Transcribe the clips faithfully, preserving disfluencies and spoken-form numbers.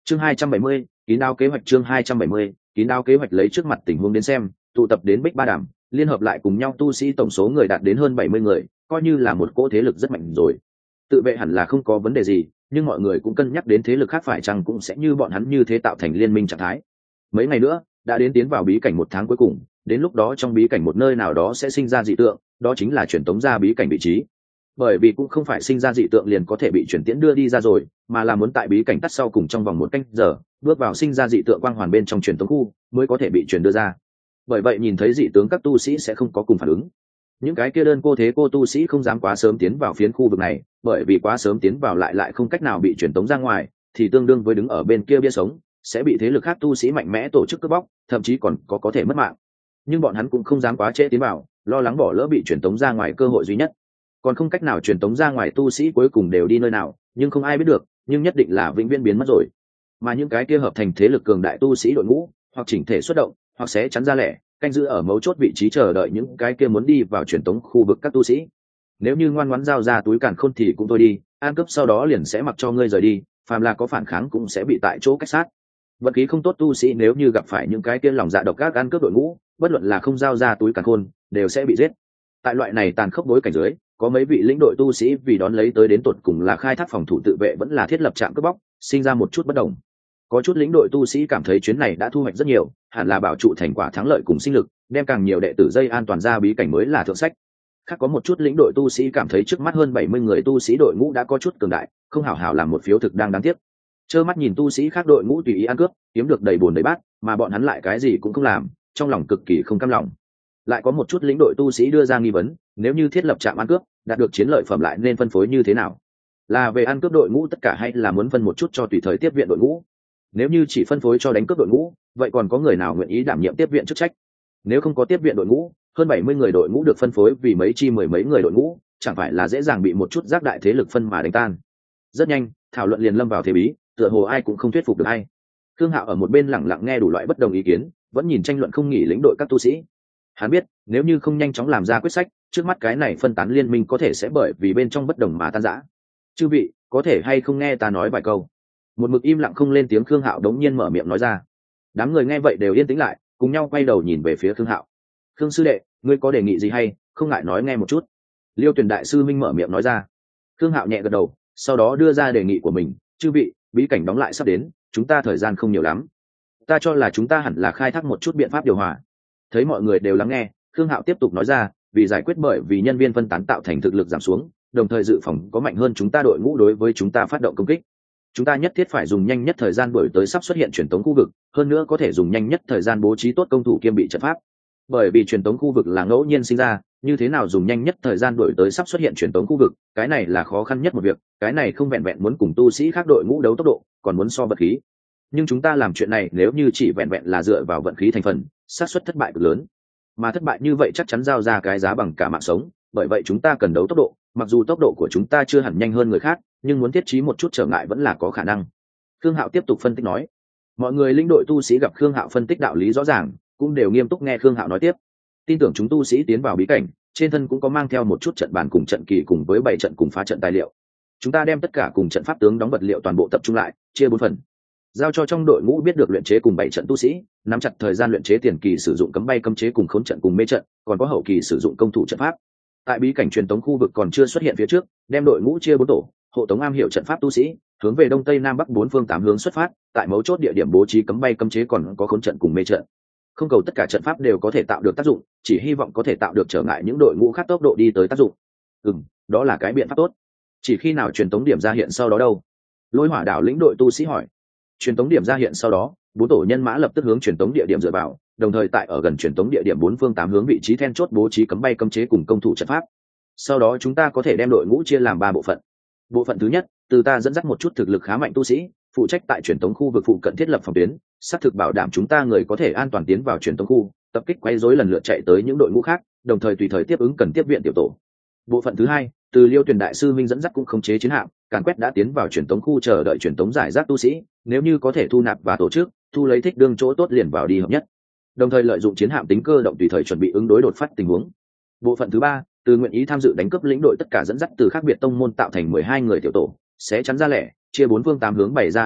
Chương hai trăm bảy mươi, kín đáo kế hoạch chương hai trăm bảy mươi, kín đáo kế hoạch lấy trước mặt tình huống đến xem, tụ tập đến Bích Ba Đàm, liên hợp lại cùng nhau tu sĩ tổng số người đạt đến hơn bảy mươi người, coi như là một cỗ thế lực rất mạnh rồi. Tự vệ hẳn là không có vấn đề gì, nhưng mọi người cũng cân nhắc đến thế lực khác phải chăng cũng sẽ như bọn hắn như thế tạo thành liên minh trạng thái. Mấy ngày nữa, đã đến tiến vào bí cảnh một tháng cuối cùng, đến lúc đó trong bí cảnh một nơi nào đó sẽ sinh ra dị tượng, đó chính là truyền tống ra bí cảnh vị trí. Bởi vì cũng không phải sinh ra dị tượng liền có thể bị chuyển tiễn đưa đi ra rồi, mà là muốn tại bí cảnh tắt sau cùng trong vòng một canh giờ, bước vào sinh ra dị tượng quang hoàn bên trong truyền tống khu, mới có thể bị chuyển đưa ra. Bởi vậy nhìn thấy dị tướng các tu sĩ sẽ không có cùng phản ứng. Những cái kia đơn cô thế cô tu sĩ không dám quá sớm tiến vào phiến khu vực này, bởi vì quá sớm tiến vào lại lại không cách nào bị chuyển tống ra ngoài, thì tương đương với đứng ở bên kia bia sống, sẽ bị thế lực khác tu sĩ mạnh mẽ tổ chức cướp bóc, thậm chí còn có có thể mất mạng. Nhưng bọn hắn cũng không dám quá trễ tiến vào, lo lắng bỏ lỡ bị chuyển tống ra ngoài cơ hội duy nhất. Còn không cách nào truyền tống ra ngoài tu sĩ cuối cùng đều đi nơi nào, nhưng không ai biết được, nhưng nhất định là vĩnh viễn biến mất rồi. Mà những cái kia hợp thành thế lực cường đại tu sĩ đội ngũ, hoặc chỉnh thể xuất động, hoặc sẽ chắn ra lẻ, canh giữ ở mấu chốt vị trí chờ đợi những cái kia muốn đi vào truyền tống khu vực các tu sĩ. Nếu như ngoan ngoãn giao ra túi càn khôn thì cũng thôi đi, an cướp sau đó liền sẽ mặc cho ngươi rời đi, phàm là có phản kháng cũng sẽ bị tại chỗ cách sát. Vận khí không tốt tu sĩ nếu như gặp phải những cái kia lòng dạ độc ác an cướp đội ngũ, bất luận là không giao ra túi càn khôn, đều sẽ bị giết. Tại loại này tàn khốc bối cảnh dưới, có mấy vị lĩnh đội tu sĩ vì đón lấy tới đến tột cùng là khai thác phòng thủ tự vệ vẫn là thiết lập trạm cướp bóc, sinh ra một chút bất đồng. Có chút lĩnh đội tu sĩ cảm thấy chuyến này đã thu hoạch rất nhiều, hẳn là bảo trụ thành quả thắng lợi cùng sinh lực, đem càng nhiều đệ tử dây an toàn ra bí cảnh mới là thượng sách. Khác có một chút lĩnh đội tu sĩ cảm thấy trước mắt hơn bảy mươi người tu sĩ đội ngũ đã có chút cường đại, không hảo hảo làm một phiếu thực đang đáng tiếc. Trơ mắt nhìn tu sĩ khác đội ngũ tùy ý ăn cướp, kiếm được đầy bồn đầy bát, mà bọn hắn lại cái gì cũng không làm, trong lòng cực kỳ không cam lòng. Lại có một chút lĩnh đội tu sĩ đưa ra nghi vấn, nếu như thiết lập trạm ăn cướp, đạt được chiến lợi phẩm lại nên phân phối như thế nào? Là về ăn cướp đội ngũ tất cả hay là muốn phân một chút cho tùy thời tiếp viện đội ngũ? Nếu như chỉ phân phối cho đánh cướp đội ngũ, vậy còn có người nào nguyện ý đảm nhiệm tiếp viện chức trách? Nếu không có tiếp viện đội ngũ, hơn bảy mươi người đội ngũ được phân phối vì mấy chi mười mấy người đội ngũ, chẳng phải là dễ dàng bị một chút giác đại thế lực phân mà đánh tan. Rất nhanh, thảo luận liền lâm vào thế bí, tựa hồ ai cũng không thuyết phục được ai. Khương Hạo ở một bên lặng lặng nghe đủ loại bất đồng ý kiến, vẫn nhìn tranh luận không nghỉ lĩnh đội các tu sĩ. Hắn biết, nếu như không nhanh chóng làm ra quyết sách, trước mắt cái này phân tán liên minh có thể sẽ bởi vì bên trong bất đồng mà tan rã. Chư vị, có thể hay không nghe ta nói vài câu? Một mực im lặng không lên tiếng Khương Hạo đống nhiên mở miệng nói ra. Đám người nghe vậy đều yên tĩnh lại, cùng nhau quay đầu nhìn về phía Khương Hạo. Khương sư đệ, ngươi có đề nghị gì hay, không ngại nói nghe một chút. Liêu Tuyền đại sư minh mở miệng nói ra. Khương Hạo nhẹ gật đầu, sau đó đưa ra đề nghị của mình. Chư vị, bí cảnh đóng lại sắp đến, chúng ta thời gian không nhiều lắm. Ta cho là chúng ta hẳn là khai thác một chút biện pháp điều hòa. Thấy mọi người đều lắng nghe, Khương Hạo tiếp tục nói ra, vì giải quyết bởi vì nhân viên phân tán tạo thành thực lực giảm xuống, đồng thời dự phòng có mạnh hơn chúng ta đội ngũ đối với chúng ta phát động công kích. Chúng ta nhất thiết phải dùng nhanh nhất thời gian đuổi tới sắp xuất hiện truyền tống khu vực, hơn nữa có thể dùng nhanh nhất thời gian bố trí tốt công thủ kiêm bị trận pháp. Bởi vì truyền tống khu vực là ngẫu nhiên sinh ra, như thế nào dùng nhanh nhất thời gian đuổi tới sắp xuất hiện truyền tống khu vực, cái này là khó khăn nhất một việc, cái này không vẹn vẹn muốn cùng tu sĩ khác đội ngũ đấu tốc độ, còn muốn so vật khí. Nhưng chúng ta làm chuyện này nếu như chỉ vẹn vẹn là dựa vào vận khí thành phần, xác suất thất bại cực lớn. Mà thất bại như vậy chắc chắn giao ra cái giá bằng cả mạng sống, bởi vậy chúng ta cần đấu tốc độ, mặc dù tốc độ của chúng ta chưa hẳn nhanh hơn người khác, nhưng muốn thiết trí một chút trở ngại vẫn là có khả năng. Khương Hạo tiếp tục phân tích nói. Mọi người lĩnh đội tu sĩ gặp Khương Hạo phân tích đạo lý rõ ràng, cũng đều nghiêm túc nghe Khương Hạo nói tiếp. Tin tưởng chúng tu sĩ tiến vào bí cảnh, trên thân cũng có mang theo một chút trận bàn cùng trận kỳ cùng với bảy trận cùng phá trận tài liệu. Chúng ta đem tất cả cùng trận pháp tướng đóng vật liệu toàn bộ tập trung lại, chia bốn phần. Giao cho trong đội ngũ biết được luyện chế cùng bảy trận tu sĩ, nắm chặt thời gian luyện chế tiền kỳ sử dụng cấm bay cấm chế cùng khốn trận cùng mê trận, còn có hậu kỳ sử dụng công thủ trận pháp. Tại bí cảnh truyền tống khu vực còn chưa xuất hiện phía trước, đem đội ngũ chia bốn tổ, hộ tống am hiểu trận pháp tu sĩ, hướng về đông tây nam bắc bốn phương tám hướng xuất phát, tại mấu chốt địa điểm bố trí cấm bay cấm chế còn có khốn trận cùng mê trận. Không cầu tất cả trận pháp đều có thể tạo được tác dụng, chỉ hy vọng có thể tạo được trở ngại những đội ngũ khác tốc độ đi tới tác dụng. Ừm, đó là cái biện pháp tốt. Chỉ khi nào truyền tống điểm ra hiện sau đó đâu? Lôi Hỏa đảo lĩnh đội tu sĩ hỏi. Truyền tống điểm ra hiện sau đó, bốn tổ nhân mã lập tức hướng truyền tống địa điểm dựa vào, đồng thời tại ở gần truyền tống địa điểm bốn phương tám hướng vị trí then chốt bố trí cấm bay cấm chế cùng công thủ trận pháp. Sau đó chúng ta có thể đem đội ngũ chia làm ba bộ phận. Bộ phận thứ nhất, từ ta dẫn dắt một chút thực lực khá mạnh tu sĩ, phụ trách tại truyền tống khu vực phụ cận thiết lập phòng tuyến, xác thực bảo đảm chúng ta người có thể an toàn tiến vào truyền tống khu, tập kích quấy rối lần lượt chạy tới những đội ngũ khác, đồng thời tùy thời tiếp ứng cần tiếp viện tiểu tổ. Bộ phận thứ hai, từ Liêu Tuyền đại sư minh dẫn dắt cũng khống chế chiến hạm, càn quét đã tiến vào truyền tống khu chờ đợi truyền tống giải rác tu sĩ, nếu như có thể thu nạp và tổ chức, thu lấy thích đương chỗ tốt liền vào đi hợp nhất. Đồng thời lợi dụng chiến hạm tính cơ động tùy thời chuẩn bị ứng đối đột phát tình huống. Bộ phận thứ ba, từ nguyện ý tham dự đánh cướp lĩnh đội tất cả dẫn dắt từ khác biệt tông môn tạo thành mười hai người tiểu tổ, sẽ chắn ra lẻ, chia bốn phương tám hướng bày ra hành động,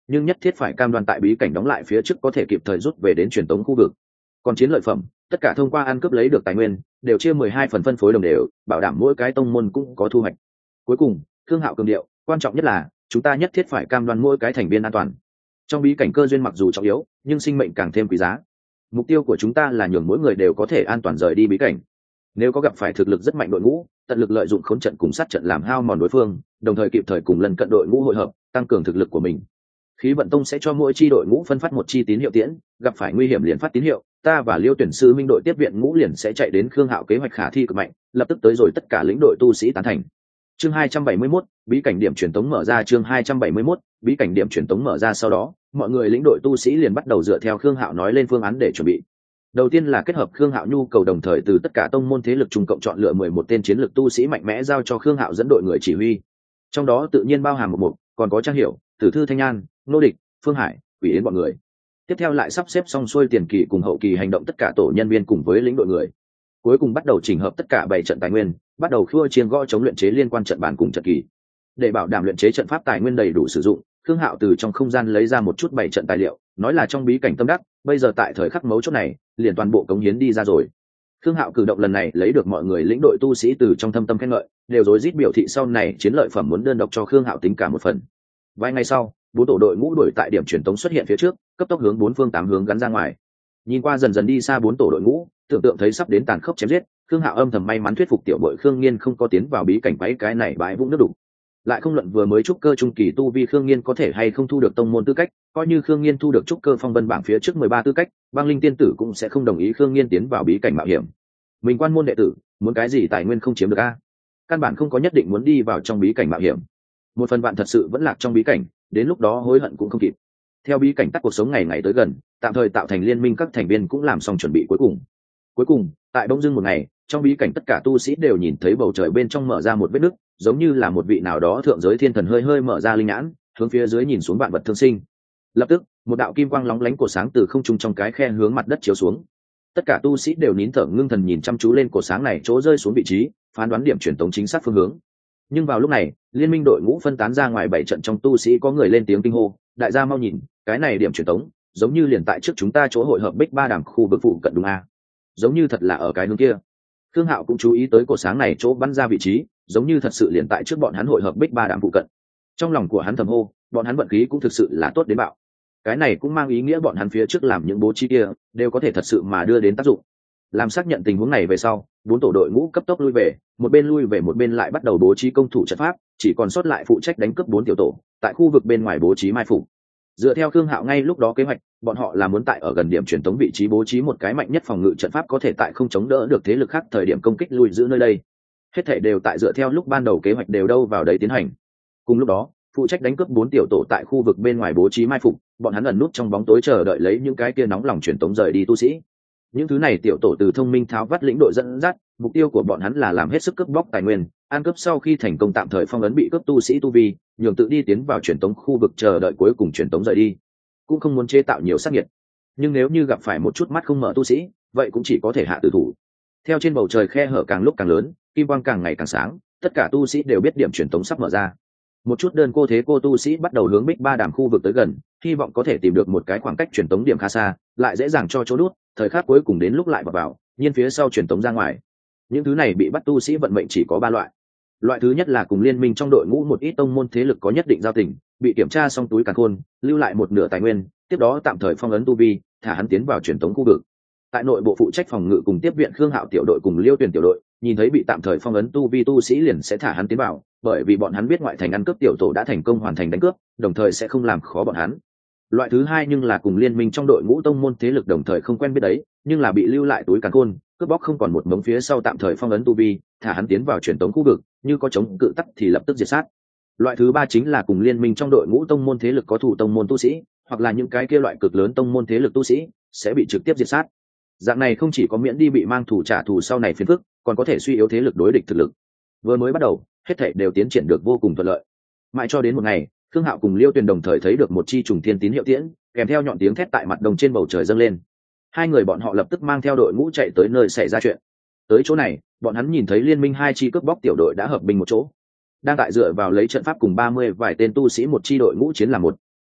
nhưng nhất thiết phải cam đoan tại bí cảnh đóng lại phía trước có thể kịp thời rút về đến truyền tống khu vực. Còn chiến lợi phẩm, tất cả thông qua ăn cướp lấy được tài nguyên đều chia mười hai phần phân phối đồng đều, bảo đảm mỗi cái tông môn cũng có thu hoạch. Cuối cùng, Thương Hạo cường điệu, quan trọng nhất là chúng ta nhất thiết phải cam đoan mỗi cái thành viên an toàn. Trong bí cảnh cơ duyên mặc dù trọng yếu, nhưng sinh mệnh càng thêm quý giá. Mục tiêu của chúng ta là nhường mỗi người đều có thể an toàn rời đi bí cảnh. Nếu có gặp phải thực lực rất mạnh đội ngũ, tận lực lợi dụng khốn trận cùng sát trận làm hao mòn đối phương, đồng thời kịp thời cùng lần cận đội ngũ hội hợp, tăng cường thực lực của mình. Khí vận tông sẽ cho mỗi chi đội ngũ phân phát một chi tín hiệu tiễn, gặp phải nguy hiểm liền phát tín hiệu, ta và Liêu tuyển sư minh đội tiếp viện ngũ liền sẽ chạy đến Khương Hạo kế hoạch khả thi cực mạnh, lập tức tới rồi tất cả lĩnh đội tu sĩ tán thành. Chương hai trăm bảy mươi mốt, bí cảnh điểm truyền tống mở ra. Chương hai trăm bảy mươi mốt, bí cảnh điểm truyền tống mở ra. Sau đó, mọi người lĩnh đội tu sĩ liền bắt đầu dựa theo Khương Hạo nói lên phương án để chuẩn bị. Đầu tiên là kết hợp Khương Hạo nhu cầu, đồng thời từ tất cả tông môn thế lực trùng cộng chọn lựa mười một tên chiến lược tu sĩ mạnh mẽ giao cho Khương Hạo dẫn đội người chỉ huy. Trong đó tự nhiên bao hàm một mục, còn có Trang Hiểu, Tử Thư Thanh An, Nô Địch, Phương Hải, Quỷ Yến bọn người. Tiếp theo lại sắp xếp xong xuôi tiền kỳ cùng hậu kỳ hành động tất cả tổ nhân viên cùng với lĩnh đội người. Cuối cùng bắt đầu chỉnh hợp tất cả bảy trận tài nguyên, bắt đầu khua chiên gõ chống luyện chế liên quan trận bàn cùng trận kỳ. Để bảo đảm luyện chế trận pháp tài nguyên đầy đủ sử dụng, Khương Hạo từ trong không gian lấy ra một chút bảy trận tài liệu, nói là trong bí cảnh tâm đắc, bây giờ tại thời khắc mấu chốt này, liền toàn bộ cống hiến đi ra rồi. Khương Hạo cử động lần này lấy được mọi người lĩnh đội tu sĩ từ trong thâm tâm khen ngợi, đều rối rít biểu thị sau này chiến lợi phẩm muốn đơn độc cho Khương Hạo tính cả một phần. Vài ngày sau, bốn tổ đội ngũ đuổi tại điểm truyền tống xuất hiện phía trước, cấp tốc hướng bốn phương tám hướng gắn ra ngoài. Nhìn qua dần dần đi xa bốn tổ đội ngũ, tưởng tượng thấy sắp đến tàn khốc chém giết, Khương Hạo âm thầm may mắn thuyết phục tiểu bội Khương Nghiên không có tiến vào bí cảnh quấy cái này bãi vũng nước đục. Lại không luận vừa mới trúc cơ trung kỳ tu vi Khương Nghiên có thể hay không thu được tông môn tư cách, coi như Khương Nghiên thu được trúc cơ phong vân bảng phía trước mười ba tư cách, băng linh tiên tử cũng sẽ không đồng ý Khương Nghiên tiến vào bí cảnh mạo hiểm. Mình quan môn đệ tử, muốn cái gì tài nguyên không chiếm được a? Căn bản không có nhất định muốn đi vào trong bí cảnh mạo hiểm. Một phần bạn thật sự vẫn lạc trong bí cảnh, đến lúc đó hối hận cũng không kịp. Theo bí cảnh tắt cuộc sống ngày ngày tới gần, tạm thời tạo thành liên minh các thành viên cũng làm xong chuẩn bị cuối cùng. Cuối cùng, tại bỗng dưng một ngày, trong bí cảnh tất cả tu sĩ đều nhìn thấy bầu trời bên trong mở ra một vết nứt, giống như là một vị nào đó thượng giới thiên thần hơi hơi mở ra linh nhãn, hướng phía dưới nhìn xuống vạn vật thương sinh. Lập tức, một đạo kim quang lóng lánh của sáng từ không trung trong cái khe hướng mặt đất chiếu xuống. Tất cả tu sĩ đều nín thở ngưng thần nhìn chăm chú lên cột sáng này chỗ rơi xuống vị trí, phán đoán điểm truyền tống chính xác phương hướng. Nhưng vào lúc này, liên minh đội ngũ phân tán ra ngoài bảy trận trong tu sĩ có người lên tiếng kinh hô, đại gia mau nhìn, cái này điểm truyền tống, giống như liền tại trước chúng ta chỗ hội hợp Bích Ba Đàm khu vực phụ cận đúng a? Giống như thật là ở cái hướng kia. Khương Hạo cũng chú ý tới cột sáng này chỗ bắn ra vị trí, giống như thật sự liền tại trước bọn hắn hội hợp Bích Ba Đàm phụ cận. Trong lòng của hắn thầm hô, bọn hắn vận khí cũng thực sự là tốt đến bạo. Cái này cũng mang ý nghĩa bọn hắn phía trước làm những bố trí kia đều có thể thật sự mà đưa đến tác dụng. Làm xác nhận tình huống này về sau, bốn tổ đội ngũ cấp tốc lui về, một bên lui về một bên lại bắt đầu bố trí công thủ trận pháp, chỉ còn sót lại phụ trách đánh cướp bốn tiểu tổ, tại khu vực bên ngoài bố trí mai phục. Dựa theo Khương Hạo ngay lúc đó kế hoạch, bọn họ là muốn tại ở gần điểm truyền tống vị trí bố trí một cái mạnh nhất phòng ngự trận pháp có thể tại không chống đỡ được thế lực khác thời điểm công kích lui giữ nơi đây. Hết thảy đều tại dựa theo lúc ban đầu kế hoạch đều đâu vào đấy tiến hành. Cùng lúc đó, phụ trách đánh cướp bốn tiểu tổ tại khu vực bên ngoài bố trí mai phục, bọn hắn ẩn nút trong bóng tối chờ đợi lấy những cái kia nóng lòng truyền tống rời đi tu sĩ. Những thứ này tiểu tổ từ thông minh tháo vắt lĩnh đội dẫn dắt, mục tiêu của bọn hắn là làm hết sức cướp bóc tài nguyên, ăn cướp sau khi thành công tạm thời phong ấn bị cướp tu sĩ tu vi, nhường tự đi tiến vào truyền tống khu vực chờ đợi cuối cùng truyền tống rời đi. Cũng không muốn chế tạo nhiều sát nhiệt, nhưng nếu như gặp phải một chút mắt không mở tu sĩ, vậy cũng chỉ có thể hạ tử thủ. Theo trên bầu trời khe hở càng lúc càng lớn, kim quang càng ngày càng sáng, tất cả tu sĩ đều biết điểm truyền tống sắp mở ra. Một chút đơn cô thế cô tu sĩ bắt đầu hướng Bích Ba Đàm khu vực tới gần, hy vọng có thể tìm được một cái khoảng cách truyền tống điểm khá xa, lại dễ dàng cho chỗ đút, thời khắc cuối cùng đến lúc lại vào vào, nhiên phía sau truyền tống ra ngoài. Những thứ này bị bắt tu sĩ vận mệnh chỉ có ba loại. Loại thứ nhất là cùng liên minh trong đội ngũ một ít tông môn thế lực có nhất định giao tình, bị kiểm tra xong túi càn khôn, lưu lại một nửa tài nguyên, tiếp đó tạm thời phong ấn tu vi, thả hắn tiến vào truyền tống khu vực. Tại nội bộ phụ trách phòng ngự cùng tiếp viện Khương Hạo tiểu đội cùng Liêu Tuyển tiểu đội, nhìn thấy bị tạm thời phong ấn tu vi tu sĩ liền sẽ thả hắn tiến vào, bởi vì bọn hắn biết ngoại thành ăn cướp tiểu tổ đã thành công hoàn thành đánh cướp, đồng thời sẽ không làm khó bọn hắn. Loại thứ hai nhưng là cùng liên minh trong đội ngũ tông môn thế lực đồng thời không quen biết đấy, nhưng là bị lưu lại túi càn khôn, cướp bóc không còn một mống phía sau tạm thời phong ấn tu vi, thả hắn tiến vào truyền tống khu vực, như có chống cự tắc thì lập tức diệt sát. Loại thứ ba chính là cùng liên minh trong đội ngũ tông môn thế lực có thủ tông môn tu sĩ, hoặc là những cái kia loại cực lớn tông môn thế lực tu sĩ sẽ bị trực tiếp diệt sát. Dạng này không chỉ có miễn đi bị mang thủ trả thù sau này phiền phức, còn có thể suy yếu thế lực đối địch thực lực. Vừa mới bắt đầu, hết thảy đều tiến triển được vô cùng thuận lợi. Mãi cho đến một ngày, Khương Hạo cùng Liêu Tuyền đồng thời thấy được một chi trùng thiên tín hiệu tiễn, kèm theo nhọn tiếng thét tại mặt đồng trên bầu trời dâng lên. Hai người bọn họ lập tức mang theo đội ngũ chạy tới nơi xảy ra chuyện. Tới chỗ này, bọn hắn nhìn thấy liên minh hai chi cướp bóc tiểu đội đã hợp binh một chỗ, đang tại dựa vào lấy trận pháp cùng ba mươi vài tên tu sĩ một chi đội ngũ chiến làm một.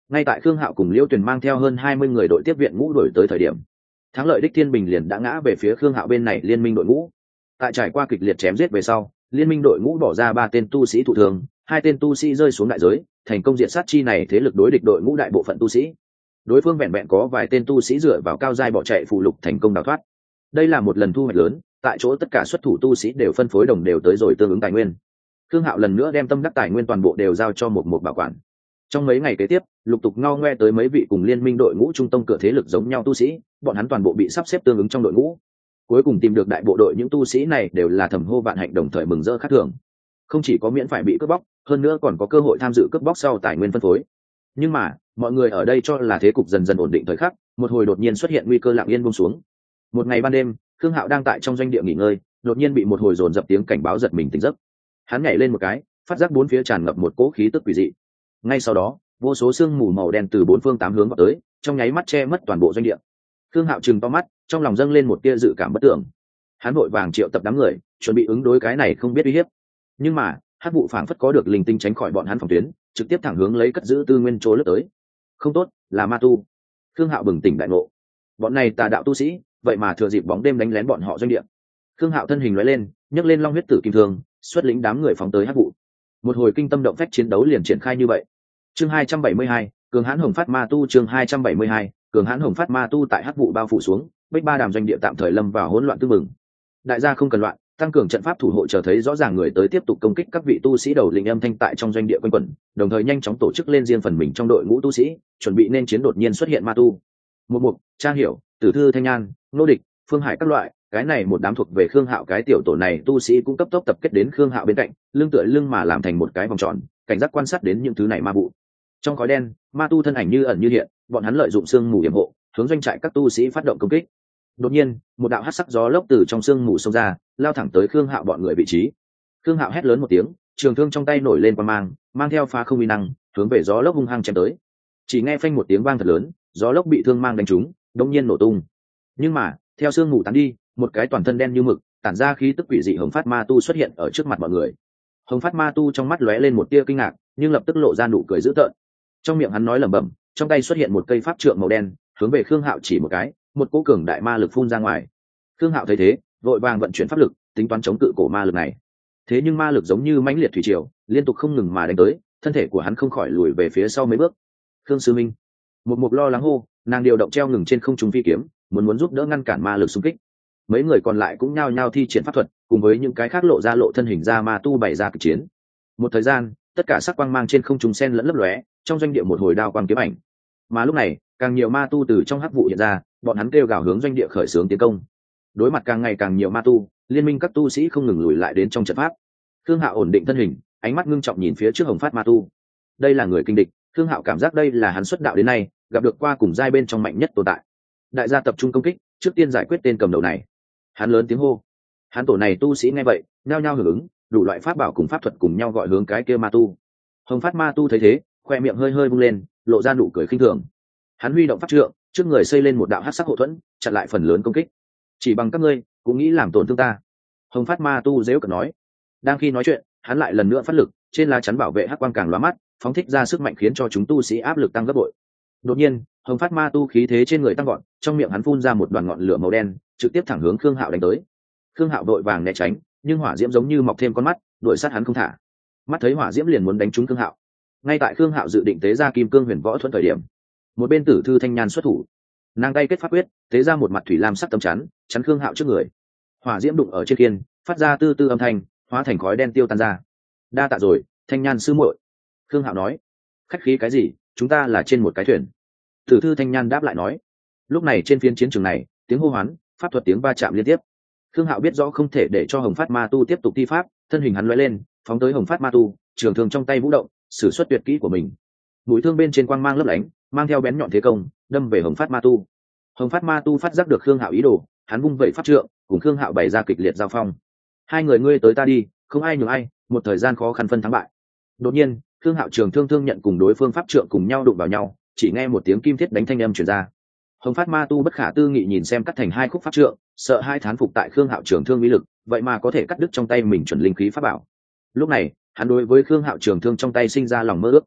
Ngay tại Khương Hạo cùng Liêu Tuyền mang theo hơn hai mươi người đội tiếp viện ngũ đuổi tới thời điểm, thắng lợi đích thiên bình liền đã ngã về phía Khương Hạo bên này liên minh đội ngũ. Tại trải qua kịch liệt chém giết về sau, liên minh đội ngũ bỏ ra ba tên tu sĩ thụ thường, hai tên tu sĩ rơi xuống đại giới, thành công diệt sát chi này thế lực đối địch đội ngũ đại bộ phận tu sĩ. Đối phương vẹn vẹn có vài tên tu sĩ dựa vào cao giai bỏ chạy phụ lục thành công đào thoát. Đây là một lần thu hoạch lớn, tại chỗ tất cả xuất thủ tu sĩ đều phân phối đồng đều tới rồi tương ứng tài nguyên. Khương Hạo lần nữa đem tâm đắc tài nguyên toàn bộ đều giao cho một một bảo quản. Trong mấy ngày kế tiếp, lục tục ngao ngoe tới mấy vị cùng liên minh đội ngũ trung tông cửa thế lực giống nhau tu sĩ, bọn hắn toàn bộ bị sắp xếp tương ứng trong đội ngũ. Cuối cùng tìm được đại bộ đội những tu sĩ này đều là thầm hô vạn hạnh đồng thời mừng rỡ khác thường. Không chỉ có miễn phải bị cướp bóc, hơn nữa còn có cơ hội tham dự cướp bóc sau tài nguyên phân phối. Nhưng mà, mọi người ở đây cho là thế cục dần dần ổn định thời khắc, một hồi đột nhiên xuất hiện nguy cơ lặng yên buông xuống. Một ngày ban đêm, Khương Hạo đang tại trong doanh địa nghỉ ngơi, đột nhiên bị một hồi dồn dập tiếng cảnh báo giật mình tỉnh giấc. Hắn nhảy lên một cái, phát giác bốn phía tràn ngập một cỗ khí tức quỷ dị. Ngay sau đó, vô số sương mù màu đen từ bốn phương tám hướng vào tới, trong nháy mắt che mất toàn bộ doanh địa. Khương Hạo trừng to mắt, trong lòng dâng lên một tia dự cảm bất tưởng. Hắn vội vàng triệu tập đám người, chuẩn bị ứng đối cái này không biết uy hiếp. Nhưng mà, hắc vụ phảng phất có được linh tinh tránh khỏi bọn hắn phòng tuyến, trực tiếp thẳng hướng lấy cất giữ tư nguyên chỗ lướt tới. Không tốt, là ma tu. Khương Hạo bừng tỉnh đại ngộ. Bọn này tà đạo tu sĩ, vậy mà thừa dịp bóng đêm đánh lén bọn họ doanh địa. Khương Hạo thân hình lóe lên, nhấc lên long huyết tử kim thương, xuất lĩnh đám người phóng tới hắc vụ. Một hồi kinh tâm động phách chiến đấu liền triển khai như vậy. Chương hai trăm bảy mươi hai, cường hãn hồng phát ma tu. Chương hai trăm bảy mươi hai, cường hãn hồng phát ma tu. Tại hắc vụ bao phủ xuống, Bích Ba Đàm doanh địa tạm thời lâm vào hỗn loạn tương mừng. Đại gia không cần loạn, tăng cường trận pháp thủ hộ, chờ thấy rõ ràng người tới tiếp tục công kích các vị tu sĩ đầu linh âm thanh tại trong doanh địa quanh quẩn, đồng thời nhanh chóng tổ chức lên riêng phần mình trong đội ngũ tu sĩ, chuẩn bị nên chiến đột nhiên xuất hiện ma tu. Một mục, Trang Hiểu, Tử Thư Thanh Nhan, Nô Địch, Phương Hải các loại, cái này một đám thuộc về Khương Hạo cái tiểu tổ này tu sĩ cũng cấp tốc tập kết đến Khương Hạo bên cạnh, lưng tựa lưng mà làm thành một cái vòng tròn, cảnh giác quan sát đến những thứ này ma vụ. Trong khói đen, ma tu thân ảnh như ẩn như hiện, bọn hắn lợi dụng sương mù yểm hộ, hướng doanh trại các tu sĩ phát động công kích. Đột nhiên, một đạo hắc sắc gió lốc từ trong sương mù xông ra, lao thẳng tới Khương Hạo bọn người vị trí. Khương Hạo hét lớn một tiếng, trường thương trong tay nổi lên quang mang, mang theo phá không uy năng, hướng về gió lốc hung hăng chém tới. Chỉ nghe phanh một tiếng vang thật lớn, gió lốc bị thương mang đánh trúng, đột nhiên nổ tung. Nhưng mà, theo sương mù tán đi, một cái toàn thân đen như mực, tản ra khí tức quỷ dị hồng phát ma tu xuất hiện ở trước mặt mọi người. Hồng phát ma tu trong mắt lóe lên một tia kinh ngạc, nhưng lập tức lộ ra nụ cười dữ tợn. Trong miệng hắn nói lẩm bẩm, trong tay xuất hiện một cây pháp trượng màu đen, hướng về Khương Hạo chỉ một cái, một cỗ cường đại ma lực phun ra ngoài. Khương Hạo thấy thế, vội vàng vận chuyển pháp lực, tính toán chống cự cổ ma lực này. Thế nhưng ma lực giống như mãnh liệt thủy triều, liên tục không ngừng mà đánh tới, thân thể của hắn không khỏi lùi về phía sau mấy bước. Khương sư minh, một mục lo lắng hô, nàng điều động treo ngừng trên không trung phi kiếm, muốn muốn giúp đỡ ngăn cản ma lực xung kích. Mấy người còn lại cũng nhao nhao thi triển pháp thuật, cùng với những cái khác lộ ra lộ thân hình ra ma tu bày ra kịch chiến. Một thời gian, tất cả sắc quang mang trên không trung xen lẫn lấp lóe, trong doanh địa một hồi đao quang kiếm ảnh. Mà lúc này, càng nhiều ma tu từ trong hắc vụ hiện ra, bọn hắn kêu gào hướng doanh địa khởi xướng tiến công. Đối mặt càng ngày càng nhiều ma tu, liên minh các tu sĩ không ngừng lùi lại đến trong trận pháp. Khương Hạo ổn định thân hình, ánh mắt ngưng trọng nhìn phía trước hồng phát ma tu. Đây là người kinh địch, Khương Hạo cảm giác đây là hắn xuất đạo đến nay gặp được qua cùng giai bên trong mạnh nhất tồn tại. Đại gia tập trung công kích, trước tiên giải quyết tên cầm đầu này. Hắn lớn tiếng hô. Hắn tổ này tu sĩ nghe vậy, nhao nhao hưởng ứng, đủ loại pháp bảo cùng pháp thuật cùng nhau gọi hướng cái kia ma tu. Hồng phát ma tu thấy thế, khoe miệng hơi hơi vung lên, lộ ra nụ cười khinh thường. Hắn huy động pháp trượng, trước người xây lên một đạo hắc sắc hộ thuẫn, chặn lại phần lớn công kích. Chỉ bằng các ngươi cũng nghĩ làm tổn thương ta? Hồng phát ma tu dễu cợt nói. Đang khi nói chuyện, hắn lại lần nữa phát lực, trên lá chắn bảo vệ hắc quang càng lóa mắt, phóng thích ra sức mạnh khiến cho chúng tu sĩ áp lực tăng gấp bội. Đột nhiên, hồng phát ma tu khí thế trên người tăng gọn, trong miệng hắn phun ra một đoàn ngọn lửa màu đen, trực tiếp thẳng hướng Khương Hạo đánh tới. Khương Hạo đội vàng né tránh, nhưng hỏa diễm giống như mọc thêm con mắt, đuổi sát hắn không thả. Mắt thấy hỏa diễm liền muốn đánh trúng Khương Hạo. Ngay tại Khương Hạo dự định tế ra kim cương huyền võ thuẫn thời điểm, một bên Tử Thư Thanh Nhan xuất thủ, nàng tay kết pháp quyết, tế ra một mặt thủy lam sắc tấm chắn, chắn Khương Hạo trước người. Hỏa diễm đụng ở trên kiên, phát ra tư tư âm thanh, hóa thành khói đen tiêu tan ra. Đa tạ rồi, Thanh Nhan sư muội. Khương Hạo nói. Khách khí cái gì, chúng ta là trên một cái thuyền. Tử Thư Thanh Nhan đáp lại nói. Lúc này trên phiến chiến trường này, tiếng hô hoán, pháp thuật tiếng va chạm liên tiếp. Khương Hạo biết rõ không thể để cho hồng phát ma tu tiếp tục thi pháp, thân hình hắn lóe lên, phóng tới hồng phát ma tu, trường thương trong tay vũ động, sử xuất tuyệt kỹ của mình. Mũi thương bên trên quang mang lấp lánh, mang theo bén nhọn thế công, đâm về hồng phát ma tu. Hồng phát ma tu phát giác được Khương Hạo ý đồ, hắn vung vẩy pháp trượng, cùng Khương Hạo bày ra kịch liệt giao phong. Hai người ngươi tới ta đi, không ai nhường ai, một thời gian khó khăn phân thắng bại. Đột nhiên, Khương Hạo trường thương thương nhận cùng đối phương pháp trượng cùng nhau đụng vào nhau, chỉ nghe một tiếng kim thiết đánh thanh âm truyền ra. Hồng phát ma tu bất khả tư nghị nhìn xem cắt thành hai khúc pháp trượng, sợ hai thán phục tại Khương Hạo trường thương uy lực, vậy mà có thể cắt đứt trong tay mình chuẩn linh khí pháp bảo. Lúc này, hắn đối với Khương Hạo trường thương trong tay sinh ra lòng mơ ước.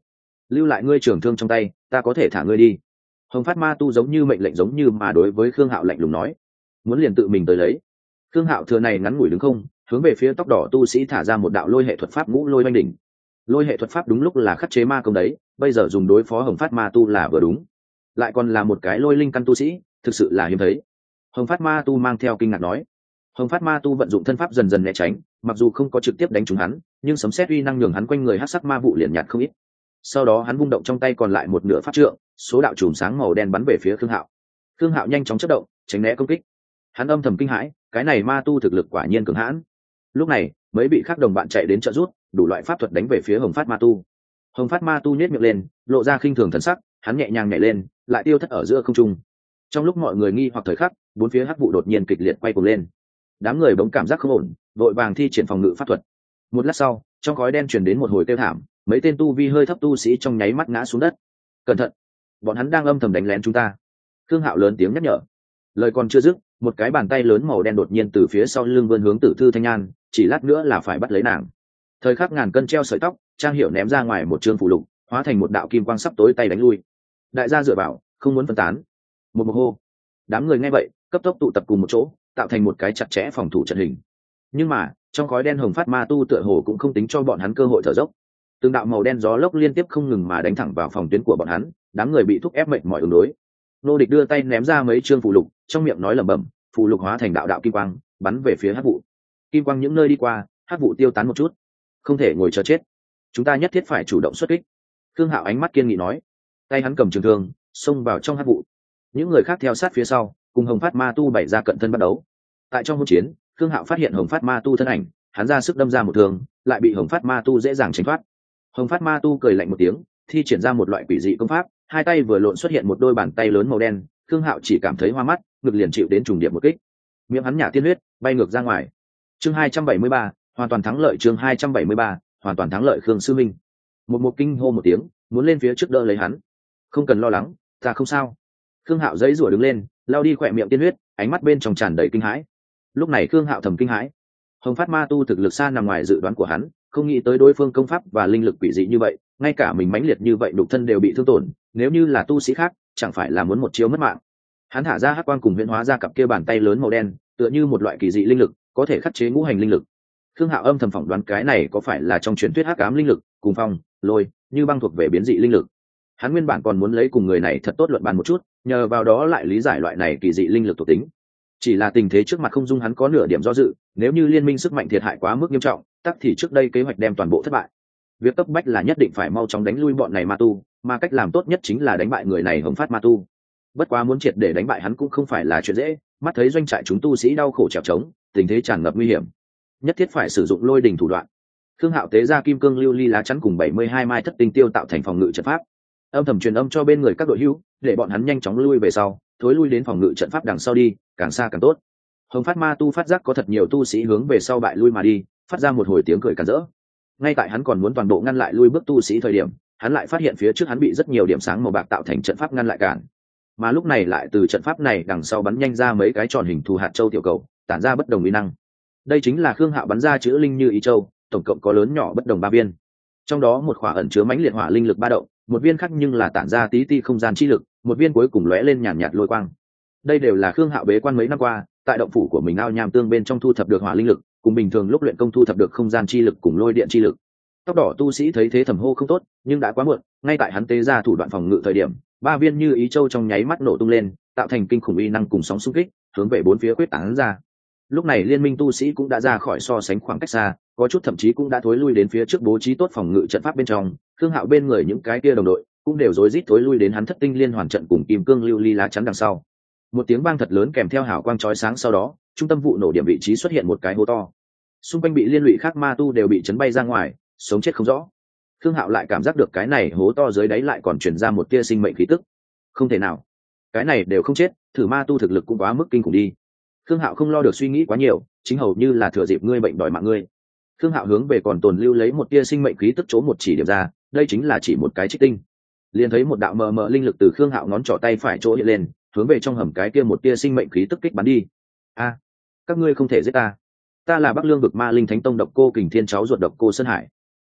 lưu lại ngươi trường thương trong tay, ta có thể thả ngươi đi. Hồng Phát Ma Tu giống như mệnh lệnh giống như mà đối với Khương Hạo lạnh lùng nói, muốn liền tự mình tới lấy. Khương Hạo thừa này ngắn ngủi đứng không, hướng về phía tóc đỏ tu sĩ thả ra một đạo lôi hệ thuật pháp ngũ lôi oanh đỉnh. Lôi hệ thuật pháp đúng lúc là khắc chế ma công đấy, bây giờ dùng đối phó Hồng Phát Ma Tu là vừa đúng. Lại còn là một cái lôi linh căn tu sĩ, thực sự là hiếm thấy. Hồng Phát Ma Tu mang theo kinh ngạc nói. Hồng Phát Ma Tu vận dụng thân pháp dần dần né tránh, mặc dù không có trực tiếp đánh trúng hắn, nhưng sấm sét uy năng nhường hắn quanh người hắc sắc ma vụ liền nhạt không ít. Sau đó hắn vung động trong tay còn lại một nửa pháp trượng, số đạo chùm sáng màu đen bắn về phía Khương Hạo. Khương Hạo nhanh chóng chớp động, tránh né công kích. Hắn âm thầm kinh hãi, cái này ma tu thực lực quả nhiên cường hãn. Lúc này, mấy vị khác đồng bạn chạy đến trợ giúp, đủ loại pháp thuật đánh về phía Hồng Phát Ma Tu. Hồng Phát Ma Tu nhếch miệng lên, lộ ra khinh thường thần sắc, hắn nhẹ nhàng nhảy lên, lại tiêu thất ở giữa không trung. Trong lúc mọi người nghi hoặc thời khắc, bốn phía hắc vụ đột nhiên kịch liệt quay cuồng lên. Đám người bỗng cảm giác không ổn, vội vàng thi triển phòng ngự pháp thuật. Một lát sau, trong khói đen truyền đến một hồi kêu thảm, mấy tên tu vi hơi thấp tu sĩ trong nháy mắt ngã xuống đất. Cẩn thận, bọn hắn đang âm thầm đánh lén chúng ta. Khương Hạo lớn tiếng nhắc nhở. Lời còn chưa dứt, một cái bàn tay lớn màu đen đột nhiên từ phía sau lưng vươn hướng Tử Thư Thanh Nhan, chỉ lát nữa là phải bắt lấy nàng. Thời khắc ngàn cân treo sợi tóc, Trang Hiểu ném ra ngoài một trương phù lục, hóa thành một đạo kim quang sắp tối tay đánh lui. Đại gia dựa vào, không muốn phân tán. Một một hô. Đám người nghe vậy, cấp tốc tụ tập cùng một chỗ, tạo thành một cái chặt chẽ phòng thủ trận hình. Nhưng mà, trong khói đen Hồng Phát Ma Tu tựa hồ cũng không tính cho bọn hắn cơ hội thở dốc. Từng đạo màu đen gió lốc liên tiếp không ngừng mà đánh thẳng vào phòng tuyến của bọn hắn, đám người bị thúc ép mệt mỏi ứng đối. Nô Địch đưa tay ném ra mấy trương phù lục, trong miệng nói lẩm bẩm, phù lục hóa thành đạo đạo kim quang, bắn về phía hắc vụ. Kim quang những nơi đi qua, hắc vụ tiêu tán một chút. Không thể ngồi chờ chết, chúng ta nhất thiết phải chủ động xuất kích. Khương Hạo ánh mắt kiên nghị nói, tay hắn cầm trường thương, xông vào trong hắc vụ. Những người khác theo sát phía sau, cùng Hồng Phát Ma Tu bày ra cận thân bắt đấu. Tại trong hỗn chiến, Khương Hạo phát hiện Hồng Phát Ma Tu thân ảnh, hắn ra sức đâm ra một thương, lại bị Hồng Phát Ma Tu dễ dàng tránh thoát. Hồng Phát Ma Tu cười lạnh một tiếng, thi triển ra một loại quỷ dị công pháp, hai tay vừa lộn xuất hiện một đôi bàn tay lớn màu đen. Khương Hạo chỉ cảm thấy hoa mắt, ngực liền chịu đến trùng điệp một kích, miệng hắn nhả tiên huyết, bay ngược ra ngoài. Chương hai trăm bảy mươi ba, hoàn toàn thắng lợi. Chương hai trăm bảy mươi ba, hoàn toàn thắng lợi. Khương sư minh. Một một kinh hô một tiếng, muốn lên phía trước đỡ lấy hắn. Không cần lo lắng, ta không sao. Khương Hạo giãy giụa đứng lên, lao đi khỏe miệng tiên huyết, ánh mắt bên trong tràn đầy kinh hãi. Lúc này Khương Hạo thầm kinh hãi. Hồng Phát Ma Tu thực lực xa nằm ngoài dự đoán của hắn, không nghĩ tới đối phương công pháp và linh lực quỷ dị như vậy, ngay cả mình mãnh liệt như vậy đục thân đều bị thương tổn, nếu như là tu sĩ khác, chẳng phải là muốn một chiếu mất mạng. Hắn thả ra hắc quang cùng huyễn hóa ra cặp kia bàn tay lớn màu đen, tựa như một loại kỳ dị linh lực, có thể khắc chế ngũ hành linh lực. Khương Hạo âm thầm phỏng đoán cái này có phải là trong truyền thuyết hắc ám linh lực, cùng phong, lôi, như băng thuộc về biến dị linh lực. Hắn nguyên bản còn muốn lấy cùng người này thật tốt luận bàn một chút, nhờ vào đó lại lý giải loại này kỳ dị linh lực thuộc tính. Chỉ là tình thế trước mặt không dung hắn có nửa điểm do dự, nếu như liên minh sức mạnh thiệt hại quá mức nghiêm trọng, tắc thì trước đây kế hoạch đem toàn bộ thất bại. Việc cấp bách là nhất định phải mau chóng đánh lui bọn này ma tu, mà cách làm tốt nhất chính là đánh bại người này Hồng Phát Ma Tu. Bất quá muốn triệt để đánh bại hắn cũng không phải là chuyện dễ, mắt thấy doanh trại chúng tu sĩ đau khổ trèo trống, tình thế tràn ngập nguy hiểm, nhất thiết phải sử dụng lôi đình thủ đoạn. Khương Hạo tế ra kim cương lưu ly lá chắn cùng bảy mươi hai mai thất tinh tiêu tạo thành phòng ngự trận pháp, âm thầm truyền âm cho bên người các đội hữu, để bọn hắn nhanh chóng lui về sau, thối lui đến phòng ngự trận pháp đằng sau đi, càng xa càng tốt. Hồng Phát Ma Tu phát giác có thật nhiều tu sĩ hướng về sau bại lui mà đi, phát ra một hồi tiếng cười càn rỡ. Ngay tại hắn còn muốn toàn bộ ngăn lại lui bước tu sĩ thời điểm, hắn lại phát hiện phía trước hắn bị rất nhiều điểm sáng màu bạc tạo thành trận pháp ngăn lại cản. Mà lúc này lại từ trận pháp này đằng sau bắn nhanh ra mấy cái tròn hình thù hạt châu tiểu cầu, tản ra bất đồng uy năng. Đây chính là Khương Hạo bắn ra chữ linh như ý châu, tổng cộng có lớn nhỏ bất đồng ba viên. Trong đó một khỏa ẩn chứa mãnh liệt hỏa linh lực ba động, một viên khác nhưng là tản ra tí ti không gian chi lực, một viên cuối cùng lóe lên nhàn nhạt lôi quang. Đây đều là Khương Hạo bế quan mấy năm qua, tại động phủ của mình ao nham tương bên trong thu thập được hỏa linh lực, cùng bình thường lúc luyện công thu thập được không gian chi lực cùng lôi điện chi lực. Tóc đỏ tu sĩ thấy thế thầm hô không tốt, nhưng đã quá muộn, ngay tại hắn tế ra thủ đoạn phòng ngự thời điểm, ba viên như ý châu trong nháy mắt nổ tung lên, tạo thành kinh khủng uy năng cùng sóng xung kích, hướng về bốn phía quyết tán ra. Lúc này liên minh tu sĩ cũng đã ra khỏi so sánh khoảng cách xa, có chút thậm chí cũng đã thối lui đến phía trước bố trí tốt phòng ngự trận pháp bên trong. Khương Hạo bên người những cái kia đồng đội cũng đều rối rít thối lui đến hắn thất tinh liên hoàn trận cùng kim cương lưu ly lá chắn đằng sau. Một tiếng vang thật lớn kèm theo hào quang chói sáng, sau đó trung tâm vụ nổ điểm vị trí xuất hiện một cái hố to, xung quanh bị liên lụy khác ma tu đều bị chấn bay ra ngoài, sống chết không rõ. Khương Hạo lại cảm giác được cái này hố to dưới đáy lại còn truyền ra một tia sinh mệnh khí tức. Không thể nào, cái này đều không chết, thử ma tu thực lực cũng quá mức kinh khủng đi. Khương Hạo không lo được suy nghĩ quá nhiều, chính hầu như là thừa dịp ngươi bệnh đòi mạng ngươi. Khương Hạo hướng về còn tồn lưu lấy một tia sinh mệnh khí tức chỗ một chỉ điểm ra, đây chính là chỉ một cái trích tinh. Liền thấy một đạo mờ mờ linh lực từ Khương Hạo ngón trỏ tay phải chỗ hiện lên, hướng về trong hầm cái kia một tia sinh mệnh khí tức kích bắn đi. A, các ngươi không thể giết ta. Ta là Bắc Lương vực Ma Linh Thánh Tông Độc Cô Kình Thiên cháu ruột Độc Cô Sơn Hải.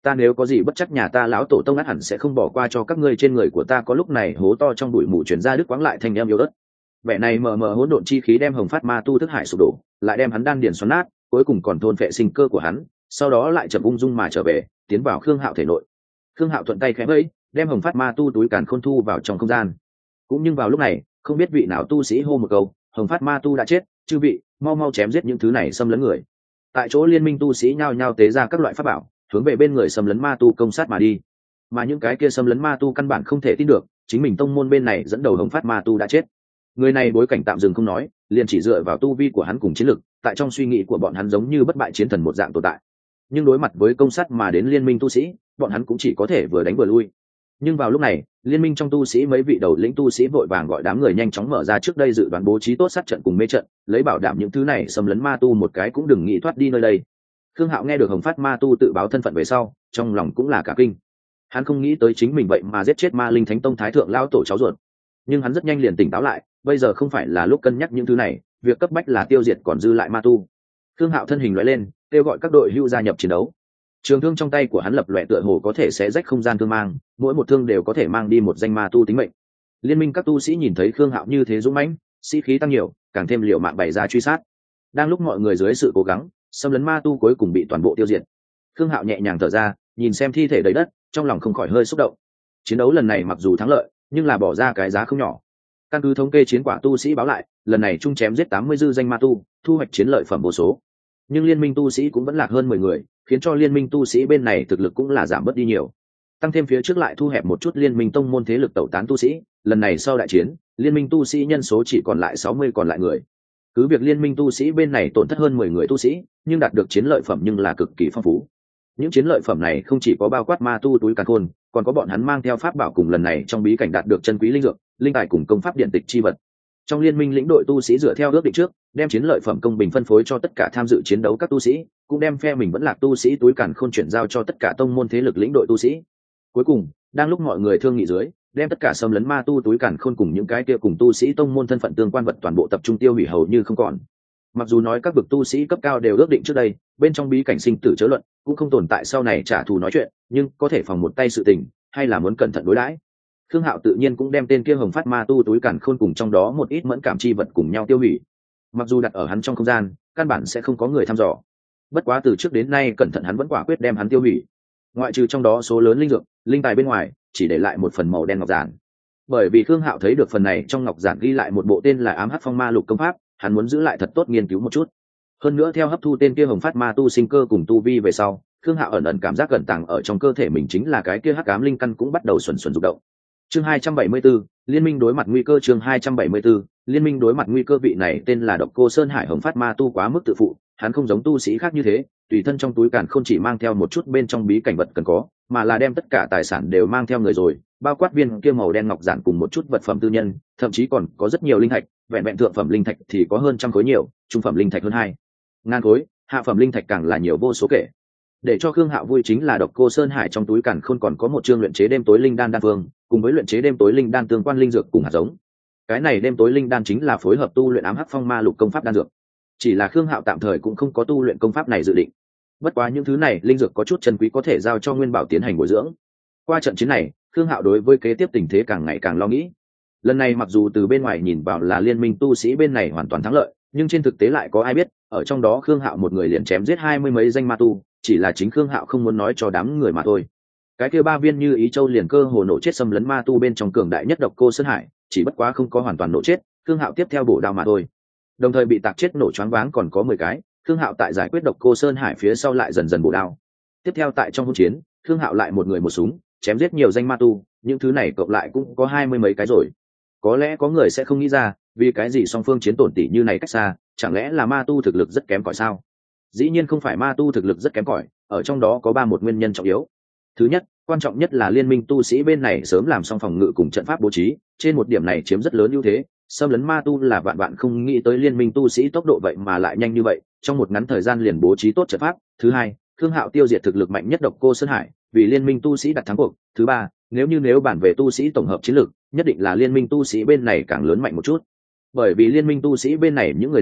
ta nếu có gì bất chắc nhà ta lão tổ tông ắt hẳn sẽ không bỏ qua cho các ngươi. Trên người của ta có lúc này hố to trong bụi mù chuyển ra đứt quãng lại thành em yếu đất. Vẻ này mờ mờ hỗn độn chi khí đem Hồng Phát Ma Tu thức hải sụp đổ, lại đem hắn đan điền xoắn nát, cuối cùng còn thôn phệ sinh cơ của hắn, sau đó lại chậm ung dung mà trở về, tiến vào Khương Hạo thể nội. Khương Hạo thuận tay khẽ vẫy, đem Hồng Phát Ma Tu túi càn khôn thu vào trong không gian. Cũng nhưng vào lúc này, không biết vị nào tu sĩ hô một câu, Hồng Phát Ma Tu đã chết, chư vị, mau mau chém giết những thứ này xâm lấn người. Tại chỗ liên minh tu sĩ nhao nhao tế ra các loại pháp bảo, hướng về bên người xâm lấn ma tu công sát mà đi. Mà những cái kia xâm lấn ma tu căn bản không thể tin được, chính mình tông môn bên này dẫn đầu Hồng Phát Ma Tu đã chết. Người này bối cảnh tạm dừng không nói, liền chỉ dựa vào tu vi của hắn cùng chiến lực, tại trong suy nghĩ của bọn hắn giống như bất bại chiến thần một dạng tồn tại. Nhưng đối mặt với công sát mà đến liên minh tu sĩ, bọn hắn cũng chỉ có thể vừa đánh vừa lui. Nhưng vào lúc này, liên minh trong tu sĩ mấy vị đầu lĩnh tu sĩ vội vàng gọi đám người nhanh chóng mở ra trước đây dự đoán bố trí tốt sát trận cùng mê trận, lấy bảo đảm những thứ này xâm lấn ma tu một cái cũng đừng nghĩ thoát đi nơi đây. Khương Hạo nghe được Hồng Phát Ma Tu tự báo thân phận về sau, trong lòng cũng là cả kinh. Hắn không nghĩ tới chính mình vậy mà giết chết Ma Linh Thánh Tông thái thượng lão tổ cháu ruột. Nhưng hắn rất nhanh liền tỉnh táo lại, bây giờ không phải là lúc cân nhắc những thứ này, việc cấp bách là tiêu diệt còn dư lại ma tu. Khương Hạo thân hình lóe lên, kêu gọi các đội hưu gia nhập chiến đấu. Trường thương trong tay của hắn lập lòe tựa hồ có thể xé rách không gian thương mang, mỗi một thương đều có thể mang đi một danh ma tu tính mệnh. Liên minh các tu sĩ nhìn thấy Khương Hạo như thế dũng mãnh, sĩ khí tăng nhiều, càng thêm liều mạng bày ra truy sát. Đang lúc mọi người dưới sự cố gắng, xâm lấn ma tu cuối cùng bị toàn bộ tiêu diệt. Khương Hạo nhẹ nhàng thở ra, nhìn xem thi thể đầy đất, trong lòng không khỏi hơi xúc động. Chiến đấu lần này mặc dù thắng lợi, nhưng là bỏ ra cái giá không nhỏ. Căn cứ thống kê chiến quả tu sĩ báo lại, lần này chung chém giết tám mươi dư danh ma tu, thu hoạch chiến lợi phẩm vô số. Nhưng liên minh tu sĩ cũng vẫn lạc hơn mười người, khiến cho liên minh tu sĩ bên này thực lực cũng là giảm bớt đi nhiều. Tăng thêm phía trước lại thu hẹp một chút liên minh tông môn thế lực tẩu tán tu sĩ, lần này sau đại chiến, liên minh tu sĩ nhân số chỉ còn lại sáu mươi còn lại người. Cứ việc liên minh tu sĩ bên này tổn thất hơn mười người tu sĩ, nhưng đạt được chiến lợi phẩm nhưng là cực kỳ phong phú. Những chiến lợi phẩm này không chỉ có bao quát ma tu túi càn khôn, còn có bọn hắn mang theo pháp bảo cùng lần này trong bí cảnh đạt được chân quý linh dược, linh tài cùng công pháp điện tịch chi vật. Trong liên minh lĩnh đội tu sĩ dựa theo ước định trước, đem chiến lợi phẩm công bình phân phối cho tất cả tham dự chiến đấu các tu sĩ, cũng đem phe mình vẫn lạc tu sĩ túi càn khôn chuyển giao cho tất cả tông môn thế lực lĩnh đội tu sĩ. Cuối cùng, đang lúc mọi người thương nghị dưới, đem tất cả xâm lấn ma tu túi càn khôn cùng những cái kia cùng tu sĩ tông môn thân phận tương quan vật toàn bộ tập trung tiêu hủy hầu như không còn. Mặc dù nói các vực tu sĩ cấp cao đều ước định trước đây, bên trong bí cảnh sinh tử chớ luận, cũng không tồn tại sau này trả thù nói chuyện, nhưng có thể phòng một tay sự tình, hay là muốn cẩn thận đối đãi. Khương Hạo tự nhiên cũng đem tên kia Hồng Phát Ma Tu túi càn khôn cùng trong đó một ít mẫn cảm chi vật cùng nhau tiêu hủy. Mặc dù đặt ở hắn trong không gian, căn bản sẽ không có người thăm dò. Bất quá từ trước đến nay cẩn thận hắn vẫn quả quyết đem hắn tiêu hủy. Ngoại trừ trong đó số lớn linh dược, linh tài bên ngoài, chỉ để lại một phần màu đen ngọc giản. Bởi vì Khương Hạo thấy được phần này trong ngọc giản ghi lại một bộ tên là Ám Hắc Phong Ma Lục công pháp, hắn muốn giữ lại thật tốt nghiên cứu một chút. Hơn nữa theo hấp thu tên kia Hồng Phát Ma Tu sinh cơ cùng tu vi về sau, Khương Hạo ẩn ẩn cảm giác gần tàng ở trong cơ thể mình chính là cái kia hắc ám linh căn cũng bắt đầu xuẩn xuẩn rụng động. Chương hai trăm bảy mươi 74, liên minh đối mặt nguy cơ. Chương hai trăm bảy mươi 74, liên minh đối mặt nguy cơ. Vị này tên là Độc Cô Sơn Hải Hồng Phát Ma Tu quá mức tự phụ, hắn không giống tu sĩ khác như thế, tùy thân trong túi càn khôn chỉ mang theo một chút bên trong bí cảnh vật cần có, mà là đem tất cả tài sản đều mang theo người rồi, bao quát viên kia màu đen ngọc giản cùng một chút vật phẩm tư nhân, thậm chí còn có rất nhiều linh thạch, vẹn vẹn thượng phẩm linh thạch thì có hơn trăm khối nhiều, trung phẩm linh thạch hơn hai ngàn khối, hạ phẩm linh thạch càng là nhiều vô số kể. Để cho Khương Hạo vui chính là Độc Cô Sơn Hải trong túi càn khôn còn có một chương luyện chế đêm tối linh đan đan phương, cùng với luyện chế đêm tối linh đan tương quan linh dược cùng hạt giống. Cái này đêm tối linh đan chính là phối hợp tu luyện Ám Hắc Phong Ma Lục công pháp đan dược. Chỉ là Khương Hạo tạm thời cũng không có tu luyện công pháp này dự định. Bất quá những thứ này linh dược có chút chân quý có thể giao cho Nguyên Bảo tiến hành bồi dưỡng. Qua trận chiến này, Khương Hạo đối với kế tiếp tình thế càng ngày càng lo nghĩ. Lần này mặc dù từ bên ngoài nhìn vào là liên minh tu sĩ bên này hoàn toàn thắng lợi, nhưng trên thực tế lại có ai biết, ở trong đó Khương Hạo một người liền chém giết hai mươi mấy danh ma tu, chỉ là chính Khương Hạo không muốn nói cho đám người mà thôi. Cái kia ba viên như ý châu liền cơ hồ nổ chết xâm lấn ma tu bên trong cường đại nhất Độc Cô Sơn Hải, chỉ bất quá không có hoàn toàn nổ chết, Khương Hạo tiếp theo bổ đao mà thôi. Đồng thời bị tạc chết nổ choáng váng còn có mười cái, Khương Hạo tại giải quyết Độc Cô Sơn Hải phía sau lại dần dần bổ đao. Tiếp theo tại trong hỗn chiến, Khương Hạo lại một người một súng, chém giết nhiều danh ma tu, những thứ này cộng lại cũng có hai mươi mấy cái rồi. Có lẽ có người sẽ không nghĩ ra, vì cái gì song phương chiến tổn tỷ như này cách xa, chẳng lẽ là ma tu thực lực rất kém cỏi sao? Dĩ nhiên không phải ma tu thực lực rất kém cỏi, ở trong đó có ba một nguyên nhân trọng yếu. Thứ nhất, quan trọng nhất là liên minh tu sĩ bên này sớm làm xong phòng ngự cùng trận pháp bố trí, trên một điểm này chiếm rất lớn ưu thế. Xâm lấn ma tu là vạn vạn không nghĩ tới liên minh tu sĩ tốc độ vậy mà lại nhanh như vậy, trong một ngắn thời gian liền bố trí tốt trận pháp. Thứ hai, Khương Hạo tiêu diệt thực lực mạnh nhất Độc Cô Sơn Hải, vì liên minh tu sĩ đặt thắng cuộc. Thứ ba, nếu như nếu bản về tu sĩ tổng hợp chiến lược, nhất định là liên minh tu sĩ bên này càng lớn mạnh một chút. Bởi vì liên minh tu sĩ bên này những người này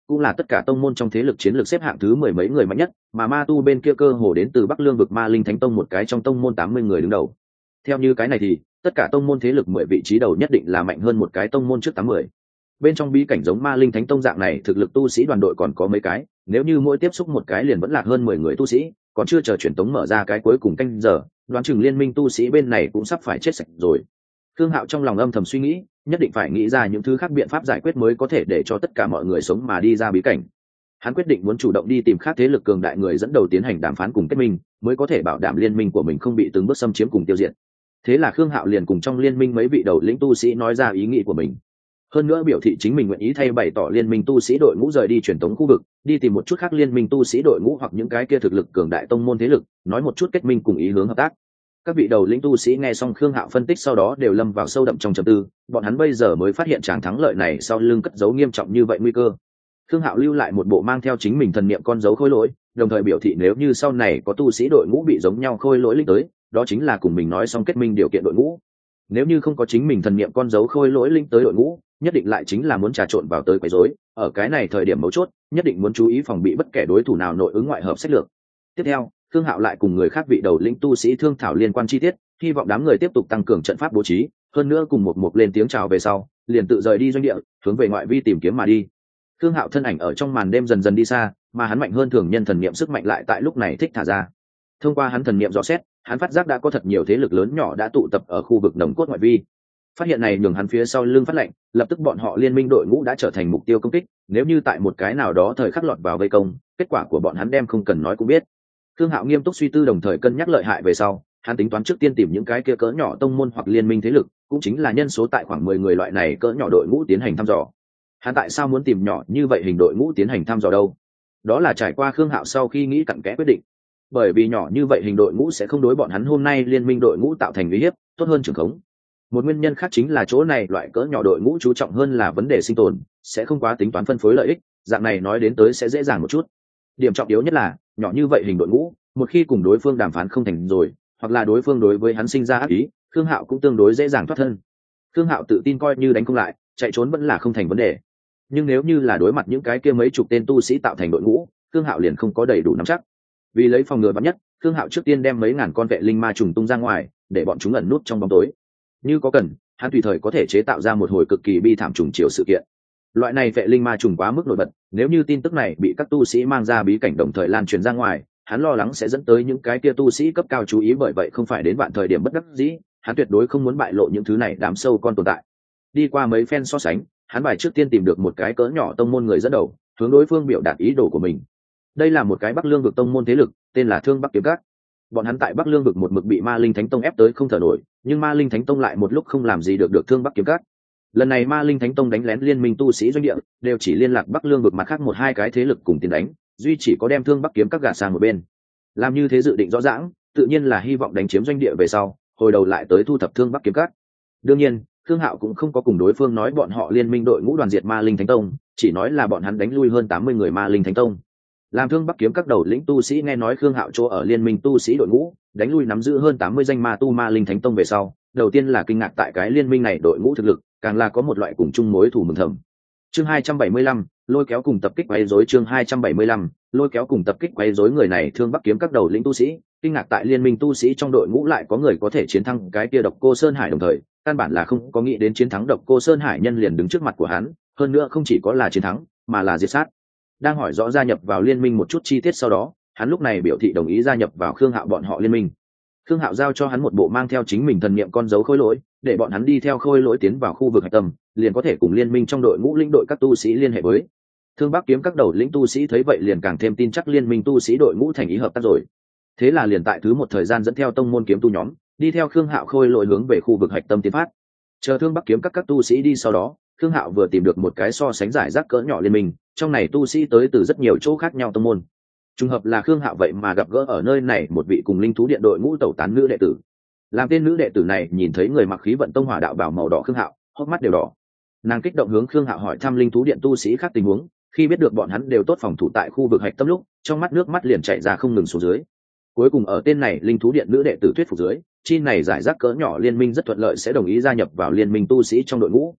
cũng là tất cả tông môn trong thế lực chiến lược xếp hạng thứ mười mấy người mạnh nhất, mà ma tu bên kia cơ hồ đến từ Bắc Lương vực Ma Linh Thánh Tông một cái trong tông môn tám mươi người đứng đầu. Theo như cái này thì tất cả tông môn thế lực mười vị trí đầu nhất định là mạnh hơn một cái tông môn trước tám mươi. Bên trong bí cảnh giống Ma Linh Thánh Tông dạng này thực lực tu sĩ đoàn đội còn có mấy cái, nếu như mỗi tiếp xúc một cái liền vẫn lạc hơn mười người tu sĩ, còn chưa chờ truyền tống mở ra cái cuối cùng canh giờ, đoán chừng liên minh tu sĩ bên này cũng sắp phải chết sạch rồi. Thương Hạo trong lòng âm thầm suy nghĩ, nhất định phải nghĩ ra những thứ khác biện pháp giải quyết mới có thể để cho tất cả mọi người sống mà đi ra bí cảnh. Hắn quyết định muốn chủ động đi tìm khác thế lực cường đại người dẫn đầu tiến hành đàm phán cùng kết minh, mới có thể bảo đảm liên minh của mình không bị từng bước xâm chiếm cùng tiêu diệt. Thế là Khương Hạo liền cùng trong liên minh mấy vị đầu lĩnh tu sĩ nói ra ý nghĩ của mình. Hơn nữa biểu thị chính mình nguyện ý thay bày tỏ liên minh tu sĩ đội ngũ rời đi truyền tống khu vực, đi tìm một chút khác liên minh tu sĩ đội ngũ hoặc những cái kia thực lực cường đại tông môn thế lực, nói một chút kết minh cùng ý hướng hợp tác. Các vị đầu lĩnh tu sĩ nghe xong Khương Hạo phân tích sau đó đều lâm vào sâu đậm trong trầm tư, bọn hắn bây giờ mới phát hiện tràng thắng lợi này sau lưng cất giấu nghiêm trọng như vậy nguy cơ. Khương Hạo lưu lại một bộ mang theo chính mình thần niệm con dấu khôi lỗi, đồng thời biểu thị nếu như sau này có tu sĩ đội ngũ bị giống nhau khôi lỗi linh tới, đó chính là cùng mình nói xong kết minh điều kiện đội ngũ. Nếu như không có chính mình thần niệm con dấu khôi lỗi linh tới đội ngũ, nhất định lại chính là muốn trà trộn vào tới quấy rối, ở cái này thời điểm mấu chốt, nhất định muốn chú ý phòng bị bất kể đối thủ nào nội ứng ngoại hợp sách lược. Tiếp theo, Khương Hạo lại cùng người khác vị đầu lĩnh tu sĩ thương thảo liên quan chi tiết, hy vọng đám người tiếp tục tăng cường trận pháp bố trí, hơn nữa cùng một một lên tiếng chào về sau, liền tự rời đi doanh địa, hướng về ngoại vi tìm kiếm mà đi. Khương Hạo thân ảnh ở trong màn đêm dần dần đi xa, mà hắn mạnh hơn thường nhân thần niệm sức mạnh lại tại lúc này thích thả ra. Thông qua hắn thần niệm dò xét, hắn phát giác đã có thật nhiều thế lực lớn nhỏ đã tụ tập ở khu vực nồng cốt ngoại vi. Phát hiện này nhường hắn phía sau lưng phát lệnh, lập tức bọn họ liên minh đội ngũ đã trở thành mục tiêu công kích, nếu như tại một cái nào đó thời khắc lọt vào vây công, kết quả của bọn hắn đem không cần nói cũng biết. Khương Hạo nghiêm túc suy tư đồng thời cân nhắc lợi hại về sau, hắn tính toán trước tiên tìm những cái kia cỡ nhỏ tông môn hoặc liên minh thế lực, cũng chính là nhân số tại khoảng mười người loại này cỡ nhỏ đội ngũ tiến hành thăm dò. Hắn tại sao muốn tìm nhỏ như vậy hình đội ngũ tiến hành thăm dò đâu? Đó là trải qua Khương Hạo sau khi nghĩ cặn kẽ quyết định. Bởi vì nhỏ như vậy hình đội ngũ sẽ không đối bọn hắn hôm nay liên minh đội ngũ tạo thành uy hiếp, tốt hơn trưởng khống. Một nguyên nhân khác chính là chỗ này loại cỡ nhỏ đội ngũ chú trọng hơn là vấn đề sinh tồn, sẽ không quá tính toán phân phối lợi ích, dạng này nói đến tới sẽ dễ dàng một chút. Điểm trọng yếu nhất là, nhỏ như vậy hình đội ngũ, một khi cùng đối phương đàm phán không thành rồi, hoặc là đối phương đối với hắn sinh ra ác ý, Khương Hạo cũng tương đối dễ dàng thoát thân. Khương Hạo tự tin coi như đánh không lại, chạy trốn vẫn là không thành vấn đề. Nhưng nếu như là đối mặt những cái kia mấy chục tên tu sĩ tạo thành đội ngũ, Khương Hạo liền không có đầy đủ nắm chắc. Vì lấy phòng ngừa vắn nhất, Khương Hạo trước tiên đem mấy ngàn con vệ linh ma trùng tung ra ngoài, để bọn chúng ẩn nút trong bóng tối. Như có cần, hắn tùy thời có thể chế tạo ra một hồi cực kỳ bi thảm trùng chiều sự kiện. Loại này vệ linh ma trùng quá mức nổi bật, nếu như tin tức này bị các tu sĩ mang ra bí cảnh đồng thời lan truyền ra ngoài, hắn lo lắng sẽ dẫn tới những cái kia tu sĩ cấp cao chú ý, bởi vậy không phải đến vạn thời điểm bất đắc dĩ, hắn tuyệt đối không muốn bại lộ những thứ này đám sâu con tồn tại. Đi qua mấy phen so sánh, hắn bài trước tiên tìm được một cái cỡ nhỏ tông môn người dẫn đầu, hướng đối phương biểu đạt ý đồ của mình. Đây là một cái Bắc Lương vực tông môn thế lực, tên là Thương Bắc Kiếm Các. Bọn hắn tại Bắc Lương vực một mực bị Ma Linh Thánh Tông ép tới không thở nổi, nhưng Ma Linh Thánh Tông lại một lúc không làm gì được được Thương Bắc Kiếm Các. Lần này Ma Linh Thánh Tông đánh lén liên minh tu sĩ doanh địa, đều chỉ liên lạc Bắc Lương vực mặt khác một hai cái thế lực cùng tiến đánh, duy chỉ có đem Thương Bắc Kiếm Các gạt sang một bên. Làm như thế dự định rõ ràng, tự nhiên là hy vọng đánh chiếm doanh địa về sau, hồi đầu lại tới thu thập Thương Bắc Kiếm Các. Đương nhiên, Khương Hạo cũng không có cùng đối phương nói bọn họ liên minh đội ngũ đoàn diệt Ma Linh Thánh Tông, chỉ nói là bọn hắn đánh lui hơn tám mươi người Ma Linh Thánh Tông. Làm Thương Bắc Kiếm Các đầu lĩnh tu sĩ nghe nói Khương Hạo chỗ ở liên minh tu sĩ đội ngũ đánh lui nắm giữ hơn tám mươi danh ma tu Ma Linh Thánh Tông về sau, đầu tiên là kinh ngạc tại cái liên minh này đội ngũ thực lực, càng là có một loại cùng chung mối thù mừng thầm. Chương hai trăm bảy mươi lăm, lôi kéo cùng tập kích quấy rối. Chương hai trăm bảy mươi lăm, lôi kéo cùng tập kích quấy rối. Người này Thương Bắc Kiếm Các đầu lĩnh tu sĩ, kinh ngạc tại liên minh tu sĩ trong đội ngũ lại có người có thể chiến thắng cái kia Độc Cô Sơn Hải, đồng thời căn bản là không có nghĩ đến chiến thắng Độc Cô Sơn Hải nhân liền đứng trước mặt của hắn, hơn nữa không chỉ có là chiến thắng, mà là diệt sát. Đang hỏi rõ gia nhập vào liên minh một chút chi tiết sau đó, hắn lúc này biểu thị đồng ý gia nhập vào Khương Hạo bọn họ liên minh. Khương Hạo giao cho hắn một bộ mang theo chính mình thần niệm con dấu khôi lỗi, để bọn hắn đi theo khôi lỗi tiến vào khu vực hạch tâm, liền có thể cùng liên minh trong đội ngũ lĩnh đội các tu sĩ liên hệ với. Thương Bắc Kiếm Các đầu lĩnh tu sĩ thấy vậy liền càng thêm tin chắc liên minh tu sĩ đội ngũ thành ý hợp tác rồi. Thế là liền tại thứ một thời gian dẫn theo tông môn kiếm tu nhóm, đi theo Khương Hạo khôi lỗi hướng về khu vực hạch tâm tiến phát. Chờ Thương Bắc Kiếm Các các tu sĩ đi sau đó, Khương Hạo vừa tìm được một cái so sánh giải rác cỡ nhỏ liên minh, trong này tu sĩ tới từ rất nhiều chỗ khác nhau tông môn. Trùng hợp là Khương Hạo vậy mà gặp gỡ ở nơi này một vị cùng linh thú điện đội ngũ tẩu tán nữ đệ tử. Làm tên nữ đệ tử này nhìn thấy người mặc khí vận tông hỏa đạo bào màu đỏ Khương Hạo, hốc mắt đều đỏ. Nàng kích động hướng Khương Hạo hỏi thăm linh thú điện tu sĩ khác tình huống, khi biết được bọn hắn đều tốt phòng thủ tại khu vực hạch tâm lúc, trong mắt nước mắt liền chảy ra không ngừng xuống dưới. Cuối cùng ở tên này linh thú điện nữ đệ tử thuyết phục dưới, chi này giải rác cỡ nhỏ liên minh rất thuận lợi sẽ đồng ý gia nhập vào liên minh tu sĩ trong đội ngũ.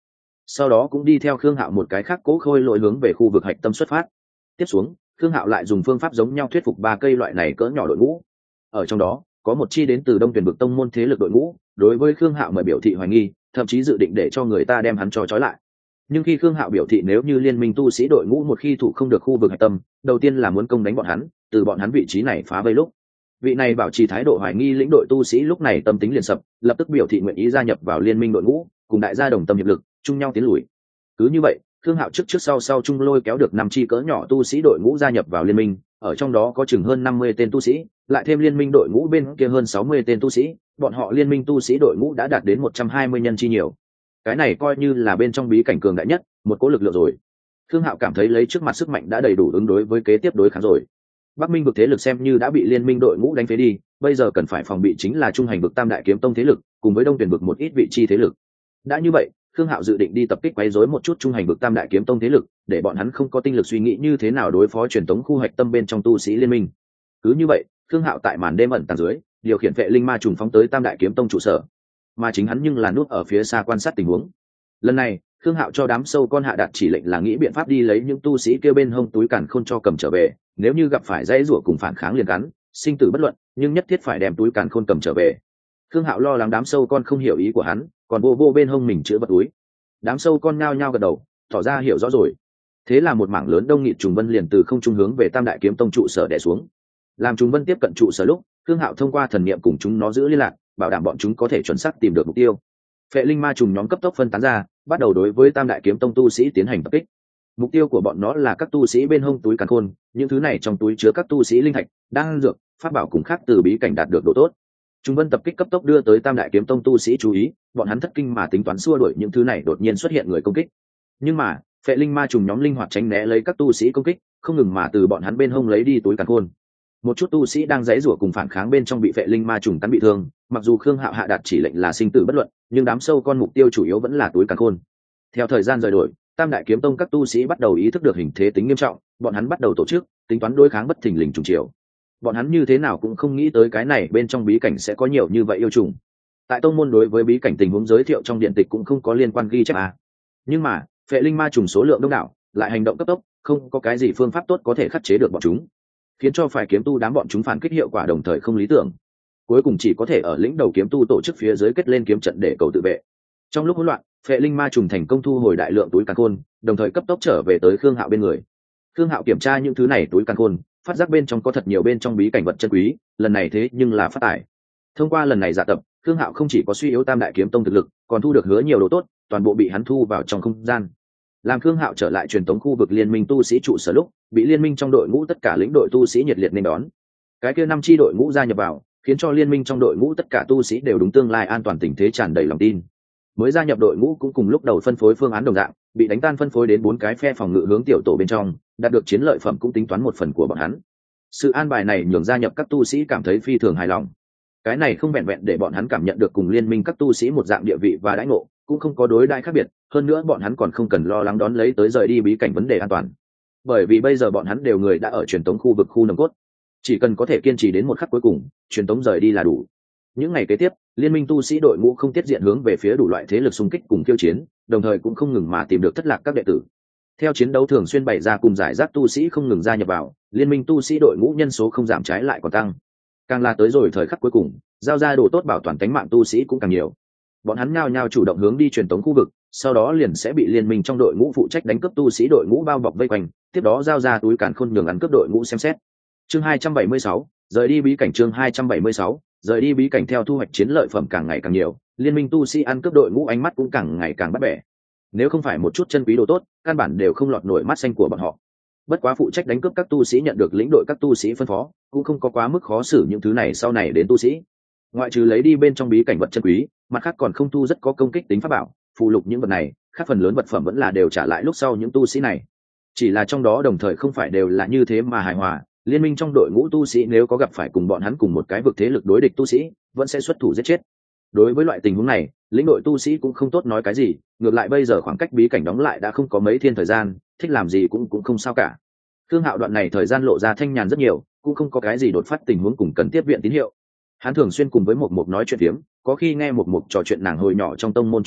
sau đó cũng đi theo khương hạo một cái khác cố khôi lội hướng về khu vực hạch tâm xuất phát. Tiếp xuống khương hạo lại dùng phương pháp giống nhau thuyết phục ba cây loại này cỡ nhỏ đội ngũ. Ở trong đó có một chi đến từ đông tuyển vực tông môn thế lực đội ngũ đối với khương hạo mời biểu thị hoài nghi, thậm chí dự định để cho người ta đem hắn cho trói lại. Nhưng khi khương hạo biểu thị nếu như liên minh tu sĩ đội ngũ một khi thủ không được khu vực hạch tâm, đầu tiên là muốn công đánh bọn hắn, từ bọn hắn vị trí này phá vây lúc, vị này bảo trì thái độ hoài nghi lĩnh đội tu sĩ lúc này tâm tính liền sập, lập tức biểu thị nguyện ý gia nhập vào liên minh đội ngũ, cùng đại gia đồng tâm hiệp lực, chung nhau tiến lùi. Cứ như vậy khương hạo trước trước sau sau chung lôi kéo được năm chi cỡ nhỏ tu sĩ đội ngũ gia nhập vào liên minh, ở trong đó có chừng hơn năm mươi tên tu sĩ, lại thêm liên minh đội ngũ bên kia hơn sáu mươi tên tu sĩ, bọn họ liên minh tu sĩ đội ngũ đã đạt đến một trăm hai mươi nhân chi nhiều. Cái này coi như là bên trong bí cảnh cường đại nhất một cỗ lực lượng rồi. Khương Hạo cảm thấy lấy trước mặt sức mạnh đã đầy đủ ứng đối với kế tiếp đối kháng rồi. Bắc Minh vực thế lực xem như đã bị liên minh đội ngũ đánh phế đi, bây giờ cần phải phòng bị chính là trung hành vực Tam Đại Kiếm Tông thế lực, cùng với Đông Tuyển vực một ít vị chi thế lực. Đã như vậy, Khương Hạo dự định đi tập kích quấy rối một chút trung hành vực Tam Đại Kiếm Tông thế lực, để bọn hắn không có tinh lực suy nghĩ như thế nào đối phó truyền tống khu hạch tâm bên trong tu sĩ liên minh. Cứ như vậy, Khương Hạo tại màn đêm ẩn tàng dưới, điều khiển vệ linh ma trùng phóng tới Tam Đại Kiếm Tông trụ sở, mà chính hắn nhưng là núp ở phía xa quan sát tình huống. Lần này Khương Hạo cho đám sâu con hạ đạt chỉ lệnh là nghĩ biện pháp đi lấy những tu sĩ kêu bên hông túi càn khôn cho cầm trở về, nếu như gặp phải dãy rủa cùng phản kháng liền gắn sinh tử bất luận, nhưng nhất thiết phải đem túi càn khôn cầm trở về. Khương Hạo lo lắng đám sâu con không hiểu ý của hắn, còn vô vô bên hông mình chữa vật túi. Đám sâu con nhao nhao gật đầu, tỏ ra hiểu rõ rồi. Thế là một mảng lớn đông nghịt trùng vân liền từ không trung hướng về Tam Đại Kiếm Tông trụ sở đè xuống. Làm trùng vân tiếp cận trụ sở lúc, Khương Hạo thông qua thần niệm cùng chúng nó giữ liên lạc, bảo đảm bọn chúng có thể chuẩn xác tìm được mục tiêu. Phệ linh ma trùng nhóm cấp tốc phân tán ra, bắt đầu đối với Tam Đại Kiếm Tông tu sĩ tiến hành tập kích. Mục tiêu của bọn nó là các tu sĩ bên hông túi càn khôn, những thứ này trong túi chứa các tu sĩ linh thạch, đan dược, pháp bảo cùng khác từ bí cảnh đạt được độ tốt. Trung vân tập kích cấp tốc đưa tới Tam Đại Kiếm Tông tu sĩ chú ý, bọn hắn thất kinh mà tính toán xua đuổi những thứ này đột nhiên xuất hiện người công kích. Nhưng mà, Phệ linh ma trùng nhóm linh hoạt tránh né lấy các tu sĩ công kích, không ngừng mà từ bọn hắn bên hông lấy đi túi càn khôn. Một chút tu sĩ đang giãy giụa cùng phản kháng bên trong bị Phệ linh ma trùng cắn bị thương, mặc dù Khương Hạo hạ đạt chỉ lệnh là sinh tử bất luận, nhưng đám sâu con mục tiêu chủ yếu vẫn là túi càn khôn. Theo thời gian rời đổi, Tam Đại Kiếm Tông các tu sĩ bắt đầu ý thức được hình thế tính nghiêm trọng, bọn hắn bắt đầu tổ chức tính toán đối kháng bất thình lình trùng chiều. Bọn hắn như thế nào cũng không nghĩ tới cái này bên trong bí cảnh sẽ có nhiều như vậy yêu trùng. Tại tông môn đối với bí cảnh tình huống giới thiệu trong điện tịch cũng không có liên quan ghi chép à. Nhưng mà, Phệ linh ma trùng số lượng đông đảo, lại hành động cấp tốc, không có cái gì phương pháp tốt có thể khắc chế được bọn chúng, khiến cho phải kiếm tu đám bọn chúng phản kích hiệu quả đồng thời không lý tưởng. Cuối cùng chỉ có thể ở lĩnh đầu kiếm tu tổ chức phía dưới kết lên kiếm trận để cầu tự vệ. Trong lúc hỗn loạn, Phệ linh ma trùng thành công thu hồi đại lượng túi càn khôn, đồng thời cấp tốc trở về tới Khương Hạo bên người. Khương Hạo kiểm tra những thứ này túi càn khôn, phát giác bên trong có thật nhiều bên trong bí cảnh vật chân quý, lần này thế nhưng là phát tài. Thông qua lần này dạ tập, Khương Hạo không chỉ có suy yếu Tam Đại Kiếm Tông thực lực, còn thu được hứa nhiều đồ tốt, toàn bộ bị hắn thu vào trong không gian. Làm Khương Hạo trở lại truyền tống khu vực liên minh tu sĩ trụ sở lúc, bị liên minh trong đội ngũ tất cả lĩnh đội tu sĩ nhiệt liệt nên đón. Cái kia năm chi đội ngũ gia nhập vào, khiến cho liên minh trong đội ngũ tất cả tu sĩ đều đúng tương lai an toàn tình thế tràn đầy lòng tin. Mới gia nhập đội ngũ cũng cùng lúc đầu phân phối phương án đồng dạng, bị đánh tan phân phối đến bốn cái phe phòng ngự hướng tiểu tổ bên trong, đạt được chiến lợi phẩm cũng tính toán một phần của bọn hắn. Sự an bài này nhường gia nhập các tu sĩ cảm thấy phi thường hài lòng. Cái này không vẹn vẹn để bọn hắn cảm nhận được cùng liên minh các tu sĩ một dạng địa vị và đãi ngộ, cũng không có đối đãi khác biệt, hơn nữa bọn hắn còn không cần lo lắng đón lấy tới rời đi bí cảnh vấn đề an toàn. Bởi vì bây giờ bọn hắn đều người đã ở truyền tống khu vực khu nồng cốt, chỉ cần có thể kiên trì đến một khắc cuối cùng, truyền tống rời đi là đủ. Những ngày kế tiếp, liên minh tu sĩ đội ngũ không tiết diện hướng về phía đủ loại thế lực xung kích cùng khiêu chiến, đồng thời cũng không ngừng mà tìm được thất lạc các đệ tử. Theo chiến đấu thường xuyên bày ra cùng giải rác tu sĩ không ngừng gia nhập vào, liên minh tu sĩ đội ngũ nhân số không giảm trái lại còn tăng. Càng là tới rồi thời khắc cuối cùng, giao ra đồ tốt bảo toàn tính mạng tu sĩ cũng càng nhiều. Bọn hắn nhao nhao chủ động hướng đi truyền tống khu vực, sau đó liền sẽ bị liên minh trong đội ngũ phụ trách đánh cướp tu sĩ đội ngũ bao bọc vây quanh, tiếp đó giao ra túi càn khôn nhường ăn cướp đội ngũ xem xét. Chương hai trăm bảy mươi sáu, rời đi bí cảnh. Chương hai trăm bảy mươi sáu, rời đi bí cảnh. Theo thu hoạch chiến lợi phẩm càng ngày càng nhiều, liên minh tu sĩ ăn cướp đội ngũ ánh mắt cũng càng ngày càng bắt bẻ. Nếu không phải một chút chân quý đồ tốt, căn bản đều không lọt nổi mắt xanh của bọn họ. Bất quá phụ trách đánh cướp các tu sĩ nhận được lĩnh đội các tu sĩ phân phó, cũng không có quá mức khó xử những thứ này sau này đến tu sĩ. Ngoại trừ lấy đi bên trong bí cảnh vật chân quý, mặt khác còn không thu rất có công kích tính pháp bảo, phụ lục những vật này, khác phần lớn vật phẩm vẫn là đều trả lại lúc sau những tu sĩ này. Chỉ là trong đó đồng thời không phải đều là như thế mà hài hòa, liên minh trong đội ngũ tu sĩ nếu có gặp phải cùng bọn hắn cùng một cái vực thế lực đối địch tu sĩ, vẫn sẽ xuất thủ giết chết. Đối với loại tình huống này, lĩnh đội tu sĩ cũng không tốt nói cái gì, ngược lại bây giờ khoảng cách bí cảnh đóng lại đã không có mấy thiên thời gian, thích làm gì cũng cũng không sao cả. Khương Hạo đoạn này thời gian lộ ra thanh nhàn rất nhiều, cũng không có cái gì đột phát tình huống cùng cần tiếp viện tín hiệu. Hắn thường xuyên cùng với một mục nói chuyện phiếm, có khi nghe một mục trò chuyện nàng hồi nhỏ trong tông môn chuyện cũ,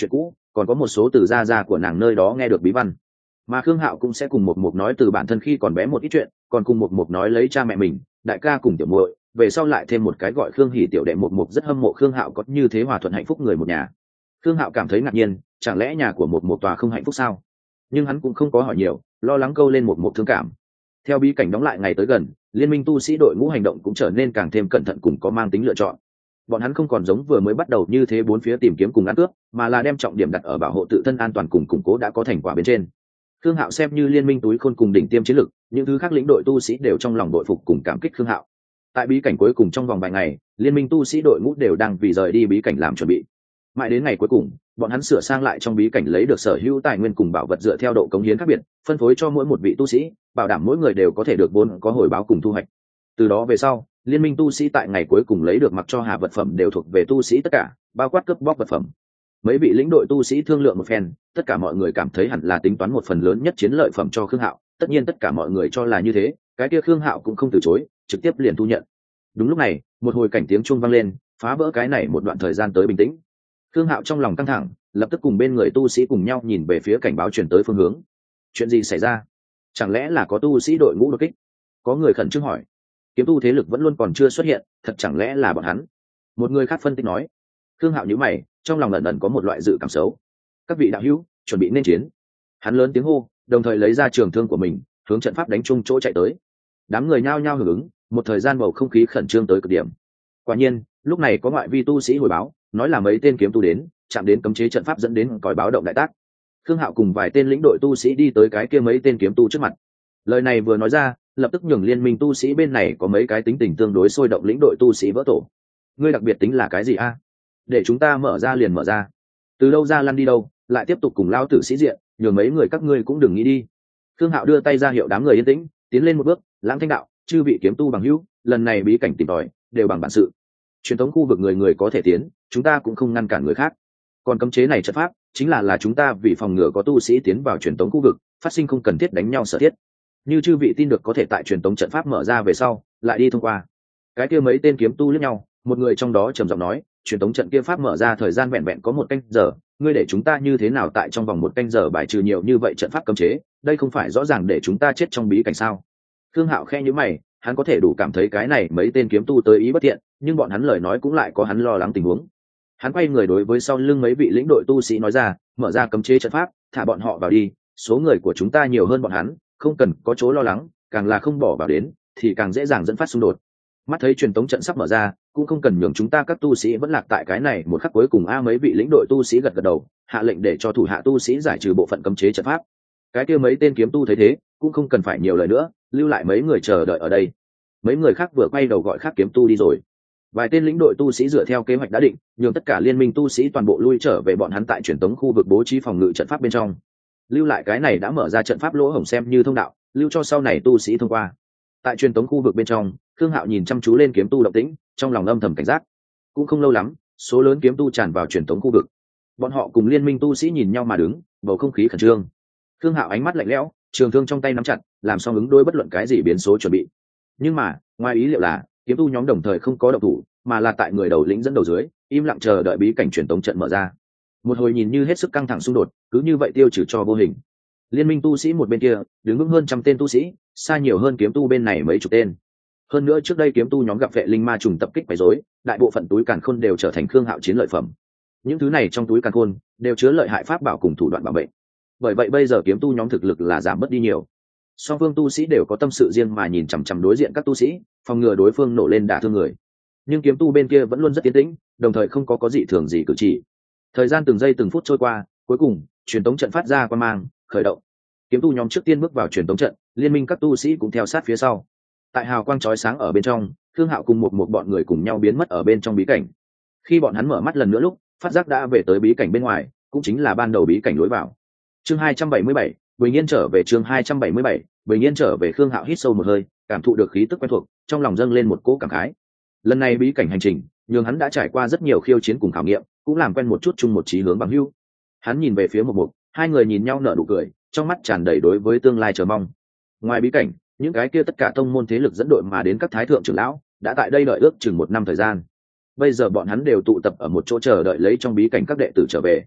còn có một số từ gia gia của nàng nơi đó nghe được bí văn. Mà Khương Hạo cũng sẽ cùng một mục nói từ bản thân khi còn bé một ít chuyện, còn cùng một mục nói lấy cha mẹ mình, đại ca cùng tiểu muội, về sau lại thêm một cái gọi Khương Hỉ tiểu đệ. Một mục rất hâm mộ Khương Hạo có như thế hòa thuận hạnh phúc người một nhà. Khương Hạo cảm thấy ngạc nhiên, chẳng lẽ nhà của một mục tòa không hạnh phúc sao? Nhưng hắn cũng không có hỏi nhiều, lo lắng câu lên một mục thương cảm. Theo bí cảnh đóng lại ngày tới gần, liên minh tu sĩ đội ngũ hành động cũng trở nên càng thêm cẩn thận cùng có mang tính lựa chọn. Bọn hắn không còn giống vừa mới bắt đầu như thế bốn phía tìm kiếm cùng ăn cướp, mà là đem trọng điểm đặt ở bảo hộ tự thân an toàn cùng củng cố đã có thành quả bên trên. Khương Hạo xem như liên minh túi khôn cùng đỉnh tiêm chiến lực, những thứ khác lĩnh đội tu sĩ đều trong lòng đội phục cùng cảm kích Khương Hạo. Tại bí cảnh cuối cùng trong vòng vài ngày, liên minh tu sĩ đội ngũ đều đang vì rời đi bí cảnh làm chuẩn bị. Mãi đến ngày cuối cùng, bọn hắn sửa sang lại trong bí cảnh lấy được sở hữu tài nguyên cùng bảo vật dựa theo độ cống hiến khác biệt, phân phối cho mỗi một vị tu sĩ, bảo đảm mỗi người đều có thể được vốn có hồi báo cùng thu hoạch. Từ đó về sau, liên minh tu sĩ tại ngày cuối cùng lấy được mặc cho hà vật phẩm đều thuộc về tu sĩ tất cả, bao quát cướp bóc vật phẩm. Mấy vị lĩnh đội tu sĩ thương lượng một phen, tất cả mọi người cảm thấy hẳn là tính toán một phần lớn nhất chiến lợi phẩm cho Khương Hạo. Tất nhiên tất cả mọi người cho là như thế, cái kia Khương Hạo cũng không từ chối, trực tiếp liền thu nhận. Đúng lúc này, một hồi cảnh tiếng chuông vang lên, phá vỡ cái này một đoạn thời gian tới bình tĩnh. Khương Hạo trong lòng căng thẳng, lập tức cùng bên người tu sĩ cùng nhau nhìn về phía cảnh báo truyền tới phương hướng. Chuyện gì xảy ra? Chẳng lẽ là có tu sĩ đội ngũ đột kích? Có người khẩn trương hỏi. Kiếm tu thế lực vẫn luôn còn chưa xuất hiện, thật chẳng lẽ là bọn hắn? Một người khác phân tích nói. Khương Hạo nhíu mày, trong lòng ẩn ẩn có một loại dự cảm xấu. Các vị đạo hữu, chuẩn bị nên chiến. Hắn lớn tiếng hô, đồng thời lấy ra trường thương của mình, hướng trận pháp đánh chung chỗ chạy tới. Đám người nhao nhao hưởng ứng, một thời gian bầu không khí khẩn trương tới cực điểm. Quả nhiên, lúc này có ngoại vi tu sĩ hồi báo, nói là mấy tên kiếm tu đến, chạm đến cấm chế trận pháp dẫn đến còi báo động đại tác. Khương Hạo cùng vài tên lĩnh đội tu sĩ đi tới cái kia mấy tên kiếm tu trước mặt. Lời này vừa nói ra, lập tức nhường liên minh tu sĩ bên này có mấy cái tính tình tương đối sôi động lĩnh đội tu sĩ vỡ tổ. Ngươi đặc biệt tính là cái gì a? Để chúng ta mở ra liền mở ra. Từ đâu ra lăn đi đâu, lại tiếp tục cùng lao tử sĩ diện, nhường mấy người các ngươi cũng đừng nghĩ đi. Khương Hạo đưa tay ra hiệu đám người yên tĩnh, tiến lên một bước, lãng thanh đạo, chư vị kiếm tu bằng hữu, lần này bí cảnh tìm tòi đều bằng bản sự. Truyền thống khu vực người người có thể tiến, chúng ta cũng không ngăn cản người khác. Còn cấm chế này trận pháp, chính là là chúng ta vì phòng ngừa có tu sĩ tiến vào truyền thống khu vực, phát sinh không cần thiết đánh nhau sở thiết. Như chư vị tin được có thể tại truyền thống trận pháp mở ra về sau, lại đi thông qua. Cái kia mấy tên kiếm tu liếc nhau, một người trong đó trầm giọng nói, truyền thống trận kia pháp mở ra thời gian vẹn vẹn có một canh giờ, ngươi để chúng ta như thế nào tại trong vòng một canh giờ bài trừ nhiều như vậy trận pháp cấm chế, đây không phải rõ ràng để chúng ta chết trong bí cảnh sao? Khương Hạo khẽ nhíu mày, hắn có thể đủ cảm thấy cái này mấy tên kiếm tu tới ý bất thiện, nhưng bọn hắn lời nói cũng lại có hắn lo lắng tình huống. Hắn quay người đối với sau lưng mấy vị lĩnh đội tu sĩ nói ra, mở ra cấm chế trận pháp, thả bọn họ vào đi, số người của chúng ta nhiều hơn bọn hắn, không cần có chỗ lo lắng, càng là không bỏ vào đến thì càng dễ dàng dẫn phát xung đột. Mắt thấy truyền tống trận sắp mở ra, cũng không cần nhường chúng ta các tu sĩ vẫn lạc tại cái này một khắc cuối cùng. A mấy vị lĩnh đội tu sĩ gật gật đầu, hạ lệnh để cho thủ hạ tu sĩ giải trừ bộ phận cấm chế trận pháp. Cái kia mấy tên kiếm tu thấy thế, cũng không cần phải nhiều lời nữa, lưu lại mấy người chờ đợi ở đây. Mấy người khác vừa quay đầu gọi khác kiếm tu đi rồi. Vài tên lĩnh đội tu sĩ dựa theo kế hoạch đã định, nhường tất cả liên minh tu sĩ toàn bộ lui trở về bọn hắn tại truyền tống khu vực bố trí phòng ngự trận pháp bên trong. Lưu lại cái này đã mở ra trận pháp lỗ hổng xem như thông đạo, lưu cho sau này tu sĩ thông qua. Tại truyền tống khu vực bên trong, Khương Hạo nhìn chăm chú lên kiếm tu động tĩnh, trong lòng âm thầm cảnh giác. Cũng không lâu lắm, số lớn kiếm tu tràn vào truyền tống khu vực. Bọn họ cùng liên minh tu sĩ nhìn nhau mà đứng, bầu không khí khẩn trương. Khương Hạo ánh mắt lạnh lẽo, trường thương trong tay nắm chặt, làm xong ứng đối bất luận cái gì biến số chuẩn bị. Nhưng mà, ngoài ý liệu là, kiếm tu nhóm đồng thời không có động thủ, mà là tại người đầu lĩnh dẫn đầu dưới, im lặng chờ đợi bí cảnh truyền tống trận mở ra. Một hồi nhìn như hết sức căng thẳng xung đột, cứ như vậy tiêu trừ cho vô hình. Liên minh tu sĩ một bên kia, đứng vững hơn trăm tên tu sĩ, xa nhiều hơn kiếm tu bên này mấy chục tên. Hơn nữa trước đây kiếm tu nhóm gặp vệ linh ma trùng tập kích quấy rối, đại bộ phận túi càn khôn đều trở thành Khương Hạo chiến lợi phẩm. Những thứ này trong túi càn khôn đều chứa lợi hại pháp bảo cùng thủ đoạn bảo vệ. Bởi vậy bây giờ kiếm tu nhóm thực lực là giảm bớt đi nhiều. Song phương tu sĩ đều có tâm sự riêng mà nhìn chằm chằm đối diện các tu sĩ, phòng ngừa đối phương nổ lên đả thương người. Nhưng kiếm tu bên kia vẫn luôn rất yên tĩnh, đồng thời không có có dị thường gì cử chỉ. Thời gian từng giây từng phút trôi qua, cuối cùng truyền tống trận phát ra quang mang, khởi động. Kiếm tu nhóm trước tiên bước vào truyền tống trận, liên minh các tu sĩ cũng theo sát phía sau. Tại hào quang chói sáng ở bên trong, Khương Hạo cùng một một bọn người cùng nhau biến mất ở bên trong bí cảnh. Khi bọn hắn mở mắt lần nữa lúc, phát giác đã về tới bí cảnh bên ngoài, cũng chính là ban đầu bí cảnh lối vào. Chương hai trăm bảy mươi bảy, Bình Yên trở về. Chương hai trăm bảy mươi bảy, Bình Yên trở về. Khương Hạo hít sâu một hơi, cảm thụ được khí tức quen thuộc, trong lòng dâng lên một cỗ cảm khái. Lần này bí cảnh hành trình, nhưng hắn đã trải qua rất nhiều khiêu chiến cùng khảo nghiệm, cũng làm quen một chút chung một chí hướng bằng hữu. Hắn nhìn về phía một mục, hai người nhìn nhau nở nụ cười, trong mắt tràn đầy đối với tương lai chờ mong. Ngoài bí cảnh, những cái kia tất cả tông môn thế lực dẫn đội mà đến các thái thượng trưởng lão đã tại đây đợi ước chừng một năm thời gian. Bây giờ bọn hắn đều tụ tập ở một chỗ chờ đợi lấy trong bí cảnh các đệ tử trở về.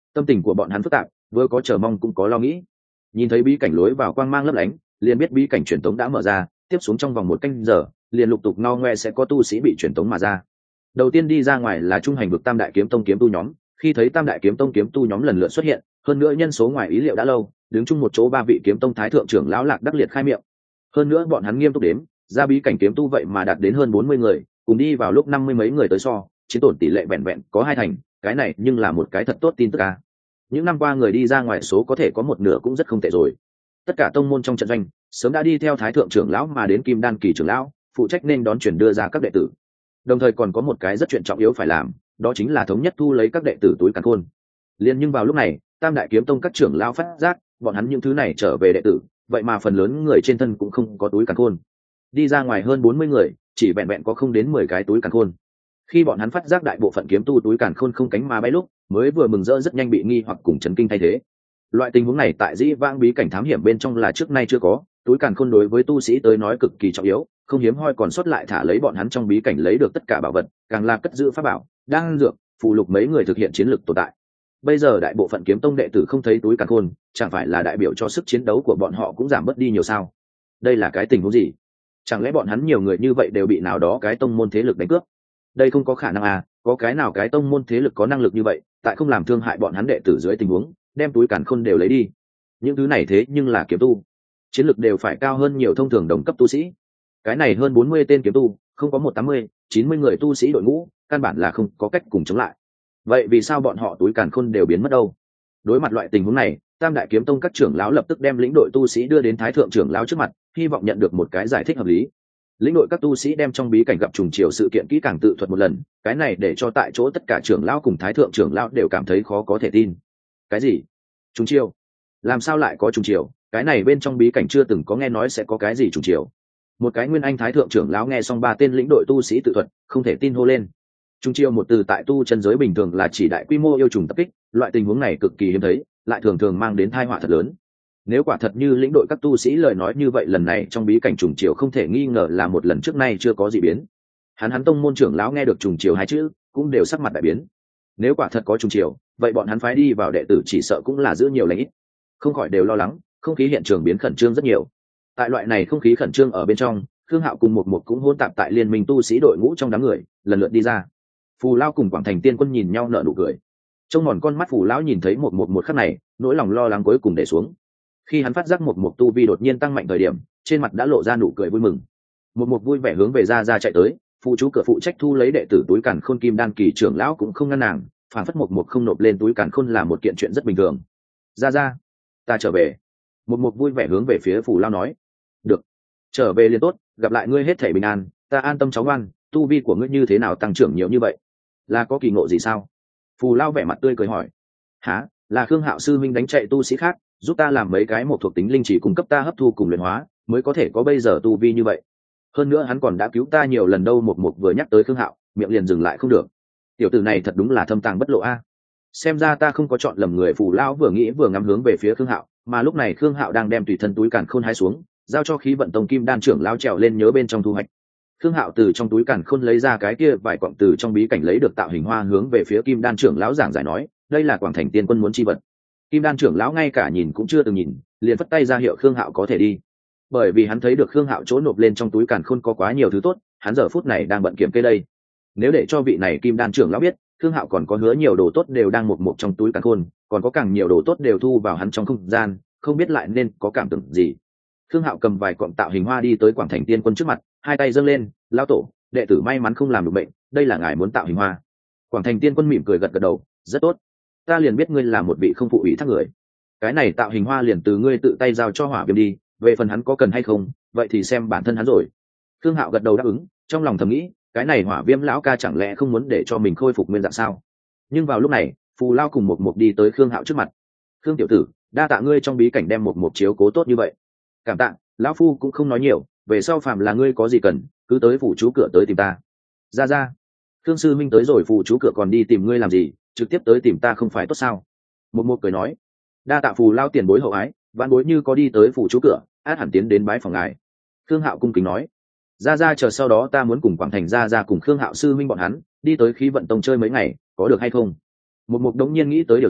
Tâm tình của bọn hắn phức tạp, vừa có chờ mong cũng có lo nghĩ. Nhìn thấy bí cảnh lối vào quang mang lấp lánh, liền biết bí cảnh truyền tống đã mở ra, tiếp xuống trong vòng một canh giờ liền lục tục no ngoe sẽ có tu sĩ bị truyền tống mà ra. Đầu tiên đi ra ngoài là trung hành vực tam đại kiếm tông kiếm tu nhóm. Khi thấy tam đại kiếm tông kiếm tu nhóm lần lượt xuất hiện, hơn nữa nhân số ngoài ý liệu đã lâu, đứng chung một chỗ ba vị kiếm tông thái thượng trưởng lão Lạc Đắc Liệt khai miệng. Hơn nữa bọn hắn nghiêm túc đếm, ra bí cảnh kiếm tu vậy mà đạt đến hơn bốn mươi người, cùng đi vào lúc năm mươi mấy người tới so, chiến tổn tỷ lệ vẹn vẹn có hai thành, cái này nhưng là một cái thật tốt tin tức a. Những năm qua người đi ra ngoài số có thể có một nửa cũng rất không tệ rồi. Tất cả tông môn trong trận doanh sớm đã đi theo thái thượng trưởng lão mà đến kim đan kỳ trưởng lão, phụ trách nên đón chuyển đưa ra các đệ tử. Đồng thời còn có một cái rất chuyện trọng yếu phải làm, đó chính là thống nhất thu lấy các đệ tử túi càn khôn. Liên nhưng vào lúc này, tam đại kiếm tông các trưởng lão phát giác, bọn hắn những thứ này trở về đệ tử, vậy mà phần lớn người trên thân cũng không có túi càn khôn. Đi ra ngoài hơn bốn mươi người, chỉ vẹn vẹn có không đến mười cái túi càn khôn. Khi bọn hắn phát giác đại bộ phận kiếm tu túi càn khôn không cánh mà bay lúc, mới vừa mừng rỡ rất nhanh bị nghi hoặc cùng chấn kinh thay thế. Loại tình huống này tại dĩ vãng bí cảnh thám hiểm bên trong là trước nay chưa có, túi càn khôn đối với tu sĩ tới nói cực kỳ trọng yếu, không hiếm hoi còn sót lại thả lấy bọn hắn trong bí cảnh lấy được tất cả bảo vật, càng là cất giữ pháp bảo, đang dược, phụ lục mấy người thực hiện chiến lược tồn tại. Bây giờ đại bộ phận kiếm tông đệ tử không thấy túi càn khôn, chẳng phải là đại biểu cho sức chiến đấu của bọn họ cũng giảm bớt đi nhiều sao? Đây là cái tình huống gì? Chẳng lẽ bọn hắn nhiều người như vậy đều bị nào đó cái tông môn thế lực đánh cướp? Đây không có khả năng à, có cái nào cái tông môn thế lực có năng lực như vậy, tại không làm thương hại bọn hắn đệ tử dưới tình huống, đem túi càn khôn đều lấy đi. Những thứ này thế nhưng là kiếm tu, chiến lực đều phải cao hơn nhiều thông thường đồng cấp tu sĩ. Cái này hơn bốn mươi tên kiếm tu, không có một tám mươi, chín mươi người tu sĩ đội ngũ, căn bản là không có cách cùng chống lại. Vậy vì sao bọn họ túi càn khôn đều biến mất đâu? Đối mặt loại tình huống này, tam đại kiếm tông các trưởng lão lập tức đem lĩnh đội tu sĩ đưa đến thái thượng trưởng lão trước mặt, hy vọng nhận được một cái giải thích hợp lý. Lĩnh đội các tu sĩ đem trong bí cảnh gặp trùng chiều sự kiện kỹ càng tự thuật một lần, cái này để cho tại chỗ tất cả trưởng lão cùng thái thượng trưởng lão đều cảm thấy khó có thể tin. Cái gì? Trùng chiều? Làm sao lại có trùng chiều? Cái này bên trong bí cảnh chưa từng có nghe nói sẽ có cái gì trùng chiều. Một cái nguyên anh thái thượng trưởng lão nghe xong ba tên lĩnh đội tu sĩ tự thuật, không thể tin hô lên. Trùng chiều một từ tại tu chân giới bình thường là chỉ đại quy mô yêu trùng tập kích, loại tình huống này cực kỳ hiếm thấy, lại thường thường mang đến tai họa thật lớn. Nếu quả thật như lĩnh đội các tu sĩ lời nói như vậy, lần này trong bí cảnh trùng chiều không thể nghi ngờ là một lần trước nay chưa có dị biến. Hắn hắn tông môn trưởng lão nghe được trùng chiều hai chữ, cũng đều sắc mặt đại biến. Nếu quả thật có trùng chiều, vậy bọn hắn phái đi vào đệ tử chỉ sợ cũng là giữ nhiều lãnh ít. Không khỏi đều lo lắng, không khí hiện trường biến khẩn trương rất nhiều. Tại loại này không khí khẩn trương ở bên trong, Khương Hạo cùng một một cũng hỗn tạp tại liên minh tu sĩ đội ngũ trong đám người, lần lượt đi ra. Phù Lao cùng Quảng Thành Tiên Quân nhìn nhau nở nụ cười. Trong mòn con mắt Phù Lão nhìn thấy một một một khắc này, nỗi lòng lo lắng cuối cùng để xuống. Khi hắn phát giác một một tu vi đột nhiên tăng mạnh thời điểm, trên mặt đã lộ ra nụ cười vui mừng. Một một vui vẻ hướng về ra ra chạy tới, phụ chú cửa phụ trách thu lấy đệ tử túi càn khôn kim đan kỳ trưởng lão cũng không ngăn nàng, phản phất một một không nộp lên túi càn khôn là một kiện chuyện rất bình thường. Ra ra, ta trở về. Một một vui vẻ hướng về phía Phù Lao nói. Được, trở về liền tốt, gặp lại ngươi hết thảy bình an, ta an tâm cháu ngoan. Tu vi của ngươi như thế nào tăng trưởng nhiều như vậy? Là có kỳ ngộ gì sao? Phù Lao vẻ mặt tươi cười hỏi. Hả, là Khương Hạo sư minh đánh chạy tu sĩ khác, giúp ta làm mấy cái một thuộc tính linh chỉ cung cấp ta hấp thu cùng luyện hóa, mới có thể có bây giờ tu vi như vậy. Hơn nữa hắn còn đã cứu ta nhiều lần đâu. Một một vừa nhắc tới Khương Hạo, miệng liền dừng lại không được. Tiểu tử này thật đúng là thâm tàng bất lộ a. Xem ra ta không có chọn lầm người. Phù Lao vừa nghĩ vừa ngắm hướng về phía Khương Hạo, mà lúc này Khương Hạo đang đem tùy thân túi càn khôn hái xuống, giao cho khí vận tông kim đan trưởng lao trèo lên nhớ bên trong thu hoạch. Khương Hạo từ trong túi càn khôn lấy ra cái kia vài quặng từ trong bí cảnh lấy được tạo hình hoa, hướng về phía kim đan trưởng lão giảng giải nói, đây là Quảng Thành Tiên Quân muốn chi vật. Kim đan trưởng lão ngay cả nhìn cũng chưa từng nhìn, liền phất tay ra hiệu Khương Hạo có thể đi. Bởi vì hắn thấy được Khương Hạo chỗ nộp lên trong túi càn khôn có quá nhiều thứ tốt, hắn giờ phút này đang bận kiểm kê đây. Nếu để cho vị này kim đan trưởng lão biết, Khương Hạo còn có hứa nhiều đồ tốt đều đang một một trong túi càn khôn, còn có càng nhiều đồ tốt đều thu vào hắn trong không gian, không biết lại nên có cảm tưởng gì. Khương Hạo cầm vài cọng tạo hình hoa đi tới Quảng Thành Tiên Quân trước mặt, hai tay dâng lên, lão tổ, đệ tử may mắn không làm được bệnh, đây là ngài muốn tạo hình hoa. Quảng Thành Tiên Quân mỉm cười gật gật đầu, rất tốt, ta liền biết ngươi là một vị không phụ ủy thác người. Cái này tạo hình hoa liền từ ngươi tự tay giao cho Hỏa Viêm đi, về phần hắn có cần hay không, vậy thì xem bản thân hắn rồi. Khương Hạo gật đầu đáp ứng, trong lòng thầm nghĩ, cái này Hỏa Viêm lão ca chẳng lẽ không muốn để cho mình khôi phục nguyên dạng sao? Nhưng vào lúc này, Phù Lao cùng một một đi tới Khương Hạo trước mặt. Khương tiểu tử, đa tạ ngươi trong bí cảnh đem một một chiếu cố tốt như vậy. Cảm tạ, lão phu cũng không nói nhiều, về sau phàm là ngươi có gì cần, cứ tới phủ chú cửa tới tìm ta. Ra ra, Khương sư minh tới rồi, phủ chú cửa còn đi tìm ngươi làm gì, trực tiếp tới tìm ta không phải tốt sao? Một một cười nói, đa tạ Phù Lao tiền bối hậu ái, vãn bối như có đi tới phủ chú cửa, át hẳn tiến đến bái phòng ngài. Khương Hạo cung kính nói, ra ra chờ sau đó ta muốn cùng Quảng Thành ra ra cùng Khương Hạo sư minh bọn hắn đi tới khí vận tông chơi mấy ngày, có được hay không? Một mục đống nhiên nghĩ tới điều gì,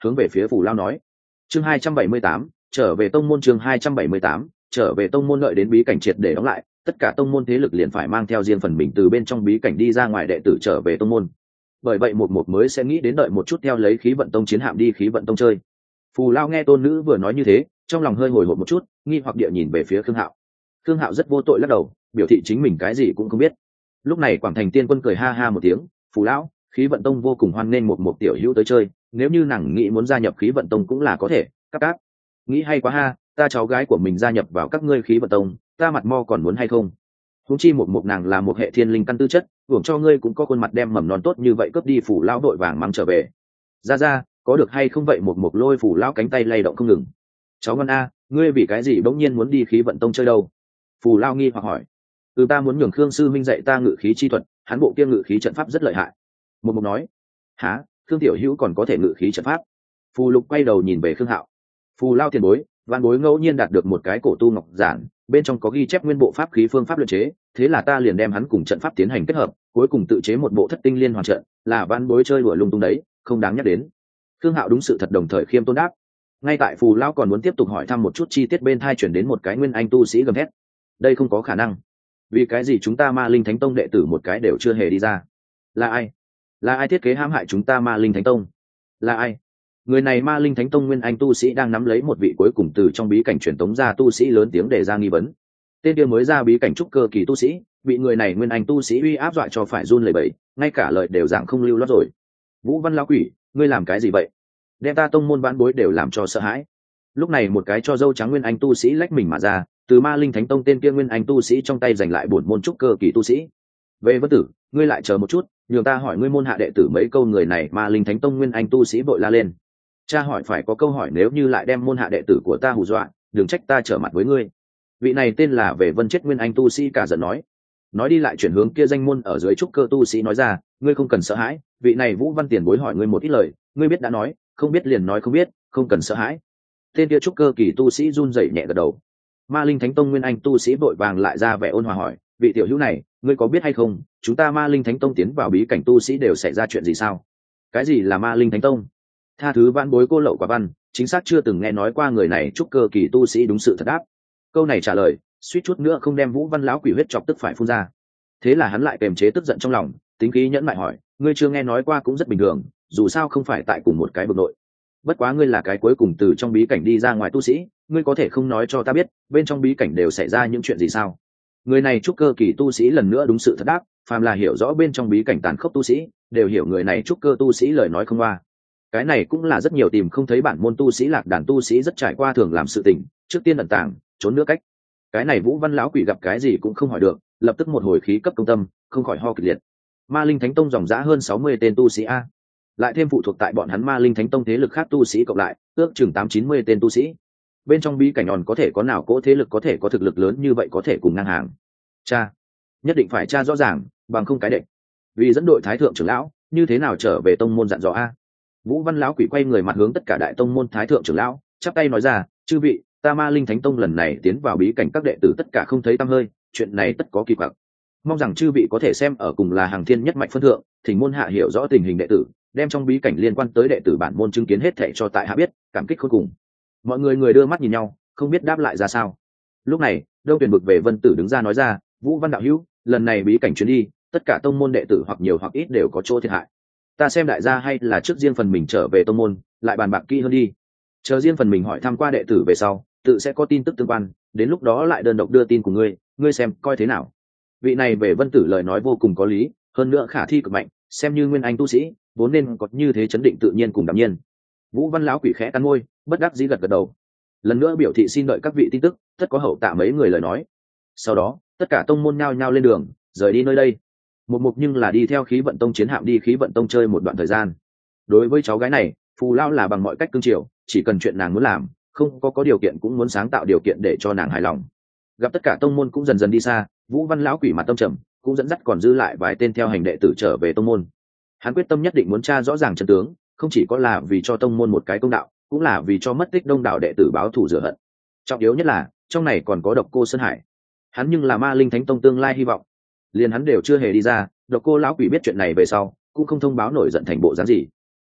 hướng về phía Phù Lao nói. Chương hai trăm bảy mươi tám, trở về tông môn. Chương hai trăm bảy mươi tám, trở về tông môn. Lợi đến bí cảnh triệt để đóng lại, tất cả tông môn thế lực liền phải mang theo riêng phần mình từ bên trong bí cảnh đi ra ngoài, đệ tử trở về tông môn. Bởi vậy một một mới sẽ nghĩ đến đợi một chút theo lấy khí vận tông chiến hạm đi khí vận tông chơi. Phù Lao nghe tôn nữ vừa nói như thế, trong lòng hơi hồi hộp một chút, nghi hoặc địa nhìn về phía Khương Hạo. Khương Hạo rất vô tội lắc đầu, biểu thị chính mình cái gì cũng không biết. Lúc này Quảng Thành Tiên Quân cười ha ha một tiếng, Phù Lão, khí vận tông vô cùng hoan nghênh một một tiểu hữu tới chơi, nếu như nàng nghĩ muốn gia nhập khí vận tông cũng là có thể. Các các nghĩ hay quá ha, ta cháu gái của mình gia nhập vào các ngươi khí vận tông, ta mặt mo còn muốn hay không? Huống chi một một nàng là một hệ thiên linh căn tư chất, hưởng cho ngươi cũng có khuôn mặt đem mầm non tốt như vậy cướp đi. Phù Lão đội vàng mang trở về. Ra ra, có được hay không vậy? Một một lôi Phù Lão cánh tay lay động không ngừng. Cháu ngon a, ngươi vì cái gì bỗng nhiên muốn đi khí vận tông chơi đâu? Phù Lao nghi hoặc hỏi. Ừ, ta muốn nhường Khương sư minh dạy ta ngự khí chi thuật, hắn bộ kia ngự khí trận pháp rất lợi hại. Một mục nói. Hả? Khương tiểu hữu còn có thể ngự khí trận pháp? Phù Lục quay đầu nhìn về Khương Hạo. Phù Lao tiền bối, văn bối ngẫu nhiên đạt được một cái cổ tu ngọc giản, bên trong có ghi chép nguyên bộ pháp khí phương pháp luyện chế, thế là ta liền đem hắn cùng trận pháp tiến hành kết hợp, cuối cùng tự chế một bộ thất tinh liên hoàn trận, là văn bối chơi đùa lung tung đấy, không đáng nhắc đến. Khương Hạo đúng sự thật đồng thời khiêm tốn đáp. Ngay tại Phù Lao còn muốn tiếp tục hỏi thăm một chút chi tiết, bên thai chuyển đến một cái nguyên anh tu sĩ gầm thét. Đây không có khả năng. Vì cái gì chúng ta Ma Linh Thánh Tông đệ tử một cái đều chưa hề đi ra? Là ai? Là ai thiết kế hãm hại chúng ta Ma Linh Thánh Tông? Là ai? Người này Ma Linh Thánh Tông nguyên anh tu sĩ đang nắm lấy một vị cuối cùng từ trong bí cảnh truyền tống ra tu sĩ lớn tiếng để ra nghi vấn. Tên kia mới ra bí cảnh trúc cơ kỳ tu sĩ, bị người này nguyên anh tu sĩ uy áp dọa cho phải run lẩy bẩy, ngay cả lời đều giảng không lưu loát rồi. Vũ Văn lão quỷ, ngươi làm cái gì vậy? Đem ta tông môn vãn bối đều làm cho sợ hãi. Lúc này một cái cho dâu trắng nguyên anh tu sĩ lách mình mà ra, từ Ma Linh Thánh Tông tên kia nguyên anh tu sĩ trong tay giành lại bổn môn trúc cơ kỳ tu sĩ. Về Vân Tử, ngươi lại chờ một chút, nhường ta hỏi ngươi môn hạ đệ tử mấy câu. Người này Ma Linh Thánh Tông nguyên anh tu sĩ vội la lên. Cha hỏi phải có câu hỏi, nếu như lại đem môn hạ đệ tử của ta hù dọa, đừng trách ta trở mặt với ngươi. Vị này tên là Về Vân chết nguyên anh tu sĩ cả giận nói. Nói đi lại chuyển hướng kia danh môn ở dưới trúc cơ tu sĩ nói ra, ngươi không cần sợ hãi, vị này Vũ Văn tiền bối hỏi ngươi một ít lời, ngươi biết đã nói, không biết liền nói không biết, không cần sợ hãi. Tên kia trúc cơ kỳ tu sĩ run rẩy nhẹ gật đầu. Ma Linh Thánh Tông nguyên anh tu sĩ vội vàng lại ra vẻ ôn hòa hỏi, vị tiểu hữu này, ngươi có biết hay không, chúng ta Ma Linh Thánh Tông tiến vào bí cảnh tu sĩ đều xảy ra chuyện gì sao? Cái gì là Ma Linh Thánh Tông? Tha thứ vãn bối cô lậu quả văn, chính xác chưa từng nghe nói qua. Người này trúc cơ kỳ tu sĩ đúng sự thật đáp. Câu này trả lời suýt chút nữa không đem Vũ Văn lão quỷ huyết chọc tức phải phun ra. Thế là hắn lại kềm chế tức giận trong lòng, tính khí nhẫn mại hỏi, ngươi chưa nghe nói qua cũng rất bình thường, dù sao không phải tại cùng một cái bực nội. Bất quá ngươi là cái cuối cùng từ trong bí cảnh đi ra ngoài tu sĩ, ngươi có thể không nói cho ta biết bên trong bí cảnh đều xảy ra những chuyện gì sao? Người này trúc cơ kỳ tu sĩ lần nữa đúng sự thật đáp, phàm là hiểu rõ bên trong bí cảnh tàn khốc tu sĩ đều hiểu người này trúc cơ tu sĩ lời nói không qua. Cái này cũng là rất nhiều tìm không thấy bản môn tu sĩ lạc đàn tu sĩ rất trải qua thường làm sự tình, trước tiên ẩn tàng trốn nước cách. Cái này Vũ Văn lão quỷ gặp cái gì cũng không hỏi được, lập tức một hồi khí cấp công tâm, không khỏi ho kịch liệt. Ma Linh Thánh Tông dòng dã hơn sáu mươi tên tu sĩ a, lại thêm phụ thuộc tại bọn hắn Ma Linh Thánh Tông thế lực khác tu sĩ cộng lại, ước chừng tám chín mươi tên tu sĩ. Bên trong bí cảnh còn có thể có nào cỗ thế lực có thể có thực lực lớn như vậy có thể cùng ngang hàng? Cha, nhất định phải tra rõ ràng, bằng không cái đệm. Vì dẫn đội thái thượng trưởng lão, như thế nào trở về tông môn dặn dò a? Vũ Văn lão quỷ quay người mặt hướng tất cả đại tông môn thái thượng trưởng lão, chắp tay nói ra, chư vị, ta Ma Linh Thánh Tông lần này tiến vào bí cảnh các đệ tử tất cả không thấy tăm hơi, chuyện này tất có kỳ quặc. Mong rằng chư vị có thể xem ở cùng là hàng thiên nhất mạch phân thượng, thỉnh môn hạ hiểu rõ tình hình đệ tử, đem trong bí cảnh liên quan tới đệ tử bản môn chứng kiến hết thảy cho tại hạ biết, cảm kích khôn cùng. Mọi người người đưa mắt nhìn nhau, không biết đáp lại ra sao. Lúc này, Đông Tuyền Bực Về Vân Tử đứng ra nói ra, Vũ Văn đạo hữu, lần này bí cảnh chuyến đi, tất cả tông môn đệ tử hoặc nhiều hoặc ít đều có chỗ thiệt hại. Ta xem đại gia hay là trước riêng phần mình trở về tông môn, lại bàn bạc kỹ hơn đi. Chờ riêng phần mình hỏi thăm qua đệ tử về sau, tự sẽ có tin tức tương quan, đến lúc đó lại đơn độc đưa tin của ngươi, ngươi xem coi thế nào. Vị này Về Vân Tử lời nói vô cùng có lý, hơn nữa khả thi cực mạnh, xem như nguyên anh tu sĩ, vốn nên có như thế chấn định tự nhiên cùng đạm nhiên. Vũ Văn lão quỷ khẽ cắn môi, bất đắc dĩ gật gật đầu. Lần nữa biểu thị xin đợi các vị tin tức, tất có hậu tạ mấy người lời nói. Sau đó, tất cả tông môn nhao nhao lên đường, rời đi nơi đây. Một mục nhưng là đi theo khí vận tông chiến hạm đi khí vận tông chơi một đoạn thời gian. Đối với cháu gái này, Phù Lão là bằng mọi cách cương triều, chỉ cần chuyện nàng muốn làm, không có có điều kiện cũng muốn sáng tạo điều kiện để cho nàng hài lòng. Gặp tất cả tông môn cũng dần dần đi xa, Vũ Văn lão quỷ mặt tâm trầm, cũng dẫn dắt còn dư lại vài tên theo hành đệ tử trở về tông môn. Hắn quyết tâm nhất định muốn tra rõ ràng chân tướng, không chỉ có là vì cho tông môn một cái công đạo, cũng là vì cho mất tích đông đảo đệ tử báo thù rửa hận. Trọng yếu nhất là trong này còn có Độc Cô Sơn Hải, hắn nhưng là Ma Linh Thánh Tông tương lai hy vọng. Liền hắn đều chưa hề đi ra, Độc Cô lão quỷ biết chuyện này về sau, cũng không thông báo nổi giận thành bộ dáng gì.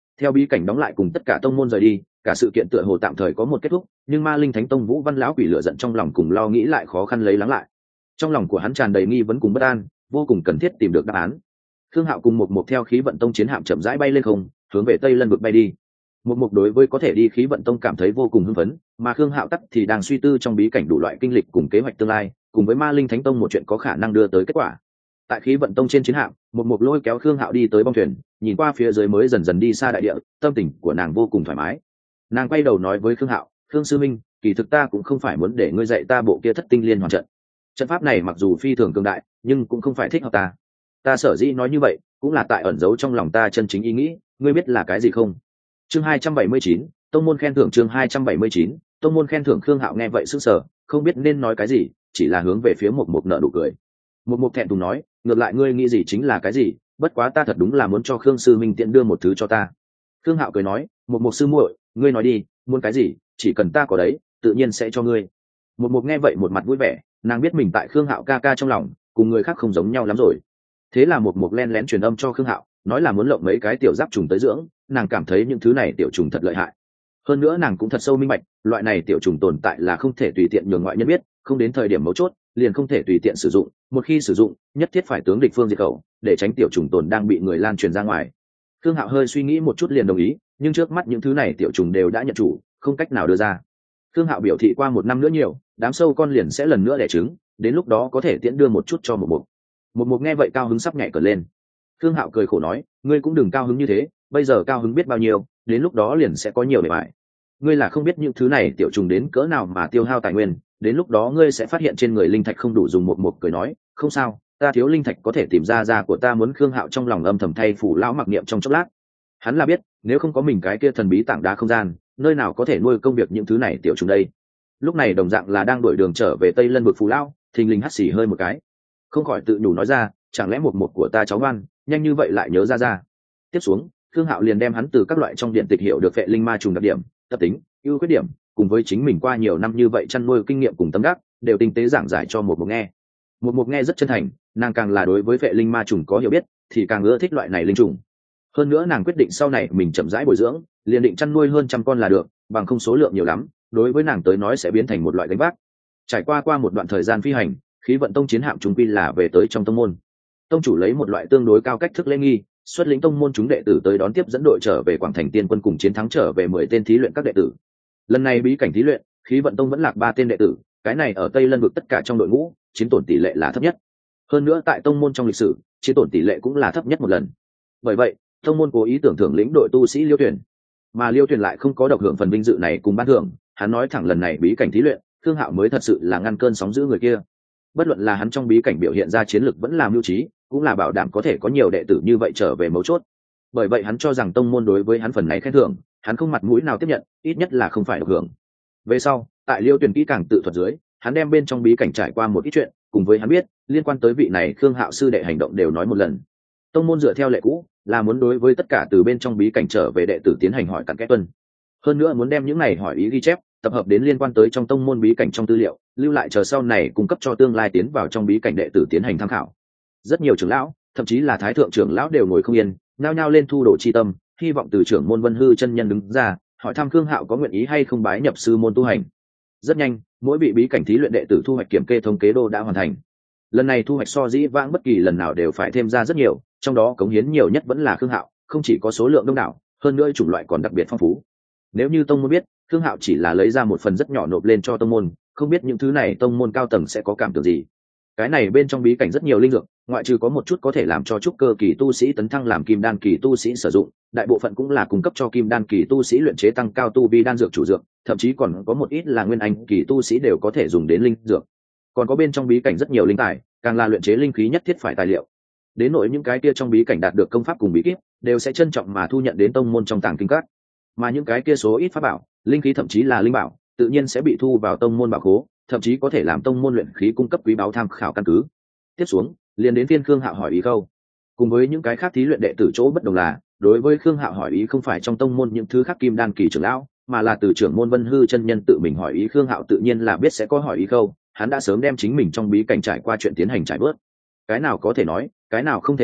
Theo bí cảnh đóng lại cùng tất cả tông môn rời đi, cả sự kiện tựa hồ tạm thời có một kết thúc, nhưng ma linh thánh tông Vũ Văn lão quỷ lửa giận trong lòng cùng lo nghĩ lại khó khăn lấy lắng lại. Trong lòng của hắn tràn đầy nghi vấn cùng bất an, vô cùng cần thiết tìm được đáp án. Khương Hạo cùng một một theo khí vận tông chiến hạm chậm rãi bay lên không, hướng về Tây Lân vực bay đi. Một mục đối với có thể đi khí vận tông cảm thấy vô cùng hưng phấn, mà Khương Hạo tắc thì đang suy tư trong bí cảnh đủ loại kinh lịch cùng kế hoạch tương lai, cùng với ma linh thánh tông một chuyện có khả năng đưa tới kết quả. Tại khí vận tông trên chiến hạm, một mục lôi kéo Khương Hạo đi tới bong thuyền, nhìn qua phía dưới mới dần dần đi xa đại địa, tâm tình của nàng vô cùng thoải mái. Nàng quay đầu nói với Khương Hạo, Khương sư minh, kỳ thực ta cũng không phải muốn để ngươi dạy ta bộ kia thất tinh liên hoàn trận. Trận pháp này mặc dù phi thường cường đại, nhưng cũng không phải thích hợp ta. Ta sở dĩ nói như vậy, cũng là tại ẩn giấu trong lòng ta chân chính ý nghĩ, ngươi biết là cái gì không? Chương hai trăm bảy mươi chín, tông môn khen thưởng chương hai trăm bảy mươi chín, tông môn khen thưởng. Khương Hạo nghe vậy sững sờ, không biết nên nói cái gì, chỉ là hướng về phía một một nợ nụ cười. Một một thẹn thùng nói, ngược lại ngươi nghĩ gì chính là cái gì, bất quá ta thật đúng là muốn cho Khương sư minh tiện đưa một thứ cho ta. Khương Hạo cười nói, một một sư muội, ngươi nói đi, muốn cái gì, chỉ cần ta có đấy, tự nhiên sẽ cho ngươi. Một một nghe vậy một mặt vui vẻ, nàng biết mình tại Khương Hạo ca ca trong lòng, cùng người khác không giống nhau lắm rồi. Thế là một một len lén truyền âm cho Khương Hạo, nói là muốn lộng mấy cái tiểu giáp trùng tới dưỡng, nàng cảm thấy những thứ này tiểu trùng thật lợi hại. Hơn nữa nàng cũng thật sâu minh bạch, loại này tiểu trùng tồn tại là không thể tùy tiện nhường ngoại nhân biết, không đến thời điểm mấu chốt, liền không thể tùy tiện sử dụng, một khi sử dụng, nhất thiết phải tướng địch phương diệt khẩu, để tránh tiểu trùng tồn đang bị người lan truyền ra ngoài. Khương Hạo hơi suy nghĩ một chút liền đồng ý, nhưng trước mắt những thứ này tiểu trùng đều đã nhận chủ, không cách nào đưa ra. Khương Hạo biểu thị qua một năm nữa nhiều, đám sâu con liền sẽ lần nữa đẻ trứng, đến lúc đó có thể tiễn đưa một chút cho một mục. Một mục nghe vậy cao hứng sắp nhảy cờ lên. Khương Hạo cười khổ nói, ngươi cũng đừng cao hứng như thế, bây giờ cao hứng biết bao nhiêu, đến lúc đó liền sẽ có nhiều để bại. Ngươi là không biết những thứ này tiểu trùng đến cỡ nào mà tiêu hao tài nguyên, đến lúc đó ngươi sẽ phát hiện trên người linh thạch không đủ dùng. Một mục cười nói, không sao, ta thiếu linh thạch có thể tìm ra ra của ta muốn. Khương Hạo trong lòng âm thầm thay phủ lão mặc niệm trong chốc lát. Hắn là biết, nếu không có mình cái kia thần bí tảng đá không gian, nơi nào có thể nuôi công việc những thứ này tiểu trùng đây. Lúc này đồng dạng là đang đuổi đường trở về Tây Lân vực phù lão, thình lình hắt xì hơi một cái, không khỏi tự nhủ nói ra, chẳng lẽ một một của ta cháu ngoan, nhanh như vậy lại nhớ ra ra. Tiếp xuống, Khương Hạo liền đem hắn từ các loại trong điện tịch hiểu được phệ linh ma trùng đặc điểm, tập tính, ưu khuyết điểm, cùng với chính mình qua nhiều năm như vậy chăn nuôi kinh nghiệm cùng tâm đắc, đều tinh tế giảng giải cho một một nghe. Một một nghe rất chân thành, nàng càng là đối với phệ linh ma trùng có hiểu biết, thì càng ưa thích loại này linh trùng. Hơn nữa nàng quyết định sau này mình chậm rãi bồi dưỡng, liền định chăn nuôi hơn trăm con là được, bằng không số lượng nhiều lắm, đối với nàng tới nói sẽ biến thành một loại gánh vác. Trải qua qua một đoạn thời gian phi hành, khí vận tông chiến hạm trung quy là về tới trong tông môn. Tông chủ lấy một loại tương đối cao cách thức lễ nghi, xuất lĩnh tông môn chúng đệ tử tới đón tiếp dẫn đội trở về Quảng Thành Tiên Quân cùng chiến thắng trở về mười tên thí luyện các đệ tử. Lần này bí cảnh thí luyện, khí vận tông vẫn lạc ba tên đệ tử, cái này ở Tây Lân vực tất cả trong đội ngũ, chiến tổn tỷ lệ là thấp nhất. Hơn nữa tại tông môn trong lịch sử, chiến tổn tỷ lệ cũng là thấp nhất một lần. Bởi vậy, tông môn cố ý tưởng thưởng lĩnh đội tu sĩ Liêu Tuyển, mà Liêu Tuyển lại không có độc hưởng phần vinh dự này cùng ban thưởng. Hắn nói thẳng lần này bí cảnh thí luyện, Khương Hạo mới thật sự là ngăn cơn sóng dữ người kia. Bất luận là hắn trong bí cảnh biểu hiện ra chiến lực vẫn là mưu trí, cũng là bảo đảm có thể có nhiều đệ tử như vậy trở về mấu chốt. Bởi vậy hắn cho rằng tông môn đối với hắn phần này khen thưởng, hắn không mặt mũi nào tiếp nhận, ít nhất là không phải được hưởng. Về sau, tại Liêu Tuyển kỹ càng tự thuật dưới, hắn đem bên trong bí cảnh trải qua một ít chuyện, cùng với hắn biết liên quan tới vị này Khương Hạo sư đệ hành động đều nói một lần. Tông môn dựa theo lệ cũ, là muốn đối với tất cả từ bên trong bí cảnh trở về đệ tử tiến hành hỏi cặn kẽ tuân. Hơn nữa muốn đem những này hỏi ý ghi chép, tập hợp đến liên quan tới trong tông môn bí cảnh trong tư liệu, lưu lại chờ sau này cung cấp cho tương lai tiến vào trong bí cảnh đệ tử tiến hành tham khảo. Rất nhiều trưởng lão, thậm chí là thái thượng trưởng lão đều ngồi không yên, nhao nhao lên thu đồ chi tâm, hy vọng từ trưởng môn Vân Hư chân nhân đứng ra, hỏi thăm Khương Hạo có nguyện ý hay không bái nhập sư môn tu hành. Rất nhanh, mỗi vị bí cảnh thí luyện đệ tử thu hoạch kiểm kê thống kế đô đã hoàn thành. Lần này thu hoạch so dĩ vãng bất kỳ lần nào đều phải thêm ra rất nhiều, trong đó cống hiến nhiều nhất vẫn là Khương Hạo, không chỉ có số lượng đông đảo, hơn nữa chủng loại còn đặc biệt phong phú. Nếu như tông môn biết Khương Hạo chỉ là lấy ra một phần rất nhỏ nộp lên cho tông môn, không biết những thứ này tông môn cao tầng sẽ có cảm tưởng gì. Cái này bên trong bí cảnh rất nhiều linh dược, ngoại trừ có một chút có thể làm cho trúc cơ kỳ tu sĩ tấn thăng làm kim đan kỳ tu sĩ sử dụng, đại bộ phận cũng là cung cấp cho kim đan kỳ tu sĩ luyện chế tăng cao tu vi đan dược chủ dược, thậm chí còn có một ít là nguyên anh kỳ tu sĩ đều có thể dùng đến linh dược. Còn có bên trong bí cảnh rất nhiều linh tài, càng là luyện chế linh khí nhất thiết phải tài liệu. Đến nỗi những cái kia trong bí cảnh đạt được công pháp cùng bí kíp, đều sẽ trân trọng mà thu nhận đến tông môn trong tàng kinh các. Mà những cái kia số ít pháp bảo, linh khí thậm chí là linh bảo, tự nhiên sẽ bị thu vào tông môn bảo khố, thậm chí có thể làm tông môn luyện khí cung cấp quý báu tham khảo căn cứ. Tiếp xuống, liền đến phiên Khương Hạo hỏi ý câu. Cùng với những cái khác thí luyện đệ tử chỗ bất đồng là, đối với Khương Hạo hỏi ý không phải trong tông môn những thứ khác kim đan kỳ trưởng lão, mà là từ trưởng môn Vân Hư chân nhân tự mình hỏi ý. Khương Hạo tự nhiên là biết sẽ có hỏi ý câu, hắn đã sớm đem chính mình trong bí cảnh trải qua chuyện tiến hành trải bớt. Cái nào có thể nói, cái nào không thể nói,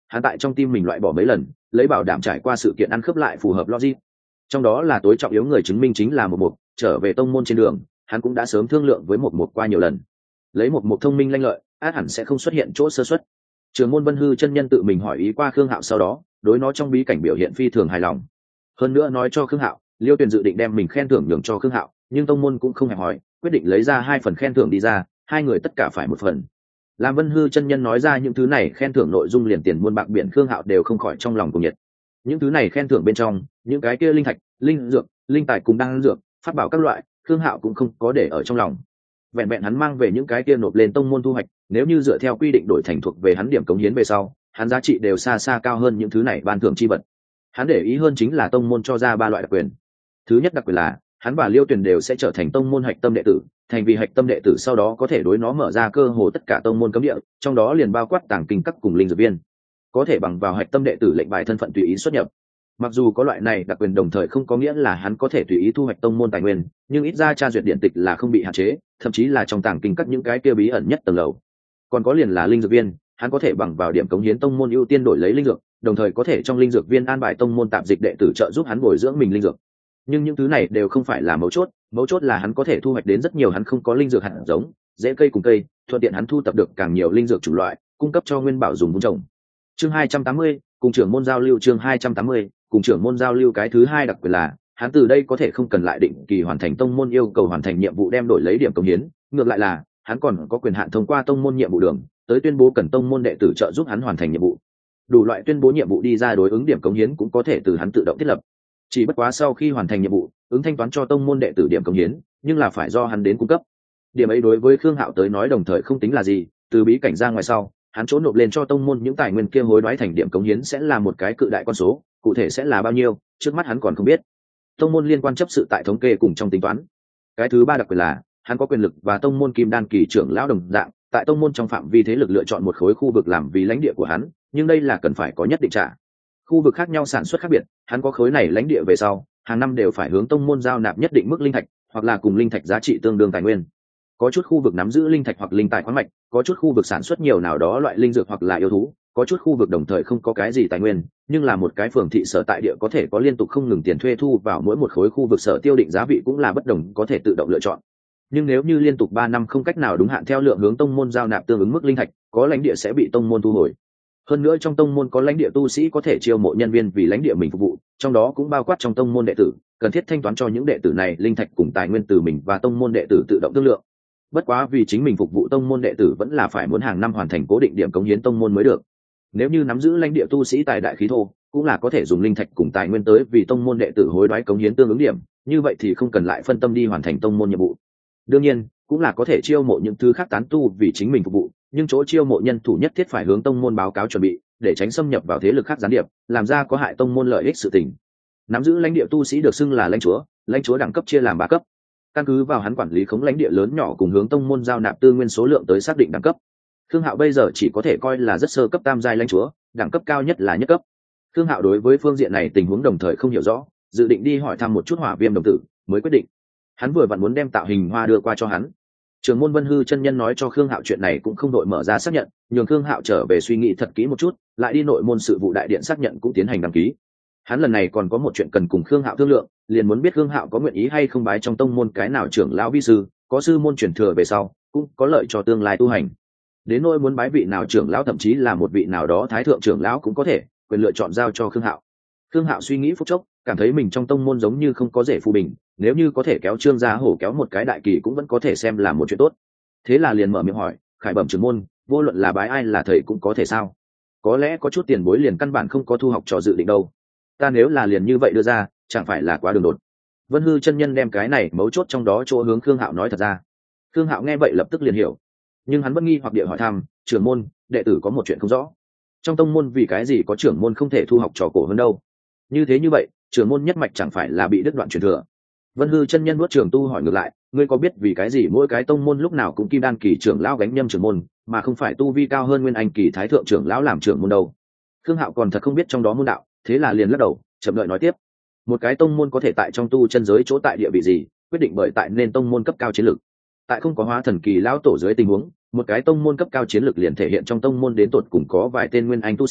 hắn tại trong tim mình loại bỏ mấy lần, lấy bảo đảm trải qua sự kiện ăn khớp lại phù hợp logic. Trong đó là tối trọng yếu người chứng minh chính là một mục, trở về tông môn trên đường hắn cũng đã sớm thương lượng với một mục qua nhiều lần, lấy một mục thông minh lanh lợi át hẳn sẽ không xuất hiện chỗ sơ xuất. Trường môn Vân Hư chân nhân tự mình hỏi ý qua Khương Hạo sau đó đối nó trong bí cảnh biểu hiện phi thường hài lòng, hơn nữa nói cho Khương Hạo Liêu Tuyền dự định đem mình khen thưởng nhường cho Khương Hạo, nhưng tông môn cũng không hẹp hòi, quyết định lấy ra hai phần khen thưởng đi ra, hai người tất cả phải một phần. Làm Vân Hư chân nhân nói ra những thứ này khen thưởng nội dung liền tiền muôn bạc biển, Khương Hạo đều không khỏi trong lòng cuồng nhiệt. Những thứ này khen thưởng bên trong, những cái kia linh thạch, linh dược, linh tài cùng đan dược, pháp bảo các loại, Khương Hạo cũng không có để ở trong lòng. Vẹn vẹn hắn mang về những cái kia nộp lên tông môn thu hoạch, nếu như dựa theo quy định đổi thành thuộc về hắn điểm cống hiến về sau, hắn giá trị đều xa xa cao hơn những thứ này ban thưởng chi vật. Hắn để ý hơn chính là tông môn cho ra ba loại đặc quyền. Thứ nhất đặc quyền là hắn và Liêu Tuyền đều sẽ trở thành tông môn hạch tâm đệ tử, thành vì hạch tâm đệ tử sau đó có thể đối nó mở ra cơ hồ tất cả tông môn cấm địa, trong đó liền bao quát tàng kinh các cùng linh dược viên, có thể bằng vào hạch tâm đệ tử lệnh bài thân phận tùy ý xuất nhập. Mặc dù có loại này đặc quyền đồng thời không có nghĩa là hắn có thể tùy ý thu hoạch tông môn tài nguyên, nhưng ít ra tra duyệt điện tịch là không bị hạn chế, thậm chí là trong tàng kinh các những cái kia bí ẩn nhất tầng lầu. Còn có liền là linh dược viên, hắn có thể bằng vào điểm cống hiến tông môn ưu tiên đổi lấy linh dược, đồng thời có thể trong linh dược viên an bài tông môn tạp dịch đệ tử trợ giúp hắn bồi dưỡng mình linh dược. Nhưng những thứ này đều không phải là mấu chốt, mấu chốt là hắn có thể thu hoạch đến rất nhiều hắn không có linh dược hạt giống, rễ cây cùng cây, thuận tiện hắn thu tập được càng nhiều linh dược chủng loại, cung cấp cho Nguyên Bảo dùng vun trồng. Chương hai trăm tám mươi, cùng trưởng môn giao lưu. Chương hai trăm tám mươi, cùng trưởng môn giao lưu. Cái thứ hai đặc quyền là hắn từ đây có thể không cần lại định kỳ hoàn thành tông môn yêu cầu hoàn thành nhiệm vụ đem đổi lấy điểm cống hiến, ngược lại là hắn còn có quyền hạn thông qua tông môn nhiệm vụ đường tới tuyên bố cần tông môn đệ tử trợ giúp hắn hoàn thành nhiệm vụ. Đủ loại tuyên bố nhiệm vụ đi ra đối ứng điểm cống hiến cũng có thể từ hắn tự động thiết lập. Chỉ bất quá sau khi hoàn thành nhiệm vụ, ứng thanh toán cho tông môn đệ tử điểm cống hiến, nhưng là phải do hắn đến cung cấp. Điểm ấy đối với Khương Hạo tới nói đồng thời không tính là gì, từ bí cảnh ra ngoài sau, hắn chỗ nộp lên cho tông môn những tài nguyên kia hối đoái thành điểm cống hiến sẽ là một cái cự đại con số, cụ thể sẽ là bao nhiêu, trước mắt hắn còn không biết. Tông môn liên quan chấp sự tại thống kê cùng trong tính toán. Cái thứ ba đặc quyền là hắn có quyền lực và tông môn Kim Đan kỳ trưởng lão đồng dạng, tại tông môn trong phạm vi thế lực lựa chọn một khối khu vực làm vì lãnh địa của hắn, nhưng đây là cần phải có nhất định trả. Khu vực khác nhau sản xuất khác biệt, hắn có khối này lãnh địa về sau, hàng năm đều phải hướng tông môn giao nạp nhất định mức linh thạch, hoặc là cùng linh thạch giá trị tương đương tài nguyên. Có chút khu vực nắm giữ linh thạch hoặc linh tài khoáng mạch, có chút khu vực sản xuất nhiều nào đó loại linh dược hoặc là yêu thú, có chút khu vực đồng thời không có cái gì tài nguyên, nhưng là một cái phường thị sở tại địa có thể có liên tục không ngừng tiền thuê thu vào mỗi một khối khu vực sở tiêu định giá vị cũng là bất đồng, có thể tự động lựa chọn. Nhưng nếu như liên tục ba năm không cách nào đúng hạn theo lượng hướng tông môn giao nạp tương ứng mức linh thạch, có lãnh địa sẽ bị tông môn thu hồi. Hơn nữa trong tông môn có lãnh địa tu sĩ có thể chiêu mộ nhân viên vì lãnh địa mình phục vụ, trong đó cũng bao quát trong tông môn đệ tử, cần thiết thanh toán cho những đệ tử này linh thạch cùng tài nguyên từ mình và tông môn đệ tử tự động thương lượng. Bất quá vì chính mình phục vụ tông môn đệ tử vẫn là phải muốn hàng năm hoàn thành cố định điểm cống hiến tông môn mới được. Nếu như nắm giữ lãnh địa tu sĩ tài đại khí thô, cũng là có thể dùng linh thạch cùng tài nguyên tới vì tông môn đệ tử hối đoái cống hiến tương ứng điểm, như vậy thì không cần lại phân tâm đi hoàn thành tông môn nhiệm vụ. Đương nhiên, cũng là có thể chiêu mộ những thứ khác tán tu vì chính mình phục vụ, nhưng chỗ chiêu mộ nhân thủ nhất thiết phải hướng tông môn báo cáo chuẩn bị, để tránh xâm nhập vào thế lực khác gián điệp, làm ra có hại tông môn lợi ích sự tình. Nắm giữ lãnh địa tu sĩ được xưng là lãnh chúa, lãnh chúa đẳng cấp chia làm ba cấp. Căn cứ vào hắn quản lý khống lãnh địa lớn nhỏ cùng hướng tông môn giao nạp tư nguyên số lượng tới xác định đẳng cấp. Khương Hạo bây giờ chỉ có thể coi là rất sơ cấp tam giai lãnh chúa, đẳng cấp cao nhất là nhất cấp. Khương Hạo đối với phương diện này tình huống đồng thời không hiểu rõ, dự định đi hỏi thăm một chút Hỏa Viêm đồng tử, mới quyết định. Hắn vừa vặn muốn đem tạo hình hoa đưa qua cho hắn. Trưởng môn Vân Hư chân nhân nói cho Khương Hạo chuyện này cũng không đội mở ra xác nhận, nhường Khương Hạo trở về suy nghĩ thật kỹ một chút, lại đi nội môn sự vụ đại điện xác nhận cũng tiến hành đăng ký. Hắn lần này còn có một chuyện cần cùng Khương Hạo thương lượng, liền muốn biết Khương Hạo có nguyện ý hay không bái trong tông môn cái nào trưởng lão vi sư, có sư môn truyền thừa về sau, cũng có lợi cho tương lai tu hành. Đến nỗi muốn bái vị nào trưởng lão thậm chí là một vị nào đó thái thượng trưởng lão cũng có thể, quyền lựa chọn giao cho Khương Hạo. Khương Hạo suy nghĩ phút chốc, cảm thấy mình trong tông môn giống như không có rể phù bình, nếu như có thể kéo Trương Gia Hổ kéo một cái đại kỳ cũng vẫn có thể xem là một chuyện tốt. Thế là liền mở miệng hỏi, khải bẩm trưởng môn, vô luận là bái ai là thầy cũng có thể sao? Có lẽ có chút tiền bối liền căn bản không có thu học trò dự định đâu. Ta nếu là liền như vậy đưa ra, chẳng phải là quá đường đột. Vân Hư chân nhân đem cái này mấu chốt trong đó chỗ hướng Khương Hạo nói thật ra. Khương Hạo nghe vậy lập tức liền hiểu, nhưng hắn vẫn nghi hoặc địa hỏi thăm, trưởng môn, đệ tử có một chuyện không rõ. Trong tông môn vì cái gì có trưởng môn không thể thu học trò cổ hơn đâu? Như thế như vậy, trưởng môn nhất mạch chẳng phải là bị đứt đoạn truyền thừa? Vân Hư chân nhân nuốt trường tu hỏi ngược lại, ngươi có biết vì cái gì mỗi cái tông môn lúc nào cũng kim đan kỳ trưởng lão gánh nhâm trưởng môn, mà không phải tu vi cao hơn nguyên anh kỳ thái thượng trưởng lão làm trưởng môn đâu? Khương Hạo còn thật không biết trong đó môn đạo, thế là liền lắc đầu, chậm đợi nói tiếp. Một cái tông môn có thể tại trong tu chân giới chỗ tại địa vị gì, quyết định bởi tại nên tông môn cấp cao chiến lược. Tại không có hóa thần kỳ lão tổ dưới tình huống, một cái tông môn cấp cao chiến lược liền thể hiện trong tông môn đến tột cùng có vài tên nguyên anh tu sĩ,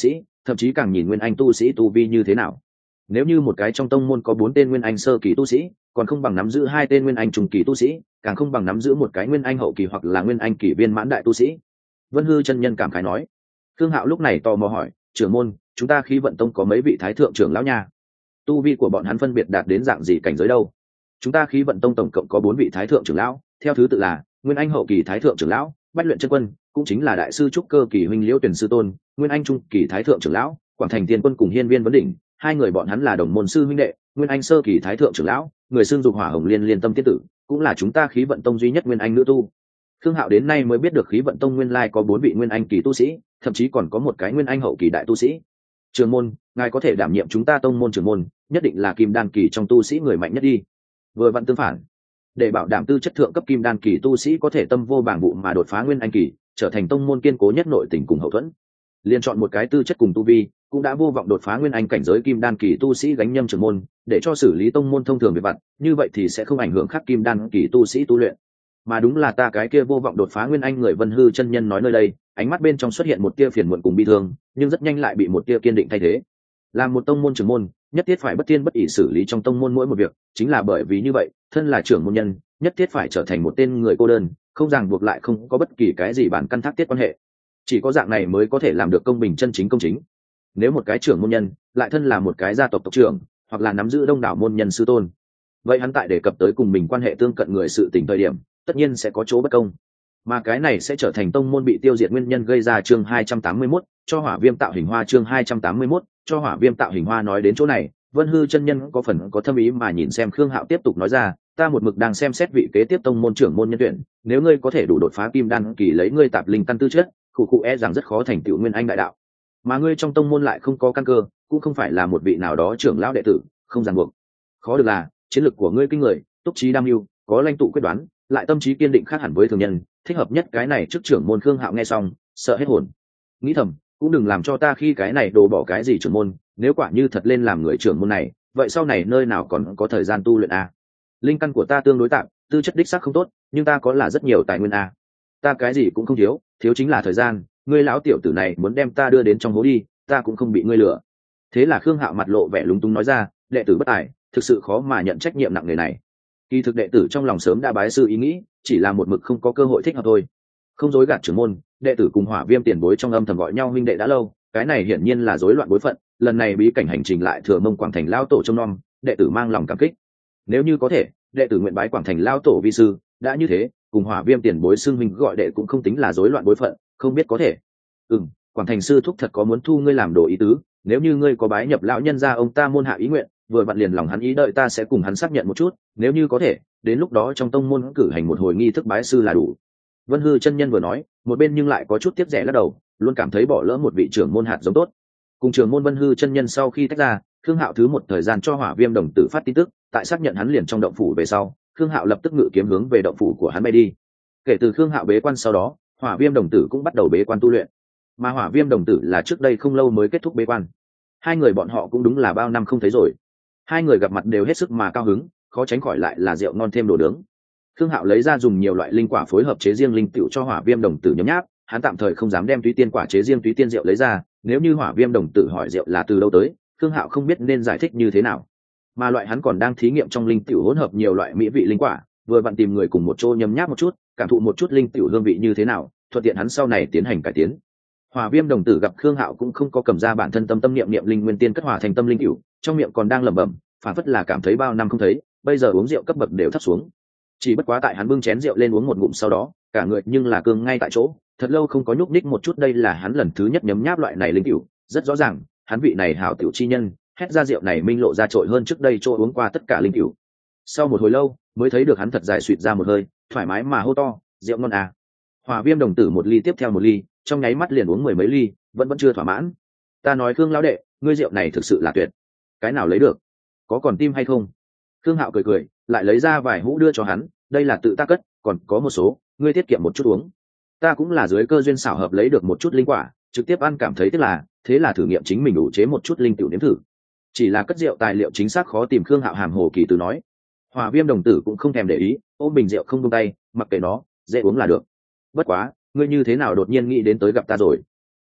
thậm chí càng nhìn nguyên anh tu sĩ tu vi như thế nào. Nếu như một cái trong tông môn có bốn tên nguyên anh sơ kỳ tu sĩ, còn không bằng nắm giữ hai tên nguyên anh trung kỳ tu sĩ, càng không bằng nắm giữ một cái nguyên anh hậu kỳ hoặc là nguyên anh kỳ viên mãn đại tu sĩ. Vân Hư chân nhân cảm khái nói. Khương Hạo lúc này tò mò hỏi, trưởng môn, chúng ta Khí Vận Tông có mấy vị thái thượng trưởng lão nha? Tu vi của bọn hắn phân biệt đạt đến dạng gì cảnh giới đâu? Chúng ta Khí Vận Tông tổng cộng có bốn vị thái thượng trưởng lão, theo thứ tự là nguyên anh hậu kỳ thái thượng trưởng lão Bách Luyện Chân Quân, cũng chính là đại sư trúc cơ kỳ huynh Liễu Tuyển sư tôn, nguyên anh trung kỳ thái thượng trưởng lão Quảng Thành Tiên Quân cùng Hiên Viên Vấn Đỉnh, hai người bọn hắn là đồng môn sư huynh đệ, nguyên anh sơ kỳ thái thượng trưởng lão, người xưng dục hỏa hồng liên liên tâm tiên tử, cũng là chúng ta Khí Vận Tông duy nhất nguyên anh nữ tu. Khương Hạo đến nay mới biết được Khí Vận Tông nguyên lai có bốn vị nguyên anh kỳ tu sĩ, thậm chí còn có một cái nguyên anh hậu kỳ đại tu sĩ. Trưởng môn, ngài có thể đảm nhiệm chúng ta tông môn trưởng môn, nhất định là kim đan kỳ trong tu sĩ người mạnh nhất đi. Vừa vặn tương phản, để bảo đảm tư chất thượng cấp kim đan kỳ tu sĩ có thể tâm vô bảng vụ mà đột phá nguyên anh kỳ, trở thành tông môn kiên cố nhất nội tình cùng hậu thuẫn. Liên chọn một cái tư chất cùng tu vi, cũng đã vô vọng đột phá nguyên anh cảnh giới kim đan kỳ tu sĩ gánh nhâm trưởng môn, để cho xử lý tông môn thông thường về vặt, như vậy thì sẽ không ảnh hưởng khắc kim đan kỳ tu sĩ tu luyện. Mà đúng là ta cái kia vô vọng đột phá nguyên anh người. Vân Hư chân nhân nói nơi đây, ánh mắt bên trong xuất hiện một tia phiền muộn cùng bi thương, nhưng rất nhanh lại bị một tia kiên định thay thế. Làm một tông môn trưởng môn, nhất thiết phải bất tiên bất ỷ xử lý trong tông môn mỗi một việc, chính là bởi vì như vậy, thân là trưởng môn nhân, nhất thiết phải trở thành một tên người cô đơn, không ràng buộc lại không có bất kỳ cái gì bản căn thác tiết quan hệ. Chỉ có dạng này mới có thể làm được công bình chân chính công chính. Nếu một cái trưởng môn nhân lại thân là một cái gia tộc tộc trưởng, hoặc là nắm giữ đông đảo môn nhân sư tôn, vậy hắn tại đề cập tới cùng mình quan hệ tương cận người sự tình thời điểm, tất nhiên sẽ có chỗ bất công, mà cái này sẽ trở thành tông môn bị tiêu diệt nguyên nhân gây ra. Chương hai trăm tám mươi mốt, cho hỏa viêm tạo hình hoa. Chương hai trăm tám mươi mốt, cho hỏa viêm tạo hình hoa. Nói đến chỗ này, Vân Hư chân nhân có phần có thâm ý mà nhìn xem Khương Hạo, tiếp tục nói ra, ta một mực đang xem xét vị kế tiếp tông môn trưởng môn nhân tuyển, nếu ngươi có thể đủ đột phá kim đan kỳ, lấy ngươi tạp linh căn tư chất, khụ khụ e rằng rất khó thành tựu nguyên anh đại đạo. Mà ngươi trong tông môn lại không có căn cơ, cũng không phải là một vị nào đó trưởng lão đệ tử, không ràng buộc. Khó được là chiến lược của ngươi kinh người, túc trí đam mưu, có lãnh tụ quyết đoán, lại tâm trí kiên định khác hẳn với thường nhân, thích hợp nhất cái này trước trưởng môn. Khương Hạo nghe xong sợ hết hồn, nghĩ thầm, cũng đừng làm cho ta khi cái này đồ bỏ cái gì trưởng môn, nếu quả như thật lên làm người trưởng môn này, vậy sau này nơi nào còn có thời gian tu luyện a? Linh căn của ta tương đối tạm, tư chất đích xác không tốt, nhưng ta có là rất nhiều tài nguyên a. Ta cái gì cũng không thiếu, thiếu chính là thời gian. Ngươi lão tiểu tử này muốn đem ta đưa đến trong hố đi, ta cũng không bị ngươi lừa. Thế là Khương Hạo mặt lộ vẻ lúng túng nói ra, đệ tử bất tài, thực sự khó mà nhận trách nhiệm nặng nề này. Kỳ thực đệ tử trong lòng sớm đã bái sư ý nghĩ, chỉ là một mực không có cơ hội thích hợp thôi. Không dối gạt trưởng môn, đệ tử cùng Hỏa Viêm tiền bối trong âm thầm gọi nhau huynh đệ đã lâu, cái này hiển nhiên là rối loạn bối phận, lần này bí cảnh hành trình lại thừa mông Quảng Thành lao tổ trông nom, đệ tử mang lòng cảm kích. Nếu như có thể, đệ tử nguyện bái Quảng Thành lao tổ vi sư, đã như thế, cùng Hỏa Viêm tiền bối xưng huynh gọi đệ cũng không tính là rối loạn bối phận, không biết có thể. Ừm, Quảng Thành sư thúc thật có muốn thu ngươi làm đồ ý tứ, nếu như ngươi có bái nhập lão nhân gia ông ta môn hạ ý nguyện, vừa vặn liền lòng hắn ý đợi ta sẽ cùng hắn xác nhận một chút, nếu như có thể, đến lúc đó trong tông môn cử hành một hồi nghi thức bái sư là đủ. Vân Hư chân nhân vừa nói, một bên nhưng lại có chút tiếc rẻ lắc đầu, luôn cảm thấy bỏ lỡ một vị trưởng môn hạt giống tốt. Cùng trưởng môn Vân Hư chân nhân sau khi tách ra, Khương Hạo thứ một thời gian cho Hỏa Viêm đồng tử phát tin tức, tại xác nhận hắn liền trong động phủ về sau, Khương Hạo lập tức ngự kiếm hướng về động phủ của hắn bay đi. Kể từ Khương Hạo bế quan sau đó, Hỏa Viêm đồng tử cũng bắt đầu bế quan tu luyện. Mà Hỏa Viêm đồng tử là trước đây không lâu mới kết thúc bế quan. Hai người bọn họ cũng đúng là bao năm không thấy rồi. Hai người gặp mặt đều hết sức mà cao hứng, khó tránh khỏi lại là rượu ngon thêm đồ nướng. Khương Hạo lấy ra dùng nhiều loại linh quả phối hợp chế riêng linh tựu cho Hỏa Viêm đồng tử nhấm nháp, hắn tạm thời không dám đem túy tiên quả chế riêng túy tiên rượu lấy ra, nếu như Hỏa Viêm đồng tử hỏi rượu là từ đâu tới, Khương Hạo không biết nên giải thích như thế nào. Mà loại hắn còn đang thí nghiệm trong linh tựu hỗn hợp nhiều loại mỹ vị linh quả, vừa vặn tìm người cùng một chỗ nhấm nháp một chút, cảm thụ một chút linh tựu hương vị như thế nào, thuận tiện hắn sau này tiến hành cải tiến. Hỏa Viêm đồng tử gặp Khương Hạo cũng không có cầm ra bản thân tâm tâm niệm niệm linh nguyên tiên cất hòa thành tâm linh cửu, trong miệng còn đang lẩm bẩm, phản phất là cảm thấy bao năm không thấy, bây giờ uống rượu cấp bậc đều thấp xuống. Chỉ bất quá tại hắn bưng chén rượu lên uống một ngụm sau đó, cả người nhưng là cương ngay tại chỗ, thật lâu không có nhúc nhích một chút. Đây là hắn lần thứ nhất nhấm nháp loại này linh cửu, rất rõ ràng, hắn vị này hảo tiểu chi nhân, hét ra rượu này minh lộ ra trội hơn trước đây chỗ uống qua tất cả linh cửu. Sau một hồi lâu, mới thấy được hắn thật dài suýt ra một hơi, thoải mái mà hô to, rượu ngon à. Hỏa Viêm đồng tử một ly tiếp theo một ly, trong nháy mắt liền uống mười mấy ly, vẫn vẫn chưa thỏa mãn. Ta nói Khương lão đệ, ngươi rượu này thực sự là tuyệt, cái nào lấy được, có còn tim hay không? Khương Hạo cười cười, lại lấy ra vài hũ đưa cho hắn, đây là tự ta cất, còn có một số, ngươi tiết kiệm một chút uống. Ta cũng là dưới cơ duyên xảo hợp lấy được một chút linh quả, trực tiếp ăn cảm thấy tức là, thế là thử nghiệm chính mình đủ chế một chút linh tiểu nếm thử. Chỉ là cất rượu tài liệu chính xác khó tìm. Khương Hạo hàm hồ kỳ từ nói. Hỏa Viêm đồng tử cũng không thèm để ý, ôm bình rượu không buông tay, mặc kệ nó, dễ uống là được. Bất quá, ngươi như thế nào đột nhiên nghĩ đến tới gặp ta rồi?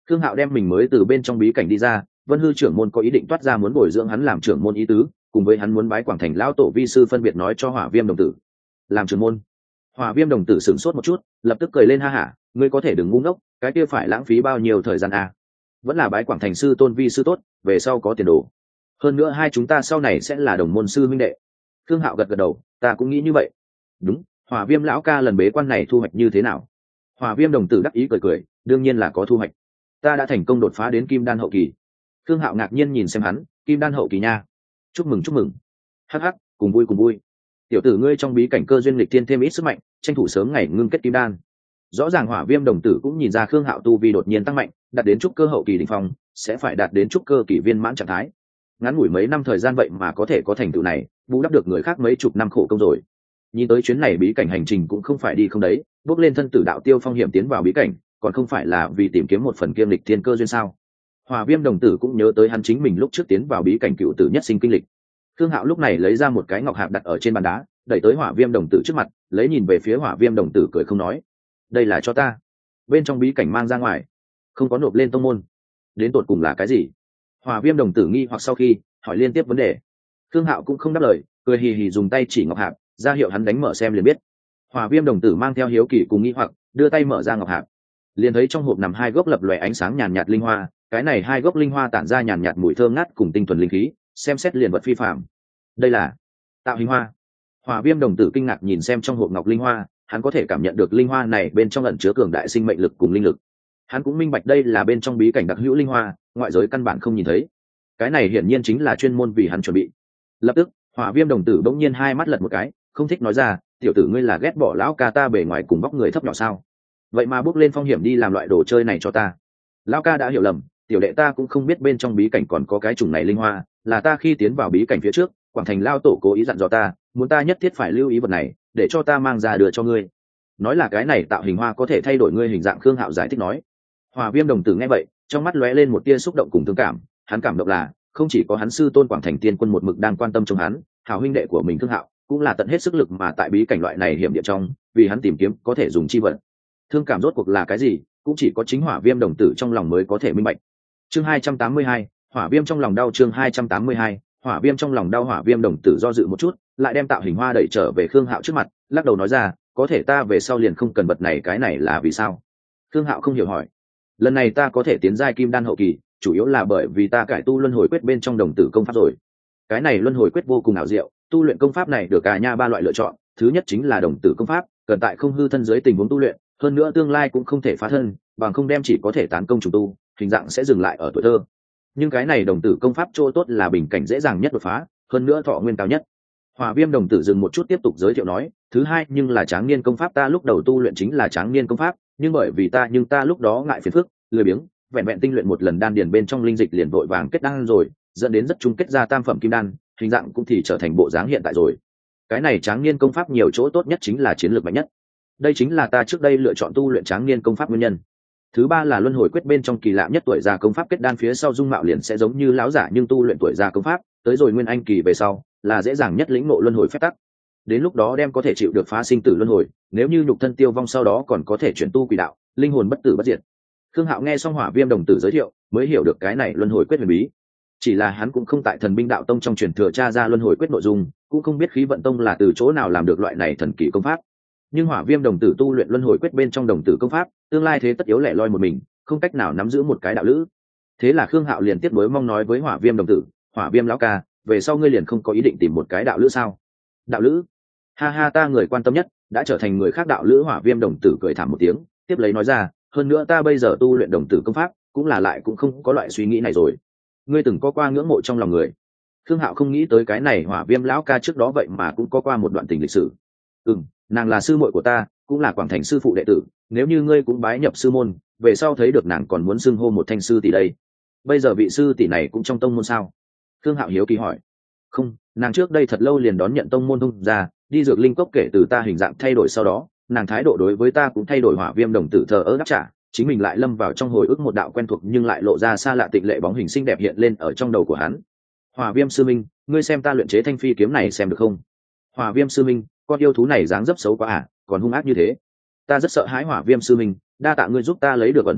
Khương Hạo đem mình mới từ bên trong bí cảnh đi ra, Vân Hư trưởng môn có ý định toát ra muốn bồi dưỡng hắn làm trưởng môn ý tứ, cùng với hắn muốn bái Quảng Thành lão tổ vi sư phân biệt nói cho Hỏa Viêm đồng tử. Làm trưởng môn. Hỏa Viêm đồng tử sửng sốt một chút, lập tức cười lên ha hả, ngươi có thể đừng ngu ngốc, cái kia phải lãng phí bao nhiêu thời gian à? Vẫn là bái Quảng Thành sư tôn vi sư tốt, về sau có tiền đồ. Hơn nữa hai chúng ta sau này sẽ là đồng môn sư huynh đệ. Khương Hạo gật gật đầu, ta cũng nghĩ như vậy. Đúng, Hỏa Viêm lão ca lần bế quan này thu hoạch như thế nào? Hỏa Viêm đồng tử đắc ý cười cười, đương nhiên là có thu hoạch. Ta đã thành công đột phá đến kim đan hậu kỳ. Khương Hạo ngạc nhiên nhìn xem hắn, kim đan hậu kỳ nha. Chúc mừng chúc mừng. Hắc hắc, cùng vui cùng vui. Tiểu tử ngươi trong bí cảnh cơ duyên lịch thiên thêm ít sức mạnh, tranh thủ sớm ngày ngưng kết kim đan. Rõ ràng Hỏa Viêm đồng tử cũng nhìn ra Khương Hạo tu vi đột nhiên tăng mạnh, đạt đến trúc cơ hậu kỳ đỉnh phong, sẽ phải đạt đến trúc cơ kỳ viên mãn trạng thái. Ngắn ngủi mấy năm thời gian vậy mà có thể có thành tựu này, bù đắp được người khác mấy chục năm khổ công rồi. Nhìn tới chuyến này bí cảnh hành trình cũng không phải đi không đấy, bước lên thân tử đạo tiêu phong hiểm tiến vào bí cảnh, còn không phải là vì tìm kiếm một phần kiêm lịch thiên cơ duyên sao? Hỏa Viêm đồng tử cũng nhớ tới hắn chính mình lúc trước tiến vào bí cảnh cựu tử nhất sinh kinh lịch. Khương Hạo lúc này lấy ra một cái ngọc hạp đặt ở trên bàn đá, đẩy tới Hỏa Viêm đồng tử trước mặt, lấy nhìn về phía Hỏa Viêm đồng tử cười không nói. Đây là cho ta. Bên trong bí cảnh mang ra ngoài, không có nộp lên tông môn. Đến tột cùng là cái gì? Hỏa Viêm đồng tử nghi hoặc sau khi hỏi liên tiếp vấn đề. Khương Hạo cũng không đáp lời, cười hì hì dùng tay chỉ ngọc hạp, ra hiệu hắn đánh mở xem liền biết. Hỏa Viêm đồng tử mang theo hiếu kỳ cùng nghi hoặc, đưa tay mở ra ngọc hạp, liền thấy trong hộp nằm hai gốc lập lòe ánh sáng nhàn nhạt linh hoa. Cái này hai gốc linh hoa tản ra nhàn nhạt mùi thơm ngát cùng tinh thuần linh khí, xem xét liền vật phi phàm. Đây là tạo hình hoa. Hỏa Viêm đồng tử kinh ngạc nhìn xem trong hộp ngọc linh hoa, hắn có thể cảm nhận được linh hoa này bên trong ẩn chứa cường đại sinh mệnh lực cùng linh lực. Hắn cũng minh bạch đây là bên trong bí cảnh đặc hữu linh hoa, ngoại giới căn bản không nhìn thấy. Cái này hiển nhiên chính là chuyên môn vì hắn chuẩn bị. Lập tức, Hỏa Viêm đồng tử bỗng nhiên hai mắt lật một cái, không thích nói ra, tiểu tử ngươi là ghét bỏ lão ca ta bề ngoài cùng vóc người thấp nhỏ sao? Vậy mà bước lên phong hiểm đi làm loại đồ chơi này cho ta. Lão ca đã hiểu lầm, tiểu đệ ta cũng không biết bên trong bí cảnh còn có cái chủng này linh hoa, là ta khi tiến vào bí cảnh phía trước, Quảng Thành lao tổ cố ý dặn dò ta, muốn ta nhất thiết phải lưu ý vật này, để cho ta mang ra đưa cho ngươi. Nói là cái này tạo hình hoa có thể thay đổi ngươi hình dạng. Khương Hạo giải thích nói. Hỏa Viêm đồng tử nghe vậy, trong mắt lóe lên một tia xúc động cùng thương cảm, hắn cảm động là không chỉ có hắn sư tôn Quảng Thành tiên quân một mực đang quan tâm trong hắn, hảo huynh đệ của mình Khương Hạo cũng là tận hết sức lực mà tại bí cảnh loại này hiểm địa trong, vì hắn tìm kiếm có thể dùng chi vật. Thương cảm rốt cuộc là cái gì, cũng chỉ có chính Hỏa Viêm đồng tử trong lòng mới có thể minh bạch. Chương hai trăm tám mươi hai, Hỏa Viêm trong lòng đau. Chương hai trăm tám mươi hai, Hỏa Viêm trong lòng đau. Hỏa Viêm đồng tử do dự một chút, lại đem tạo hình hoa đẩy trở về Khương Hạo trước mặt, lắc đầu nói ra, có thể ta về sau liền không cần vật này. Cái này là vì sao? Khương Hạo không hiểu hỏi. Lần này ta có thể tiến giai kim đan hậu kỳ, chủ yếu là bởi vì ta cải tu luân hồi quyết bên trong đồng tử công pháp rồi. Cái này luân hồi quyết vô cùng ảo diệu, tu luyện công pháp này được cả nha ba loại lựa chọn. Thứ nhất chính là đồng tử công pháp, cần tại không hư thân dưới tình huống tu luyện, hơn nữa tương lai cũng không thể phá thân, bằng không đem chỉ có thể tán công trùng tu, hình dạng sẽ dừng lại ở tuổi thơ. Nhưng cái này đồng tử công pháp chỗ tốt là bình cảnh dễ dàng nhất đột phá, hơn nữa thọ nguyên cao nhất. Hỏa Viêm đồng tử dừng một chút tiếp tục giới thiệu nói, thứ hai nhưng là Tráng Niên công pháp. Ta lúc đầu tu luyện chính là Tráng Niên công pháp, nhưng bởi vì ta nhưng ta lúc đó ngại phiền phức, lười biếng, vẹn vẹn tinh luyện một lần đan điền bên trong linh dịch liền vội vàng kết đan rồi, dẫn đến rất chung kết ra tam phẩm kim đan, hình dạng cũng thì trở thành bộ dáng hiện tại rồi. Cái này Tráng Niên công pháp nhiều chỗ tốt nhất chính là chiến lược mạnh nhất. Đây chính là ta trước đây lựa chọn tu luyện Tráng Niên công pháp nguyên nhân. Thứ ba là luân hồi quyết bên trong kỳ lạ nhất tuổi già công pháp kết đan phía sau dung mạo liền sẽ giống như lão giả, nhưng tu luyện tuổi già công pháp tới rồi nguyên anh kỳ về sau là dễ dàng nhất lĩnh ngộ luân hồi phép tắc. Đến lúc đó đem có thể chịu được phá sinh tử luân hồi, nếu như nhục thân tiêu vong sau đó còn có thể chuyển tu quỷ đạo, linh hồn bất tử bất diệt. Khương Hạo nghe xong Hỏa Viêm đồng tử giới thiệu, mới hiểu được cái này luân hồi quyết huyền bí. Chỉ là hắn cũng không tại Thần Binh Đạo Tông trong truyền thừa tra ra luân hồi quyết nội dung, cũng không biết Khí Vận Tông là từ chỗ nào làm được loại này thần kỳ công pháp. Nhưng Hỏa Viêm đồng tử tu luyện luân hồi quyết bên trong đồng tử công pháp, tương lai thế tất yếu lẻ loi một mình, không cách nào nắm giữ một cái đạo lữ. Thế là Khương Hạo liền tiếp nối mong nói với Hỏa Viêm đồng tử, Hỏa Viêm lão ca, về sau ngươi liền không có ý định tìm một cái đạo lữ sao? Đạo lữ? Ha ha, ta người quan tâm nhất đã trở thành người khác đạo lữ. Hỏa Viêm đồng tử cười thảm một tiếng, tiếp lấy nói ra, hơn nữa ta bây giờ tu luyện đồng tử công pháp cũng là lại cũng không có loại suy nghĩ này rồi. Ngươi từng có qua ngưỡng mộ trong lòng người? Khương Hạo không nghĩ tới cái này Hỏa Viêm lão ca trước đó vậy mà cũng có qua một đoạn tình lịch sử. Ừm, nàng là sư muội của ta, cũng là Quảng Thành sư phụ đệ tử, nếu như ngươi cũng bái nhập sư môn, về sau thấy được nàng còn muốn xưng hô một thanh sư tỷ đây. Bây giờ vị sư tỷ này cũng trong tông môn sao? Khương Hạo hiếu kỳ hỏi. Không, nàng trước đây thật lâu liền đón nhận tông môn thông ra, đi dược linh cốc kể từ ta hình dạng thay đổi sau đó, nàng thái độ đối với ta cũng thay đổi. Hỏa Viêm đồng tử thờ ơ đáp trả, chính mình lại lâm vào trong hồi ức một đạo quen thuộc nhưng lại lộ ra xa lạ tịnh lệ bóng hình xinh đẹp hiện lên ở trong đầu của hắn. Hỏa Viêm sư minh, ngươi xem ta luyện chế thanh phi kiếm này xem được không? Hỏa Viêm sư minh, con yêu thú này dáng dấp xấu quá à, còn hung ác như thế. Ta rất sợ hãi. Hỏa Viêm sư minh, đa tạ ngươi giúp ta lấy được ẩn hồn mục,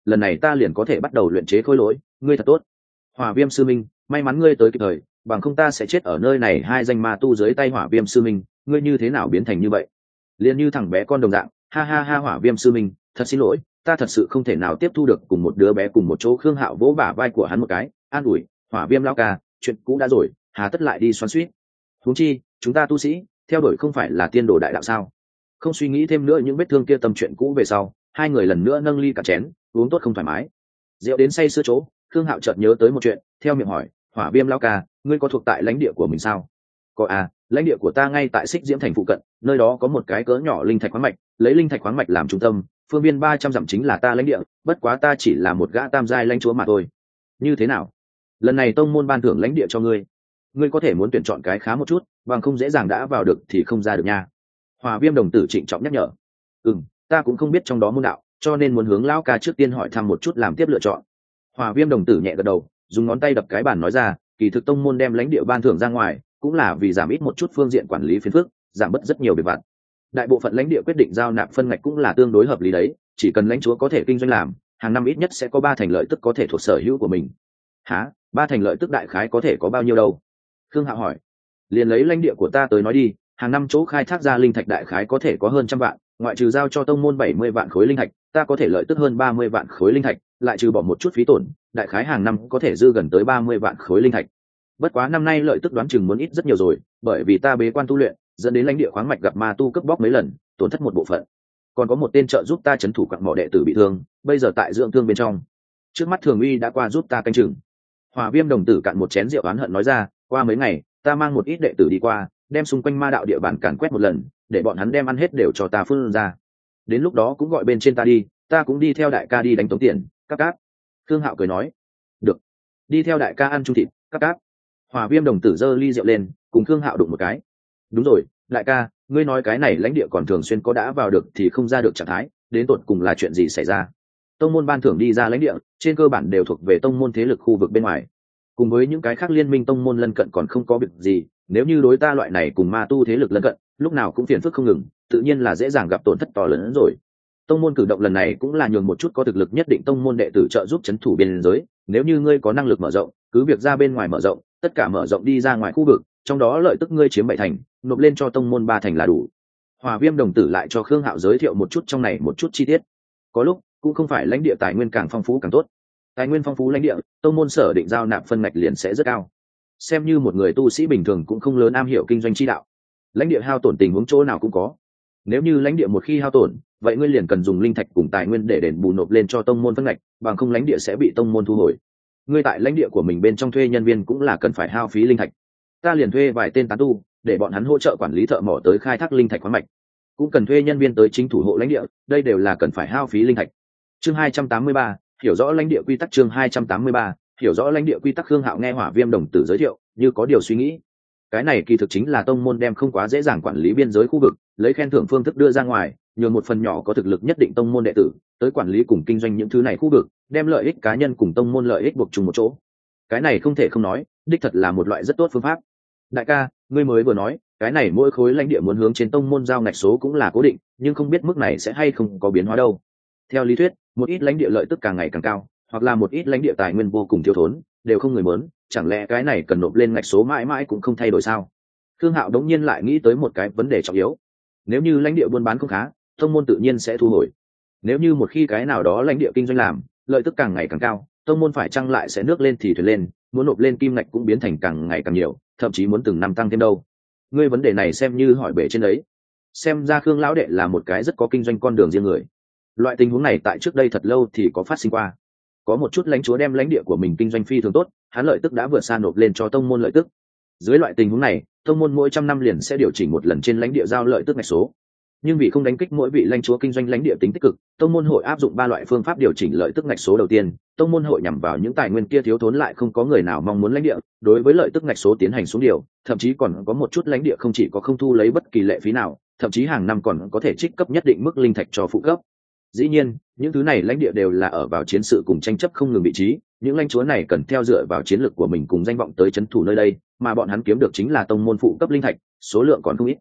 lần này ta liền có thể bắt đầu luyện chế khôi lỗi, ngươi thật tốt. Hỏa Viêm sư minh, may mắn ngươi tới kịp thời, bằng không ta sẽ chết ở nơi này hai danh ma tu dưới tay Hỏa Viêm sư minh, ngươi như thế nào biến thành như vậy? Liền như thằng bé con đồng dạng, ha ha ha. Hỏa Viêm sư minh, thật xin lỗi, ta thật sự không thể nào tiếp thu được cùng một đứa bé cùng một chỗ. Khương Hạo vỗ bả vai của hắn một cái, an ủi, Hỏa Viêm lão ca, chuyện cũ đã rồi, hà tất lại đi xoắn xuýt. Huống chi, chúng ta tu sĩ, theo đuổi không phải là tiên đồ đại đạo sao? Không suy nghĩ thêm nữa những vết thương kia, tâm chuyện cũ về sau, hai người lần nữa nâng ly cả chén, uống tốt không thoải mái. Rượu đến say sưa chỗ, Khương Hạo chợt nhớ tới một chuyện, theo miệng hỏi, Hỏa Viêm lão ca, ngươi có thuộc tại lãnh địa của mình sao? Có à, lãnh địa của ta ngay tại Xích Diễm thành phụ cận, nơi đó có một cái cỡ nhỏ linh thạch khoáng mạch, lấy linh thạch khoáng mạch làm trung tâm, phương viên ba trăm dặm chính là ta lãnh địa, bất quá ta chỉ là một gã tam giai lãnh chúa mà thôi. Như thế nào? Lần này tông môn ban thưởng lãnh địa cho ngươi, ngươi có thể muốn tuyển chọn cái khá một chút, bằng không dễ dàng đã vào được thì không ra được nha. Hỏa Viêm đồng tử trịnh trọng nhắc nhở. Ừm, ta cũng không biết trong đó môn đạo, cho nên muốn hướng lão ca trước tiên hỏi thăm một chút làm tiếp lựa chọn. Hỏa Viêm đồng tử nhẹ gật đầu, dùng ngón tay đập cái bàn nói ra, kỳ thực tông môn đem lãnh địa ban thưởng ra ngoài, cũng là vì giảm ít một chút phương diện quản lý phiền phức, giảm bớt rất nhiều việc vặt. Đại bộ phận lãnh địa quyết định giao nạp phân ngạch cũng là tương đối hợp lý đấy, chỉ cần lãnh chúa có thể kinh doanh làm, hàng năm ít nhất sẽ có ba thành lợi tức có thể thuộc sở hữu của mình. Hả? Ba thành lợi tức đại khái có thể có bao nhiêu đâu? Khương Hạo hỏi. Liền lấy lãnh địa của ta tới nói đi, hàng năm chỗ khai thác ra linh thạch đại khái có thể có hơn trăm vạn, ngoại trừ giao cho tông môn bảy mươi vạn khối linh thạch, ta có thể lợi tức hơn ba mươi vạn khối linh thạch, lại trừ bỏ một chút phí tổn, đại khái hàng năm có thể dư gần tới ba mươi vạn khối linh thạch. Bất quá năm nay lợi tức đoán chừng muốn ít rất nhiều rồi, bởi vì ta bế quan tu luyện, dẫn đến lãnh địa khoáng mạch gặp ma tu cướp bóc mấy lần, tổn thất một bộ phận. Còn có một tên trợ giúp ta trấn thủ quặng mỏ đệ tử bị thương, bây giờ tại dưỡng thương bên trong. Trước mắt Thường Uy đã qua giúp ta canh chừng. Hỏa Viêm đồng tử cạn một chén rượu oán hận nói ra, qua mấy ngày, ta mang một ít đệ tử đi qua, đem xung quanh ma đạo địa bàn càn quét một lần, để bọn hắn đem ăn hết đều cho ta phun ra. Đến lúc đó cũng gọi bên trên ta đi, ta cũng đi theo đại ca đi đánh tống tiền, cáp cáp. Khương Hạo cười nói, được, đi theo đại ca ăn chung thịt, cáp cáp. Hỏa Viêm đồng tử giơ ly rượu lên, cùng Khương Hạo đụng một cái. Đúng rồi, đại ca, ngươi nói cái này lãnh địa còn thường xuyên có đã vào được thì không ra được trạng thái, đến tột cùng là chuyện gì xảy ra? Tông môn ban thưởng đi ra lãnh địa, trên cơ bản đều thuộc về tông môn thế lực khu vực bên ngoài. Cùng với những cái khác liên minh tông môn lân cận còn không có việc gì, nếu như đối ta loại này cùng ma tu thế lực lân cận, lúc nào cũng phiền phức không ngừng, tự nhiên là dễ dàng gặp tổn thất to lớn hơn rồi. Tông môn cử động lần này cũng là nhường một chút có thực lực nhất định tông môn đệ tử trợ giúp trấn thủ biên giới, nếu như ngươi có năng lực mở rộng, cứ việc ra bên ngoài mở rộng, tất cả mở rộng đi ra ngoài khu vực, trong đó lợi tức ngươi chiếm bảy thành, nộp lên cho tông môn ba thành là đủ. Hỏa Viêm đồng tử lại cho Khương Hạo giới thiệu một chút trong này một chút chi tiết. Có lúc cũng không phải lãnh địa tài nguyên càng phong phú càng tốt, tài nguyên phong phú lãnh địa, tông môn sở định giao nạp phân ngạch liền sẽ rất cao. Xem như một người tu sĩ bình thường cũng không lớn am hiểu kinh doanh chi đạo, lãnh địa hao tổn tình huống chỗ nào cũng có. Nếu như lãnh địa một khi hao tổn, vậy ngươi liền cần dùng linh thạch cùng tài nguyên để đền bù nộp lên cho tông môn phân ngạch, bằng không lãnh địa sẽ bị tông môn thu hồi. Ngươi tại lãnh địa của mình bên trong thuê nhân viên cũng là cần phải hao phí linh thạch. Ta liền thuê vài tên tán tu để bọn hắn hỗ trợ quản lý thợ mỏ tới khai thác linh thạch khoáng mạch, cũng cần thuê nhân viên tới chính thủ hộ lãnh địa, đây đều là cần phải hao phí linh thạch. Chương hai trăm tám mươi ba, hiểu rõ lãnh địa quy tắc. Chương hai trăm tám mươi ba, hiểu rõ lãnh địa quy tắc. Khương Hạo nghe Hỏa Viêm đồng tử giới thiệu, như có điều suy nghĩ. Cái này kỳ thực chính là tông môn đem không quá dễ dàng quản lý biên giới khu vực, lấy khen thưởng phương thức đưa ra ngoài, nhường một phần nhỏ có thực lực nhất định tông môn đệ tử tới quản lý cùng kinh doanh những thứ này khu vực, đem lợi ích cá nhân cùng tông môn lợi ích buộc chung một chỗ. Cái này không thể không nói, đích thật là một loại rất tốt phương pháp. Đại ca, ngươi mới vừa nói, cái này mỗi khối lãnh địa muốn hướng trên tông môn giao ngạch số cũng là cố định, nhưng không biết mức này sẽ hay không có biến hóa đâu. Theo lý thuyết, một ít lãnh địa lợi tức càng ngày càng cao, hoặc là một ít lãnh địa tài nguyên vô cùng thiếu thốn, đều không người muốn, chẳng lẽ cái này cần nộp lên ngạch số mãi mãi cũng không thay đổi sao? Khương Hạo đống nhiên lại nghĩ tới một cái vấn đề trọng yếu. Nếu như lãnh địa buôn bán không khá, tông môn tự nhiên sẽ thu hồi. Nếu như một khi cái nào đó lãnh địa kinh doanh làm, lợi tức càng ngày càng cao, tông môn phải chăng lại sẽ nước lên thì thuyền lên, muốn nộp lên kim ngạch cũng biến thành càng ngày càng nhiều, thậm chí muốn từng năm tăng thêm đâu. Ngươi vấn đề này xem như hỏi bể trên đấy. Xem ra Khương lão đệ là một cái rất có kinh doanh con đường riêng người. Loại tình huống này tại trước đây thật lâu thì có phát sinh qua. Có một chút lãnh chúa đem lãnh địa của mình kinh doanh phi thường tốt, hắn lợi tức đã vượt xa nộp lên cho tông môn lợi tức. Dưới loại tình huống này, tông môn mỗi trăm năm liền sẽ điều chỉnh một lần trên lãnh địa giao lợi tức ngạch số. Nhưng vì không đánh kích mỗi vị lãnh chúa kinh doanh lãnh địa tính tích cực, tông môn hội áp dụng ba loại phương pháp điều chỉnh lợi tức ngạch số. Đầu tiên, tông môn hội nhằm vào những tài nguyên kia thiếu thốn lại không có người nào mong muốn lãnh địa, đối với lợi tức ngạch số tiến hành xuống điều, thậm chí còn có một chút lãnh địa không chỉ có không thu lấy bất kỳ lệ phí nào, thậm chí hàng năm còn có thể trích cấp nhất định mức linh thạch cho phụ cấp. Dĩ nhiên, những thứ này lãnh địa đều là ở vào chiến sự cùng tranh chấp không ngừng vị trí, những lãnh chúa này cần theo dựa vào chiến lược của mình cùng danh vọng tới trấn thủ nơi đây, mà bọn hắn kiếm được chính là tông môn phụ cấp linh thạch, số lượng còn không ít.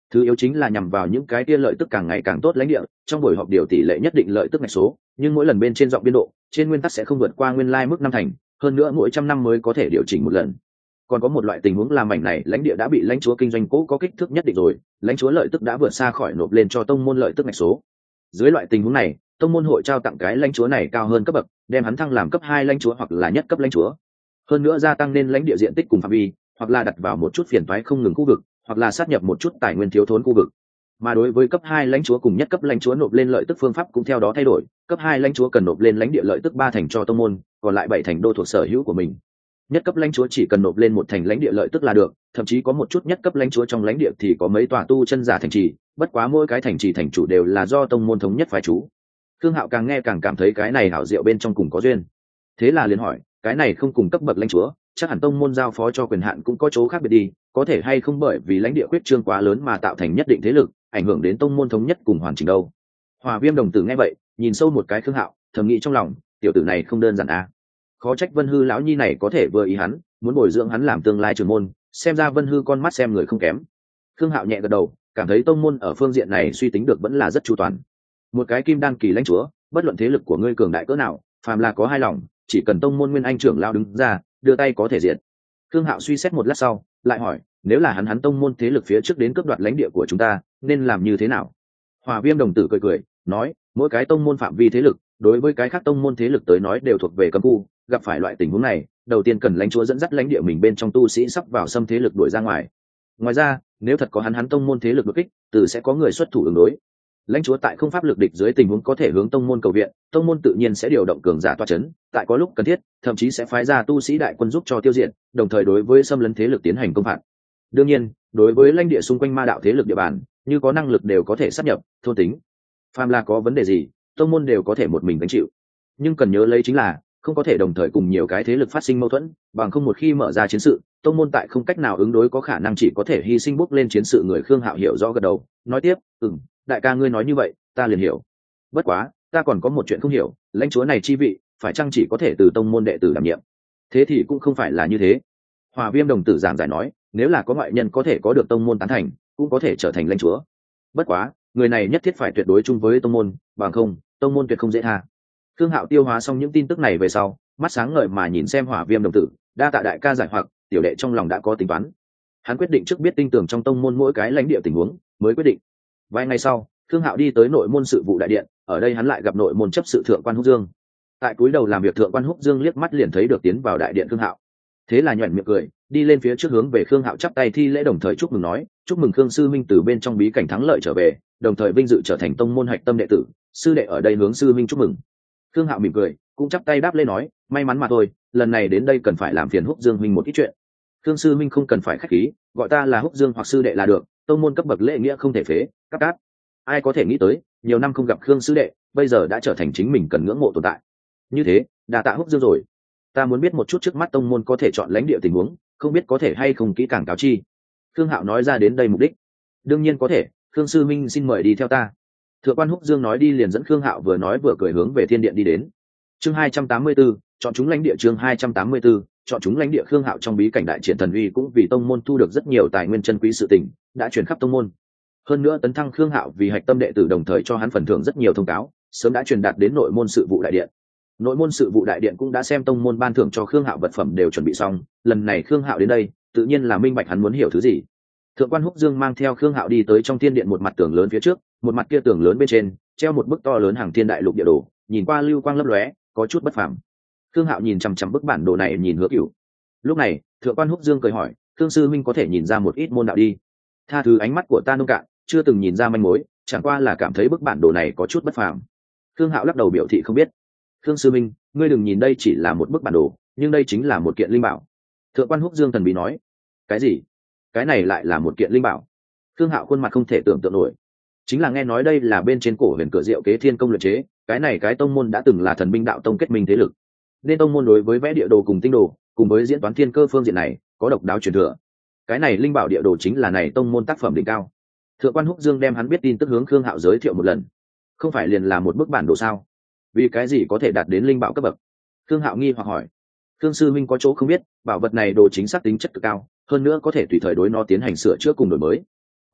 Thứ yếu chính là nhằm vào những cái tia lợi tức càng ngày càng tốt lãnh địa, trong buổi họp điều tỷ lệ nhất định lợi tức ngạch số, nhưng mỗi lần bên trên giọng biên độ trên nguyên tắc sẽ không vượt qua nguyên lai mức năm thành, hơn nữa mỗi trăm năm mới có thể điều chỉnh một lần. Còn có một loại tình huống là mảnh này lãnh địa đã bị lãnh chúa kinh doanh cố có kích thước nhất định rồi, lãnh chúa lợi tức đã vượt xa khỏi nộp lên cho tông môn lợi tức ngạch số. Dưới loại tình huống này, tông môn hội trao tặng cái lãnh chúa này cao hơn cấp bậc, đem hắn thăng làm cấp hai lãnh chúa hoặc là nhất cấp lãnh chúa. Hơn nữa gia tăng nên lãnh địa diện tích cùng phạm vi, hoặc là đặt vào một chút phiền toái không ngừng khu vực, hoặc là sát nhập một chút tài nguyên thiếu thốn khu vực. Mà đối với cấp hai lãnh chúa cùng nhất cấp lãnh chúa nộp lên lợi tức phương pháp cũng theo đó thay đổi, cấp hai lãnh chúa cần nộp lên lãnh địa lợi tức ba thành cho tông môn, còn lại bảy thành đô thuộc sở hữu của mình. Nhất cấp lãnh chúa chỉ cần nộp lên một thành lãnh địa lợi tức là được, thậm chí có một chút nhất cấp lãnh chúa trong lãnh địa thì có mấy tòa tu chân giả thành trì, bất quá mỗi cái thành trì thành chủ đều là do tông môn thống nhất phái chú. Khương Hạo càng nghe càng cảm thấy cái này hảo diệu bên trong cùng có duyên. Thế là liền hỏi, cái này không cùng cấp bậc lãnh chúa, chắc hẳn tông môn giao phó cho quyền hạn cũng có chỗ khác biệt đi, có thể hay không bởi vì lãnh địa quyết trương quá lớn mà tạo thành nhất định thế lực, ảnh hưởng đến tông môn thống nhất cùng hoàn chỉnh đâu. Hòa Viêm đồng tử nghe vậy, nhìn sâu một cái Khương Hạo, thầm nghĩ trong lòng, tiểu tử này không đơn giản à. Khó trách Vân Hư lão nhi này có thể vừa ý hắn, muốn bồi dưỡng hắn làm tương lai trưởng môn, xem ra Vân Hư con mắt xem người không kém. Khương Hạo nhẹ gật đầu, cảm thấy tông môn ở phương diện này suy tính được vẫn là rất chu toàn. Một cái kim đan kỳ lãnh chúa, bất luận thế lực của ngươi cường đại cỡ nào, phàm là có hai lòng, chỉ cần tông môn nguyên anh trưởng lão đứng ra, đưa tay có thể diệt. Khương Hạo suy xét một lát sau, lại hỏi, nếu là hắn hắn tông môn thế lực phía trước đến cướp đoạt lãnh địa của chúng ta, nên làm như thế nào? Hòa Viêm đồng tử cười cười, nói, mỗi cái tông môn phạm vi thế lực, đối với cái khác tông môn thế lực tới nói đều thuộc về cấm khu, gặp phải loại tình huống này, đầu tiên cần lãnh chúa dẫn dắt lãnh địa mình bên trong tu sĩ sắp vào xâm thế lực đuổi ra ngoài. Ngoài ra, nếu thật có hắn hắn tông môn thế lực đột kích, tự sẽ có người xuất thủ ứng đối. Lãnh chúa tại không pháp lực địch dưới tình huống có thể hướng tông môn cầu viện, tông môn tự nhiên sẽ điều động cường giả toa chấn, tại có lúc cần thiết, thậm chí sẽ phái ra tu sĩ đại quân giúp cho tiêu diệt, đồng thời đối với xâm lấn thế lực tiến hành công phạt. Đương nhiên, đối với lãnh địa xung quanh ma đạo thế lực địa bàn, như có năng lực đều có thể sát nhập, thôn tính. Phàm là có vấn đề gì, tông môn đều có thể một mình gánh chịu. Nhưng cần nhớ lấy chính là, không có thể đồng thời cùng nhiều cái thế lực phát sinh mâu thuẫn, bằng không một khi mở ra chiến sự, tông môn tại không cách nào ứng đối có khả năng chỉ có thể hy sinh bước lên chiến sự. Người Khương Hạo hiểu rõ gật đầu, nói tiếp, "Ừm, đại ca ngươi nói như vậy, ta liền hiểu. Bất quá, ta còn có một chuyện không hiểu, lãnh chúa này chi vị, phải chăng chỉ có thể từ tông môn đệ tử đảm nhiệm?" Thế thì cũng không phải là như thế. Hòa Viêm đồng tử giảng giải nói, nếu là có ngoại nhân có thể có được tông môn tán thành, cũng có thể trở thành lãnh chúa. Bất quá, người này nhất thiết phải tuyệt đối chung với tông môn, bằng không, tông môn tuyệt không dễ tha. Khương Hạo tiêu hóa xong những tin tức này về sau, mắt sáng ngời mà nhìn xem Hỏa Viêm đồng tử, đa tạ đại ca giải hoặc, tiểu đệ trong lòng đã có tính toán. Hắn quyết định trước biết tin tưởng trong tông môn mỗi cái lãnh địa tình huống, mới quyết định. Vài ngày sau, Khương Hạo đi tới nội môn sự vụ đại điện, ở đây hắn lại gặp nội môn chấp sự thượng quan Húc Dương. Tại cúi đầu làm việc thượng quan Húc Dương liếc mắt liền thấy được tiến vào đại điện Khương Hạo. Thế là nhuyễn miệng cười, đi lên phía trước hướng về Khương Hạo chắp tay thi lễ đồng thời chúc mừng nói, chúc mừng Khương sư minh từ bên trong bí cảnh thắng lợi trở về, đồng thời vinh dự trở thành tông môn hạch tâm đệ tử, sư đệ ở đây hướng sư minh chúc mừng. Khương Hạo mỉm cười, cũng chắp tay đáp lên nói, may mắn mà thôi, lần này đến đây cần phải làm phiền Húc Dương minh một ít chuyện. Khương sư minh không cần phải khách khí, gọi ta là Húc Dương hoặc sư đệ là được, tông môn cấp bậc lễ nghĩa không thể phế, cáp cáp. Ai có thể nghĩ tới, nhiều năm không gặp Khương sư đệ, bây giờ đã trở thành chính mình cần ngưỡng mộ tồn tại. Như thế, đa tạ Húc Dương rồi. Ta muốn biết một chút trước mắt tông môn có thể chọn lãnh địa tình huống, không biết có thể hay không kỹ càng cáo chi. Khương Hạo nói ra đến đây mục đích. Đương nhiên có thể, Khương sư minh xin mời đi theo ta. Thượng quan Húc Dương nói đi liền dẫn Khương Hạo vừa nói vừa cười hướng về thiên điện đi đến. Chương hai trăm tám mươi 4, chọn chúng lãnh địa chương hai trăm tám mươi 4, chọn chúng lãnh địa Khương Hạo trong bí cảnh đại triển thần uy cũng vì tông môn thu được rất nhiều tài nguyên chân quý sự tình, đã truyền khắp tông môn. Hơn nữa tấn thăng Khương Hạo vì hạch tâm đệ tử đồng thời cho hắn phần thưởng rất nhiều thông cáo, sớm đã truyền đạt đến nội môn sự vụ đại điện. Nội môn sự vụ đại điện cũng đã xem tông môn ban thưởng cho Khương Hạo vật phẩm đều chuẩn bị xong, lần này Khương Hạo đến đây, tự nhiên là minh bạch hắn muốn hiểu thứ gì. Thượng quan Húc Dương mang theo Khương Hạo đi tới trong thiên điện một mặt tường lớn phía trước, một mặt kia tường lớn bên trên treo một bức to lớn hàng thiên đại lục địa đồ, nhìn qua lưu quang lấp lóe, có chút bất phàm. Khương Hạo nhìn chằm chằm bức bản đồ này nhìn Hứa Cửu. Lúc này, Thượng quan Húc Dương cười hỏi, "Khương sư minh có thể nhìn ra một ít môn đạo đi?" Tha thứ ánh mắt của ta nông cạn, chưa từng nhìn ra manh mối, chẳng qua là cảm thấy bức bản đồ này có chút bất phàm. Khương Hạo lắc đầu biểu thị không biết. Khương sư minh, ngươi đừng nhìn đây chỉ là một bức bản đồ, nhưng đây chính là một kiện linh bảo. Thượng quan Húc Dương thần bí nói. Cái gì? Cái này lại là một kiện linh bảo? Khương Hạo khuôn mặt không thể tưởng tượng nổi. Chính là nghe nói đây là bên trên cổ huyền cửa diệu kế thiên công luyện chế, cái này cái tông môn đã từng là thần binh đạo tông kết minh thế lực, nên tông môn đối với vẽ địa đồ cùng tinh đồ, cùng với diễn toán thiên cơ phương diện này có độc đáo truyền thừa. Cái này linh bảo địa đồ chính là này tông môn tác phẩm đỉnh cao. Thượng quan Húc Dương đem hắn biết tin tức hướng Khương Hạo giới thiệu một lần. Không phải liền là một bức bản đồ sao? Vì cái gì có thể đạt đến linh bảo cấp bậc? Khương Hạo nghi hoặc hỏi. Khương sư minh có chỗ không biết, bảo vật này đồ chính xác tính chất cực cao, hơn nữa có thể tùy thời đối nó tiến hành sửa chữa cùng đổi mới.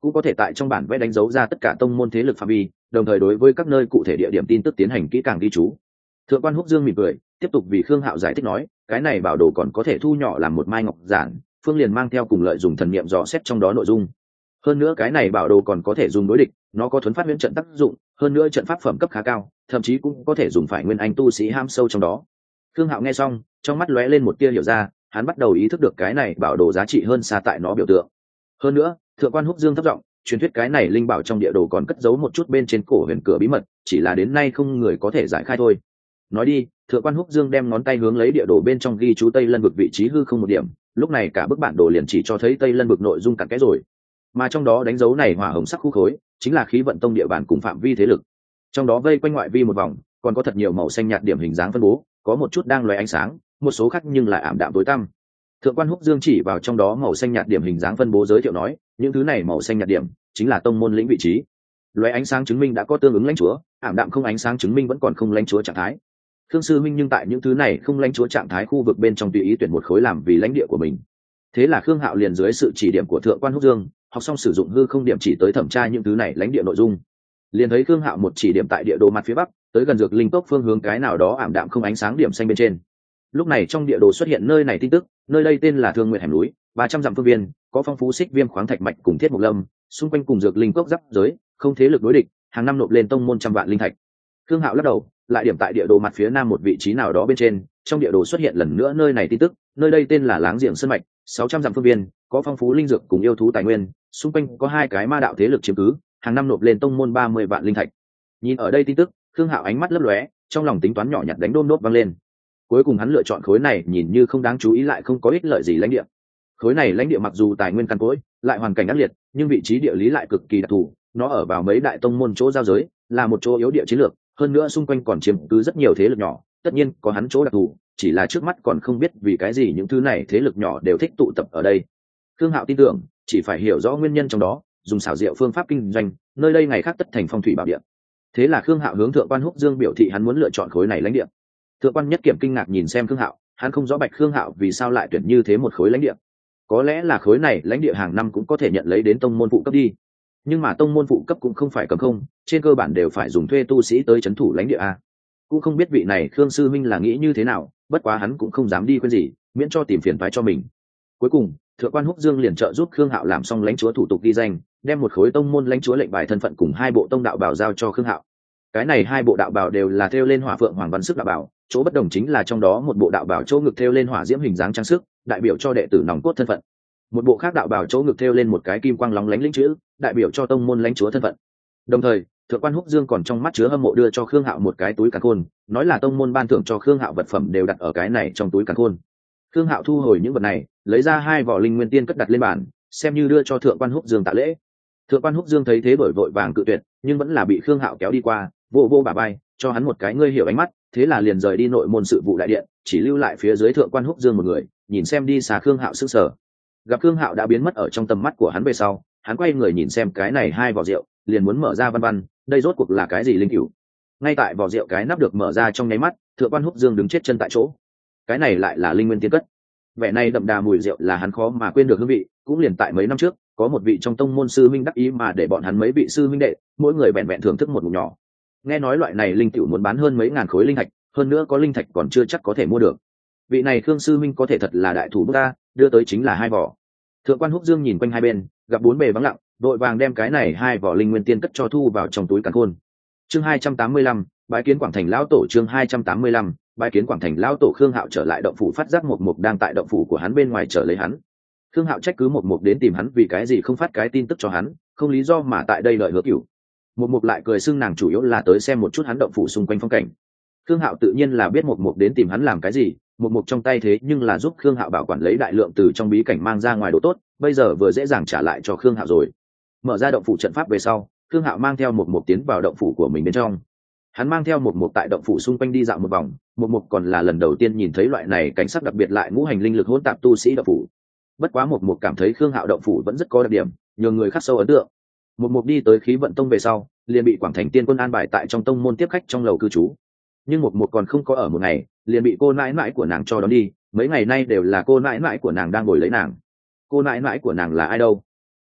cũng có thể tại trong bản vẽ đánh dấu ra tất cả tông môn thế lực phạm vi, đồng thời đối với các nơi cụ thể địa điểm tin tức tiến hành kỹ càng ghi chú. Thượng quan Húc Dương mỉm cười, tiếp tục vì Khương Hạo giải thích nói, cái này bảo đồ còn có thể thu nhỏ làm một mai ngọc giản, Phương liền mang theo cùng lợi dùng thần niệm dò xét trong đó nội dung. Hơn nữa cái này bảo đồ còn có thể dùng đối địch, nó có thuấn phát huyễn trận tác dụng, hơn nữa trận pháp phẩm cấp khá cao, thậm chí cũng có thể dùng phải nguyên anh tu sĩ ham sâu trong đó. Khương Hạo nghe xong, trong mắt lóe lên một tia hiểu ra, hắn bắt đầu ý thức được cái này bảo đồ giá trị hơn xa tại nó biểu tượng. Hơn nữa, Thượng quan Húc Dương thấp giọng, truyền thuyết cái này linh bảo trong địa đồ còn cất giấu một chút bên trên cổ huyền cửa bí mật, chỉ là đến nay không người có thể giải khai thôi. Nói đi, Thượng quan Húc Dương đem ngón tay hướng lấy địa đồ bên trong ghi chú Tây Lân vực vị trí hư không một điểm, lúc này cả bức bản đồ liền chỉ cho thấy Tây Lân vực nội dung cặn kẽ rồi. Mà trong đó đánh dấu này hỏa hồng sắc khu khối, chính là khí vận tông địa bàn cùng phạm vi thế lực. Trong đó vây quanh ngoại vi một vòng, còn có thật nhiều màu xanh nhạt điểm hình dáng phân bố, có một chút đang lóe ánh sáng, một số khác nhưng lại ảm đạm tối tăm. Thượng quan Húc Dương chỉ vào trong đó màu xanh nhạt điểm hình dáng phân bố giới thiệu nói, những thứ này màu xanh nhạt điểm chính là tông môn lĩnh vị trí. Lóe ánh sáng chứng minh đã có tương ứng lãnh chúa, ảm đạm không ánh sáng chứng minh vẫn còn không lãnh chúa trạng thái. Khương sư minh nhưng tại những thứ này không lãnh chúa trạng thái khu vực bên trong tùy ý tuyển một khối làm vì lãnh địa của mình. Thế là Khương Hạo liền dưới sự chỉ điểm của Thượng quan Húc Dương, học xong sử dụng hư không điểm chỉ tới thẩm tra những thứ này lãnh địa nội dung. Liền thấy Khương Hạo một chỉ điểm tại địa đồ mặt phía bắc, tới gần dược linh cốc phương hướng cái nào đó ảm đạm không ánh sáng điểm xanh bên trên. Lúc này trong địa đồ xuất hiện nơi này tin tức, nơi đây tên là Thương Nguyệt hẻm núi, ba trăm dặm phương viên, có phong phú xích viêm khoáng thạch mạch cùng thiết mục lâm, xung quanh cùng dược linh cốc giáp giới, không thế lực đối địch, hàng năm nộp lên tông môn trăm vạn linh thạch. Khương Hạo lắc đầu, lại điểm tại địa đồ mặt phía nam một vị trí nào đó bên trên, trong địa đồ xuất hiện lần nữa nơi này tin tức, nơi đây tên là Láng Giềng Sơn mạch, sáu trăm dặm phương viên, có phong phú linh dược cùng yêu thú tài nguyên, xung quanh có hai cái ma đạo thế lực chiếm cứ, hàng năm nộp lên tông môn ba mươi vạn linh thạch. Nhìn ở đây tin tức, Khương Hạo ánh mắt lấp lóe, trong lòng tính toán nhỏ nhặt đánh đôn đốt vang lên. Cuối cùng hắn lựa chọn khối này nhìn như không đáng chú ý lại không có ích lợi gì lãnh địa. Khối này lãnh địa mặc dù tài nguyên căn cỗi, lại hoàn cảnh ác liệt, nhưng vị trí địa lý lại cực kỳ đặc thù, nó ở vào mấy đại tông môn chỗ giao giới, là một chỗ yếu địa chiến lược, hơn nữa xung quanh còn chiếm cứ rất nhiều thế lực nhỏ, tất nhiên có hắn chỗ đặc thù, chỉ là trước mắt còn không biết vì cái gì những thứ này thế lực nhỏ đều thích tụ tập ở đây. Khương Hạo tin tưởng, chỉ phải hiểu rõ nguyên nhân trong đó, dùng xảo diệu phương pháp kinh doanh, nơi đây ngày khác tất thành phong thủy bảo địa. Thế là Khương Hạo hướng Thượng quan Húc Dương biểu thị hắn muốn lựa chọn khối này lãnh địa. Thượng quan Nhất Kiểm kinh ngạc nhìn xem Khương Hạo, hắn không rõ Bạch Khương Hạo vì sao lại tuyển như thế một khối lãnh địa. Có lẽ là khối này lãnh địa hàng năm cũng có thể nhận lấy đến tông môn phụ cấp đi. Nhưng mà tông môn phụ cấp cũng không phải cầm không, trên cơ bản đều phải dùng thuê tu sĩ tới trấn thủ lãnh địa a. Cũng không biết vị này Khương sư minh là nghĩ như thế nào, bất quá hắn cũng không dám đi khuyên gì, miễn cho tìm phiền toái cho mình. Cuối cùng, Thượng quan Húc Dương liền trợ giúp Khương Hạo làm xong lãnh chúa thủ tục ghi danh, đem một khối tông môn lãnh chúa lệnh bài thân phận cùng hai bộ tông đạo bào giao cho Khương Hạo. Cái này hai bộ đạo bào đều là thêu lên hỏa phượng hoàng văn sức đạo bào, chỗ bất đồng chính là trong đó một bộ đạo bào chỗ ngực thêu lên hỏa diễm hình dáng trang sức, đại biểu cho đệ tử nòng cốt thân phận. Một bộ khác đạo bào chỗ ngực thêu lên một cái kim quang lóng lánh lĩnh chữ, đại biểu cho tông môn lãnh chúa thân phận. Đồng thời, Thượng quan Húc Dương còn trong mắt chứa hâm mộ đưa cho Khương Hạo một cái túi càn khôn, nói là tông môn ban thưởng cho Khương Hạo vật phẩm đều đặt ở cái này trong túi càn khôn. Khương Hạo thu hồi những vật này, lấy ra hai vỏ linh nguyên tiên cất đặt lên bàn, xem như đưa cho Thượng quan Húc Dương tạ lễ. Thượng quan Húc Dương thấy thế đổi vội vàng cự tuyệt, nhưng vẫn là bị Khương Hạo kéo đi qua, vô vô bả vai, cho hắn một cái ngươi hiểu ánh mắt, thế là liền rời đi nội môn sự vụ đại điện, chỉ lưu lại phía dưới Thượng quan Húc Dương một người, nhìn xem đi xa Khương Hạo sững sờ. Gặp Khương Hạo đã biến mất ở trong tầm mắt của hắn về sau, hắn quay người nhìn xem cái này hai vỏ rượu, liền muốn mở ra văn văn, đây rốt cuộc là cái gì linh cửu. Ngay tại vỏ rượu cái nắp được mở ra trong nháy mắt, Thượng quan Húc Dương đứng chết chân tại chỗ. Cái này lại là linh nguyên tiên cất. Vẻ này đậm đà mùi rượu là hắn khó mà quên được hương vị, cũng liền tại mấy năm trước, có một vị trong tông môn sư minh đắc ý mà để bọn hắn mấy vị sư minh đệ, mỗi người vẹn vẹn thưởng thức một ngụm nhỏ. Nghe nói loại này linh cửu muốn bán hơn mấy ngàn khối linh thạch, hơn nữa có linh thạch còn chưa chắc có thể mua được. Vị này Khương sư minh có thể thật là đại thủ bút ta, đưa tới chính là hai vỏ. Thượng quan Húc Dương nhìn quanh hai bên, gặp bốn bề vắng lặng, vội vàng đem cái này hai vỏ linh nguyên tiên cất cho thu vào trong túi càn khôn. Chương hai trăm tám mươi lăm, bái kiến Quảng Thành lão tổ. Chương hai trăm tám mươi lăm, bái kiến Quảng Thành lão tổ. Khương Hạo trở lại động phủ, phát giác một mục đang tại động phủ của hắn bên ngoài chờ lấy hắn. Khương Hạo trách cứ một mục đến tìm hắn vì cái gì không phát cái tin tức cho hắn, không lý do mà tại đây đợi Hứa Cửu. Một mục lại cười xưng nàng chủ yếu là tới xem một chút hắn động phủ xung quanh phong cảnh. Khương Hạo tự nhiên là biết một mục đến tìm hắn làm cái gì, một mục trong tay thế nhưng là giúp Khương Hạo bảo quản lấy đại lượng từ trong bí cảnh mang ra ngoài đồ tốt, bây giờ vừa dễ dàng trả lại cho Khương Hạo rồi. Mở ra động phủ trận pháp về sau, Khương Hạo mang theo một mục tiến vào động phủ của mình bên trong. Hắn mang theo một mục tại động phủ xung quanh đi dạo một vòng, một mục còn là lần đầu tiên nhìn thấy loại này cảnh sắc đặc biệt lại ngũ hành linh lực hỗn tạp tu sĩ động phủ. Bất quá một mục cảm thấy Khương Hạo động phủ vẫn rất có đặc điểm, nhiều người khắc sâu ấn tượng. Một mục đi tới khí vận tông về sau, liền bị Quảng Thành Tiên Quân an bài tại trong tông môn tiếp khách trong lầu cư trú. Nhưng một mục còn không có ở một ngày, liền bị cô nãi nãi của nàng cho đón đi, mấy ngày nay đều là cô nãi nãi của nàng đang ngồi lấy nàng. Cô nãi nãi của nàng là ai đâu?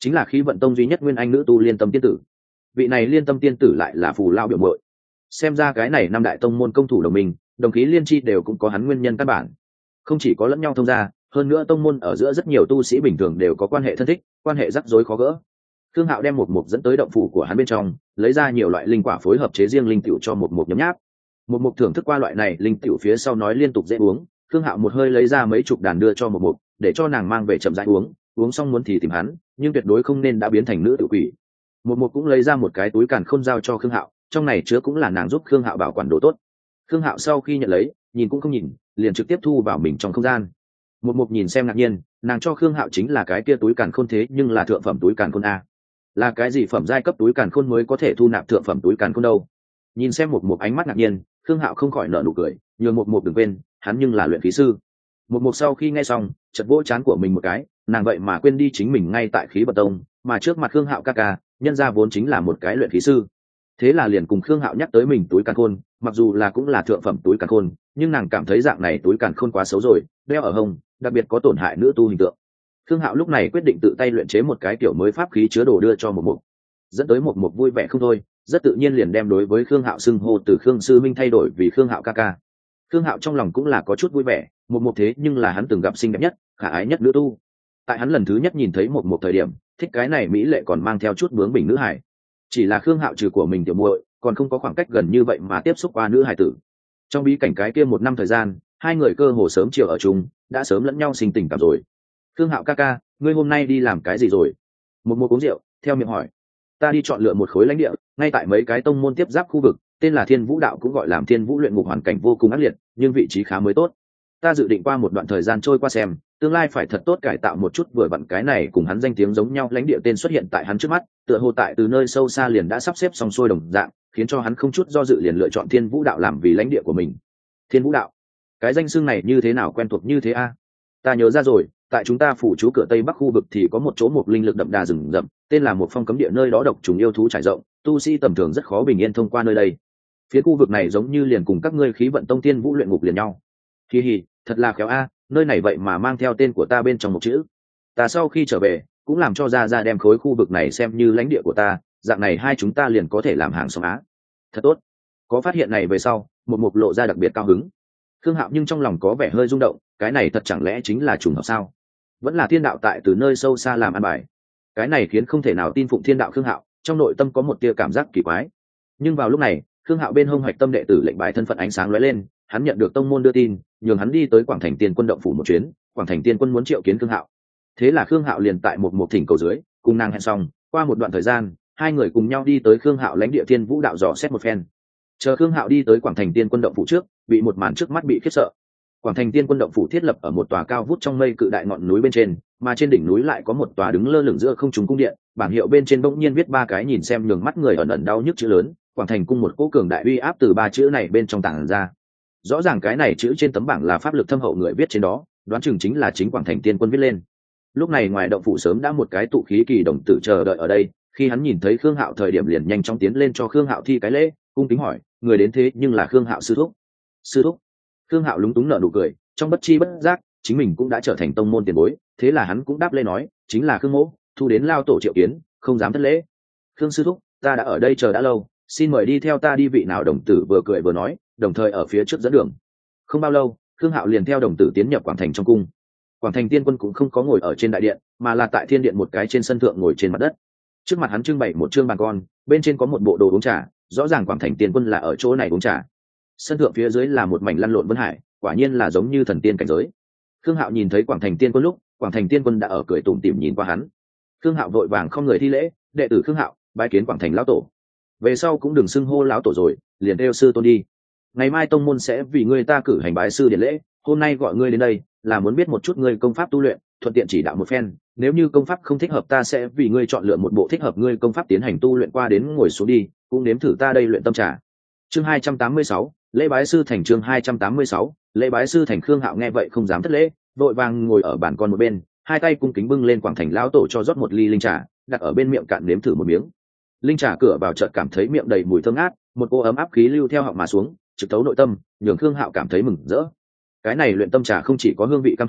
chính là khí vận tông duy nhất nguyên anh nữ tu Liên Tâm tiên tử. Vị này Liên Tâm tiên tử lại là phù lao biểu muội. Xem ra cái này năm đại tông môn công thủ đồng minh, đồng khí liên chi đều cũng có hắn nguyên nhân căn bản. Không chỉ có lẫn nhau thông gia, hơn nữa tông môn ở giữa rất nhiều tu sĩ bình thường đều có quan hệ thân thích, quan hệ rắc rối khó gỡ. Thương Hạo đem một mục dẫn tới động phủ của hắn bên trong, lấy ra nhiều loại linh quả phối hợp chế riêng linh tiểu cho một mục nhấm nháp. Một mục thưởng thức qua loại này linh tiểu phía sau nói liên tục dễ uống, Thương Hạo một hơi lấy ra mấy chục đàn đưa cho một mục, để cho nàng mang về chậm rãi uống, uống xong muốn thì tìm hắn, nhưng tuyệt đối không nên đã biến thành nữ tự quỷ. Một mục cũng lấy ra một cái túi càn khôn giao cho Thương Hạo, trong này chứa cũng là nàng giúp Thương Hạo bảo quản đồ tốt. Thương Hạo sau khi nhận lấy, nhìn cũng không nhìn, liền trực tiếp thu vào mình trong không gian. Một mục nhìn xem ngạc nhiên, nàng cho Thương Hạo chính là cái kia túi càn khôn thế nhưng là thượng phẩm túi càn khôn a. Là cái gì phẩm giai cấp túi càn khôn mới có thể thu nạp thượng phẩm túi càn khôn đâu? Nhìn xem một mục ánh mắt ngạc nhiên, Thương Hạo không khỏi nở nụ cười, nhường một mục đừng quên, hắn nhưng là luyện khí sư. Một mục sau khi nghe xong, chợt vỗ trán của mình một cái, nàng vậy mà quên đi chính mình ngay tại khí vận tông, mà trước mặt Thương Hạo ca ca, nhân ra vốn chính là một cái luyện khí sư. Thế là liền cùng Thương Hạo nhắc tới mình túi càn khôn, mặc dù là cũng là thượng phẩm túi càn khôn, nhưng nàng cảm thấy dạng này túi càn khôn quá xấu rồi, đeo ở hông, đặc biệt có tổn hại nữ tu hình tượng. Thương Hạo lúc này quyết định tự tay luyện chế một cái kiểu mới pháp khí chứa đồ đưa cho một mục, dẫn tới một mục vui vẻ không thôi, rất tự nhiên liền đem đối với Thương Hạo xưng hô từ Khương sư minh thay đổi vì Thương Hạo ca ca. Thương Hạo trong lòng cũng là có chút vui vẻ, một mục thế nhưng là hắn từng gặp xinh đẹp nhất, khả ái nhất nữ tu. Tại hắn lần thứ nhất nhìn thấy một một thời điểm, thích cái này mỹ lệ còn mang theo chút bướng bỉnh nữ hải. Chỉ là Khương Hạo trừ của mình tiểu muội, còn không có khoảng cách gần như vậy mà tiếp xúc qua nữ hải tử. Trong bí cảnh cái kia một năm thời gian, hai người cơ hồ sớm chiều ở chung, đã sớm lẫn nhau sinh tình cảm rồi. Khương Hạo ca ca, ngươi hôm nay đi làm cái gì rồi? Một mùa uống rượu, theo miệng hỏi. Ta đi chọn lựa một khối lãnh địa, ngay tại mấy cái tông môn tiếp giáp khu vực, tên là Thiên Vũ Đạo, cũng gọi là Thiên Vũ luyện ngục, hoàn cảnh vô cùng ác liệt, nhưng vị trí khá mới tốt. Ta dự định qua một đoạn thời gian trôi qua xem, tương lai phải thật tốt cải tạo một chút, vừa vặn cái này cùng hắn danh tiếng giống nhau lãnh địa tên xuất hiện tại hắn trước mắt, tựa hồ tại từ nơi sâu xa liền đã sắp xếp xong xuôi đồng dạng, khiến cho hắn không chút do dự liền lựa chọn Thiên Vũ Đạo làm vì lãnh địa của mình. Thiên Vũ Đạo, cái danh xưng này như thế nào quen thuộc như thế a? Ta nhớ ra rồi, tại chúng ta phủ trú cửa tây bắc khu vực thì có một chỗ một linh lực đậm đà rừng rậm, tên là một phong cấm địa, nơi đó độc trùng yêu thú trải rộng, tu sĩ tầm thường rất khó bình yên thông qua nơi đây. Phía khu vực này giống như liền cùng các ngươi khí vận tông Thiên Vũ luyện ngục liền nhau. Hi hi, thật là khéo a, nơi này vậy mà mang theo tên của ta bên trong một chữ. Ta sau khi trở về cũng làm cho ra ra đem khối khu vực này xem như lãnh địa của ta, dạng này hai chúng ta liền có thể làm hàng xóm á. Thật tốt. Có phát hiện này về sau, một mục lộ ra đặc biệt cao hứng. Khương Hạo nhưng trong lòng có vẻ hơi rung động, cái này thật chẳng lẽ chính là trùng hợp sao? Vẫn là thiên đạo tại từ nơi sâu xa làm ăn bài. Cái này khiến không thể nào tin phụng thiên đạo Khương Hạo, trong nội tâm có một tia cảm giác kỳ quái. Nhưng vào lúc này, Khương Hạo bên hông hoạch tâm đệ tử lệnh bài thân phận ánh sáng lóe lên, hắn nhận được tông môn đưa tin, nhường hắn đi tới Quảng Thành Tiên Quân động phủ một chuyến. Quảng Thành Tiên Quân muốn triệu kiến Khương Hạo. Thế là Khương Hạo liền tại một một thỉnh cầu dưới, cùng nàng hẹn xong, qua một đoạn thời gian, hai người cùng nhau đi tới Khương Hạo lãnh địa Thiên Vũ Đạo dò xét một phen. Chờ Khương Hạo đi tới Quảng Thành Tiên Quân động phủ trước, bị một màn trước mắt bị khiếp sợ. Quảng Thành Tiên Quân động phủ thiết lập ở một tòa cao vút trong mây cự đại ngọn núi bên trên, mà trên đỉnh núi lại có một tòa đứng lơ lửng giữa không trung cung điện, bảng hiệu bên trên bỗng nhiên viết ba cái nhìn xem nhường mắt người ẩn ẩn đau nhức chữ lớn, Quảng Thành cung, một cỗ cường đại uy áp từ ba chữ này bên trong tàng ra. Rõ ràng cái này chữ trên tấm bảng là pháp lực thâm hậu người viết trên đó, đoán chừng chính là chính Quảng Thành Tiên Quân viết lên. Lúc này ngoài động phủ sớm đã một cái tụ khí kỳ đồng tử chờ đợi ở đây, khi hắn nhìn thấy Khương Hạo thời điểm liền nhanh chóng tiến lên cho Khương Hạo thi cái lễ, cung kính hỏi, người đến thế nhưng là Khương Hạo sư thúc. Sư thúc. Khương Hạo lúng túng nở nụ cười, trong bất chi bất giác, chính mình cũng đã trở thành tông môn tiền bối, thế là hắn cũng đáp lên nói, chính là Khương mỗ, thu đến lao tổ triệu kiến, không dám thất lễ. Khương sư thúc, ta đã ở đây chờ đã lâu, xin mời đi theo ta đi. Vị nào đồng tử vừa cười vừa nói, đồng thời ở phía trước dẫn đường. Không bao lâu, Khương Hạo liền theo đồng tử tiến nhập Quảng Thành trong cung. Quảng Thành Tiên Quân cũng không có ngồi ở trên đại điện, mà là tại thiên điện một cái trên sân thượng ngồi trên mặt đất. Trước mặt hắn trưng bày một chương bàn con, bên trên có một bộ đồ uống trà, rõ ràng Quảng Thành Tiên Quân là ở chỗ này uống trà. Sân thượng phía dưới là một mảnh lăn lộn vân hải, quả nhiên là giống như thần tiên cảnh giới. Khương Hạo nhìn thấy Quảng Thành Tiên Quân lúc, Quảng Thành Tiên Quân đã ở cười tủm tỉm nhìn qua hắn. Khương Hạo vội vàng không người thi lễ, đệ tử Khương Hạo bái kiến Quảng Thành lão tổ. Về sau cũng đừng xưng hô lão tổ rồi, liền kêu sư tôn đi. Ngày mai tông môn sẽ vì ngươi ta cử hành bái sư điển lễ, hôm nay gọi ngươi đến đây là muốn biết một chút ngươi công pháp tu luyện, thuận tiện chỉ đạo một phen. Nếu như công pháp không thích hợp, ta sẽ vì ngươi chọn lựa một bộ thích hợp ngươi công pháp tiến hành tu luyện. Qua đến ngồi xuống đi, cũng nếm thử ta đây luyện tâm trà. Chương hai trăm tám mươi sáu, lễ bái sư thành. Chương hai trăm tám mươi sáu, lễ bái sư thành. Khương Hạo nghe vậy không dám thất lễ, vội vàng ngồi ở bàn con một bên, hai tay cung kính bưng lên Quảng Thành lão tổ cho rót một ly linh trà, đặt ở bên miệng cạn nếm thử một miếng. Linh trà cửa vào chợt cảm thấy miệng đầy mùi thơm ngát, một cô ấm áp khí lưu theo họng mà xuống, trực tấu nội tâm, nhường Khương Hạo cảm thấy mừng rỡ. Cái này luyện tâm trà không chỉ có hương vị cam thuần,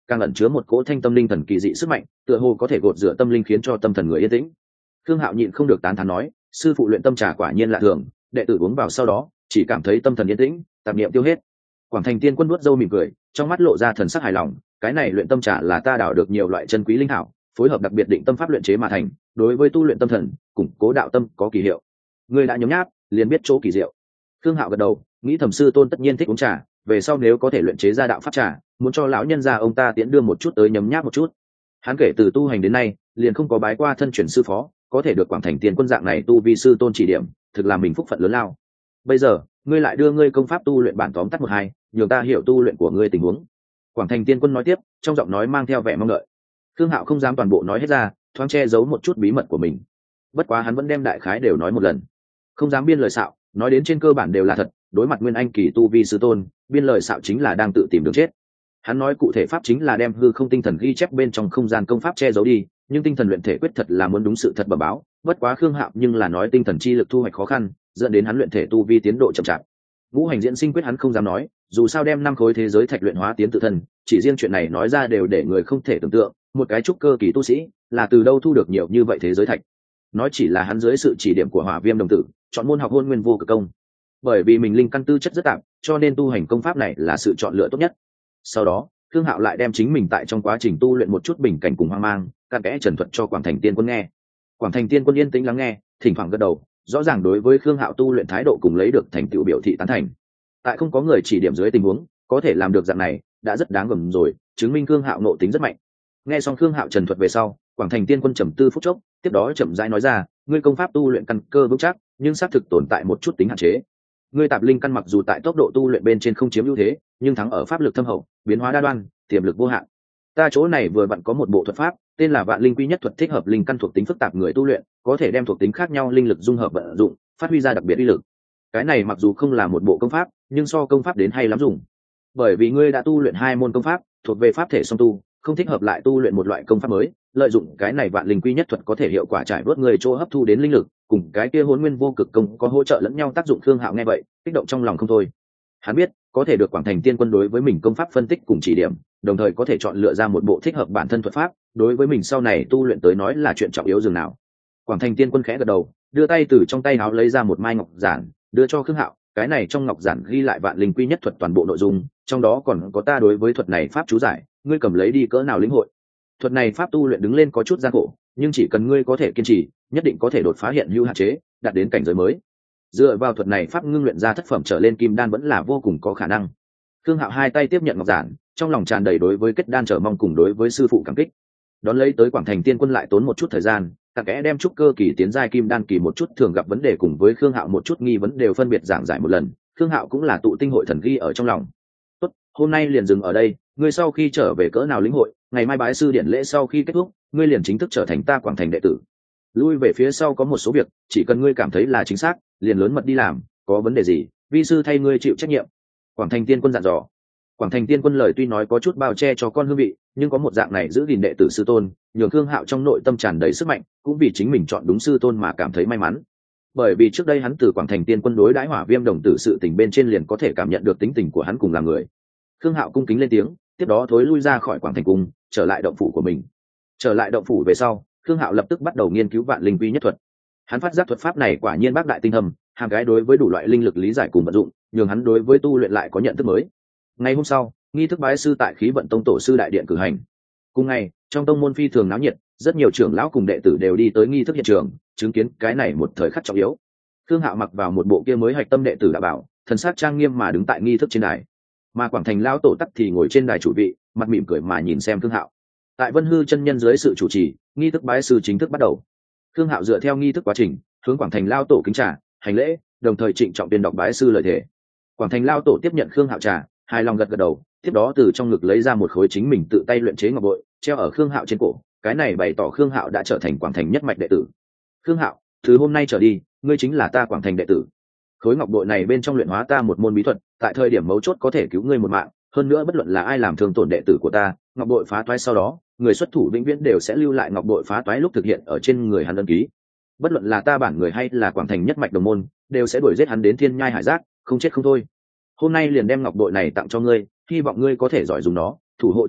càng ẩn chứa một cỗ thanh tâm linh thần kỳ dị sức mạnh, tựa hồ có thể gột rửa tâm linh khiến cho tâm thần người yên tĩnh. Khương Hạo nhịn không được tán thán nói, sư phụ luyện tâm trà quả nhiên lạ thường, đệ tử uống vào sau đó chỉ cảm thấy tâm thần yên tĩnh, tạp niệm tiêu hết. Quảng Thành Tiên Quân nuốt râu mỉm cười, trong mắt lộ ra thần sắc hài lòng, cái này luyện tâm trà là ta đào được nhiều loại chân quý linh thảo, phối hợp đặc biệt định tâm pháp luyện chế mà thành, đối với tu luyện tâm thần, củng cố đạo tâm có kỳ hiệu. Ngươi đã nhấm nháp, liền biết chỗ kỳ diệu. Khương Hạo gật đầu, nghĩ thẩm sư tôn tất nhiên thích uống trà, về sau nếu có thể luyện chế ra đạo pháp trà, muốn cho lão nhân gia ông ta tiễn đưa một chút tới nhấm nháp một chút. Hắn kể từ tu hành đến nay, liền không có bái qua thân truyền sư phó, có thể được Quảng Thành Tiên Quân dạng này tu vi sư tôn chỉ điểm, thực là mình phúc phận lớn lao. Bây giờ, ngươi lại đưa ngươi công pháp tu luyện bản tóm tắt một hai, nhường ta hiểu tu luyện của ngươi tình huống. Quảng Thành Tiên Quân nói tiếp, trong giọng nói mang theo vẻ mong đợi. Khương Hạo không dám toàn bộ nói hết ra, thoáng che giấu một chút bí mật của mình. Bất quá hắn vẫn đem đại khái đều nói một lần, không dám biên lời xạo, nói đến trên cơ bản đều là thật. Đối mặt Nguyên Anh kỳ tu vi sư tôn, biên lời xạo chính là đang tự tìm đường chết. Hắn nói cụ thể pháp chính là đem hư không tinh thần ghi chép bên trong không gian công pháp che giấu đi, nhưng tinh thần luyện thể quyết thật là muốn đúng sự thật bẩm báo. Bất quá Khương Hạo nhưng là nói tinh thần chi lực thu hoạch khó khăn, dẫn đến hắn luyện thể tu vi tiến độ chậm chạp. Ngũ hành diễn sinh quyết hắn không dám nói, dù sao đem năm khối thế giới thạch luyện hóa tiến tự thân, chỉ riêng chuyện này nói ra đều để người không thể tưởng tượng, một cái trúc cơ kỳ tu sĩ là từ đâu thu được nhiều như vậy thế giới thạch. Nói chỉ là hắn dưới sự chỉ điểm của Hỏa Viêm đồng tử, chọn môn học Hôn Nguyên Vô Cực Công. Bởi vì mình linh căn tư chất rất tạp, cho nên tu hành công pháp này là sự chọn lựa tốt nhất. Sau đó, Khương Hạo lại đem chính mình tại trong quá trình tu luyện một chút bình cảnh cùng hoang mang, cặn kẽ trần thuật cho Quảng Thành Tiên Quân nghe. Quảng Thành Tiên Quân yên tĩnh lắng nghe, thỉnh thoảng gật đầu, rõ ràng đối với Khương Hạo tu luyện thái độ cùng lấy được thành tựu biểu thị tán thành. Tại không có người chỉ điểm dưới tình huống, có thể làm được dạng này, đã rất đáng gờm rồi, chứng minh Khương Hạo nội tính rất mạnh. Nghe xong Khương Hạo trần thuật về sau, Quảng Thành Tiên Quân trầm tư phút chốc, tiếp đó chậm rãi nói ra, ngươi công pháp tu luyện căn cơ vững chắc, nhưng xác thực tồn tại một chút tính hạn chế. Ngươi tạp linh căn mặc dù tại tốc độ tu luyện bên trên không chiếm ưu thế, nhưng thắng ở pháp lực thâm hậu, biến hóa đa đoan, tiềm lực vô hạn. Ta chỗ này vừa vặn có một bộ thuật pháp, tên là Vạn Linh Quy Nhất Thuật, thích hợp linh căn thuộc tính phức tạp người tu luyện, có thể đem thuộc tính khác nhau linh lực dung hợp vận dụng, phát huy ra đặc biệt uy lực. Cái này mặc dù không là một bộ công pháp, nhưng so công pháp đến hay lắm dùng. Bởi vì ngươi đã tu luyện hai môn công pháp, thuộc về pháp thể song tu, không thích hợp lại tu luyện một loại công pháp mới, lợi dụng cái này Vạn Linh Quy Nhất Thuật có thể hiệu quả trải vớt người chỗ hấp thu đến linh lực, cùng cái kia Hỗn Nguyên Vô Cực Công có hỗ trợ lẫn nhau tác dụng. Khương Hạo nghe vậy, kích động trong lòng không thôi. Hắn biết, có thể được Quảng Thành Tiên Quân đối với mình công pháp phân tích cùng chỉ điểm, đồng thời có thể chọn lựa ra một bộ thích hợp bản thân thuật pháp, đối với mình sau này tu luyện tới nói là chuyện trọng yếu dường nào. Quảng Thành Tiên Quân khẽ gật đầu, đưa tay từ trong tay áo lấy ra một mai ngọc giản, đưa cho Khương Hạo. Cái này trong ngọc giản ghi lại Vạn Linh Quy Nhất Thuật toàn bộ nội dung, trong đó còn có ta đối với thuật này pháp chú giải, ngươi cầm lấy đi cỡ nào lĩnh hội. Thuật này pháp tu luyện đứng lên có chút gian khổ, nhưng chỉ cần ngươi có thể kiên trì, nhất định có thể đột phá hiện hữu hạn chế, đạt đến cảnh giới mới. Dựa vào thuật này pháp ngưng luyện ra thất phẩm trở lên kim đan vẫn là vô cùng có khả năng. Khương Hạo hai tay tiếp nhận ngọc giản, trong lòng tràn đầy đối với kết đan chờ mong cùng đối với sư phụ cảm kích. Đón lấy tới Quảng Thành Tiên Quân lại tốn một chút thời gian, cặn kẽ đem trúc cơ kỳ tiến giai kim đan kỳ một chút thường gặp vấn đề cùng với Khương Hạo một chút nghi vấn đều phân biệt giảng giải một lần. Khương Hạo cũng là tụ tinh hội thần ghi ở trong lòng. Tốt, hôm nay liền dừng ở đây, ngươi sau khi trở về cỡ nào lĩnh hội, ngày mai bái sư điển lễ sau khi kết thúc, ngươi liền chính thức trở thành ta Quảng Thành đệ tử. Lui về phía sau có một số việc, chỉ cần ngươi cảm thấy là chính xác, liền lớn mật đi làm, có vấn đề gì, vi sư thay ngươi chịu trách nhiệm. Quảng Thành Tiên Quân dặn dò. Quảng Thành Tiên Quân lời tuy nói có chút bao che cho con hương vị, nhưng có một dạng này giữ gìn đệ tử sư tôn, nhường Khương Hạo trong nội tâm tràn đầy sức mạnh, cũng vì chính mình chọn đúng sư tôn mà cảm thấy may mắn. Bởi vì trước đây hắn từ Quảng Thành Tiên Quân đối đãi Hỏa Viêm đồng tử sự tình bên trên liền có thể cảm nhận được tính tình của hắn cùng là người. Khương Hạo cung kính lên tiếng, tiếp đó thối lui ra khỏi Quảng Thành cung, trở lại động phủ của mình. Trở lại động phủ về sau, Khương Hạo lập tức bắt đầu nghiên cứu Vạn Linh Quy Nhất Thuật. Hắn phát giác thuật pháp này quả nhiên bác đại tinh thâm, hàm cái đối với đủ loại linh lực lý giải cùng vận dụng, nhường hắn đối với tu luyện lại có nhận thức mới. Ngày hôm sau, nghi thức bái sư tại Khí Vận Tông tổ sư đại điện cử hành. Cùng ngày, trong tông môn phi thường náo nhiệt, rất nhiều trưởng lão cùng đệ tử đều đi tới nghi thức hiện trường, chứng kiến cái này một thời khắc trọng yếu. Khương Hạo mặc vào một bộ kia mới hạch tâm đệ tử đã bảo, thần sắc trang nghiêm mà đứng tại nghi thức trên đài. Mà Quảng Thành lão tổ tắc thì ngồi trên đài chủ vị, mặt mỉm cười mà nhìn xem Khương Hạo. Tại Vân Hư chân nhân dưới sự chủ trì, nghi thức bái sư chính thức bắt đầu. Khương Hạo dựa theo nghi thức quá trình, hướng Quảng Thành lão tổ kính trà, hành lễ, đồng thời trịnh trọng tuyên đọc bái sư lời thề. Quảng Thành lão tổ tiếp nhận Khương Hạo trà, hài lòng gật gật đầu, tiếp đó từ trong ngực lấy ra một khối chính mình tự tay luyện chế ngọc bội, treo ở Khương Hạo trên cổ. Cái này bày tỏ Khương Hạo đã trở thành Quảng Thành nhất mạch đệ tử. Khương Hạo, từ hôm nay trở đi, ngươi chính là ta Quảng Thành đệ tử. Khối ngọc bội này bên trong luyện hóa ta một môn bí thuật, tại thời điểm mấu chốt có thể cứu ngươi một mạng. Hơn nữa bất luận là ai làm thương tổn đệ tử của ta, ngọc bội phá toái sau đó, người xuất thủ vĩnh viễn đều sẽ lưu lại ngọc bội phá toái lúc thực hiện ở trên người hắn ấn ký. Bất luận là ta bản người hay là Quảng Thành nhất mạch đồng môn, đều sẽ đuổi giết hắn đến thiên nhai hải giác, không chết không thôi. Hôm nay liền đem ngọc bội này tặng cho ngươi, hy vọng ngươi có thể giỏi dùng nó, thủ hộ chính đạo,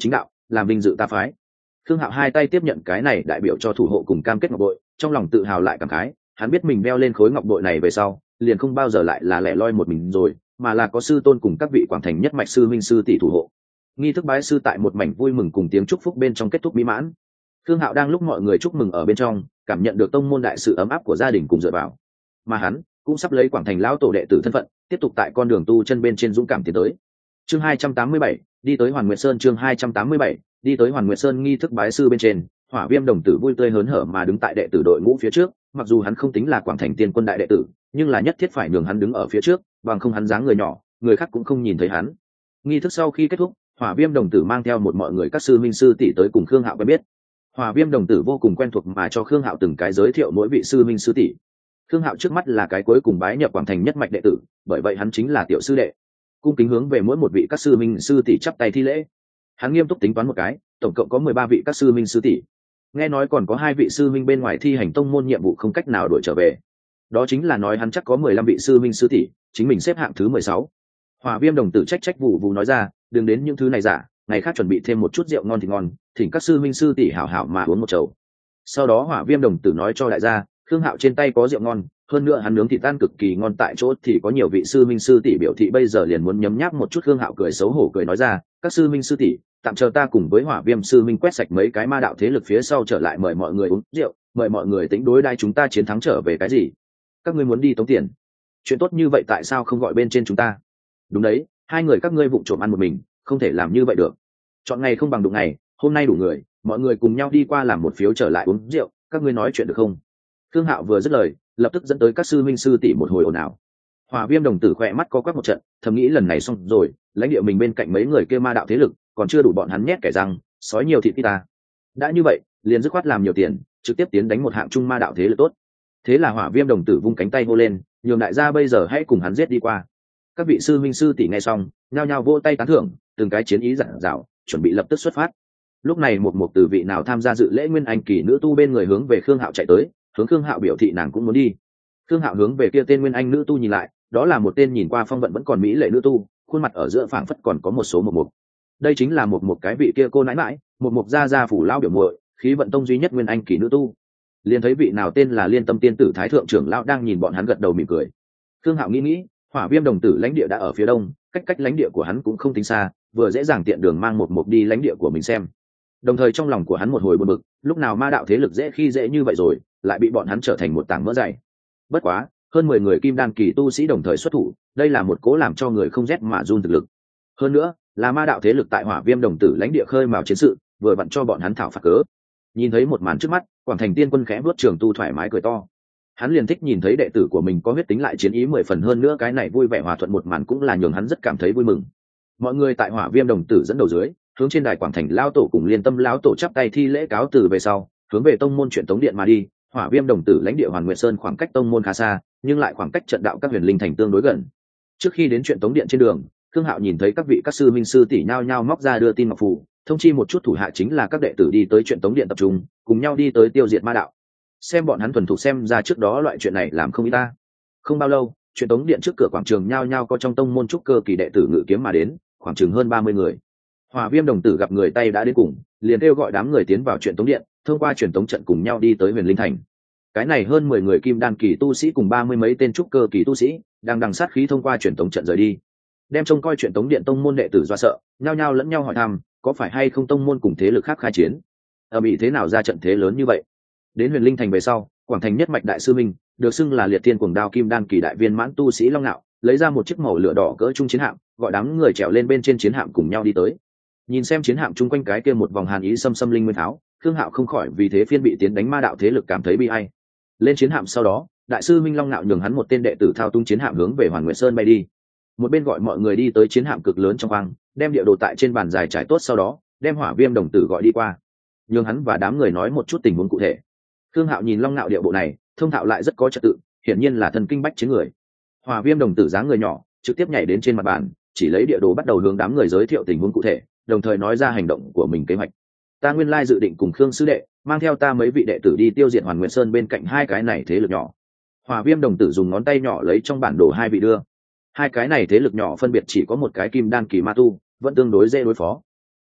làm vinh dự ta phái. Khương Hạo hai tay tiếp nhận cái này đại biểu cho thủ hộ cùng cam kết ngọc bội, trong lòng tự hào lại cảm khái, hắn biết mình đeo lên khối ngọc bội này về sau liền không bao giờ lại là lẻ loi một mình rồi, mà là có sư tôn cùng các vị quảng thành nhất mạch sư minh sư tỷ thủ hộ. Nghi thức bái sư tại một mảnh vui mừng cùng tiếng chúc phúc bên trong kết thúc mỹ mãn. Khương Hạo đang lúc mọi người chúc mừng ở bên trong, cảm nhận được tông môn đại sự ấm áp của gia đình cùng dựa vào, mà hắn cũng sắp lấy quảng thành lão tổ đệ tử thân phận tiếp tục tại con đường tu chân bên trên dũng cảm tiến tới. Chương hai trăm tám mươi bảy, đi tới Hoàn Nguyệt Sơn. Chương hai trăm tám mươi bảy, đi tới Hoàn Nguyệt Sơn. Nghi thức bái sư bên trên, Hỏa Viêm đồng tử vui tươi hớn hở mà đứng tại đệ tử đội ngũ phía trước, mặc dù hắn không tính là quảng thành tiên quân đại đệ tử, nhưng là nhất thiết phải nhường hắn đứng ở phía trước, bằng không hắn dáng người nhỏ, người khác cũng không nhìn thấy hắn. Nghi thức sau khi kết thúc, Hỏa Viêm đồng tử mang theo một mọi người các sư minh sư tỷ tới cùng Khương Hạo quen biết. Hỏa Viêm đồng tử vô cùng quen thuộc mà cho Khương Hạo từng cái giới thiệu mỗi vị sư minh sư tỷ. Khương Hạo trước mắt là cái cuối cùng bái nhập quảng thành nhất mạch đệ tử, bởi vậy hắn chính là tiểu sư đệ. Cung kính hướng về mỗi một vị các sư minh sư tỷ chắp tay thi lễ. Hắn nghiêm túc tính toán một cái, tổng cộng có mười ba vị các sư minh sư tỷ. Nghe nói còn có hai vị sư minh bên ngoài thi hành tông môn nhiệm vụ không cách nào đuổi trở về. Đó chính là nói hắn chắc có mười lăm vị sư minh sư tỷ, chính mình xếp hạng thứ mười sáu. Hỏa Viêm đồng tử trách trách vụ vụ nói ra, đừng đến những thứ này giả, ngày khác chuẩn bị thêm một chút rượu ngon thì ngon, thỉnh các sư minh sư tỷ hảo hảo mà uống một chầu. Sau đó Hỏa Viêm đồng tử nói cho đại gia, Khương Hạo trên tay có rượu ngon, hơn nữa hắn nướng thịt tan cực kỳ ngon, tại chỗ thì có nhiều vị sư minh sư tỷ biểu thị bây giờ liền muốn nhấm nháp một chút. Khương Hạo cười xấu hổ cười nói ra, các sư minh sư tỷ, tạm chờ ta cùng với Hỏa Viêm sư minh quét sạch mấy cái ma đạo thế lực phía sau trở lại mời mọi người uống rượu, mời mọi người tính đối đai chúng ta chiến thắng trở về cái gì? Các ngươi muốn đi tống tiền? Chuyện tốt như vậy tại sao không gọi bên trên chúng ta? Đúng đấy, hai người các ngươi vụng trộm ăn một mình, không thể làm như vậy được. Chọn ngày không bằng đụng ngày, hôm nay đủ người, mọi người cùng nhau đi qua làm một phiếu trở lại uống rượu, các ngươi nói chuyện được không? Khương Hạo vừa dứt lời, lập tức dẫn tới các sư minh sư tỷ một hồi ồn ào. Hỏa Viêm đồng tử khỏe mắt co quắp một trận, thầm nghĩ lần này xong rồi, lãnh địa mình bên cạnh mấy người kia ma đạo thế lực, còn chưa đủ bọn hắn nhét kẻ răng, sói nhiều thịt ta. Đã như vậy, liền dứt khoát làm nhiều tiền, trực tiếp tiến đánh một hạng trung ma đạo thế lực tốt. Thế là Hỏa Viêm đồng tử vung cánh tay hô lên, nhường đại gia bây giờ hãy cùng hắn giết đi qua. Các vị sư minh sư tỷ nghe xong, nhao nhao vỗ tay tán thưởng, từng cái chiến ý dặn dào, chuẩn bị lập tức xuất phát. Lúc này một một từ vị nào tham gia dự lễ nguyên anh kỳ nữ tu bên người hướng về Khương Hạo chạy tới, hướng Khương Hạo biểu thị nàng cũng muốn đi. Khương Hạo hướng về kia tên nguyên anh nữ tu nhìn lại, đó là một tên nhìn qua phong vận vẫn còn mỹ lệ nữ tu, khuôn mặt ở giữa phảng phất còn có một số một mục. Đây chính là một một cái vị kia cô nãi nãi, một mục gia gia phủ lao biểu muội, khí vận tông duy nhất nguyên anh kỳ nữ tu. Liền thấy vị nào tên là Liên Tâm tiên tử thái thượng trưởng lão đang nhìn bọn hắn gật đầu mỉm cười. Khương Hạo nghĩ nghĩ, Hỏa Viêm đồng tử lãnh địa đã ở phía đông, cách cách lãnh địa của hắn cũng không tính xa, vừa dễ dàng tiện đường mang một một đi lãnh địa của mình xem. Đồng thời trong lòng của hắn một hồi buồn bực, lúc nào ma đạo thế lực dễ khi dễ như vậy rồi, lại bị bọn hắn trở thành một tảng mỡ dày. Bất quá, hơn mười người kim đan kỳ tu sĩ đồng thời xuất thủ, đây là một cố làm cho người không rét mà run thực lực. Hơn nữa, là ma đạo thế lực tại Hỏa Viêm đồng tử lãnh địa khơi mào chiến sự, vừa vặn cho bọn hắn thảo phạt cớ. Nhìn thấy một màn trước mắt, Quảng Thành Tiên Quân khẽ vuốt trường tu thoải mái cười to. Hắn liền thích nhìn thấy đệ tử của mình có huyết tính lại chiến ý mười phần, hơn nữa cái này vui vẻ hòa thuận một màn cũng là nhường hắn rất cảm thấy vui mừng. Mọi người tại Hỏa Viêm đồng tử dẫn đầu dưới, hướng trên đài Quảng Thành lão tổ cùng Liên Tâm lão tổ chắp tay thi lễ cáo từ về sau, hướng về tông môn chuyện tống điện mà đi. Hỏa Viêm đồng tử lãnh địa Hoàn Nguyệt Sơn khoảng cách tông môn khá xa, nhưng lại khoảng cách trận đạo các huyền linh thành tương đối gần. Trước khi đến chuyện tống điện trên đường, Khương Hạo nhìn thấy các vị các sư minh sư tỷ nhao nhao móc ra đưa tin ngọc phù, thông chi một chút thủ hạ chính là các đệ tử đi tới chuyện tống điện tập trung, cùng nhau đi tới tiêu diệt ma đạo. Xem bọn hắn thuần thục xem ra trước đó loại chuyện này làm không ít ta. Không bao lâu, chuyện tống điện trước cửa quảng trường nhao nhao có trong tông môn trúc cơ kỳ đệ tử ngự kiếm mà đến, khoảng chừng hơn ba mươi người. Hỏa Viêm đồng tử gặp người tay đã đến cùng, liền kêu gọi đám người tiến vào chuyện tống điện, thông qua truyền tống trận cùng nhau đi tới huyền linh thành. Cái này hơn mười người kim đan kỳ tu sĩ cùng ba mươi mấy tên trúc cơ kỳ tu sĩ đang đằng sát khí thông qua truyền tống trận rời đi, đem trông coi truyền tống điện tông môn đệ tử do sợ, nhao nhao lẫn nhau hỏi thăm có phải hay không tông môn cùng thế lực khác khai chiến, ở bị thế nào ra trận thế lớn như vậy. Đến huyền linh thành về sau, Quảng Thành nhất mạch đại sư minh được xưng là liệt thiên cuồng đao kim đan kỳ đại viên mãn tu sĩ Long Nạo lấy ra một chiếc màu lửa đỏ cỡ trung chiến hạm, gọi đám người trèo lên bên trên chiến hạm cùng nhau đi tới. Nhìn xem chiến hạm chung quanh cái kia một vòng hàn ý xâm xâm linh nguyên tháo, Khương Hạo không khỏi vì thế phiên bị tiến đánh ma đạo thế lực cảm thấy bi ai. Lên chiến hạm sau đó, đại sư minh Long Nạo nhường hắn một tên đệ tử thao tung chiến hạm hướng về Hoàn Nguyệt Sơn bay đi. Một bên gọi mọi người đi tới chiến hạm cực lớn trong khoang, đem địa đồ tại trên bàn dài trải tốt, sau đó đem Hỏa Viêm đồng tử gọi đi qua, nhường hắn và đám người nói một chút tình huống cụ thể. Khương Hạo nhìn Long Nạo địa bộ này, thông thạo lại rất có trật tự, hiển nhiên là thần kinh bách chiến người. Hỏa Viêm đồng tử dáng người nhỏ, trực tiếp nhảy đến trên mặt bàn, chỉ lấy địa đồ bắt đầu hướng đám người giới thiệu tình huống cụ thể, đồng thời nói ra hành động của mình kế hoạch. Ta nguyên lai dự định cùng Khương sư đệ mang theo ta mấy vị đệ tử đi tiêu diệt Hoàn Nguyệt Sơn bên cạnh hai cái này thế lực nhỏ. Hỏa Viêm đồng tử dùng ngón tay nhỏ lấy trong bản đồ hai vị đưa. Hai cái này thế lực nhỏ phân biệt chỉ có một cái kim đan kỳ ma tu, vẫn tương đối dễ đối phó.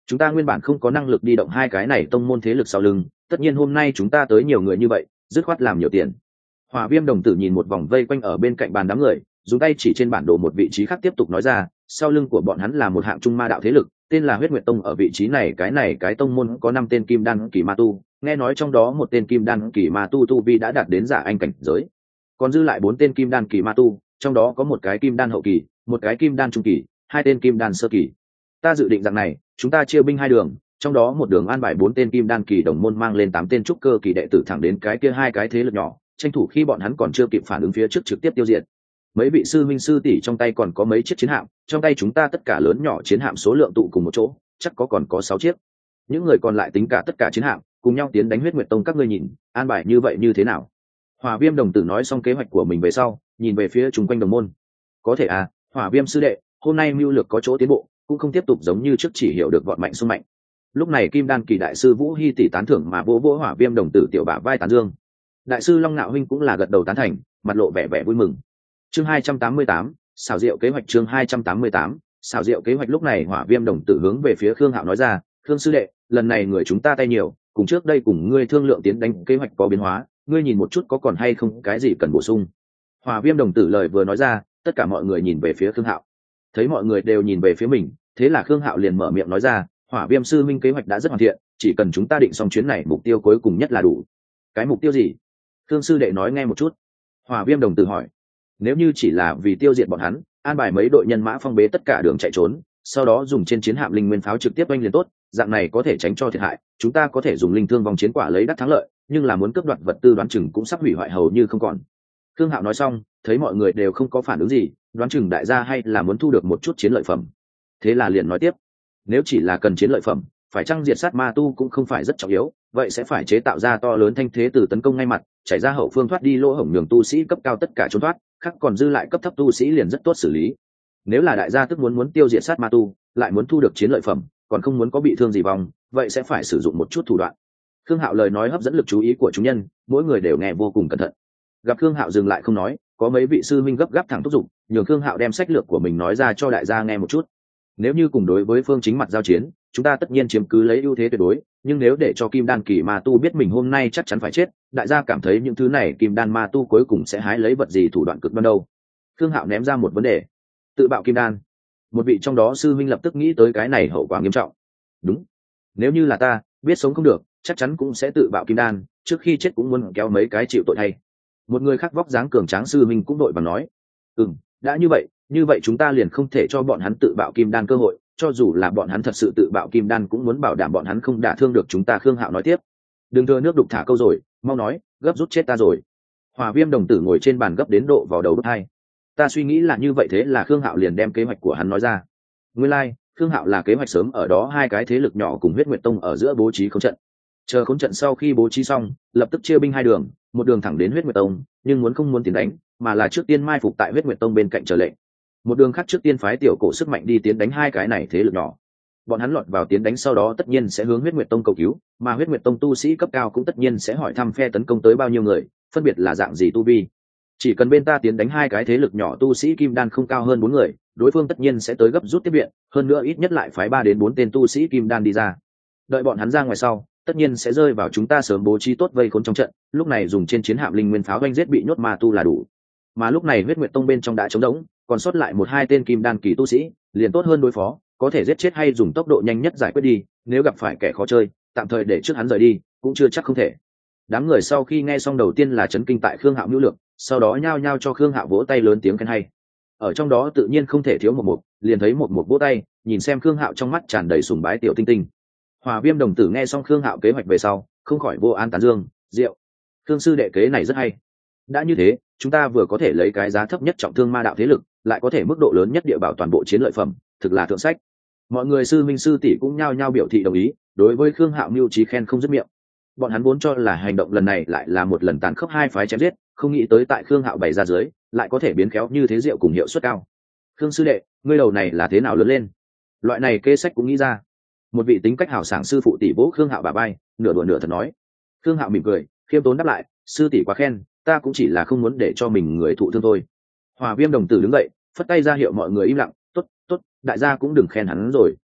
chúng ta nguyên bản không có năng lực đi động hai cái này tông môn thế lực sau lưng, tất nhiên hôm nay chúng ta tới nhiều người như vậy, dứt khoát làm nhiều tiền. Hỏa Viêm đồng tử nhìn một vòng vây quanh ở bên cạnh bàn đám người, dùng tay chỉ trên bản đồ một vị trí khác tiếp tục nói ra, sau lưng của bọn hắn là một hạng trung ma đạo thế lực, tên là Huyết Nguyệt Tông. Ở vị trí này cái này cái tông môn có năm tên kim đan kỳ ma tu, nghe nói trong đó một tên kim đan kỳ ma tu tu vi đã đạt đến giả anh cảnh giới, còn dư lại bốn tên kim đan kỳ ma tu, trong đó có một cái kim đan hậu kỳ, một cái kim đan trung kỳ, hai tên kim đan sơ kỳ. Ta dự định rằng này, chúng ta chia binh hai đường, trong đó một đường an bài bốn tên kim đan kỳ đồng môn mang lên tám tên trúc cơ kỳ đệ tử thẳng đến cái kia hai cái thế lực nhỏ, tranh thủ khi bọn hắn còn chưa kịp phản ứng phía trước trực tiếp tiêu diệt. Mấy vị sư minh sư tỷ trong tay còn có mấy chiếc chiến hạm, trong tay chúng ta tất cả lớn nhỏ chiến hạm số lượng tụ cùng một chỗ, chắc có còn có sáu chiếc. Những người còn lại tính cả tất cả chiến hạm, cùng nhau tiến đánh Huyết Nguyệt Tông, các ngươi nhìn, an bài như vậy như thế nào? Hỏa Viêm đồng tử nói xong kế hoạch của mình về sau, nhìn về phía chúng quanh đồng môn. Có thể à, Hỏa Viêm sư đệ, hôm nay mưu lược có chỗ tiến bộ, cũng không tiếp tục giống như trước chỉ hiểu được vọt mạnh xung mạnh. Lúc này Kim Đan kỳ đại sư Vũ Hi tỷ tán thưởng mà vỗ vỗ Hỏa Viêm đồng tử tiểu bả vai tán dương. Đại sư Long Nạo huynh cũng là gật đầu tán thành, mặt lộ vẻ vẻ vui mừng. Chương hai trăm tám mươi tám, xảo diệu kế hoạch. Chương hai trăm tám mươi tám, xảo diệu kế hoạch. Lúc này Hỏa Viêm đồng tử hướng về phía Khương Hạo nói ra, Khương sư đệ, lần này người chúng ta tay nhiều, cùng trước đây cùng ngươi thương lượng tiến đánh kế hoạch có biến hóa, ngươi nhìn một chút có còn hay không cái gì cần bổ sung. Hỏa Viêm đồng tử lời vừa nói ra, tất cả mọi người nhìn về phía Khương Hạo. Thấy mọi người đều nhìn về phía mình, thế là Khương Hạo liền mở miệng nói ra, Hỏa Viêm sư minh kế hoạch đã rất hoàn thiện, chỉ cần chúng ta định xong chuyến này mục tiêu cuối cùng nhất là đủ. Cái mục tiêu gì? Khương sư đệ nói nghe một chút. Hỏa Viêm đồng tử hỏi. Nếu như chỉ là vì tiêu diệt bọn hắn, an bài mấy đội nhân mã phong bế tất cả đường chạy trốn, sau đó dùng trên chiến hạm linh nguyên pháo trực tiếp oanh liền tốt, dạng này có thể tránh cho thiệt hại, chúng ta có thể dùng linh thương vòng chiến quả lấy đắc thắng lợi, nhưng là muốn cướp đoạt vật tư đoán chừng cũng sắp hủy hoại hầu như không còn. Khương Hạo nói xong, thấy mọi người đều không có phản ứng gì, đoán chừng đại gia hay là muốn thu được một chút chiến lợi phẩm. Thế là liền nói tiếp, nếu chỉ là cần chiến lợi phẩm, phải chăng diệt sát ma tu cũng không phải rất trọng yếu, vậy sẽ phải chế tạo ra to lớn thanh thế từ tấn công ngay mặt, chảy ra hậu phương thoát đi lỗ hổng nhường tu sĩ cấp cao tất cả trốn thoát, khác còn dư lại cấp thấp tu sĩ liền rất tốt xử lý. Nếu là đại gia tức muốn muốn tiêu diệt sát ma tu, lại muốn thu được chiến lợi phẩm, còn không muốn có bị thương gì vong, vậy sẽ phải sử dụng một chút thủ đoạn. Khương Hạo lời nói hấp dẫn lực chú ý của chúng nhân, mỗi người đều nghe vô cùng cẩn thận. Gặp Khương Hạo dừng lại không nói, có mấy vị sư minh gấp gáp thẳng thúc giục, nhường Khương Hạo đem sách lược của mình nói ra cho đại gia nghe một chút. Nếu như cùng đối với phương chính mặt giao chiến, chúng ta tất nhiên chiếm cứ lấy ưu thế tuyệt đối, nhưng nếu để cho kim đan kỳ ma tu biết mình hôm nay chắc chắn phải chết, đại gia cảm thấy những thứ này kim đan ma tu cuối cùng sẽ hái lấy vật gì thủ đoạn cực đoan đâu. Khương Hạo ném ra một vấn đề. Tự bạo kim đan. Một vị trong đó sư minh lập tức nghĩ tới cái này hậu quả nghiêm trọng. Đúng, nếu như là ta, biết sống không được, chắc chắn cũng sẽ tự bạo kim đan, trước khi chết cũng muốn kéo mấy cái chịu tội thay. Một người khác vóc dáng cường tráng sư minh cũng đội và nói, ừm, đã như vậy, như vậy chúng ta liền không thể cho bọn hắn tự bạo kim đan cơ hội, cho dù là bọn hắn thật sự tự bạo kim đan cũng muốn bảo đảm bọn hắn không đả thương được chúng ta. Khương Hạo nói tiếp, đừng thừa nước đục thả câu rồi, mau nói, gấp rút chết ta rồi. Hỏa Viêm đồng tử ngồi trên bàn gấp đến độ vào đầu bứt hai. Ta suy nghĩ là như vậy, thế là Khương Hạo liền đem kế hoạch của hắn nói ra. Nguyên lai, like, Khương Hạo là kế hoạch sớm ở đó hai cái thế lực nhỏ cùng Huyết Nguyệt Tông ở giữa bố trí khống trận. Chờ khống trận sau khi bố trí xong, lập tức chia binh hai đường, một đường thẳng đến Huyết Nguyệt Tông, nhưng muốn không muốn tiến đánh, mà là trước tiên mai phục tại Huyết Nguyệt Tông bên cạnh chờ lệnh. Một đường khác trước tiên phái tiểu cổ sức mạnh đi tiến đánh hai cái này thế lực nhỏ. Bọn hắn lọt vào tiến đánh sau đó tất nhiên sẽ hướng Huyết Nguyệt Tông cầu cứu, mà Huyết Nguyệt Tông tu sĩ cấp cao cũng tất nhiên sẽ hỏi thăm phe tấn công tới bao nhiêu người, phân biệt là dạng gì tu vi. Chỉ cần bên ta tiến đánh hai cái thế lực nhỏ tu sĩ kim đan không cao hơn bốn người, đối phương tất nhiên sẽ tới gấp rút tiếp viện, hơn nữa ít nhất lại phái ba đến bốn tên tu sĩ kim đan đi ra. Đợi bọn hắn ra ngoài sau, tất nhiên sẽ rơi vào chúng ta sớm bố trí tốt vây khốn trong trận, lúc này dùng trên chiến hạm linh nguyên pháo oanh giết bị nhốt ma tu là đủ. Mà lúc này Huyết Nguyệt Tông bên trong đã trống rỗng, còn sót lại một hai tên kim đan kỳ tu sĩ, liền tốt hơn đối phó, có thể giết chết hay dùng tốc độ nhanh nhất giải quyết đi, nếu gặp phải kẻ khó chơi, tạm thời để trước hắn rời đi, cũng chưa chắc không thể. Đám người sau khi nghe xong đầu tiên là chấn kinh tại Khương Hạo nhu lược, sau đó nhao nhao cho Khương Hạo vỗ tay lớn tiếng khen hay. Ở trong đó tự nhiên không thể thiếu một mục, liền thấy một mục vỗ tay, nhìn xem Khương Hạo trong mắt tràn đầy sùng bái tiểu tinh tinh. Hỏa Viêm đồng tử nghe xong Khương Hạo kế hoạch về sau, không khỏi vô an tán dương, diệu. Khương sư đệ kế này rất hay. Đã như thế, chúng ta vừa có thể lấy cái giá thấp nhất trọng thương ma đạo thế lực, lại có thể mức độ lớn nhất địa bảo toàn bộ chiến lợi phẩm, thực là thượng sách. Mọi người sư minh sư tỷ cũng nhao nhao biểu thị đồng ý, đối với Khương Hạo mưu trí khen không dứt miệng. Bọn hắn vốn cho là hành động lần này lại là một lần tàn khốc hai phái chém giết, không nghĩ tới tại Khương Hạo bày ra dưới, lại có thể biến khéo như thế, diệu cùng hiệu suất cao. Khương sư đệ, ngươi đầu này là thế nào lớn lên? Loại này kê sách cũng nghĩ ra. Một vị tính cách hào sảng sư phụ tỷ vỗ Khương Hạo bả vai, nửa đùa nửa thật nói. Khương Hạo mỉm cười, khiêm tốn đáp lại, sư tỷ quá khen, ta cũng chỉ là không muốn để cho mình người thụ thương thôi. Hỏa Viêm đồng tử đứng dậy, phất tay ra hiệu mọi người im lặng, tốt, tốt, đại gia cũng đừng khen hắn rồi,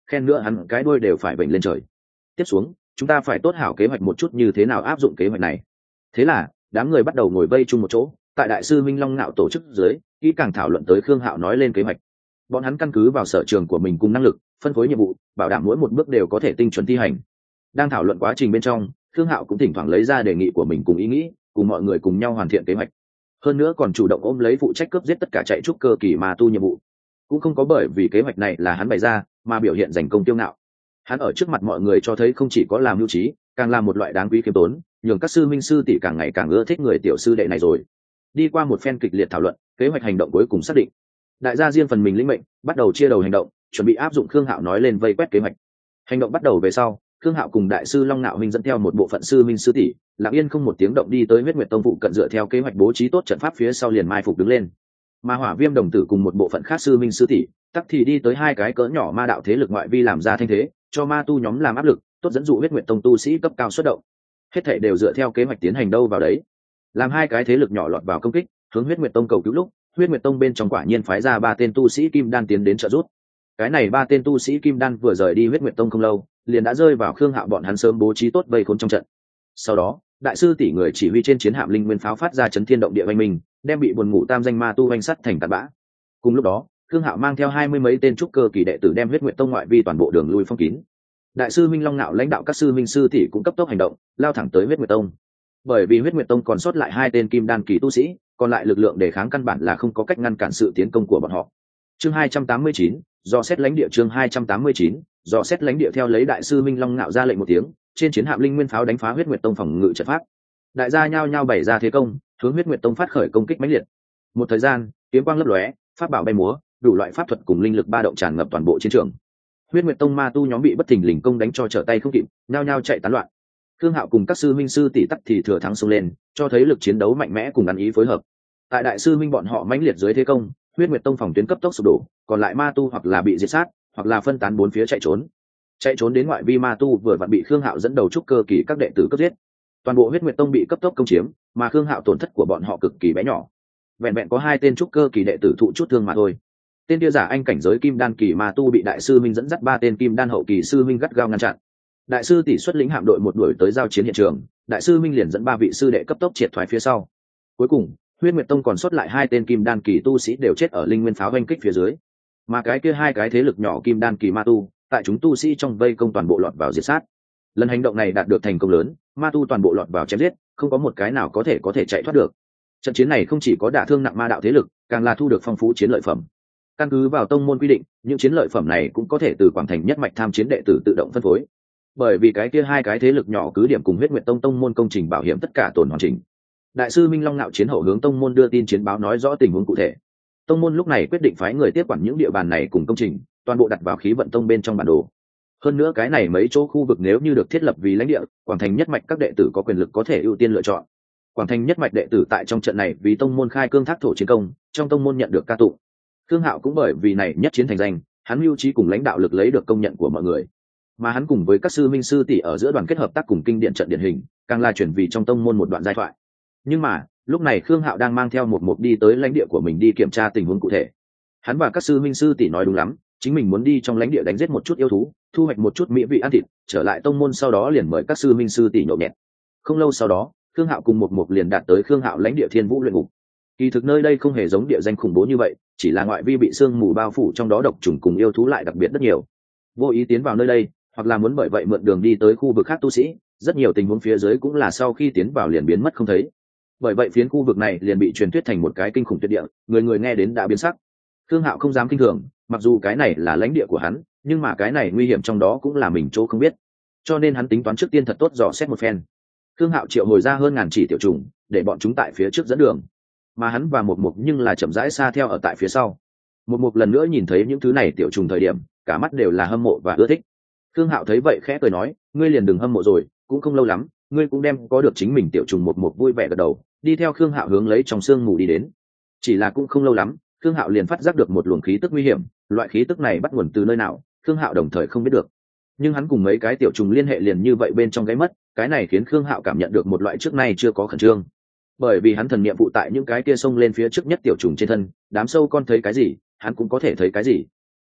khen nữa hắn cái đuôi đều phải vểnh lên trời. Tiếp xuống chúng ta phải tốt hảo kế hoạch một chút như thế nào áp dụng kế hoạch này. Thế là đám người bắt đầu ngồi vây chung một chỗ, tại đại sư minh long ngạo tổ chức dưới kỹ càng thảo luận tới Khương Hạo nói lên kế hoạch. Bọn hắn căn cứ vào sở trường của mình cùng năng lực phân phối nhiệm vụ, bảo đảm mỗi một bước đều có thể tinh chuẩn thi hành. Đang thảo luận quá trình bên trong, Khương Hạo cũng thỉnh thoảng lấy ra đề nghị của mình cùng ý nghĩ, cùng mọi người cùng nhau hoàn thiện kế hoạch. Hơn nữa còn chủ động ôm lấy phụ trách cướp giết tất cả chạy trúc cơ kỳ ma tu nhiệm vụ. Cũng không có bởi vì kế hoạch này là hắn bày ra mà biểu hiện giành công tiêu ngạo. Hắn ở trước mặt mọi người cho thấy không chỉ có làm mưu trí, càng là một loại đáng quý khiêm tốn, nhường các sư minh sư tỷ càng ngày càng ưa thích người tiểu sư đệ này rồi. Đi qua một phen kịch liệt thảo luận, kế hoạch hành động cuối cùng xác định. Đại gia riêng phần mình lĩnh mệnh, bắt đầu chia đầu hành động, chuẩn bị áp dụng Khương Hạo nói lên vây quét kế hoạch. Hành động bắt đầu về sau, Khương Hạo cùng đại sư Long Nạo Minh dẫn theo một bộ phận sư minh sư tỷ, lặng yên không một tiếng động đi tới Huyết Nguyệt Tông phụ cận, dựa theo kế hoạch bố trí tốt trận pháp phía sau liền mai phục đứng lên. Mà Hỏa Viêm đồng tử cùng một bộ phận khác sư minh sư tỷ, tắc thì đi tới hai cái cỡ nhỏ ma đạo thế lực ngoại vi làm ra thanh thế, cho ma tu nhóm làm áp lực, tốt dẫn dụ Huyết Nguyệt Tông tu sĩ cấp cao xuất động. Hết thảy đều dựa theo kế hoạch tiến hành đâu vào đấy. Làm hai cái thế lực nhỏ lọt vào công kích, hướng Huyết Nguyệt Tông cầu cứu lúc, Huyết Nguyệt Tông bên trong quả nhiên phái ra ba tên tu sĩ kim đan tiến đến trợ giúp. Cái này ba tên tu sĩ kim đan vừa rời đi Huyết Nguyệt Tông không lâu, liền đã rơi vào Khương Hạo bọn hắn sớm bố trí tốt vây khốn trong trận. Sau đó, đại sư tỷ người chỉ huy trên chiến hạm linh nguyên pháo phát ra chấn thiên động địa oanh minh, đem bị buồn ngủ tam danh ma tu oanh sắt thành tạt bã. Cùng lúc đó, Khương Hạo mang theo hai mươi mấy tên trúc cơ kỳ đệ tử đem Huyết Nguyệt Tông ngoại vi toàn bộ đường lui phong kín. Đại sư Minh Long Nạo lãnh đạo các sư minh sư tỷ cũng cấp tốc hành động, lao thẳng tới Huyết Nguyệt Tông. Bởi vì Huyết Nguyệt Tông còn sót lại hai tên kim đan kỳ tu sĩ, còn lại lực lượng đề kháng căn bản là không có cách ngăn cản sự tiến công của bọn họ. Chương hai trăm tám mươi chín, do xét lãnh địa. Chương hai trăm tám mươi chín, do xét lãnh địa. Theo lấy đại sư Minh Long Nạo ra lệnh một tiếng, trên chiến hạm linh nguyên pháo đánh phá Huyết Nguyệt Tông phòng ngự trận pháp. Đại gia nhao nhao bày ra thế công, hướng Huyết Nguyệt Tông phát khởi công kích mãnh liệt. Một thời gian, kiếm quang lấp lóe, pháp bảo bay múa, đủ loại pháp thuật cùng linh lực ba động tràn ngập toàn bộ chiến trường. Huyết Nguyệt Tông ma tu nhóm bị bất thình lình công đánh cho trở tay không kịp, nhao nhao chạy tán loạn. Khương Hạo cùng các sư minh sư tỷ tắc thì thừa thắng xông lên, cho thấy lực chiến đấu mạnh mẽ cùng ăn ý phối hợp. Tại đại sư minh bọn họ mãnh liệt dưới thế công, Huyết Nguyệt Tông phòng tuyến cấp tốc sụp đổ, còn lại ma tu hoặc là bị diệt sát, hoặc là phân tán bốn phía chạy trốn. Chạy trốn đến ngoại vi ma tu vừa vặn bị Khương Hạo dẫn đầu trúc cơ kỳ các đệ tử cấp giết. Toàn bộ Huyết Nguyệt Tông bị cấp tốc công chiếm, mà Khương Hạo tổn thất của bọn họ cực kỳ bé nhỏ. Vẹn vẹn có hai tên trúc cơ kỳ đệ tử thụ chút thương mà thôi. Tên kia giả anh cảnh giới kim đan kỳ ma tu bị đại sư minh dẫn dắt ba tên kim đan hậu kỳ sư minh gắt gao ngăn chặn. Đại sư tỷ xuất lĩnh hạm đội một đuổi tới giao chiến hiện trường, đại sư minh liền dẫn ba vị sư đệ cấp tốc triệt thoái phía sau. Cuối cùng, Huyết Nguyệt Tông còn sót lại hai tên kim đan kỳ tu sĩ đều chết ở linh nguyên pháo oanh kích phía dưới. Mà cái kia hai cái thế lực nhỏ kim đan kỳ ma tu, tại chúng tu sĩ trong vây công toàn bộ lọt vào diệt sát. Lần hành động này đạt được thành công lớn, ma tu toàn bộ lọt vào chém giết, không có một cái nào có thể có thể chạy thoát được. Trận chiến này không chỉ có đả thương nặng ma đạo thế lực, càng là thu được phong phú chiến lợi phẩm. Căn cứ vào tông môn quy định, những chiến lợi phẩm này cũng có thể từ quảng thành nhất mạch tham chiến đệ tử tự động phân phối. Bởi vì cái kia hai cái thế lực nhỏ cứ điểm cùng Huyết Nguyệt Tông tông môn công trình bảo hiểm tất cả tổn hoàn chỉnh. Đại sư Minh Long Nạo chiến hậu hướng tông môn đưa tin chiến báo nói rõ tình huống cụ thể. Tông môn lúc này quyết định phái người tiếp quản những địa bàn này cùng công trình, toàn bộ đặt vào khí vận tông bên trong bản đồ. Hơn nữa cái này mấy chỗ khu vực nếu như được thiết lập vì lãnh địa, quảng thành nhất mạch các đệ tử có quyền lực có thể ưu tiên lựa chọn. Quảng thành nhất mạch đệ tử tại trong trận này vì tông môn khai cương thác thổ chiến công, trong tông môn nhận được ca tụng. Khương Hạo cũng bởi vì này nhất chiến thành danh, hắn mưu trí cùng lãnh đạo lực lấy được công nhận của mọi người. Mà hắn cùng với các sư minh sư tỷ ở giữa đoàn kết hợp tác cùng kinh điển trận điển hình, càng là chuyển vì trong tông môn một đoạn giai thoại. Nhưng mà, lúc này Khương Hạo đang mang theo một mục đi tới lãnh địa của mình đi kiểm tra tình huống cụ thể. Hắn và các sư minh sư tỷ nói đúng lắm, chính mình muốn đi trong lãnh địa đánh giết một chút yêu thú, thu hoạch một chút mỹ vị ăn thịt, trở lại tông môn sau đó liền mời các sư minh sư tỷ nhậu nhẹt. Không lâu sau đó, Khương Hạo cùng một mục liền đạt tới Khương Hạo lãnh địa Thiên Vũ luyện ngục. Kỳ thực nơi đây không hề giống địa danh khủng bố như vậy, chỉ là ngoại vi bị sương mù bao phủ, trong đó độc trùng cùng yêu thú lại đặc biệt rất nhiều. Vô ý tiến vào nơi đây, hoặc là muốn bởi vậy mượn đường đi tới khu vực khác tu sĩ, rất nhiều tình huống phía dưới cũng là sau khi tiến vào liền biến mất không thấy. Bởi vậy phiến khu vực này liền bị truyền thuyết thành một cái kinh khủng tuyệt địa, người người nghe đến đã biến sắc. Khương Hạo không dám kinh thường, mặc dù cái này là lãnh địa của hắn, nhưng mà cái này nguy hiểm trong đó cũng là mình chỗ không biết, cho nên hắn tính toán trước tiên thật tốt dò xét một phen. Khương Hạo triệu hồi ra hơn ngàn chỉ tiểu trùng, để bọn chúng tại phía trước dẫn đường, mà hắn và một mục nhưng là chậm rãi xa theo ở tại phía sau. Một mục lần nữa nhìn thấy những thứ này tiểu trùng thời điểm, cả mắt đều là hâm mộ và ưa thích. Khương Hạo thấy vậy khẽ cười nói, ngươi liền đừng hâm mộ rồi, cũng không lâu lắm, ngươi cũng đem có được chính mình tiểu trùng. Một mục vui vẻ gật đầu, đi theo Khương Hạo hướng lấy trong sương mù đi đến. Chỉ là cũng không lâu lắm, Khương Hạo liền phát giác được một luồng khí tức nguy hiểm, loại khí tức này bắt nguồn từ nơi nào, Khương Hạo đồng thời không biết được. Nhưng hắn cùng mấy cái tiểu trùng liên hệ liền như vậy bên trong gáy mất, cái này khiến Khương Hạo cảm nhận được một loại trước nay chưa có khẩn trương. Bởi vì hắn thần niệm phụ tại những cái kia xông lên phía trước nhất tiểu trùng trên thân, đám sâu con thấy cái gì, hắn cũng có thể thấy cái gì.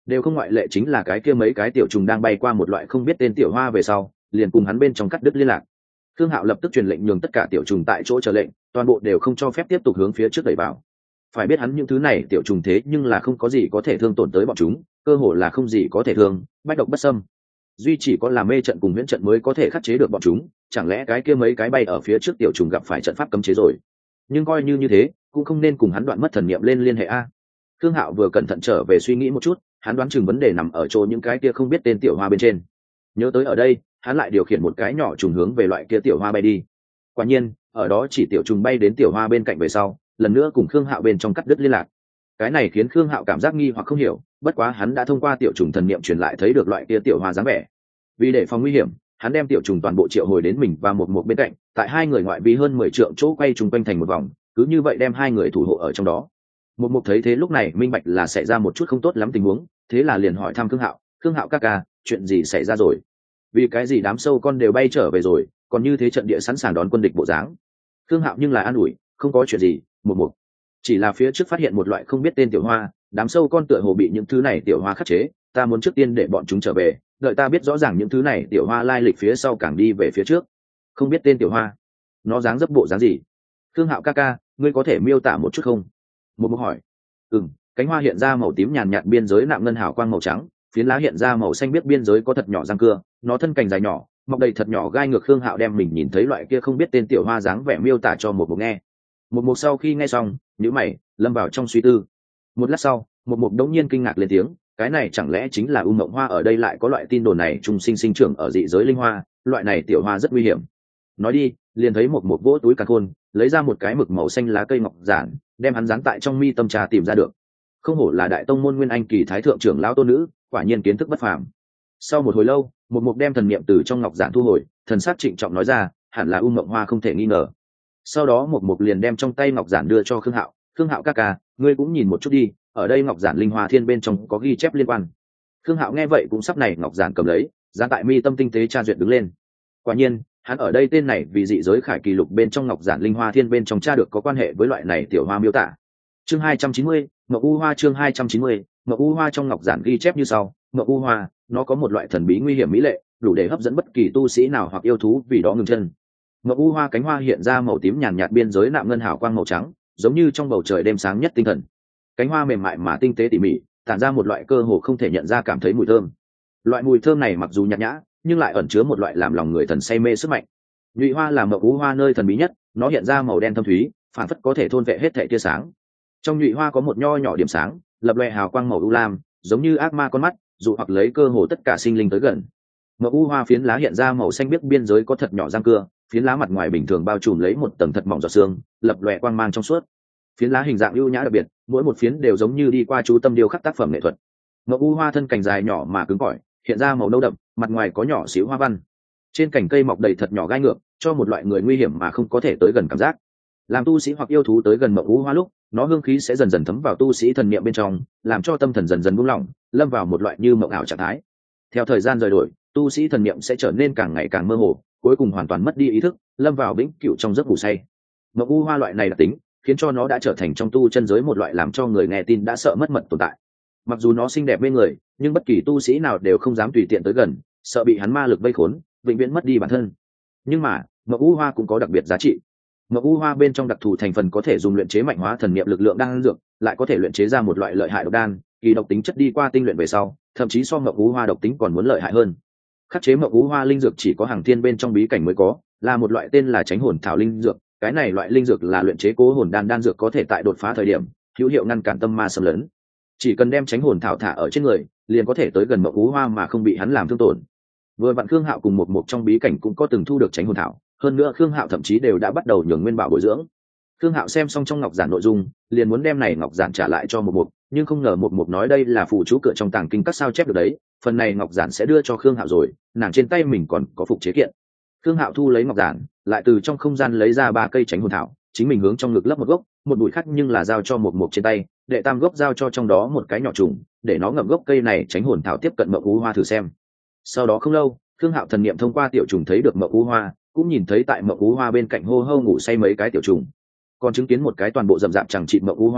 đều không ngoại lệ, chính là cái kia mấy cái tiểu trùng đang bay qua một loại không biết tên tiểu hoa về sau liền cùng hắn bên trong cắt đứt liên lạc. Khương Hạo lập tức truyền lệnh nhường tất cả tiểu trùng tại chỗ chờ lệnh, toàn bộ đều không cho phép tiếp tục hướng phía trước đẩy vào. Phải biết hắn những thứ này tiểu trùng thế nhưng là không có gì có thể thương tổn tới bọn chúng, cơ hồ là không gì có thể thương, bách độc bất xâm. Duy chỉ có là mê trận cùng huyễn trận mới có thể khắc chế được bọn chúng, chẳng lẽ cái kia mấy cái bay ở phía trước tiểu trùng gặp phải trận pháp cấm chế rồi? Nhưng coi như như thế, cũng không nên cùng hắn đoạn mất thần niệm lên liên hệ a. Khương Hạo vừa cẩn thận trở về suy nghĩ một chút, hắn đoán chừng vấn đề nằm ở chỗ những cái kia không biết tên tiểu hoa bên trên. Nhớ tới ở đây, hắn lại điều khiển một cái nhỏ trùng hướng về loại kia tiểu hoa bay đi. Quả nhiên, ở đó chỉ tiểu trùng bay đến tiểu hoa bên cạnh về sau, lần nữa cùng Khương Hạo bên trong cắt đứt liên lạc. Cái này khiến Khương Hạo cảm giác nghi hoặc không hiểu, bất quá hắn đã thông qua tiểu trùng thần niệm truyền lại thấy được loại kia tiểu hoa dáng vẻ. Vì để phòng nguy hiểm, hắn đem tiểu trùng toàn bộ triệu hồi đến mình và một một bên cạnh, tại hai người ngoại vi hơn mười trượng chỗ quay trùng quanh thành một vòng, cứ như vậy đem hai người thủ hộ ở trong đó. Một một thấy thế lúc này minh bạch là xảy ra một chút không tốt lắm tình huống, thế là liền hỏi thăm Khương Hạo, "Khương Hạo ca ca, chuyện gì xảy ra rồi? Vì cái gì đám sâu con đều bay trở về rồi, còn như thế trận địa sẵn sàng đón quân địch bộ dáng?" Khương Hạo nhưng là an ủi, "Không có chuyện gì, một một. Chỉ là phía trước phát hiện một loại không biết tên tiểu hoa, đám sâu con tựa hồ bị những thứ này tiểu hoa khắc chế, ta muốn trước tiên để bọn chúng trở về, đợi ta biết rõ ràng những thứ này tiểu hoa lai lịch phía sau càng đi về phía trước." Không biết tên tiểu hoa, nó dáng dấp bộ dáng gì? Khương Hạo ca ca, ngươi có thể miêu tả một chút không? Một mục hỏi. Ừm, cánh hoa hiện ra màu tím nhàn nhạt, biên giới nạm ngân hào quang màu trắng, phiến lá hiện ra màu xanh biết, biên giới có thật nhỏ răng cưa, nó thân cành dài nhỏ, mọc đầy thật nhỏ gai ngược. Khương Hạo đem mình nhìn thấy loại kia không biết tên tiểu hoa dáng vẻ miêu tả cho một mục nghe. Một mục sau khi nghe xong, nhíu mày, lâm vào trong suy tư. Một lát sau, một mục đống nhiên kinh ngạc lên tiếng, cái này chẳng lẽ chính là U Mộng Hoa? Ở đây lại có loại tin đồn này trùng sinh sinh trưởng ở dị giới linh hoa, loại này tiểu hoa rất nguy hiểm. Nói đi, liền thấy một một vỗ túi càn khôn, lấy ra một cái mực màu xanh lá cây ngọc giản, đem hắn dán tại trong mi tâm trà tìm ra được. Không hổ là đại tông môn Nguyên Anh kỳ thái thượng trưởng lão tôn nữ, quả nhiên kiến thức bất phàm. Sau một hồi lâu, một mục đem thần niệm từ trong ngọc giản thu hồi, thần sắc trịnh trọng nói ra, hẳn là U Mộng Hoa không thể nghi ngờ. Sau đó một mục liền đem trong tay ngọc giản đưa cho Khương Hạo, "Khương Hạo ca ca, ngươi cũng nhìn một chút đi, ở đây ngọc giản linh hoa thiên bên trong có ghi chép liên quan." Khương Hạo nghe vậy cũng sắp này ngọc giản cầm lấy, dán tại mi tâm tinh tế tra duyệt đứng lên. Quả nhiên, hắn ở đây tên này vì dị giới khải kỳ lục bên trong ngọc giản linh hoa thiên bên trong tra được có quan hệ với loại này tiểu hoa miêu tả. Chương hai trăm chín mươi, Ngọc U Hoa. Chương hai trăm chín mươi, Ngọc U Hoa. Trong ngọc giản ghi chép như sau: Ngọc U Hoa, nó có một loại thần bí nguy hiểm mỹ lệ, đủ để hấp dẫn bất kỳ tu sĩ nào hoặc yêu thú vì đó ngừng chân. Ngọc U Hoa cánh hoa hiện ra màu tím nhàn nhạt, biên giới nạm ngân hào quang màu trắng, giống như trong bầu trời đêm sáng nhất tinh thần. Cánh hoa mềm mại mà tinh tế tỉ mỉ, tản ra một loại cơ hồ không thể nhận ra cảm thấy mùi thơm. Loại mùi thơm này mặc dù nhạt nhã, nhưng lại ẩn chứa một loại làm lòng người thần say mê sức mạnh. Nhụy hoa là Ngọc U Hoa nơi thần bí nhất, nó hiện ra màu đen thâm thúy, phản phất có thể thôn vệ hết thảy tia sáng. Trong nhụy hoa có một nho nhỏ điểm sáng, lập lòe hào quang màu u lam, giống như ác ma con mắt, dụ hoặc lấy cơ hồ tất cả sinh linh tới gần. Ngọc U Hoa phiến lá hiện ra màu xanh biếc, biên giới có thật nhỏ răng cưa, phiến lá mặt ngoài bình thường bao trùm lấy một tầng thật mỏng giọt sương, lập lòe quang mang trong suốt. Phiến lá hình dạng ưu nhã đặc biệt, mỗi một phiến đều giống như đi qua chú tâm điêu khắc tác phẩm nghệ thuật. Ngọc U Hoa thân cành dài nhỏ mà cứng cỏi, hiện ra màu nâu đậm, mặt ngoài có nhỏ xíu hoa văn. Trên cành cây mọc đầy thật nhỏ gai ngược, cho một loại người nguy hiểm mà không có thể tới gần cảm giác. Làm tu sĩ hoặc yêu thú tới gần Ngọc U Hoa lúc, nó hương khí sẽ dần dần thấm vào tu sĩ thần niệm bên trong, làm cho tâm thần dần dần buông lỏng, lâm vào một loại như mộng ảo trạng thái. Theo thời gian rời đổi, tu sĩ thần niệm sẽ trở nên càng ngày càng mơ hồ, cuối cùng hoàn toàn mất đi ý thức, lâm vào vĩnh cửu trong giấc ngủ say. Ngọc U Hoa loại này đặc tính, khiến cho nó đã trở thành trong tu chân giới một loại làm cho người nghe tin đã sợ mất mật tồn tại. Mặc dù nó xinh đẹp mê người, nhưng bất kỳ tu sĩ nào đều không dám tùy tiện tới gần, sợ bị hắn ma lực vây khốn, vĩnh viễn mất đi bản thân. Nhưng mà, Ngọc U Hoa cũng có đặc biệt giá trị. Ngọc U Hoa bên trong đặc thù thành phần có thể dùng luyện chế mạnh hóa thần niệm lực lượng đan dược, lại có thể luyện chế ra một loại lợi hại độc đan, kỳ độc tính chất đi qua tinh luyện về sau, thậm chí so Ngọc U Hoa độc tính còn muốn lợi hại hơn. Khắc chế Ngọc U Hoa linh dược chỉ có hàng thiên bên trong bí cảnh mới có, là một loại tên là Chánh Hồn Thảo linh dược, cái này loại linh dược là luyện chế cố hồn đan đan dược, có thể tại đột phá thời điểm hữu hiệu ngăn cản tâm ma xâm lấn. Chỉ cần đem Chánh Hồn Thảo thả ở trên người, liền có thể tới gần Ngọc U Hoa mà không bị hắn làm thương tổn. Vừa vặn Khương Hạo cùng một một trong bí cảnh cũng có từng thu được Chánh Hồn Thảo, hơn nữa Khương Hạo thậm chí đều đã bắt đầu nhường nguyên bảo bồi dưỡng. Khương Hạo xem xong trong ngọc giản nội dung, liền muốn đem này ngọc giản trả lại cho một một, nhưng không ngờ một một nói đây là phù chú cửa trong tàng kinh các sao chép được đấy, phần này ngọc giản sẽ đưa cho Khương Hạo rồi, nàng trên tay mình còn có phục chế kiện. Khương Hạo thu lấy ngọc giản, lại từ trong không gian lấy ra ba cây Chánh Hồn Thảo, chính mình hướng trong ngực lấp một gốc, một bụi khác nhưng là giao cho một một trên tay, đệ tam gốc giao cho trong đó một cái nhỏ trùng, để nó ngậm gốc cây này Chánh Hồn Thảo tiếp cận Mộng U Hoa thử xem. Sau đó không lâu, Khương Hạo thần niệm thông qua tiểu trùng thấy được Mộng U Hoa, cũng nhìn thấy tại Mộng U Hoa bên cạnh hô hô ngủ say mấy cái tiểu trùng, còn chứng kiến một cái toàn bộ rậm rạp chẳng chịt Mộng U Hoa,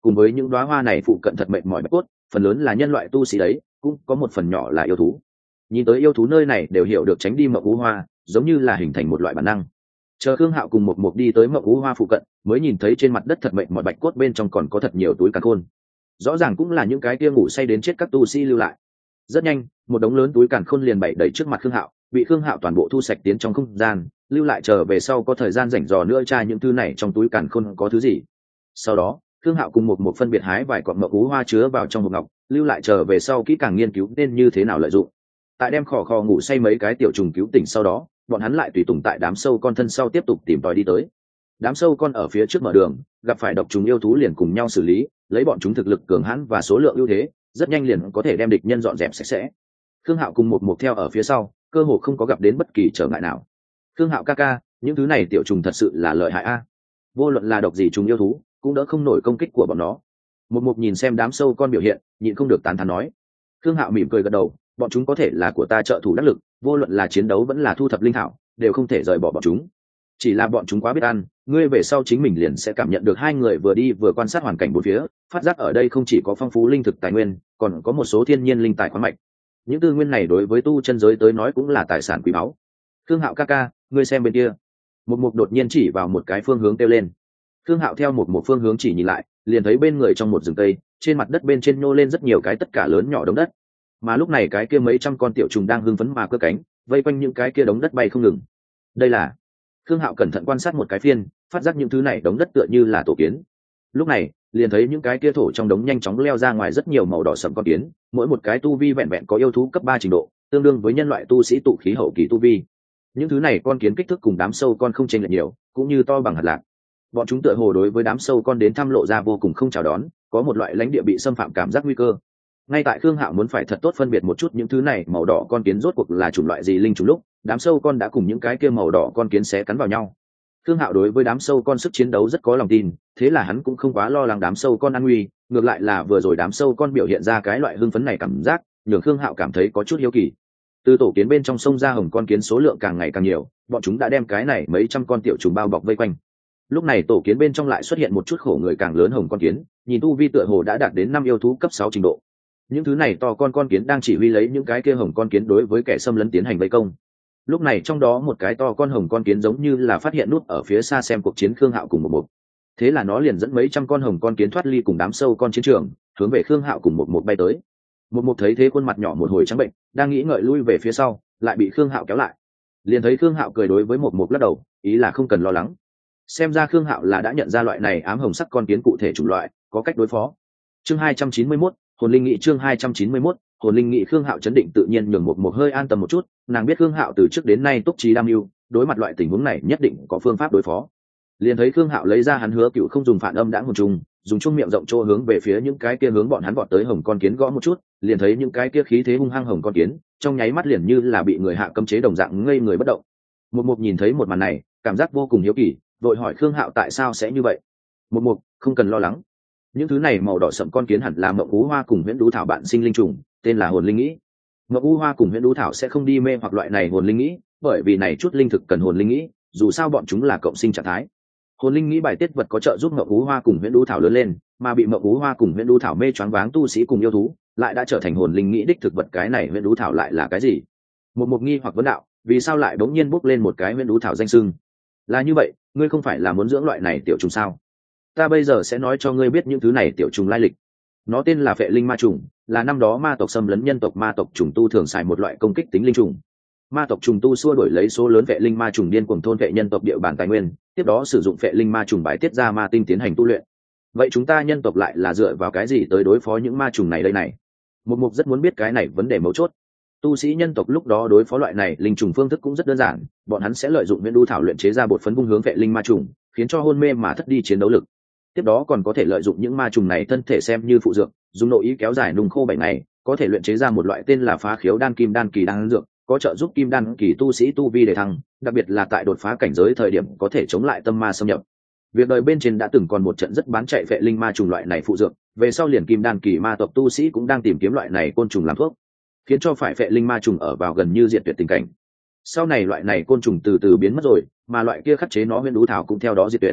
cùng với những đóa hoa này phụ cận thật mệt mỏi bạch cốt, phần lớn là nhân loại tu sĩ đấy, cũng có một phần nhỏ là yêu thú. Nhìn tới yêu thú nơi này đều hiểu được tránh đi mộng ú hoa, giống như là hình thành một loại bản năng. Chờ Khương Hạo cùng một Mục đi tới mộng ú hoa phụ cận, mới nhìn thấy trên mặt đất thật mệt mỏi bạch cốt bên trong còn có thật nhiều túi càn khôn. Rõ ràng cũng là những cái kia ngủ say đến chết các tu sĩ lưu lại. Rất nhanh, một đống lớn túi càn khôn liền bày đầy trước mặt Khương Hạo, bị Khương Hạo toàn bộ thu sạch tiến trong không gian, lưu lại chờ về sau có thời gian rảnh rò nữa tra những thứ này trong túi càn khôn có thứ gì. Sau đó, Khương Hạo cùng một Mục phân biệt hái vài cọng mộng ú hoa chứa vào trong hộp ngọc, lưu lại chờ về sau kỹ càng nghiên cứu nên như thế nào lợi dụng. Tại đem khò khò ngủ say mấy cái tiểu trùng cứu tỉnh sau đó, bọn hắn lại tùy tùng tại đám sâu con thân sau tiếp tục tìm tòi đi tới. Đám sâu con ở phía trước mở đường, gặp phải độc trùng yêu thú liền cùng nhau xử lý, lấy bọn chúng thực lực cường hãn và số lượng ưu thế, rất nhanh liền có thể đem địch nhân dọn dẹp sạch sẽ. Khương Hạo cùng một Mục theo ở phía sau, cơ hồ không có gặp đến bất kỳ trở ngại nào. Khương Hạo ca ca, những thứ này tiểu trùng thật sự là lợi hại a. Vô luận là độc gì trùng yêu thú, cũng đỡ không nổi công kích của bọn nó. Một Mục nhìn xem đám sâu con biểu hiện, nhịn không được tán thán nói. Khương Hạo mỉm cười gật đầu, bọn chúng có thể là của ta trợ thủ đắc lực, vô luận là chiến đấu vẫn là thu thập linh thảo, đều không thể rời bỏ bọn chúng. Chỉ là bọn chúng quá biết ăn, ngươi về sau chính mình liền sẽ cảm nhận được hai người vừa đi vừa quan sát hoàn cảnh bốn phía, phát giác ở đây không chỉ có phong phú linh thực tài nguyên, còn có một số thiên nhiên linh tài khoáng mạch. Những tư nguyên này đối với tu chân giới tới nói cũng là tài sản quý báu. Khương Hạo ca ca, ngươi xem bên kia. Một Mục đột nhiên chỉ vào một cái phương hướng kêu lên. Khương Hạo theo một một phương hướng chỉ nhìn lại, liền thấy bên người trong một rừng cây, trên mặt đất bên trên nhô lên rất nhiều cái tất cả lớn nhỏ đống đất. Mà lúc này cái kia mấy trăm con tiểu trùng đang hưng phấn mà cơ cánh, vây quanh những cái kia đống đất bay không ngừng. Đây là Khương Hạo cẩn thận quan sát một cái phiên, phát giác những thứ này đống đất tựa như là tổ kiến. Lúc này, liền thấy những cái kia thổ trong đống nhanh chóng leo ra ngoài rất nhiều màu đỏ sẫm con kiến, mỗi một cái tu vi vẹn vẹn có yêu thú cấp ba trình độ, tương đương với nhân loại tu sĩ tụ khí hậu kỳ tu vi. Những thứ này con kiến kích thước cùng đám sâu con không chênh lệch nhiều, cũng như to bằng hạt lạc. Bọn chúng tựa hồ đối với đám sâu con đến thăm lộ ra vô cùng không chào đón, có một loại lãnh địa bị xâm phạm cảm giác nguy cơ. Ngay tại Khương Hạo muốn phải thật tốt phân biệt một chút những thứ này màu đỏ con kiến rốt cuộc là chủng loại gì linh trùng lúc, đám sâu con đã cùng những cái kia màu đỏ con kiến xé cắn vào nhau. Khương Hạo đối với đám sâu con sức chiến đấu rất có lòng tin, thế là hắn cũng không quá lo lắng đám sâu con an nguy, ngược lại là vừa rồi đám sâu con biểu hiện ra cái loại hưng phấn này cảm giác, nhường Khương Hạo cảm thấy có chút hiếu kỳ. Từ tổ kiến bên trong sông ra hồng con kiến số lượng càng ngày càng nhiều, bọn chúng đã đem cái này mấy trăm con tiểu trùng bao bọc vây quanh. Lúc này tổ kiến bên trong lại xuất hiện một chút khổ người càng lớn hồng con kiến, nhìn tu vi tựa hồ đã đạt đến năm yêu thú cấp sáu trình độ. Những thứ này to con con kiến đang chỉ huy lấy những cái kia hồng con kiến đối với kẻ xâm lấn tiến hành vây công. Lúc này trong đó một cái to con hồng con kiến giống như là phát hiện nút ở phía xa xem cuộc chiến Khương Hạo cùng một một. Thế là nó liền dẫn mấy trăm con hồng con kiến thoát ly cùng đám sâu con chiến trường, hướng về Khương Hạo cùng một một bay tới. Một một thấy thế khuôn mặt nhỏ một hồi trắng bệnh, đang nghĩ ngợi lui về phía sau, lại bị Khương Hạo kéo lại. Liền thấy Khương Hạo cười đối với một một lắc đầu, ý là không cần lo lắng. Xem ra Khương Hạo là đã nhận ra loại này ám hồng sắc con kiến cụ thể chủng loại, có cách đối phó. Chương hai trăm chín mươi mốt, hồn linh nghị chương hai trăm chín mươi mốt, hồn linh nghị. Khương Hạo chấn định tự nhiên nhường một một hơi an tâm một chút, nàng biết Khương Hạo từ trước đến nay túc trí đam mưu, đối mặt loại tình huống này nhất định có phương pháp đối phó. Liền thấy Khương Hạo lấy ra hắn hứa cựu không dùng phản âm đã hồn trùng, dùng chung miệng rộng trô hướng về phía những cái kia hướng bọn hắn vọt tới hồng con kiến gõ một chút, liền thấy những cái kia khí thế hung hăng hồng con kiến, trong nháy mắt liền như là bị người hạ cấm chế đồng dạng ngây người bất động. Một Mục nhìn thấy một màn này, cảm giác vô cùng hiếu kỳ, vội hỏi Khương Hạo tại sao sẽ như vậy. Một Mục, không cần lo lắng. Những thứ này màu đỏ sậm con kiến hẳn là mộng ú hoa cùng huyễn đú thảo bạn sinh linh trùng, tên là hồn linh nghĩ. Mộng ú hoa cùng huyễn đú thảo sẽ không đi mê hoặc loại này hồn linh nghĩ, bởi vì này chút linh thực cần hồn linh nghĩ, dù sao bọn chúng là cộng sinh trạng thái. Hồn linh nghĩ bài tiết vật có trợ giúp mộng ú hoa cùng huyễn đú thảo lớn lên, mà bị mộng ú hoa cùng huyễn đú thảo mê choáng váng tu sĩ cùng yêu thú, lại đã trở thành hồn linh nghĩ đích thực vật. Cái này huyễn đú thảo lại là cái gì? Một Mục nghi hoặc vấn đạo, vì sao lại đống nhiên bốc lên một cái huyễn đú thảo danh xưng? Là như vậy, ngươi không phải là muốn dưỡng loại này tiểu trùng sao? Ta bây giờ sẽ nói cho ngươi biết những thứ này tiểu trùng lai lịch. Nó tên là phệ linh ma trùng, là năm đó ma tộc xâm lấn nhân tộc ma tộc trùng tu thường xài một loại công kích tính linh trùng. Ma tộc trùng tu xua đuổi lấy số lớn phệ linh ma trùng điên cuồng thôn phệ nhân tộc địa bàn tài nguyên, tiếp đó sử dụng phệ linh ma trùng bài tiết ra ma tinh tiến hành tu luyện. Vậy chúng ta nhân tộc lại là dựa vào cái gì tới đối phó những ma trùng này đây này? Một Mục rất muốn biết cái này vấn đề mấu chốt. Tu sĩ nhân tộc lúc đó đối phó loại này linh trùng phương thức cũng rất đơn giản, bọn hắn sẽ lợi dụng nguyên đu thảo luyện chế ra bột phấn vung hướng phệ linh ma trùng, khiến cho hôn mê mà thất đi chiến đấu lực. Tiếp đó còn có thể lợi dụng những ma trùng này thân thể xem như phụ dược, dùng nội ý kéo dài nung khô bảy ngày, có thể luyện chế ra một loại tên là phá khiếu đan kim đan kỳ đan dược, có trợ giúp kim đan kỳ tu sĩ tu vi đề thăng, đặc biệt là tại đột phá cảnh giới thời điểm có thể chống lại tâm ma xâm nhập. Việc đời bên trên đã từng còn một trận rất bán chạy phệ linh ma trùng loại này phụ dược, về sau liền kim đan kỳ ma tộc tu sĩ cũng đang tìm kiếm loại này côn trùng làm thuốc, khiến cho phải phệ linh ma trùng ở vào gần như diệt tuyệt tình cảnh. Sau này loại này côn trùng từ từ biến mất rồi, mà loại kia khắc chế nó nguyên đú thảo cũng theo đó diệt tuyệt.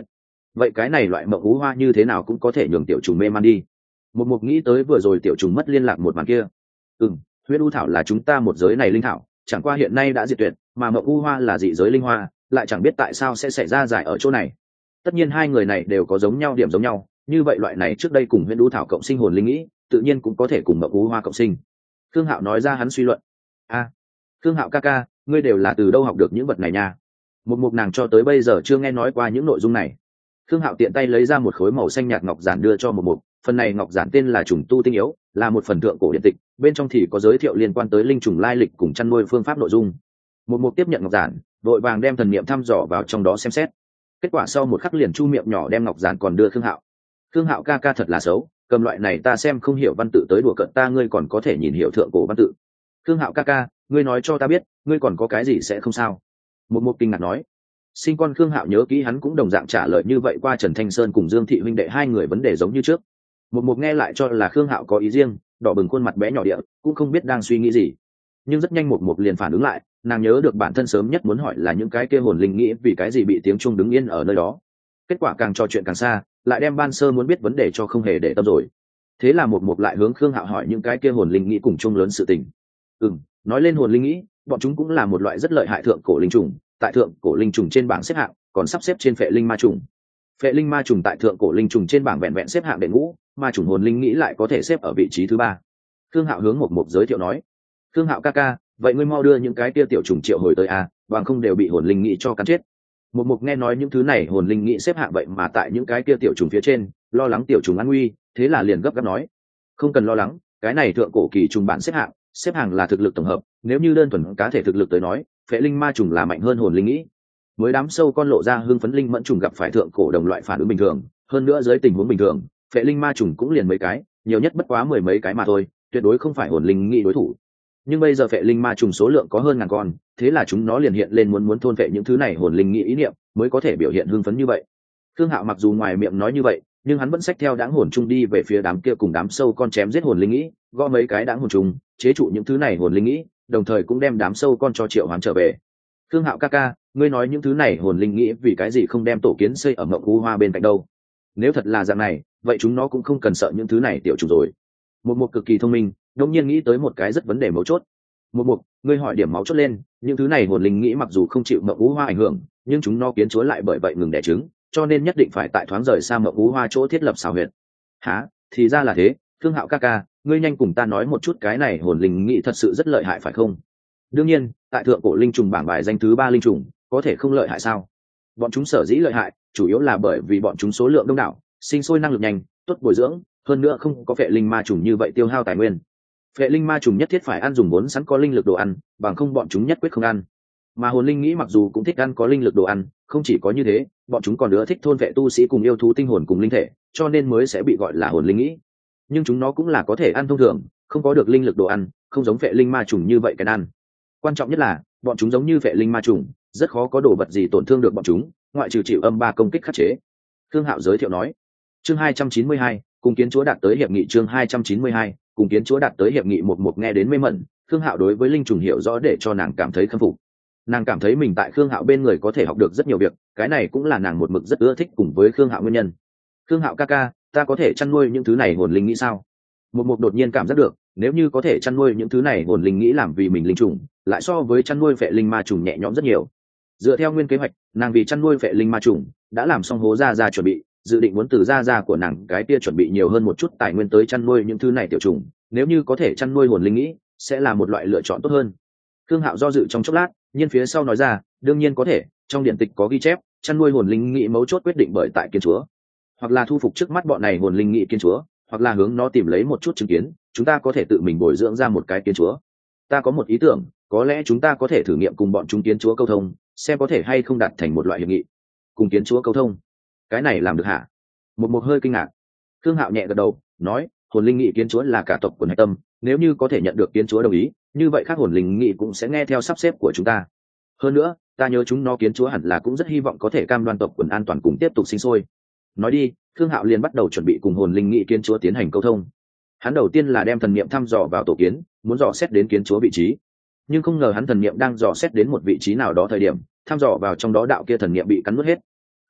vậy cái này loại mộng ú hoa như thế nào cũng có thể nhường tiểu trùng mê man đi. Một mục nghĩ tới vừa rồi tiểu trùng mất liên lạc một màn kia. Ừ, huyết u thảo là chúng ta một giới này linh thảo, chẳng qua hiện nay đã diệt tuyệt, mà mộng u hoa là dị giới linh hoa, lại chẳng biết tại sao sẽ xảy ra giải ở chỗ này. Tất nhiên hai người này đều có giống nhau điểm giống nhau, như vậy loại này trước đây cùng huyết u thảo cộng sinh hồn linh nghĩ, tự nhiên cũng có thể cùng mộng u hoa cộng sinh. Khương Hạo nói ra hắn suy luận. A, à, Khương Hạo ca ca, ngươi đều là từ đâu học được những vật này nha? Một mục nàng cho tới bây giờ chưa nghe nói qua những nội dung này. Khương Hạo tiện tay lấy ra một khối màu xanh nhạt ngọc giản đưa cho một mục, phần này ngọc giản tên là trùng tu tinh yếu, là một phần thượng cổ điện tịch, bên trong thì có giới thiệu liên quan tới linh trùng lai lịch cùng chăn nuôi phương pháp nội dung. Một mục tiếp nhận ngọc giản, vội vàng đem thần niệm thăm dò vào trong đó xem xét. Kết quả sau một khắc liền chu miệng nhỏ đem ngọc giản còn đưa Khương Hạo. Khương Hạo ca ca thật là xấu, cầm loại này ta xem không hiểu văn tự tới đùa cợt ta, ngươi còn có thể nhìn hiểu thượng cổ văn tự. Khương Hạo ca ca, ngươi nói cho ta biết, ngươi còn có cái gì sẽ không sao? Một mục kinh ngạc nói. Sinh con Khương Hạo nhớ kỹ hắn cũng đồng dạng trả lời như vậy qua Trần Thanh Sơn cùng Dương Thị huynh đệ hai người vấn đề giống như trước. Một mục nghe lại cho là Khương Hạo có ý riêng, đỏ bừng khuôn mặt bé nhỏ địa, cũng không biết đang suy nghĩ gì. Nhưng rất nhanh một mục liền phản ứng lại, nàng nhớ được bản thân sớm nhất muốn hỏi là những cái kia hồn linh nghĩ vì cái gì bị tiếng chuông đứng yên ở nơi đó. Kết quả càng trò chuyện càng xa, lại đem ban sơ muốn biết vấn đề cho không hề để tâm rồi. Thế là một mục lại hướng Khương Hạo hỏi những cái kia hồn linh nghĩ cùng chung lớn sự tình. Ừm, nói lên hồn linh nghĩ, bọn chúng cũng là một loại rất lợi hại thượng cổ linh trùng, tại thượng cổ linh trùng trên bảng xếp hạng còn sắp xếp trên phệ linh ma trùng. Phệ linh ma trùng tại thượng cổ linh trùng trên bảng vẹn vẹn xếp hạng đệ ngũ, ma trùng hồn linh nghĩ lại có thể xếp ở vị trí thứ ba. Khương Hạo hướng một mục giới thiệu nói. Khương Hạo ca ca, vậy ngươi mau đưa những cái kia tiểu trùng triệu hồi tới à, bằng không đều bị hồn linh nghĩ cho cắn chết. Một mục nghe nói những thứ này hồn linh nghĩ xếp hạng vậy mà tại những cái kia tiểu trùng phía trên, lo lắng tiểu trùng an nguy, thế là liền gấp gáp nói. Không cần lo lắng, cái này thượng cổ kỳ trùng bản xếp hạng, xếp hàng là thực lực tổng hợp, nếu như đơn thuần cá thể thực lực tới nói, phệ linh ma trùng là mạnh hơn hồn linh nghĩ. Mới đám sâu con lộ ra hưng phấn linh mẫn trùng gặp phải thượng cổ đồng loại phản ứng bình thường, hơn nữa dưới tình huống bình thường, phệ linh ma trùng cũng liền mấy cái, nhiều nhất bất quá mười mấy cái mà thôi, tuyệt đối không phải hồn linh nghĩ đối thủ. Nhưng bây giờ phệ linh ma trùng số lượng có hơn ngàn con, thế là chúng nó liền hiện lên muốn muốn thôn phệ những thứ này hồn linh nghĩ ý niệm, mới có thể biểu hiện hưng phấn như vậy. Khương Hạo mặc dù ngoài miệng nói như vậy, nhưng hắn vẫn xách theo đám hồn chung đi về phía đám kia cùng đám sâu con chém giết hồn linh nghĩ, gõ mấy cái đám hồn chung, chế trụ những thứ này hồn linh nghĩ, đồng thời cũng đem đám sâu con cho triệu hoán trở về. Khương Hạo ca ca, ngươi nói những thứ này hồn linh nghĩ vì cái gì không đem tổ kiến xây ở ngọc u hoa bên cạnh đâu? Nếu thật là dạng này, vậy chúng nó cũng không cần sợ những thứ này tiểu chủ rồi. Một mục cực kỳ thông minh, đống nhiên nghĩ tới một cái rất vấn đề mấu chốt. Một mục, ngươi hỏi điểm máu chốt lên, những thứ này hồn linh nghĩ mặc dù không chịu ngọc u hoa ảnh hưởng, nhưng chúng nó kiến chúa lại bởi vậy ngừng đẻ trứng, cho nên nhất định phải tại thoáng rời xa ngọc u hoa chỗ thiết lập xào huyệt. Hả? Thì ra là thế, Khương Hạo ca ca, ngươi nhanh cùng ta nói một chút cái này hồn linh nghĩ thật sự rất lợi hại phải không? Đương nhiên, tại thượng cổ linh trùng bảng bài danh thứ ba linh trùng, có thể không lợi hại sao? Bọn chúng sở dĩ lợi hại, chủ yếu là bởi vì bọn chúng số lượng đông đảo, sinh sôi năng lực nhanh, tốt bồi dưỡng, hơn nữa không có phệ linh ma trùng như vậy tiêu hao tài nguyên. Phệ linh ma trùng nhất thiết phải ăn dùng vốn sẵn có linh lực đồ ăn, bằng không bọn chúng nhất quyết không ăn. Mà hồn linh nghĩ mặc dù cũng thích ăn có linh lực đồ ăn, không chỉ có như thế, bọn chúng còn ưa thích thôn vệ tu sĩ cùng yêu thú tinh hồn cùng linh thể, cho nên mới sẽ bị gọi là hồn linh nghĩ. Nhưng chúng nó cũng là có thể ăn thông thường, không có được linh lực đồ ăn, không giống phệ linh ma trùng như vậy cái ăn. Quan trọng nhất là bọn chúng giống như phệ linh ma trùng, rất khó có đồ vật gì tổn thương được bọn chúng, ngoại trừ chịu âm ba công kích khắc chế. Khương Hạo giới thiệu nói. Chương hai trăm chín mươi hai, cùng kiến chúa đạt tới hiệp nghị. Chương hai trăm chín mươi hai, cùng kiến chúa đạt tới hiệp nghị. Một một nghe đến mê mẩn, Khương Hạo đối với linh trùng hiểu rõ để cho nàng cảm thấy khâm phục. Nàng cảm thấy mình tại Khương Hạo bên người có thể học được rất nhiều việc, cái này cũng là nàng một mực rất ưa thích cùng với Khương Hạo nguyên nhân. Khương Hạo ca ca, ta có thể chăn nuôi những thứ này hồn linh nghĩ sao? Một mục đột nhiên cảm giác được, nếu như có thể chăn nuôi những thứ này hồn linh nghĩ làm vì mình linh trùng, lại so với chăn nuôi phệ linh ma trùng nhẹ nhõm rất nhiều. Dựa theo nguyên kế hoạch, nàng vì chăn nuôi phệ linh ma trùng đã làm xong hố ra ra chuẩn bị, dự định muốn từ ra ra của nàng cái kia chuẩn bị nhiều hơn một chút tài nguyên tới chăn nuôi những thứ này tiểu trùng, nếu như có thể chăn nuôi hồn linh nghĩ sẽ là một loại lựa chọn tốt hơn. Khương Hạo do dự trong chốc lát, nhiên phía sau nói ra, đương nhiên có thể, trong điển tịch có ghi chép, chăn nuôi hồn linh nghĩ mấu chốt quyết định bởi tại kiến chúa, hoặc là thu phục trước mắt bọn này hồn linh nghĩ kiến chúa, hoặc là hướng nó tìm lấy một chút chứng kiến, chúng ta có thể tự mình bồi dưỡng ra một cái kiến chúa. Ta có một ý tưởng, có lẽ chúng ta có thể thử nghiệm cùng bọn chúng kiến chúa câu thông, xem có thể hay không đạt thành một loại hiệp nghị. Cùng kiến chúa câu thông, cái này làm được hả? Một một hơi kinh ngạc. Khương Hạo nhẹ gật đầu, nói, hồn linh nghị kiến chúa là cả tộc quần hạch tâm, nếu như có thể nhận được kiến chúa đồng ý, như vậy khác hồn linh nghị cũng sẽ nghe theo sắp xếp của chúng ta. Hơn nữa, ta nhớ chúng nó kiến chúa hẳn là cũng rất hy vọng có thể cam đoan tộc quần an toàn cùng tiếp tục sinh sôi. Nói đi, Khương Hạo liền bắt đầu chuẩn bị cùng hồn linh nghị kiến chúa tiến hành câu thông. Hắn đầu tiên là đem thần niệm thăm dò vào tổ kiến, muốn dò xét đến kiến chúa vị trí. Nhưng không ngờ hắn thần niệm đang dò xét đến một vị trí nào đó thời điểm, thăm dò vào trong đó đạo kia thần niệm bị cắn nuốt hết.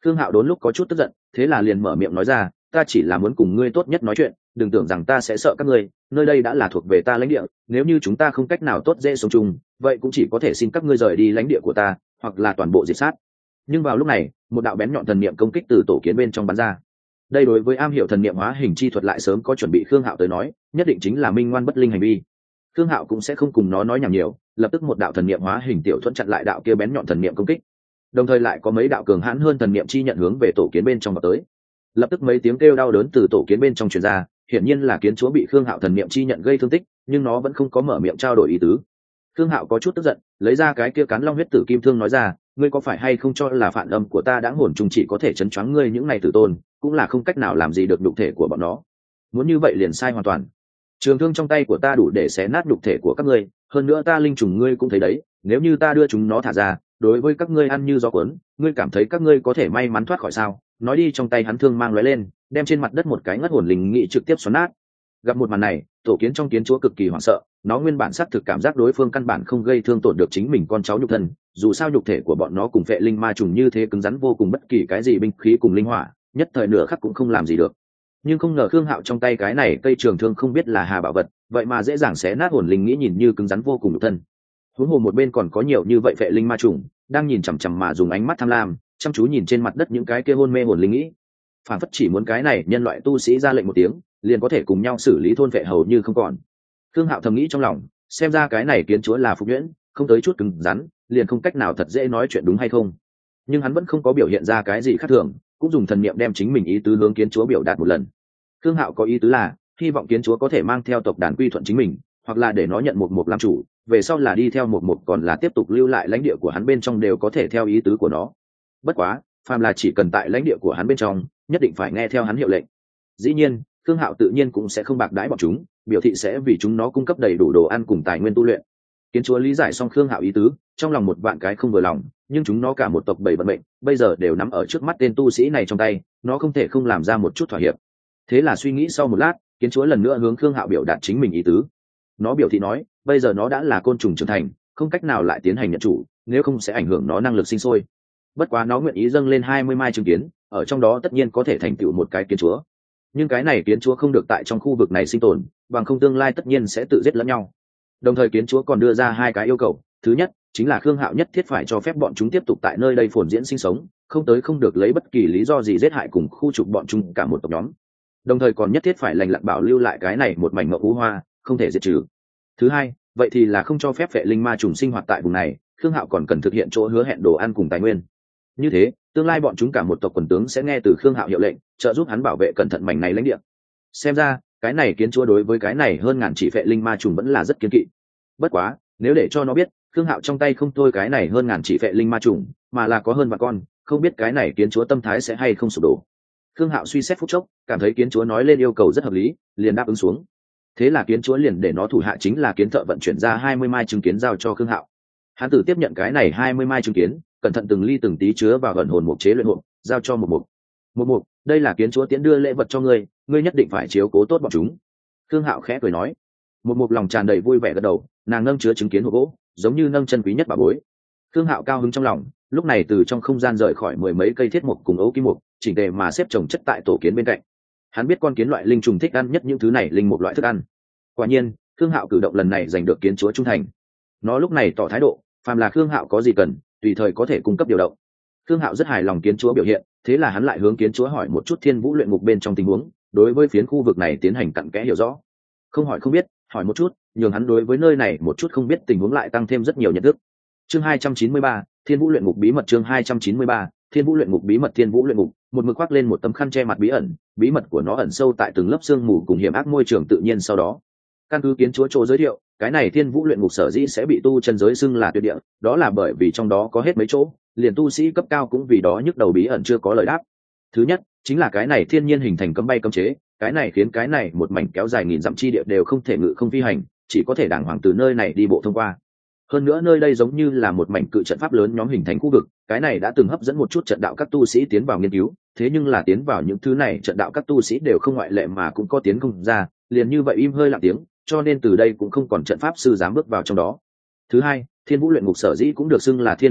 Khương Hạo đốn lúc có chút tức giận, thế là liền mở miệng nói ra, ta chỉ là muốn cùng ngươi tốt nhất nói chuyện, đừng tưởng rằng ta sẽ sợ các ngươi, nơi đây đã là thuộc về ta lãnh địa, nếu như chúng ta không cách nào tốt dễ sống chung, vậy cũng chỉ có thể xin các ngươi rời đi lãnh địa của ta, hoặc là toàn bộ diệt sát. Nhưng vào lúc này, một đạo bén nhọn thần niệm công kích từ tổ kiến bên trong bắn ra. Đây đối với am hiểu thần niệm hóa hình chi thuật lại sớm có chuẩn bị Khương Hạo tới nói, nhất định chính là minh ngoan bất linh hành vi. Khương Hạo cũng sẽ không cùng nó nói nhảm nhiều, lập tức một đạo thần niệm hóa hình tiểu thuẫn chặn lại đạo kia bén nhọn thần niệm công kích. Đồng thời lại có mấy đạo cường hãn hơn thần niệm chi nhận hướng về tổ kiến bên trong vào tới. Lập tức mấy tiếng kêu đau đớn từ tổ kiến bên trong truyền ra, hiển nhiên là kiến chúa bị Khương Hạo thần niệm chi nhận gây thương tích, nhưng nó vẫn không có mở miệng trao đổi ý tứ. Khương Hạo có chút tức giận, lấy ra cái kia cán long huyết tử kim thương nói ra, ngươi có phải hay không cho là phản âm của ta đã hồn trùng chỉ có thể chấn choáng ngươi những này tử tôn, cũng là không cách nào làm gì được nhục thể của bọn nó. Muốn như vậy liền sai hoàn toàn. Trường thương trong tay của ta đủ để xé nát nhục thể của các ngươi, hơn nữa ta linh trùng ngươi cũng thấy đấy, nếu như ta đưa chúng nó thả ra, đối với các ngươi ăn như gió cuốn, ngươi cảm thấy các ngươi có thể may mắn thoát khỏi sao? Nói đi, trong tay hắn thương mang lóe lên, đem trên mặt đất một cái ngất hồn linh nghị trực tiếp xoắn nát. Gặp một màn này, tổ kiến trong kiến chúa cực kỳ hoảng sợ, nó nguyên bản xác thực cảm giác đối phương căn bản không gây thương tổn được chính mình con cháu nhục thân, dù sao nhục thể của bọn nó cùng phệ linh ma trùng như thế cứng rắn vô cùng, bất kỳ cái gì binh khí cùng linh hỏa, nhất thời nửa khắc cũng không làm gì được. Nhưng không ngờ Khương Hạo trong tay cái này cây trường thương không biết là hà bảo vật, vậy mà dễ dàng xé nát hồn linh nghĩ nhìn như cứng rắn vô cùng nhục thân. Huống hồ một bên còn có nhiều như vậy phệ linh ma trùng đang nhìn chằm chằm mà dùng ánh mắt tham lam chăm chú nhìn trên mặt đất những cái kia hôn mê hồn linh nghĩ, phản phất chỉ muốn cái này nhân loại tu sĩ ra lệnh một tiếng liền có thể cùng nhau xử lý thôn vệ hầu như không còn. Khương Hạo thầm nghĩ trong lòng, xem ra cái này kiến chúa là phục nhuyễn, không tới chút cứng rắn liền không cách nào thật dễ nói chuyện đúng hay không. Nhưng hắn vẫn không có biểu hiện ra cái gì khác thường, cũng dùng thần niệm đem chính mình ý tứ hướng kiến chúa biểu đạt một lần. Khương Hạo có ý tứ là hy vọng kiến chúa có thể mang theo tộc đàn quy thuận chính mình, hoặc là để nó nhận một một làm chủ, về sau là đi theo một một còn là tiếp tục lưu lại lãnh địa của hắn bên trong đều có thể theo ý tứ của nó. Bất quá phàm là chỉ cần tại lãnh địa của hắn bên trong nhất định phải nghe theo hắn hiệu lệnh. Dĩ nhiên Khương Hạo tự nhiên cũng sẽ không bạc đãi bọn chúng, biểu thị sẽ vì chúng nó cung cấp đầy đủ đồ ăn cùng tài nguyên tu luyện. Kiến chúa lý giải xong Khương Hạo ý tứ, trong lòng một vạn cái không vừa lòng, nhưng chúng nó cả một tộc bảy vận mệnh bây giờ đều nắm ở trước mắt tên tu sĩ này trong tay, nó không thể không làm ra một chút thỏa hiệp. Thế là suy nghĩ sau một lát, kiến chúa lần nữa hướng Khương Hạo biểu đạt chính mình ý tứ. Nó biểu thị nói bây giờ nó đã là côn trùng trưởng thành, không cách nào lại tiến hành nhận chủ, nếu không sẽ ảnh hưởng nó năng lực sinh sôi. Bất quá nó nguyện ý dâng lên hai mươi mai chứng kiến, ở trong đó tất nhiên có thể thành tựu một cái kiến chúa. Nhưng cái này kiến chúa không được tại trong khu vực này sinh tồn, bằng không tương lai tất nhiên sẽ tự giết lẫn nhau. Đồng thời kiến chúa còn đưa ra hai cái yêu cầu, thứ nhất chính là Khương Hạo nhất thiết phải cho phép bọn chúng tiếp tục tại nơi đây phồn diễn sinh sống, không tới không được lấy bất kỳ lý do gì giết hại cùng khu trục bọn chúng cả một tộc nhóm. Đồng thời còn nhất thiết phải lành lặn bảo lưu lại cái này một mảnh ngọc vũ hoa, không thể diệt trừ. Thứ hai vậy thì là không cho phép phệ linh ma trùng sinh hoạt tại vùng này, Khương Hạo còn cần thực hiện chỗ hứa hẹn đồ ăn cùng tài nguyên. Như thế tương lai bọn chúng cả một tộc quần tướng sẽ nghe từ Khương Hạo hiệu lệnh, trợ giúp hắn bảo vệ cẩn thận mảnh này lãnh địa. Xem ra cái này kiến chúa đối với cái này hơn ngàn chỉ phệ linh ma trùng vẫn là rất kiên kỵ. Bất quá nếu để cho nó biết Khương Hạo trong tay không thôi cái này hơn ngàn chỉ phệ linh ma trùng, mà là có hơn vạn con, không biết cái này kiến chúa tâm thái sẽ hay không sụp đổ. Khương Hạo suy xét phút chốc, cảm thấy kiến chúa nói lên yêu cầu rất hợp lý, liền đáp ứng xuống. Thế là kiến chúa liền để nó thủ hạ chính là kiến thợ vận chuyển ra hai mươi mai chứng kiến giao cho Khương Hạo. Hắn tự tiếp nhận cái này hai mươi mai chứng kiến, cẩn thận từng ly từng tí chứa vào gần hồn mục chế luyện hộp, giao cho một mục. Một mục, đây là kiến chúa tiễn đưa lễ vật cho ngươi, ngươi nhất định phải chiếu cố tốt bọn chúng. Khương Hạo khẽ cười nói. Một mục lòng tràn đầy vui vẻ gật đầu, nàng nâng chứa chứng kiến hộp gỗ, giống như nâng chân quý nhất bà bối. Khương Hạo cao hứng trong lòng, lúc này từ trong không gian rời khỏi mười mấy cây thiết mục cùng ấu kim mục, chỉnh tề mà xếp chồng chất tại tổ kiến bên cạnh. Hắn biết con kiến loại linh trùng thích ăn nhất những thứ này linh mục loại thức ăn. Quả nhiên Khương Hạo cử động lần này giành được kiến chúa trung thành. Nó lúc này tỏ thái độ, phàm là Khương Hạo có gì cần tùy thời có thể cung cấp điều động. Khương Hạo rất hài lòng kiến chúa biểu hiện, thế là hắn lại hướng kiến chúa hỏi một chút thiên vũ luyện ngục bên trong tình huống, đối với phiến khu vực này tiến hành cặn kẽ hiểu rõ. Không hỏi không biết, hỏi một chút, nhường hắn đối với nơi này một chút không biết tình huống lại tăng thêm rất nhiều nhận thức. Chương hai trăm chín mươi ba, Thiên Vũ luyện ngục bí mật. Chương hai trăm chín mươi ba, Thiên Vũ luyện ngục bí mật. Thiên Vũ luyện ngục, một mực khoác lên một tấm khăn che mặt bí ẩn, bí mật của nó ẩn sâu tại từng lớp xương mù cùng hiểm ác môi trường tự nhiên. Sau đó căn cứ kiến chúa chỗ giới thiệu, cái này Thiên Vũ luyện ngục sở dĩ sẽ bị tu chân giới xưng là tuyệt địa, đó là bởi vì trong đó có hết mấy chỗ, liền tu sĩ cấp cao cũng vì đó nhức đầu bí ẩn chưa có lời đáp. Thứ nhất chính là cái này thiên nhiên hình thành cấm bay cấm chế, cái này khiến cái này một mảnh kéo dài nghìn dặm chi địa đều không thể ngự không phi hành, chỉ có thể đàng hoàng từ nơi này đi bộ thông qua. Hơn nữa nơi đây giống như là một mảnh cự trận pháp lớn nhóm hình thành khu vực, cái này đã từng hấp dẫn một chút trận đạo các tu sĩ tiến vào nghiên cứu, thế nhưng là tiến vào những thứ này trận đạo các tu sĩ đều không ngoại lệ mà cũng có tiến không ra, liền như vậy im hơi lặng tiếng, cho nên từ đây cũng không còn trận pháp sư dám bước vào trong đó. Thứ hai, Thiên Vũ luyện ngục sở dĩ cũng được xưng là Thiên Vũ đạo,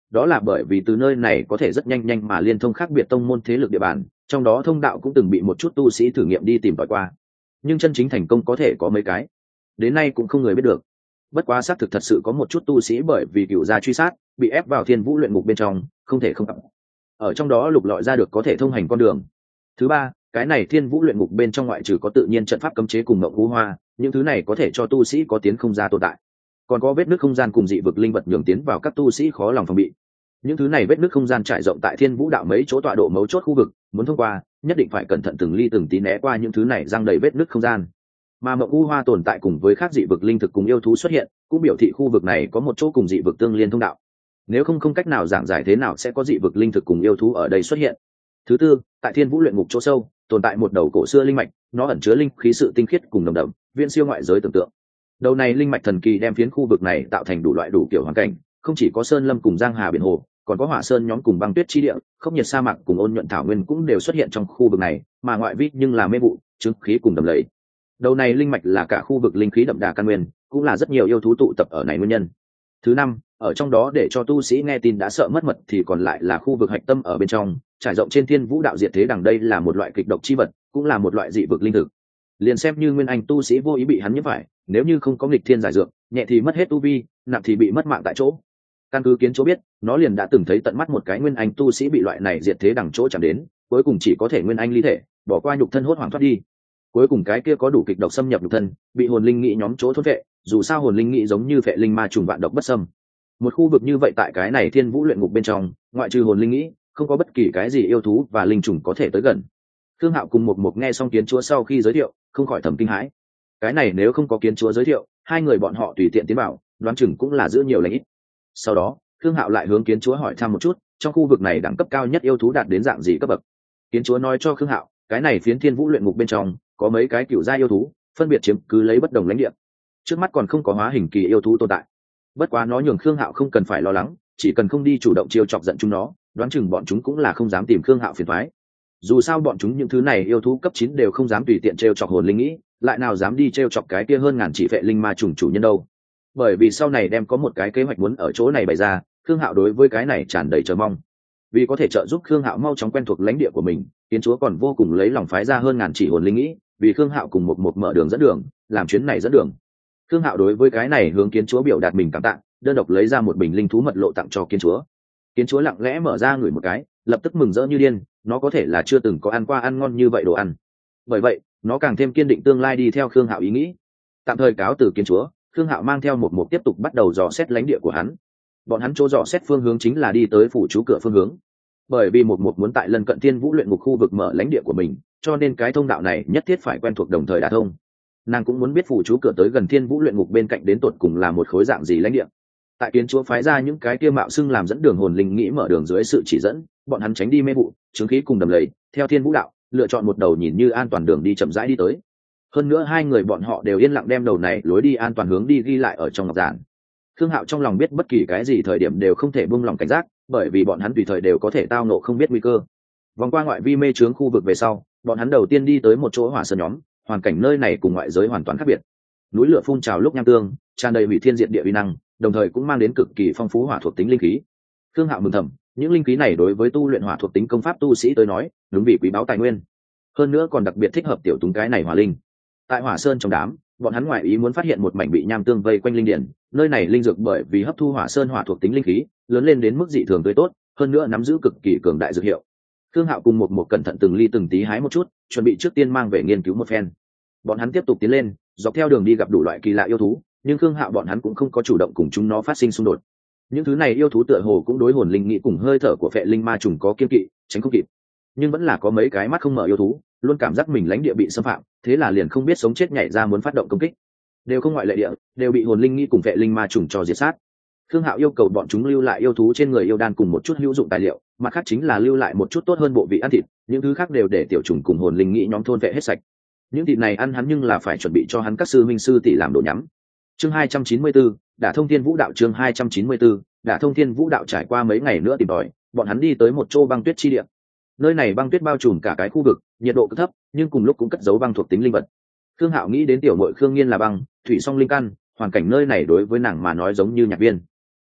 đó là bởi vì từ nơi này có thể rất nhanh nhanh mà liên thông khác biệt tông môn thế lực địa bàn, trong đó thông đạo cũng từng bị một chút tu sĩ thử nghiệm đi tìm tòi qua, nhưng chân chính thành công có thể có mấy cái, đến nay cũng không người biết được. Bất quá xác thực thật sự có một chút tu sĩ bởi vì cựu gia truy sát bị ép vào thiên vũ luyện ngục bên trong, không thể không gặp ở trong đó lục lọi ra được có thể thông hành con đường. Thứ ba, cái này thiên vũ luyện ngục bên trong ngoại trừ có tự nhiên trận pháp cấm chế cùng ngọc vũ hoa, những thứ này có thể cho tu sĩ có tiến không ra tồn tại, còn có vết nứt không gian cùng dị vực linh vật nhường tiến vào các tu sĩ khó lòng phòng bị. Những thứ này vết nứt không gian trải rộng tại thiên vũ đạo mấy chỗ tọa độ mấu chốt khu vực, muốn thông qua nhất định phải cẩn thận từng ly từng tí né qua những thứ này răng đầy vết nứt không gian. Mà mộng u hoa tồn tại cùng với các dị vực linh thực cùng yêu thú xuất hiện, cũng biểu thị khu vực này có một chỗ cùng dị vực tương liên thông đạo, nếu không không cách nào giảng giải thế nào sẽ có dị vực linh thực cùng yêu thú ở đây xuất hiện. Thứ tư, tại thiên vũ luyện ngục chỗ sâu tồn tại một đầu cổ xưa linh mạch, nó ẩn chứa linh khí sự tinh khiết cùng nồng đậm, viễn siêu ngoại giới tưởng tượng. Đầu này linh mạch thần kỳ đem phiến khu vực này tạo thành đủ loại đủ kiểu hoàn cảnh, không chỉ có sơn lâm cùng giang hà biển hồ, còn có hỏa sơn nhóm cùng băng tuyết chi địa, khốc nhiệt sa mạc cùng ôn nhuận thảo nguyên cũng đều xuất hiện trong khu vực này, mà ngoại vi nhưng là mê vụ, chứng khí cùng đầm lầy. Đầu này linh mạch là cả khu vực linh khí đậm đà căn nguyên, cũng là rất nhiều yêu thú tụ tập ở này nguyên nhân. Thứ năm, ở trong đó để cho tu sĩ nghe tin đã sợ mất mật thì còn lại là khu vực hạch tâm ở bên trong, trải rộng trên thiên vũ đạo diệt thế đằng, đây là một loại kịch độc chi vật, cũng là một loại dị vực linh thực. Liền xem như nguyên anh tu sĩ vô ý bị hắn nhiễm phải, nếu như không có nghịch thiên giải dược, nhẹ thì mất hết tu vi, nặng thì bị mất mạng tại chỗ. Căn cứ kiến chỗ biết, nó liền đã từng thấy tận mắt một cái nguyên anh tu sĩ bị loại này diệt thế đằng chỗ chạm đến, cuối cùng chỉ có thể nguyên anh ly thể, bỏ qua nhục thân hốt hoảng thoát đi. Cuối cùng cái kia có đủ kịch độc xâm nhập nhục thân, bị hồn linh nghị nhóm chỗ thôn vệ, dù sao hồn linh nghị giống như vệ linh ma trùng vạn độc bất xâm. Một khu vực như vậy tại cái này thiên vũ luyện ngục bên trong, ngoại trừ hồn linh nghĩ, không có bất kỳ cái gì yêu thú và linh trùng có thể tới gần. Thương Hạo cùng một một nghe xong kiến chúa sau khi giới thiệu, không khỏi thầm kinh hãi. Cái này nếu không có kiến chúa giới thiệu, hai người bọn họ tùy tiện tiến vào, đoán chừng cũng là giữ nhiều lành ít. Sau đó, Thương Hạo lại hướng kiến chúa hỏi thăm một chút, trong khu vực này đẳng cấp cao nhất yêu thú đạt đến dạng gì cấp bậc. Kiến chúa nói cho Thương Hạo, cái này phiến thiên vũ luyện ngục bên trong có mấy cái cựu gia yêu thú, phân biệt chiếm cứ lấy bất đồng lãnh địa. Trước mắt còn không có hóa hình kỳ yêu thú tồn tại. Bất quá nó nhường Khương Hạo không cần phải lo lắng, chỉ cần không đi chủ động chiêu chọc giận chúng nó, đoán chừng bọn chúng cũng là không dám tìm Khương Hạo phiền toái. Dù sao bọn chúng những thứ này yêu thú cấp chín đều không dám tùy tiện trêu chọc hồn linh nghĩ, lại nào dám đi trêu chọc cái kia hơn ngàn chỉ vệ linh ma trùng chủ nhân đâu. Bởi vì sau này đem có một cái kế hoạch muốn ở chỗ này bày ra, Khương Hạo đối với cái này tràn đầy chờ mong. Vì có thể trợ giúp Khương Hạo mau chóng quen thuộc lãnh địa của mình, Kiến chúa còn vô cùng lấy lòng phái ra hơn ngàn chỉ hồn linh nghĩ, vì Khương Hạo cùng một một mở đường dẫn đường, làm chuyến này dẫn đường. Khương Hạo đối với cái này hướng Kiến chúa biểu đạt mình cảm tạ, đơn độc lấy ra một bình linh thú mật lộ tặng cho Kiến chúa. Kiến chúa lặng lẽ mở ra ngửi một cái, lập tức mừng rỡ như điên, nó có thể là chưa từng có ăn qua ăn ngon như vậy đồ ăn. Bởi vậy, nó càng thêm kiên định tương lai đi theo Khương Hạo ý nghĩ. Tạm thời cáo từ Kiến chúa, Khương Hạo mang theo một một tiếp tục bắt đầu dò xét lãnh địa của hắn. Bọn hắn chỗ dò xét phương hướng chính là đi tới phủ chú cửa phương hướng. Bởi vì một một muốn tại lần cận Thiên Vũ luyện ngục khu vực mở lãnh địa của mình, cho nên cái thông đạo này nhất thiết phải quen thuộc đồng thời đả thông. Nàng cũng muốn biết phủ chú cửa tới gần Thiên Vũ luyện ngục bên cạnh đến tột cùng là một khối dạng gì lãnh địa. Tại Kiến chúa phái ra những cái kia mạo xưng làm dẫn đường hồn linh nghĩ mở đường dưới sự chỉ dẫn, bọn hắn tránh đi mê vụ, chứng khí cùng đầm lầy, theo Thiên Vũ đạo, lựa chọn một đầu nhìn như an toàn đường đi chậm rãi đi tới. Hơn nữa hai người bọn họ đều yên lặng đem đầu này lối đi an toàn hướng đi ghi lại ở trong ngọc giản. Khương Hạo trong lòng biết bất kỳ cái gì thời điểm đều không thể buông lòng cảnh giác, bởi vì bọn hắn tùy thời đều có thể tao nộ không biết nguy cơ. Vòng qua ngoại vi mê trướng khu vực về sau, bọn hắn đầu tiên đi tới một chỗ hỏa sơn nhóm, hoàn cảnh nơi này cùng ngoại giới hoàn toàn khác biệt. Núi lửa phun trào lúc nham tương, tràn đầy hủy thiên diệt địa uy năng, đồng thời cũng mang đến cực kỳ phong phú hỏa thuộc tính linh khí. Khương Hạo mừng thầm, những linh khí này đối với tu luyện hỏa thuộc tính công pháp tu sĩ tới nói, đúng vị quý báu tài nguyên. Hơn nữa còn đặc biệt thích hợp tiểu túng cái này hỏa linh. Tại hỏa sơn trong đám, bọn hắn ngoại ý muốn phát hiện một mảnh bị nham tương vây quanh linh điển, nơi này linh dược bởi vì hấp thu hỏa sơn hỏa thuộc tính linh khí, lớn lên đến mức dị thường tươi tốt, hơn nữa nắm giữ cực kỳ cường đại dược hiệu. Khương Hạo cùng một một cẩn thận từng ly từng tí hái một chút, chuẩn bị trước tiên mang về nghiên cứu một phen. Bọn hắn tiếp tục tiến lên, dọc theo đường đi gặp đủ loại kỳ lạ yêu thú, nhưng Khương Hạo bọn hắn cũng không có chủ động cùng chúng nó phát sinh xung đột. Những thứ này yêu thú tựa hồ cũng đối hồn linh nghĩ cùng hơi thở của phệ linh ma trùng có kiên kỵ, tránh không kịp. Nhưng vẫn là có mấy cái mắt không mở yêu thú, luôn cảm giác mình lãnh địa bị xâm phạm, thế là liền không biết sống chết nhảy ra muốn phát động công kích. Đều không ngoại lệ địa, đều bị hồn linh nghĩ cùng phệ linh ma trùng cho diệt sát. Khương Hạo yêu cầu bọn chúng lưu lại yêu thú trên người yêu đan cùng một chút hữu dụng tài liệu, mặt khác chính là lưu lại một chút tốt hơn bộ vị ăn thịt, những thứ khác đều để tiểu trùng cùng hồn linh nghĩ nhóm thôn vệ hết sạch. Những thịt này ăn hắn nhưng là phải chuẩn bị cho hắn các sư minh sư tỷ làm đồ nhắm. Chương hai trăm chín mươi tư, Đả thông Thiên Vũ đạo. Chương hai trăm chín mươi tư, Đả thông Thiên Vũ đạo. Trải qua mấy ngày nữa tìm tòi, bọn hắn đi tới một chỗ băng tuyết chi địa. Nơi này băng tuyết bao trùm cả cái khu vực, nhiệt độ cực thấp, nhưng cùng lúc cũng cất giấu băng thuộc tính linh vật. Khương Hạo nghĩ đến tiểu muội Khương Nghiên là băng, thủy song linh căn, hoàn cảnh nơi này đối với nàng mà nói giống như nhạc viên.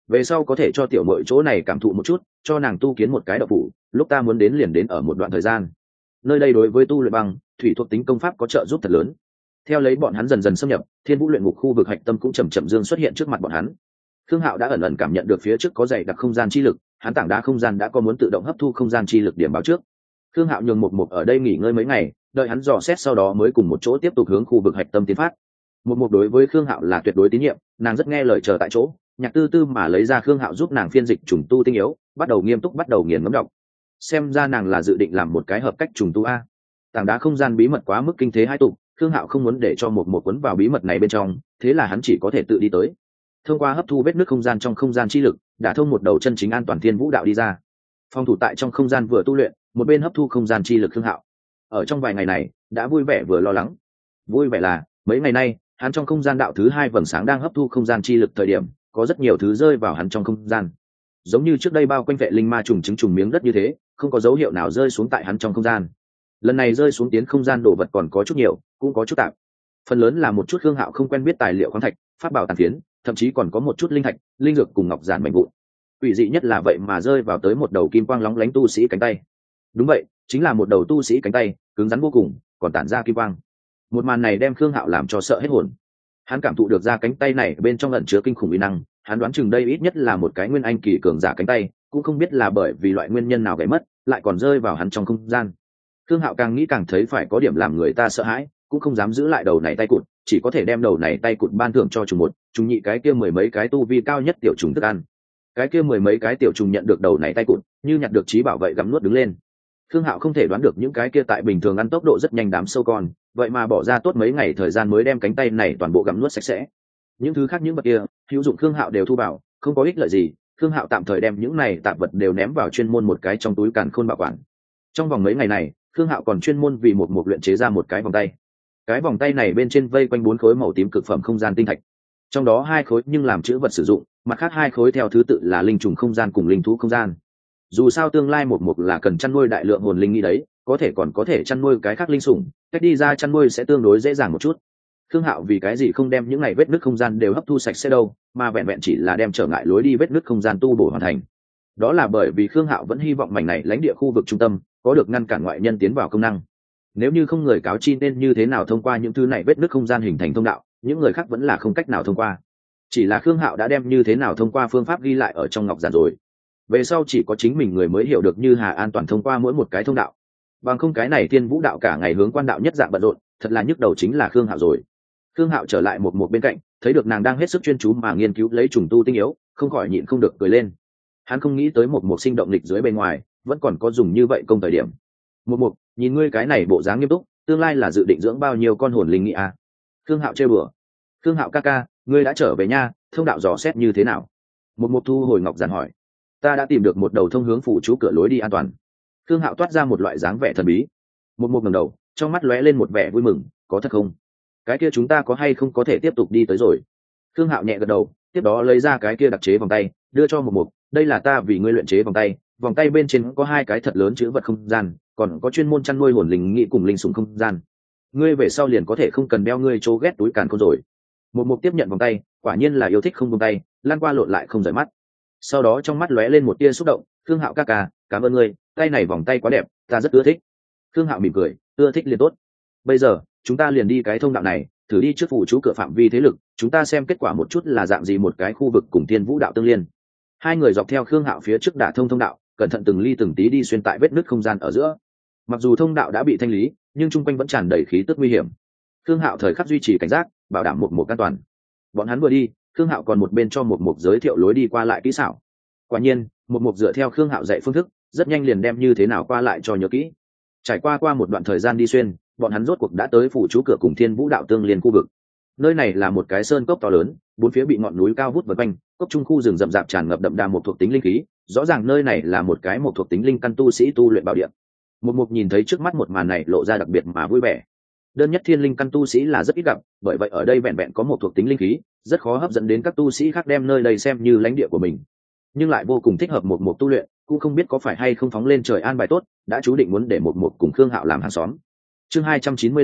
về sau có thể cho tiểu mội chỗ này cảm thụ một chút, cho nàng tu kiến một cái đậu phủ, lúc ta muốn đến liền đến ở một đoạn thời gian. Nơi đây đối với tu luyện băng thủy thuộc tính công pháp có trợ giúp thật lớn. Theo lấy bọn hắn dần dần xâm nhập, thiên vũ luyện ngục khu vực hạch tâm cũng chậm chậm dương xuất hiện trước mặt bọn hắn. Khương Hạo đã ẩn ẩn cảm nhận được phía trước có dày đặc không gian chi lực, hắn tảng đá không gian đã có muốn tự động hấp thu không gian chi lực điểm báo trước. Khương Hạo nhường một mục ở đây nghỉ ngơi mấy ngày, đợi hắn dò xét sau đó mới cùng một chỗ tiếp tục hướng khu vực hạch tâm tiến phát. Một mục đối với Khương Hạo là tuyệt đối tín nhiệm, nàng rất nghe lời chờ tại chỗ, nhạc tư tư mà lấy ra Khương Hạo giúp nàng phiên dịch trùng tu tinh yếu, bắt đầu nghiêm túc bắt đầu nghiền ngẫm đọc. Xem ra nàng là dự định làm một cái hợp cách trùng tu a. Tảng đá không gian bí mật quá mức kinh thế hai tục, Khương Hạo không muốn để cho một một cuốn vào bí mật này bên trong, thế là hắn chỉ có thể tự đi tới. Thông qua hấp thu vết nước không gian trong không gian chi lực, đã thông một đầu chân chính an toàn thiên vũ đạo đi ra. Phong thủ tại trong không gian vừa tu luyện, một bên hấp thu không gian chi lực Khương Hạo. Ở trong vài ngày này, đã vui vẻ vừa lo lắng. Vui vẻ là, mấy ngày nay, hắn trong không gian đạo thứ hai vầng sáng đang hấp thu không gian chi lực thời điểm, có rất nhiều thứ rơi vào hắn trong không gian. Giống như trước đây bao quanh vệ linh ma trùng trứng trùng miếng đất như thế, không có dấu hiệu nào rơi xuống tại hắn trong không gian. Lần này rơi xuống tiến không gian đồ vật còn có chút nhiều, cũng có chút tạp. Phần lớn là một chút Khương Hạo không quen biết tài liệu khoáng thạch, pháp bảo tàn phiến, thậm chí còn có một chút linh thạch, linh dược cùng ngọc giản mảnh vụn. Ủy dị nhất là vậy mà rơi vào tới một đầu kim quang lóng lánh tu sĩ cánh tay. Đúng vậy, chính là một đầu tu sĩ cánh tay, cứng rắn vô cùng, còn tản ra kim quang. Một màn này đem Khương Hạo làm cho sợ hết hồn. Hắn cảm thụ được ra cánh tay này bên trong ẩn chứa kinh khủng uy năng, hắn đoán chừng đây ít nhất là một cái nguyên anh kỳ cường giả cánh tay, cũng không biết là bởi vì loại nguyên nhân nào gãy mất, lại còn rơi vào hắn trong không gian. Khương Hạo càng nghĩ càng thấy phải có điểm làm người ta sợ hãi, cũng không dám giữ lại đầu này tay cụt, chỉ có thể đem đầu này tay cụt ban thưởng cho trùng một, trùng nhị cái kia mười mấy cái tu vi cao nhất tiểu trùng thức ăn. Cái kia mười mấy cái tiểu trùng nhận được đầu này tay cụt, như nhặt được trí bảo vậy gặm nuốt đứng lên. Khương Hạo không thể đoán được những cái kia tại bình thường ăn tốc độ rất nhanh đám sâu con, vậy mà bỏ ra tốt mấy ngày thời gian mới đem cánh tay này toàn bộ gặm nuốt sạch sẽ. Những thứ khác những vật kia, hữu dụng Khương Hạo đều thu vào, không có ích lợi gì. Khương Hạo tạm thời đem những này tạp vật đều ném vào chuyên môn một cái trong túi càn khôn bảo quản. Trong vòng mấy ngày này, Khương Hạo còn chuyên môn vì một một luyện chế ra một cái vòng tay. Cái vòng tay này bên trên vây quanh bốn khối màu tím cực phẩm không gian tinh thạch, trong đó hai khối nhưng làm chữ vật sử dụng, mặt khác hai khối theo thứ tự là linh trùng không gian cùng linh thú không gian. Dù sao tương lai một một là cần chăn nuôi đại lượng hồn linh nghĩ đấy, có thể còn có thể chăn nuôi cái khác linh sủng, cách đi ra chăn nuôi sẽ tương đối dễ dàng một chút. Khương Hạo vì cái gì không đem những này vết nứt không gian đều hấp thu sạch sẽ đâu, mà vẹn vẹn chỉ là đem trở ngại lối đi vết nứt không gian tu bổ hoàn thành. Đó là bởi vì Khương Hạo vẫn hy vọng mảnh này lãnh địa khu vực trung tâm có được ngăn cản ngoại nhân tiến vào công năng. Nếu như không người cáo chi nên như thế nào thông qua những thứ này vết nứt không gian hình thành thông đạo, những người khác vẫn là không cách nào thông qua. Chỉ là Khương Hạo đã đem như thế nào thông qua phương pháp ghi lại ở trong ngọc giản rồi. Về sau chỉ có chính mình người mới hiểu được như Hà an toàn thông qua mỗi một cái thông đạo. Bằng không cái này Thiên Vũ đạo cả ngày hướng quan đạo nhất dạng bận rộn, thật là nhức đầu chính là Khương Hạo rồi. Khương Hạo trở lại một một bên cạnh, thấy được nàng đang hết sức chuyên chú mà nghiên cứu lấy trùng tu tinh yếu, không khỏi nhịn không được cười lên. Hắn không nghĩ tới một một sinh động lịch dưới bên ngoài, vẫn còn có dùng như vậy công thời điểm. Một một, nhìn ngươi cái này bộ dáng nghiêm túc, tương lai là dự định dưỡng bao nhiêu con hồn linh nghị à? Khương Hạo trêu bừa. Khương Hạo ca ca, ngươi đã trở về nha, thông đạo dò xét như thế nào? Một một thu hồi ngọc giản hỏi. Ta đã tìm được một đầu thông hướng phụ chú cửa lối đi an toàn. Khương Hạo toát ra một loại dáng vẻ thần bí. Một một ngẩng đầu, trong mắt lóe lên một vẻ vui mừng, có thật không? Cái kia chúng ta có hay không có thể tiếp tục đi tới rồi? Khương Hạo nhẹ gật đầu, tiếp đó lấy ra cái kia đặc chế vòng tay, đưa cho một một. Đây là ta vì ngươi luyện chế vòng tay, vòng tay bên trên có hai cái thật lớn chữ vật không gian, còn có chuyên môn chăn nuôi hồn linh nghị cùng linh sủng không gian. Ngươi về sau liền có thể không cần đeo ngươi trố ghét túi càn khôn rồi. Một mục tiếp nhận vòng tay, quả nhiên là yêu thích không buông tay, lan qua lộn lại không rời mắt. Sau đó trong mắt lóe lên một tia xúc động, Khương Hạo ca ca, cảm ơn ngươi, tay này vòng tay quá đẹp, ta rất ưa thích. Khương Hạo mỉm cười, ưa thích liền tốt. Bây giờ chúng ta liền đi cái thông đạo này, thử đi trước phủ chú cửa phạm vi thế lực, chúng ta xem kết quả một chút là dạng gì một cái khu vực cùng Thiên Vũ đạo tương liên. Hai người dọc theo Khương Hạo phía trước đả thông thông đạo, cẩn thận từng ly từng tí đi xuyên tại vết nứt không gian ở giữa. Mặc dù thông đạo đã bị thanh lý, nhưng chung quanh vẫn tràn đầy khí tức nguy hiểm. Khương Hạo thời khắc duy trì cảnh giác, bảo đảm một một an toàn. Bọn hắn vừa đi, Khương Hạo còn một bên cho một một giới thiệu lối đi qua lại kỹ xảo. Quả nhiên, một một dựa theo Khương Hạo dạy phương thức, rất nhanh liền đem như thế nào qua lại cho nhớ kỹ. Trải qua qua một đoạn thời gian đi xuyên, bọn hắn rốt cuộc đã tới phủ chú cửa cùng Thiên Vũ đạo tương liên khu vực. Nơi này là một cái sơn cốc to lớn, bốn phía bị ngọn núi cao vút vây quanh, cốc trung khu rừng rậm rạp tràn ngập đậm đà một thuộc tính linh khí, rõ ràng nơi này là một cái một thuộc tính linh căn tu sĩ tu luyện bảo địa. Một mục nhìn thấy trước mắt một màn này lộ ra đặc biệt mà vui vẻ. Đơn nhất thiên linh căn tu sĩ là rất ít gặp, bởi vậy ở đây vẹn vẹn có một thuộc tính linh khí, rất khó hấp dẫn đến các tu sĩ khác đem nơi đây xem như lãnh địa của mình. Nhưng lại vô cùng thích hợp một mục tu luyện, cũng không biết có phải hay không phóng lên trời an bài tốt, đã chú định muốn để một mục cùng Khương Hạo làm hàng xóm. Chương hai trăm chín mươi lăm,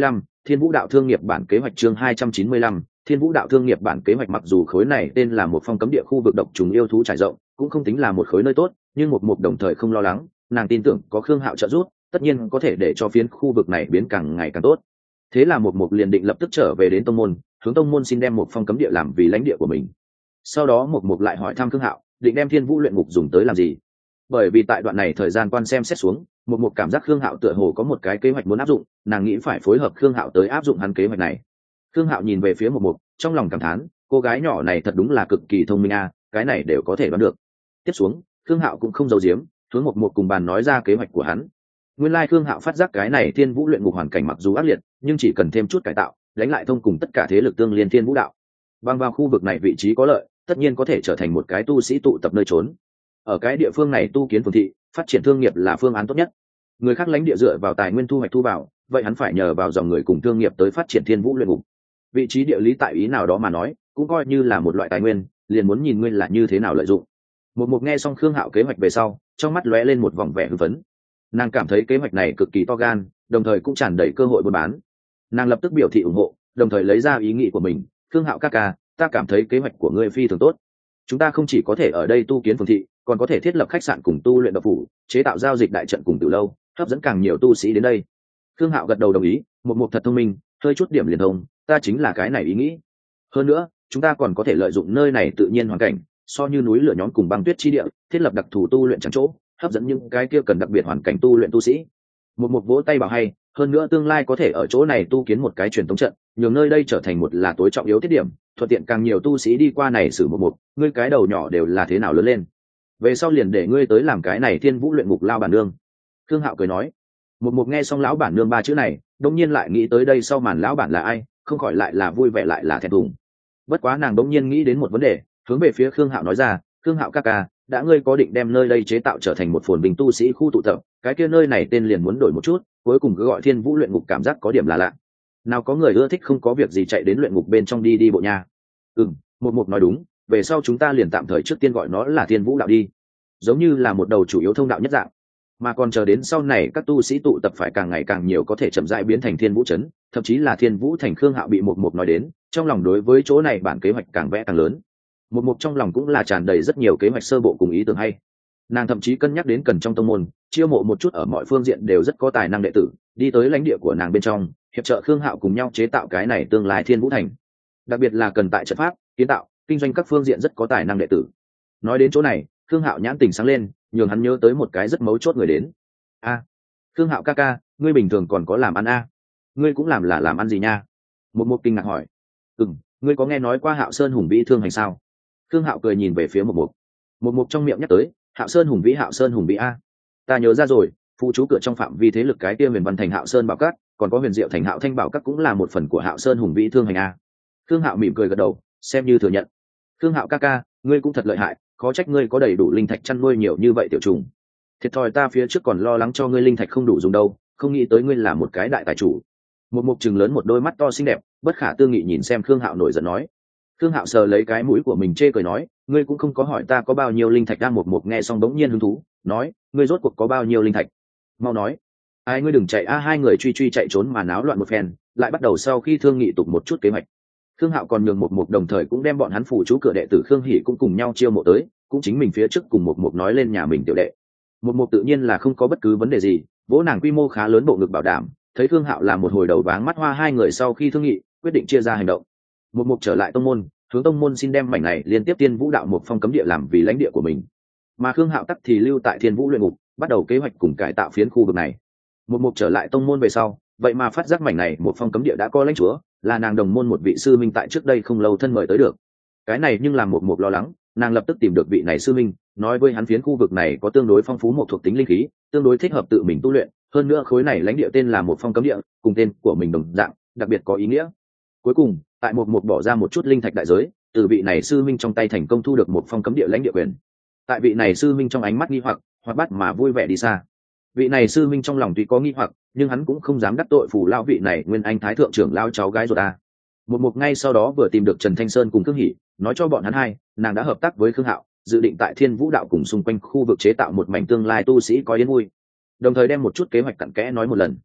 Thiên Vũ Đạo Thương nghiệp bản kế hoạch chương hai trăm chín mươi lăm, Thiên Vũ Đạo Thương nghiệp bản kế hoạch mặc dù khối này tên là một phong cấm địa khu vực độc trùng yêu thú trải rộng, cũng không tính là một khối nơi tốt, nhưng một mục đồng thời không lo lắng, nàng tin tưởng có Khương Hạo trợ giúp, tất nhiên có thể để cho phiến khu vực này biến càng ngày càng tốt. Thế là một mục liền định lập tức trở về đến tông môn, hướng tông môn xin đem một phong cấm địa làm vì lãnh địa của mình. Sau đó một mục lại hỏi thăm Khương Hạo, định đem Thiên Vũ luyện ngục dùng tới làm gì? Bởi vì tại đoạn này thời gian quan xem xét xuống, một mục cảm giác Khương Hạo tựa hồ có một cái kế hoạch muốn áp dụng, nàng nghĩ phải phối hợp Khương Hạo tới áp dụng hắn kế hoạch này. Khương Hạo nhìn về phía một mục, trong lòng cảm thán, cô gái nhỏ này thật đúng là cực kỳ thông minh a, cái này đều có thể đoán được. Tiếp xuống, Khương Hạo cũng không giấu giếm, hướng một mục cùng bàn nói ra kế hoạch của hắn. Nguyên lai Khương Hạo phát giác cái này Thiên Vũ luyện ngục hoàn cảnh mặc dù ác liệt, nhưng chỉ cần thêm chút cải tạo, đánh lại thông cùng tất cả thế lực tương liên Thiên Vũ đạo. Bằng vào khu vực này vị trí có lợi, tất nhiên có thể trở thành một cái tu sĩ tụ tập nơi trốn. Ở cái địa phương này tu kiến phường thị, phát triển thương nghiệp là phương án tốt nhất. Người khác lãnh địa dựa vào tài nguyên thu hoạch thu vào, vậy hắn phải nhờ vào dòng người cùng thương nghiệp tới phát triển Thiên Vũ luyện ngục. Vị trí địa lý tại ý nào đó mà nói, cũng coi như là một loại tài nguyên, liền muốn nhìn nguyên là như thế nào lợi dụng. Một Mục nghe xong Khương Hạo kế hoạch về sau, trong mắt lóe lên một vòng vẻ hưng phấn. Nàng cảm thấy kế hoạch này cực kỳ to gan, đồng thời cũng tràn đầy cơ hội buôn bán. Nàng lập tức biểu thị ủng hộ, đồng thời lấy ra ý nghĩ của mình. Khương Hạo ca ca, ta cảm thấy kế hoạch của ngươi phi thường tốt. Chúng ta không chỉ có thể ở đây tu kiến phường thị, còn có thể thiết lập khách sạn cùng tu luyện độc phủ, chế tạo giao dịch đại trận cùng từ lâu, hấp dẫn càng nhiều tu sĩ đến đây. Khương Hạo gật đầu đồng ý, một Mục thật thông minh, hơi chút điểm liền thông, ta chính là cái này ý nghĩ. Hơn nữa, chúng ta còn có thể lợi dụng nơi này tự nhiên hoàn cảnh, so như núi lửa nhóm cùng băng tuyết chi địa, thiết lập đặc thù tu luyện chẳng chỗ, hấp dẫn những cái kia cần đặc biệt hoàn cảnh tu luyện tu sĩ. Một Mục vỗ tay bảo hay, hơn nữa tương lai có thể ở chỗ này tu kiến một cái truyền thống trận, nhường nơi đây trở thành một là tối trọng yếu tiết điểm, thuận tiện càng nhiều tu sĩ đi qua này xử một Mục, ngươi cái đầu nhỏ đều là thế nào lớn lên. Về sau liền để ngươi tới làm cái này Thiên Vũ luyện ngục lao bản nương. Khương Hạo cười nói. Một Mục nghe xong lão bản nương ba chữ này, đột nhiên lại nghĩ tới đây sau màn lão bản là ai, không khỏi lại là vui vẻ lại là thẹn thùng. Bất quá nàng đột nhiên nghĩ đến một vấn đề, hướng về phía Khương Hạo nói ra, Khương Hạo ca ca, đã ngươi có định đem nơi đây chế tạo trở thành một phồn vinh tu sĩ khu tụ tập, cái kia nơi này tên liền muốn đổi một chút, cuối cùng cứ gọi Thiên Vũ luyện ngục cảm giác có điểm là lạ. Nào có người ưa thích không có việc gì chạy đến luyện ngục bên trong đi đi bộ nha. Ừm, Một Mục nói đúng, về sau chúng ta liền tạm thời trước tiên gọi nó là Thiên Vũ đạo đi, giống như là một đầu chủ yếu thông đạo nhất dạng, mà còn chờ đến sau này các tu sĩ tụ tập phải càng ngày càng nhiều, có thể chậm rãi biến thành Thiên Vũ trấn, thậm chí là Thiên Vũ thành. Khương Hạo bị một Mục nói đến, trong lòng đối với chỗ này bản kế hoạch càng vẽ càng lớn. Một Mục trong lòng cũng là tràn đầy rất nhiều kế hoạch sơ bộ cùng ý tưởng hay. Nàng thậm chí cân nhắc đến cần trong tông môn chiêu mộ một chút ở mọi phương diện đều rất có tài năng đệ tử, đi tới lãnh địa của nàng bên trong, hiệp trợ Khương Hạo cùng nhau chế tạo cái này tương lai Thiên Vũ thành. Đặc biệt là cần tại trận pháp, kiến tạo, kinh doanh các phương diện rất có tài năng đệ tử. Nói đến chỗ này, Khương Hạo nhãn tình sáng lên, nhường hắn nhớ tới một cái rất mấu chốt người đến. A, à, Khương Hạo ca ca, ngươi bình thường còn có làm ăn a? À? Ngươi cũng làm là làm ăn gì nha? Một Mục kinh ngạc hỏi. Ừm, ngươi có nghe nói qua Hạo Sơn hùng vĩ thương hành sao? Khương Hạo cười nhìn về phía một Mục. Một Mục trong miệng nhắc tới Hạo Sơn hùng vĩ, Hạo Sơn hùng vĩ a, ta nhớ ra rồi, phụ chú cửa trong phạm vi thế lực cái kia Huyền Văn thành Hạo Sơn bảo các, còn có Huyền Diệu thành Hạo Thanh bảo các cũng là một phần của Hạo Sơn hùng vĩ thương hành a. Khương Hạo mỉm cười gật đầu, xem như thừa nhận. Khương Hạo ca ca, ngươi cũng thật lợi hại, khó trách ngươi có đầy đủ linh thạch chăn nuôi nhiều như vậy tiểu trùng. Thiệt thòi ta phía trước còn lo lắng cho ngươi linh thạch không đủ dùng đâu, không nghĩ tới ngươi là một cái đại tài chủ. Một Mục trừng lớn một đôi mắt to xinh đẹp, bất khả tư nghị nhìn xem Khương Hạo nổi giận nói. Khương Hạo sờ lấy cái mũi của mình chê cười nói, ngươi cũng không có hỏi ta có bao nhiêu linh thạch. Đang một Mục nghe xong đống nhiên hứng thú, nói, ngươi rốt cuộc có bao nhiêu linh thạch? Mau nói. Ai, ngươi đừng chạy a. Hai người truy truy chạy trốn mà náo loạn một phen, lại bắt đầu sau khi thương nghị tục một chút kế hoạch. Khương Hạo còn nhường một Mục đồng thời cũng đem bọn hắn phủ chú cửa đệ tử Khương Hỷ cũng cùng nhau chiêu mộ tới, cũng chính mình phía trước cùng một Mục nói lên nhà mình tiểu đệ. Một Mục tự nhiên là không có bất cứ vấn đề gì, vỗ nàng quy mô khá lớn bộ ngực bảo đảm, thấy Khương Hạo là một hồi đầu váng mắt hoa. Hai người sau khi thương nghị, quyết định chia ra hành động. Một Mục trở lại tông môn, hướng tông môn xin đem mảnh này liên tiếp Thiên Vũ đạo một phong cấm địa làm vì lãnh địa của mình, mà Khương Hạo tắc thì lưu tại Thiên Vũ luyện ngục, bắt đầu kế hoạch cùng cải tạo phiến khu vực này. Một Mục trở lại tông môn về sau, vậy mà phát giác mảnh này một phong cấm địa đã có lãnh chúa, là nàng đồng môn một vị sư minh tại trước đây không lâu thân mời tới được. Cái này nhưng làm một Mục lo lắng, nàng lập tức tìm được vị này sư minh, nói với hắn phiến khu vực này có tương đối phong phú một thuộc tính linh khí, tương đối thích hợp tự mình tu luyện, hơn nữa khối này lãnh địa tên là một phong cấm địa, cùng tên của mình đồng dạng, đặc biệt có ý nghĩa. Cuối cùng, tại một Mục bỏ ra một chút linh thạch đại giới, từ vị này sư minh trong tay thành công thu được một phong cấm địa lãnh địa quyền. Tại vị này sư minh trong ánh mắt nghi hoặc, hoặc bắt mà vui vẻ đi xa. Vị này sư minh trong lòng tuy có nghi hoặc, nhưng hắn cũng không dám đắc tội phủ lao vị này nguyên anh thái thượng trưởng lao cháu gái ruột a. Một Mục ngay sau đó vừa tìm được Trần Thanh Sơn cùng Khương Hỷ, nói cho bọn hắn hai, nàng đã hợp tác với Khương Hạo, dự định tại Thiên Vũ đạo cùng xung quanh khu vực chế tạo một mảnh tương lai tu sĩ có yên vui, đồng thời đem một chút kế hoạch cặn kẽ nói một lần.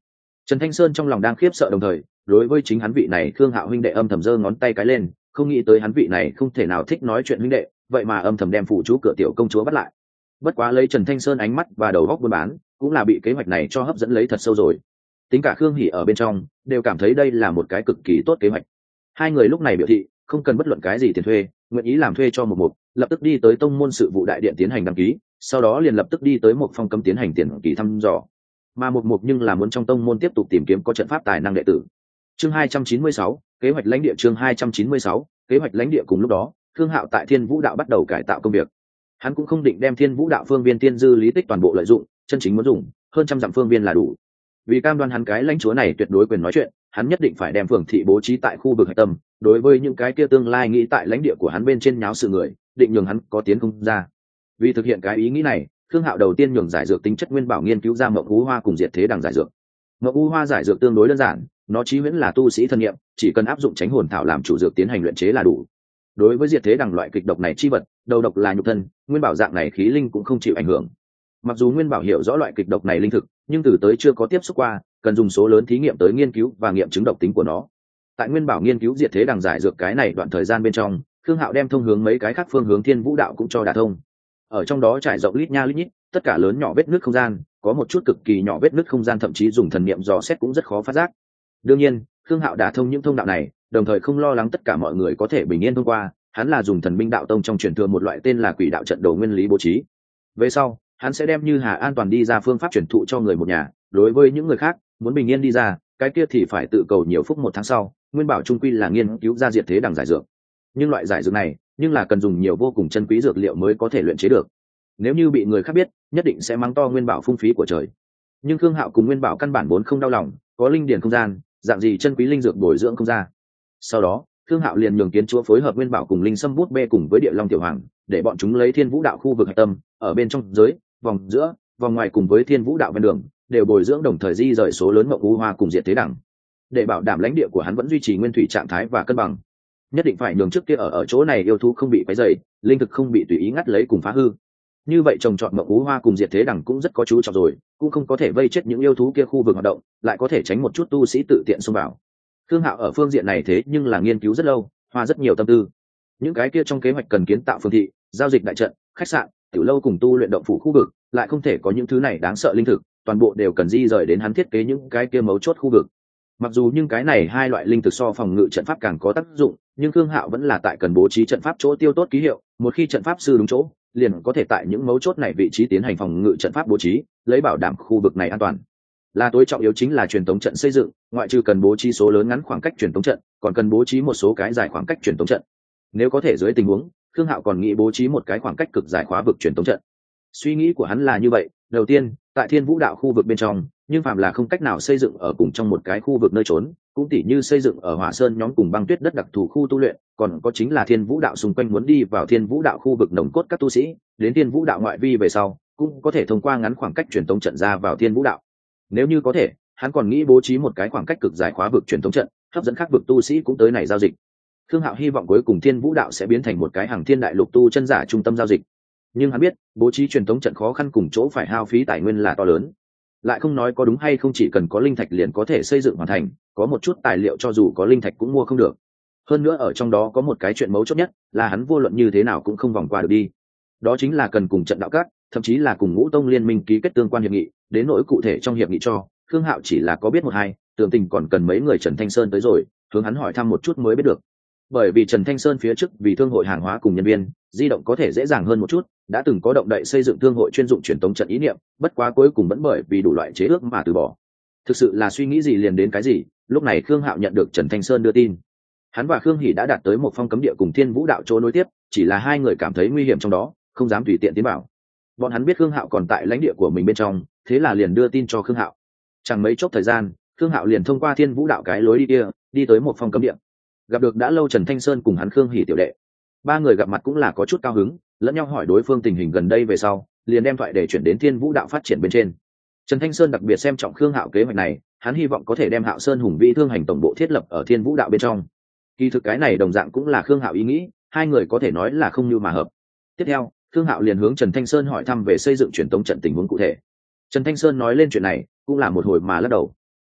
Trần Thanh Sơn trong lòng đang khiếp sợ đồng thời đối với chính hắn vị này Khương Hạo huynh đệ âm thầm giơ ngón tay cái lên, không nghĩ tới hắn vị này không thể nào thích nói chuyện huynh đệ vậy mà âm thầm đem phụ chú cửa tiểu công chúa bắt lại. Bất quá lấy Trần Thanh Sơn ánh mắt và đầu góc buôn bán cũng là bị kế hoạch này cho hấp dẫn lấy thật sâu rồi. Tính cả Khương Hỉ ở bên trong đều cảm thấy đây là một cái cực kỳ tốt kế hoạch. Hai người lúc này biểu thị không cần bất luận cái gì tiền thuê, nguyện ý làm thuê cho một mục, lập tức đi tới tông môn sự vụ đại điện tiến hành đăng ký, sau đó liền lập tức đi tới một phong cấm tiến hành tiền kỳ thăm dò. Mà một mục nhưng là muốn trong tông môn tiếp tục tìm kiếm có trận pháp tài năng đệ tử. Chương hai trăm chín mươi sáu, kế hoạch lãnh địa chương hai trăm chín mươi sáu, kế hoạch lãnh địa cùng lúc đó, Khương Hạo tại Thiên Vũ Đạo bắt đầu cải tạo công việc. Hắn cũng không định đem Thiên Vũ Đạo phương viên tiên dư lý tích toàn bộ lợi dụng, chân chính muốn dùng, hơn trăm dặm phương viên là đủ. Vì cam đoan hắn cái lãnh chúa này tuyệt đối quyền nói chuyện, hắn nhất định phải đem phường thị bố trí tại khu vực hạch tâm, đối với những cái kia tương lai nghĩ tại lãnh địa của hắn bên trên nháo sự người, định nhường hắn có tiến không ra. Vì thực hiện cái ý nghĩ này, Khương Hạo đầu tiên nhường giải dược tính chất nguyên bảo nghiên cứu ra mộng u hoa cùng diệt thế đằng giải dược. Mộng u hoa giải dược tương đối đơn giản, nó chí huyễn là tu sĩ thân nghiệm, chỉ cần áp dụng tránh hồn thảo làm chủ dược tiến hành luyện chế là đủ. Đối với diệt thế đằng loại kịch độc này chi vật, đầu độc là nhục thân, nguyên bảo dạng này khí linh cũng không chịu ảnh hưởng. Mặc dù nguyên bảo hiểu rõ loại kịch độc này linh thực, nhưng từ tới chưa có tiếp xúc qua, cần dùng số lớn thí nghiệm tới nghiên cứu và nghiệm chứng độc tính của nó. Tại nguyên bảo nghiên cứu diệt thế đằng giải dược cái này đoạn thời gian bên trong, Khương Hạo đem thông hướng mấy cái khác phương hướng Thiên Vũ Đạo cũng cho đả thông. Ở trong đó trải rộng lít nha lít nhít, tất cả lớn nhỏ vết nứt không gian, có một chút cực kỳ nhỏ vết nứt không gian thậm chí dùng thần niệm dò xét cũng rất khó phát giác. Đương nhiên, Khương Hạo đả thông những thông đạo này, đồng thời không lo lắng tất cả mọi người có thể bình yên thông qua, hắn là dùng thần binh đạo tông trong truyền thừa một loại tên là quỷ đạo trận đồ nguyên lý bố trí. Về sau, hắn sẽ đem Như Hà an toàn đi ra phương pháp truyền thụ cho người một nhà, đối với những người khác, muốn bình yên đi ra, cái kia thì phải tự cầu nhiều phúc một tháng sau, nguyên bảo trung quy là nghiên cứu ra diệt thế đằng giải dược. Nhưng loại giải dược này, nhưng là cần dùng nhiều vô cùng chân quý dược liệu mới có thể luyện chế được. Nếu như bị người khác biết, nhất định sẽ mắng to nguyên bảo phung phí của trời. Nhưng Khương Hạo cùng nguyên bảo căn bản vốn không đau lòng, có linh điển không gian, dạng gì chân quý linh dược bồi dưỡng không ra. Sau đó, Khương Hạo liền nhường kiến chúa phối hợp nguyên bảo cùng linh sâm bút bê cùng với địa long tiểu hoàng, để bọn chúng lấy Thiên Vũ Đạo khu vực hạch tâm, ở bên trong giới, vòng giữa, vòng ngoài cùng với Thiên Vũ Đạo ven đường, đều bồi dưỡng đồng thời di rời số lớn mộng u hoa cùng diệt thế đẳng, để bảo đảm lãnh địa của hắn vẫn duy trì nguyên thủy trạng thái và cân bằng. Nhất định phải nhường trước kia ở ở chỗ này yêu thú không bị quấy rầy, linh thực không bị tùy ý ngắt lấy cùng phá hư. Như vậy trồng trọt mộng u hoa cùng diệt thế đẳng cũng rất có chú trọng rồi, cũng không có thể vây chết những yêu thú kia khu vực hoạt động, lại có thể tránh một chút tu sĩ tự tiện xông vào. Khương Hạo ở phương diện này thế nhưng là nghiên cứu rất lâu, hoa rất nhiều tâm tư. Những cái kia trong kế hoạch cần kiến tạo phương thị, giao dịch đại trận, khách sạn, tiểu lâu cùng tu luyện động phủ khu vực, lại không thể có những thứ này đáng sợ linh thực, toàn bộ đều cần di rời đến hắn thiết kế những cái kia mấu chốt khu vực. Mặc dù nhưng cái này hai loại linh thực so phòng ngự trận pháp càng có tác dụng, nhưng Khương Hạo vẫn là tại cần bố trí trận pháp chỗ tiêu tốt ký hiệu, một khi trận pháp sư đúng chỗ, liền có thể tại những mấu chốt này vị trí tiến hành phòng ngự trận pháp bố trí, lấy bảo đảm khu vực này an toàn. Là tối trọng yếu chính là truyền tống trận xây dựng, ngoại trừ cần bố trí số lớn ngắn khoảng cách truyền tống trận, còn cần bố trí một số cái dài khoảng cách truyền tống trận. Nếu có thể dưới tình huống, Khương Hạo còn nghĩ bố trí một cái khoảng cách cực dài khóa vực truyền tống trận. Suy nghĩ của hắn là như vậy, đầu tiên, tại Thiên Vũ Đạo khu vực bên trong, nhưng phạm là không cách nào xây dựng ở cùng trong một cái khu vực nơi trốn, cũng tỉ như xây dựng ở Hỏa Sơn nhóm cùng băng tuyết đất đặc thù khu tu luyện, còn có chính là Thiên Vũ Đạo xung quanh muốn đi vào Thiên Vũ Đạo khu vực nồng cốt các tu sĩ, đến Thiên Vũ Đạo ngoại vi về sau, cũng có thể thông qua ngắn khoảng cách truyền tống trận ra vào Thiên Vũ Đạo. Nếu như có thể, hắn còn nghĩ bố trí một cái khoảng cách cực dài khóa vực truyền tống trận, hấp dẫn các vực tu sĩ cũng tới này giao dịch. Khương Hạo hy vọng cuối cùng Thiên Vũ Đạo sẽ biến thành một cái hàng thiên đại lục tu chân giả trung tâm giao dịch. Nhưng hắn biết, bố trí truyền tống trận khó khăn cùng chỗ phải hao phí tài nguyên là to lớn. Lại không nói có đúng hay không chỉ cần có linh thạch liền có thể xây dựng hoàn thành, có một chút tài liệu cho dù có linh thạch cũng mua không được. Hơn nữa ở trong đó có một cái chuyện mấu chốt nhất, là hắn vô luận như thế nào cũng không vòng qua được đi. Đó chính là cần cùng trận đạo các, thậm chí là cùng ngũ tông liên minh ký kết tương quan hiệp nghị, đến nỗi cụ thể trong hiệp nghị cho, Khương Hạo chỉ là có biết một hai, tưởng tình còn cần mấy người Trần Thanh Sơn tới rồi, hướng hắn hỏi thăm một chút mới biết được. Bởi vì Trần Thanh Sơn phía trước vì thương hội hàng hóa cùng nhân viên, di động có thể dễ dàng hơn một chút, đã từng có động đậy xây dựng thương hội chuyên dụng truyền tống trận ý niệm, bất quá cuối cùng vẫn bởi vì đủ loại chế ước mà từ bỏ. Thực sự là suy nghĩ gì liền đến cái gì, lúc này Khương Hạo nhận được Trần Thanh Sơn đưa tin. Hắn và Khương Hỷ đã đạt tới một phong cấm địa cùng Thiên Vũ Đạo chỗ nối tiếp, chỉ là hai người cảm thấy nguy hiểm trong đó, không dám tùy tiện tiến vào. Bọn hắn biết Khương Hạo còn tại lãnh địa của mình bên trong, thế là liền đưa tin cho Khương Hạo. Chẳng mấy chốc thời gian, Khương Hạo liền thông qua Thiên Vũ Đạo cái lối đi kia, đi tới một phong cấm địa. Gặp được đã lâu Trần Thanh Sơn cùng hắn Khương Hỷ tiểu đệ. Ba người gặp mặt cũng là có chút cao hứng, lẫn nhau hỏi đối phương tình hình gần đây về sau, liền đem thoại để chuyển đến Thiên Vũ Đạo phát triển bên trên. Trần Thanh Sơn đặc biệt xem trọng Khương Hạo kế hoạch này, hắn hy vọng có thể đem Hạo Sơn hùng vĩ thương hành tổng bộ thiết lập ở Thiên Vũ Đạo bên trong. Kỳ thực cái này đồng dạng cũng là Khương Hạo ý nghĩ, hai người có thể nói là không như mà hợp. Tiếp theo, Khương Hạo liền hướng Trần Thanh Sơn hỏi thăm về xây dựng truyền tống trận tình huống cụ thể. Trần Thanh Sơn nói lên chuyện này, cũng là một hồi mà lắc đầu.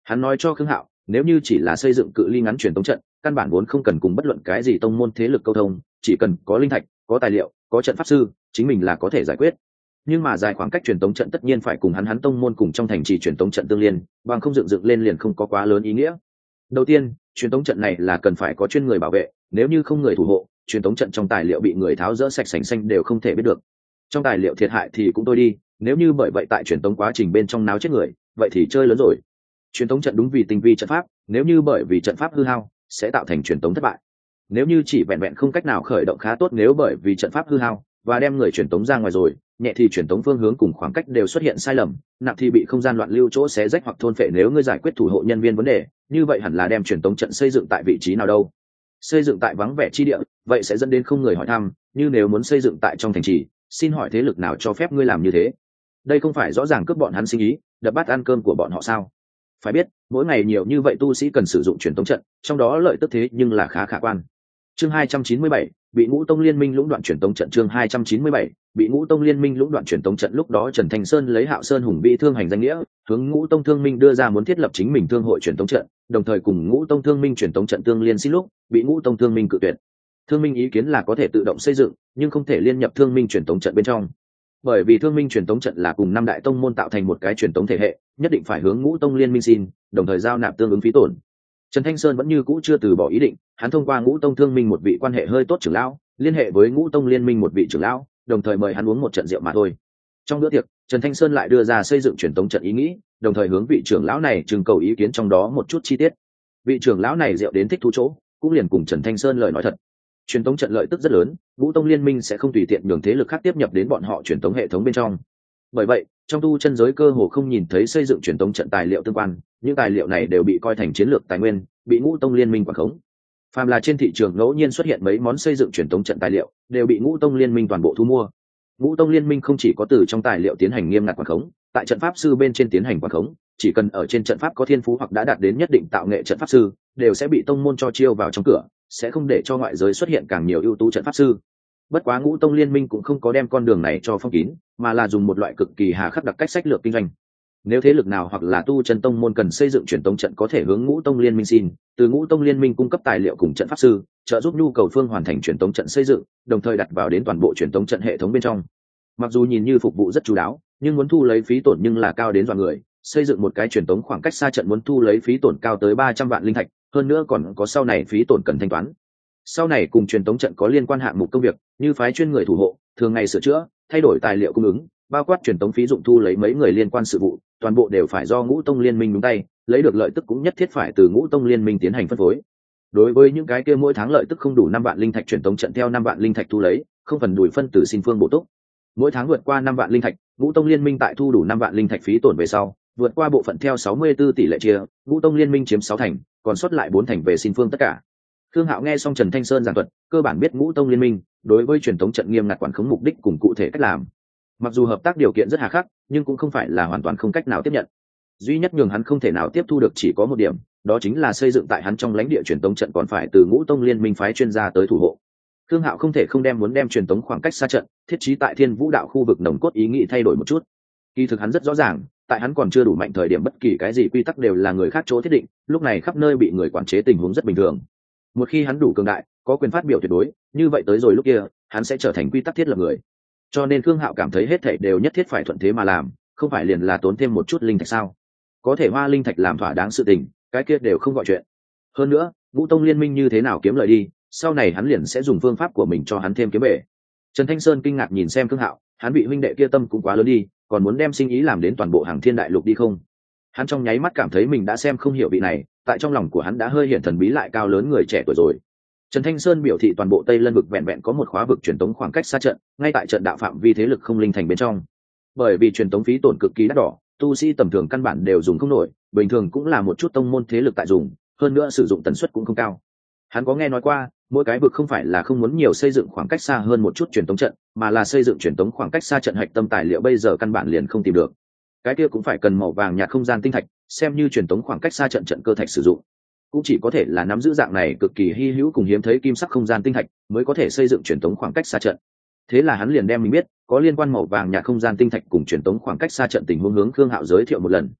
Hắn nói cho Khương Hạo, nếu như chỉ là xây dựng cự ly ngắn truyền tống trận, căn bản vốn không cần cùng bất luận cái gì tông môn thế lực câu thông, chỉ cần có linh thạch, có tài liệu, có trận pháp sư, chính mình là có thể giải quyết. Nhưng mà dài khoảng cách truyền tống trận tất nhiên phải cùng hắn hắn tông môn cùng trong thành trì truyền tống trận tương liên, bằng không dựng dựng lên liền không có quá lớn ý nghĩa. Đầu tiên, truyền tống trận này là cần phải có chuyên người bảo vệ, nếu như không người thủ hộ, truyền tống trận trong tài liệu bị người tháo rỡ sạch sành xanh đều không thể biết được. Trong tài liệu thiệt hại thì cũng tôi đi, nếu như bởi vậy tại truyền tống quá trình bên trong náo chết người, vậy thì chơi lớn rồi. Truyền tống trận đúng vì tinh vi trận pháp, nếu như bởi vì trận pháp hư hao, sẽ tạo thành truyền tống thất bại. Nếu như chỉ vẹn vẹn không cách nào khởi động khá tốt, nếu bởi vì trận pháp hư hao và đem người truyền tống ra ngoài rồi, nhẹ thì truyền tống phương hướng cùng khoảng cách đều xuất hiện sai lầm, nặng thì bị không gian loạn lưu chỗ xé rách hoặc thôn phệ. Nếu ngươi giải quyết thủ hộ nhân viên vấn đề, như vậy hẳn là đem truyền tống trận xây dựng tại vị trí nào đâu? Xây dựng tại vắng vẻ chi địa, vậy sẽ dẫn đến không người hỏi thăm, như nếu muốn xây dựng tại trong thành trì, xin hỏi thế lực nào cho phép ngươi làm như thế? Đây không phải rõ ràng cướp bọn hắn sinh ý, đập bát ăn cơm của bọn họ sao? Phải biết, mỗi ngày nhiều như vậy tu sĩ cần sử dụng truyền tống trận, trong đó lợi tức thế nhưng là khá khả quan. Chương hai trăm chín mươi bảy, bị Ngũ Tông Liên Minh lũng đoạn truyền tống trận. Chương hai trăm chín mươi bảy, bị Ngũ Tông Liên Minh lũng đoạn truyền tống trận. Lúc đó Trần Thanh Sơn lấy Hạo Sơn hùng vĩ thương hành danh nghĩa, hướng Ngũ Tông Thương Minh đưa ra muốn thiết lập chính mình thương hội truyền tống trận, đồng thời cùng Ngũ Tông Thương Minh truyền tống trận tương liên, xin lúc bị Ngũ Tông Thương Minh cự tuyệt. Thương Minh ý kiến là có thể tự động xây dựng, nhưng không thể liên nhập Thương Minh truyền tống trận bên trong. Bởi vì Thương Minh truyền tống trận là cùng năm đại tông môn tạo thành một cái truyền tống thể hệ, nhất định phải hướng Ngũ Tông Liên Minh xin, đồng thời giao nạp tương ứng phí tổn. Trần Thanh Sơn vẫn như cũ chưa từ bỏ ý định, hắn thông qua Ngũ Tông Thương Minh một vị quan hệ hơi tốt trưởng lão, liên hệ với Ngũ Tông Liên Minh một vị trưởng lão, đồng thời mời hắn uống một trận rượu mà thôi. Trong bữa tiệc, Trần Thanh Sơn lại đưa ra xây dựng truyền tống trận ý nghĩ, đồng thời hướng vị trưởng lão này trưng cầu ý kiến trong đó một chút chi tiết. Vị trưởng lão này rượu đến thích thú chỗ, cũng liền cùng Trần Thanh Sơn lời nói thật. Truyền tống trận lợi tức rất lớn, Ngũ Tông Liên Minh sẽ không tùy tiện nhường thế lực khác tiếp nhập đến bọn họ truyền tống hệ thống bên trong. Bởi vậy, trong tu chân giới cơ hồ không nhìn thấy xây dựng truyền tống trận tài liệu tương quan, những tài liệu này đều bị coi thành chiến lược tài nguyên, bị Ngũ Tông Liên Minh quản khống. Phàm là trên thị trường ngẫu nhiên xuất hiện mấy món xây dựng truyền tống trận tài liệu, đều bị Ngũ Tông Liên Minh toàn bộ thu mua. Ngũ Tông Liên Minh không chỉ có từ trong tài liệu tiến hành nghiêm ngặt quản khống, tại trận pháp sư bên trên tiến hành quản khống, chỉ cần ở trên trận pháp có thiên phú hoặc đã đạt đến nhất định tạo nghệ trận pháp sư, đều sẽ bị tông môn cho chiêu vào trong cửa, sẽ không để cho ngoại giới xuất hiện càng nhiều ưu tú trận pháp sư. Bất quá Ngũ Tông Liên Minh cũng không có đem con đường này cho phong kín, mà là dùng một loại cực kỳ hà khắc đặc cách sách lược kinh doanh. Nếu thế lực nào hoặc là tu chân tông môn cần xây dựng truyền tống trận, có thể hướng Ngũ Tông Liên Minh xin, từ Ngũ Tông Liên Minh cung cấp tài liệu cùng trận pháp sư, trợ giúp nhu cầu phương hoàn thành truyền tống trận xây dựng, đồng thời đặt vào đến toàn bộ truyền tống trận hệ thống bên trong. Mặc dù nhìn như phục vụ rất chú đáo, nhưng muốn thu lấy phí tổn nhưng là cao đến dọa người, xây dựng một cái truyền tống khoảng cách xa trận muốn thu lấy phí tổn cao tới ba trăm vạn linh thạch, hơn nữa còn có sau này phí tổn cần thanh toán. Sau này cùng truyền tống trận có liên quan hạng mục công việc, như phái chuyên người thủ hộ, thường ngày sửa chữa, thay đổi tài liệu cung ứng, bao quát truyền tống phí dụng thu lấy mấy người liên quan sự vụ, toàn bộ đều phải do Ngũ Tông Liên Minh nhúng tay, lấy được lợi tức cũng nhất thiết phải từ Ngũ Tông Liên Minh tiến hành phân phối. Đối với những cái kia mỗi tháng lợi tức không đủ năm vạn linh thạch, truyền tống trận theo năm vạn linh thạch thu lấy, không phần đuổi phân từ xin phương bổ túc. Mỗi tháng vượt qua năm vạn linh thạch, Ngũ Tông Liên Minh tại thu đủ năm vạn linh thạch phí tổn về sau, vượt qua bộ phận theo sáu mươi tư tỷ lệ chia, Ngũ Tông Liên Minh chiếm sáu thành, còn sót lại bốn thành về xin phương tất cả. Khương Hạo nghe xong Trần Thanh Sơn giảng thuật, cơ bản biết Ngũ Tông Liên Minh đối với truyền tống trận nghiêm ngặt quản khống mục đích cùng cụ thể cách làm. Mặc dù hợp tác điều kiện rất hà khắc, nhưng cũng không phải là hoàn toàn không cách nào tiếp nhận. Duy nhất nhường hắn không thể nào tiếp thu được chỉ có một điểm, đó chính là xây dựng tại hắn trong lãnh địa truyền tống trận còn phải từ Ngũ Tông Liên Minh phái chuyên gia tới thủ hộ. Khương Hạo không thể không đem muốn đem truyền tống khoảng cách xa trận thiết trí tại Thiên Vũ Đạo khu vực nồng cốt ý nghĩ thay đổi một chút. Kỳ thực hắn rất rõ ràng, tại hắn còn chưa đủ mạnh thời điểm bất kỳ cái gì quy tắc đều là người khác chỗ thiết định, lúc này khắp nơi bị người quản chế tình huống rất bình thường. Một khi hắn đủ cường đại, có quyền phát biểu tuyệt đối, như vậy tới rồi lúc kia, hắn sẽ trở thành quy tắc thiết lập người. Cho nên Khương Hạo cảm thấy hết thảy đều nhất thiết phải thuận thế mà làm, không phải liền là tốn thêm một chút linh thạch sao? Có thể hoa linh thạch làm thỏa đáng sự tình, cái kia đều không gọi chuyện. Hơn nữa, Ngũ Tông Liên Minh như thế nào kiếm lợi đi, sau này hắn liền sẽ dùng phương pháp của mình cho hắn thêm kiếm bể. Trần Thanh Sơn kinh ngạc nhìn xem Khương Hạo, hắn bị huynh đệ kia tâm cũng quá lớn đi, còn muốn đem sinh ý làm đến toàn bộ Hàng Thiên Đại Lục đi không? Hắn trong nháy mắt cảm thấy mình đã xem không hiểu vị này, tại trong lòng của hắn đã hơi hiện thần bí lại cao lớn người trẻ tuổi rồi. Trần Thanh Sơn biểu thị toàn bộ Tây Lân vực vẹn vẹn có một khóa vực truyền tống khoảng cách xa trận, ngay tại trận đạo phạm vi thế lực không linh thành bên trong. Bởi vì truyền tống phí tổn cực kỳ đắt đỏ, tu sĩ tầm thường căn bản đều dùng không nổi, bình thường cũng là một chút tông môn thế lực tại dùng, hơn nữa sử dụng tần suất cũng không cao. Hắn có nghe nói qua, mỗi cái vực không phải là không muốn nhiều xây dựng khoảng cách xa hơn một chút truyền tống trận, mà là xây dựng truyền tống khoảng cách xa trận hạch tâm tài liệu bây giờ căn bản liền không tìm được. Cái kia cũng phải cần màu vàng nhạt không gian tinh thạch, xem như truyền tống khoảng cách xa trận trận cơ thạch sử dụng. Cũng chỉ có thể là nắm giữ dạng này cực kỳ hy hữu cùng hiếm thấy kim sắc không gian tinh thạch mới có thể xây dựng truyền tống khoảng cách xa trận. Thế là hắn liền đem mình biết có liên quan màu vàng nhạt không gian tinh thạch cùng truyền tống khoảng cách xa trận tình huống hướng Khương Hạo giới thiệu một lần.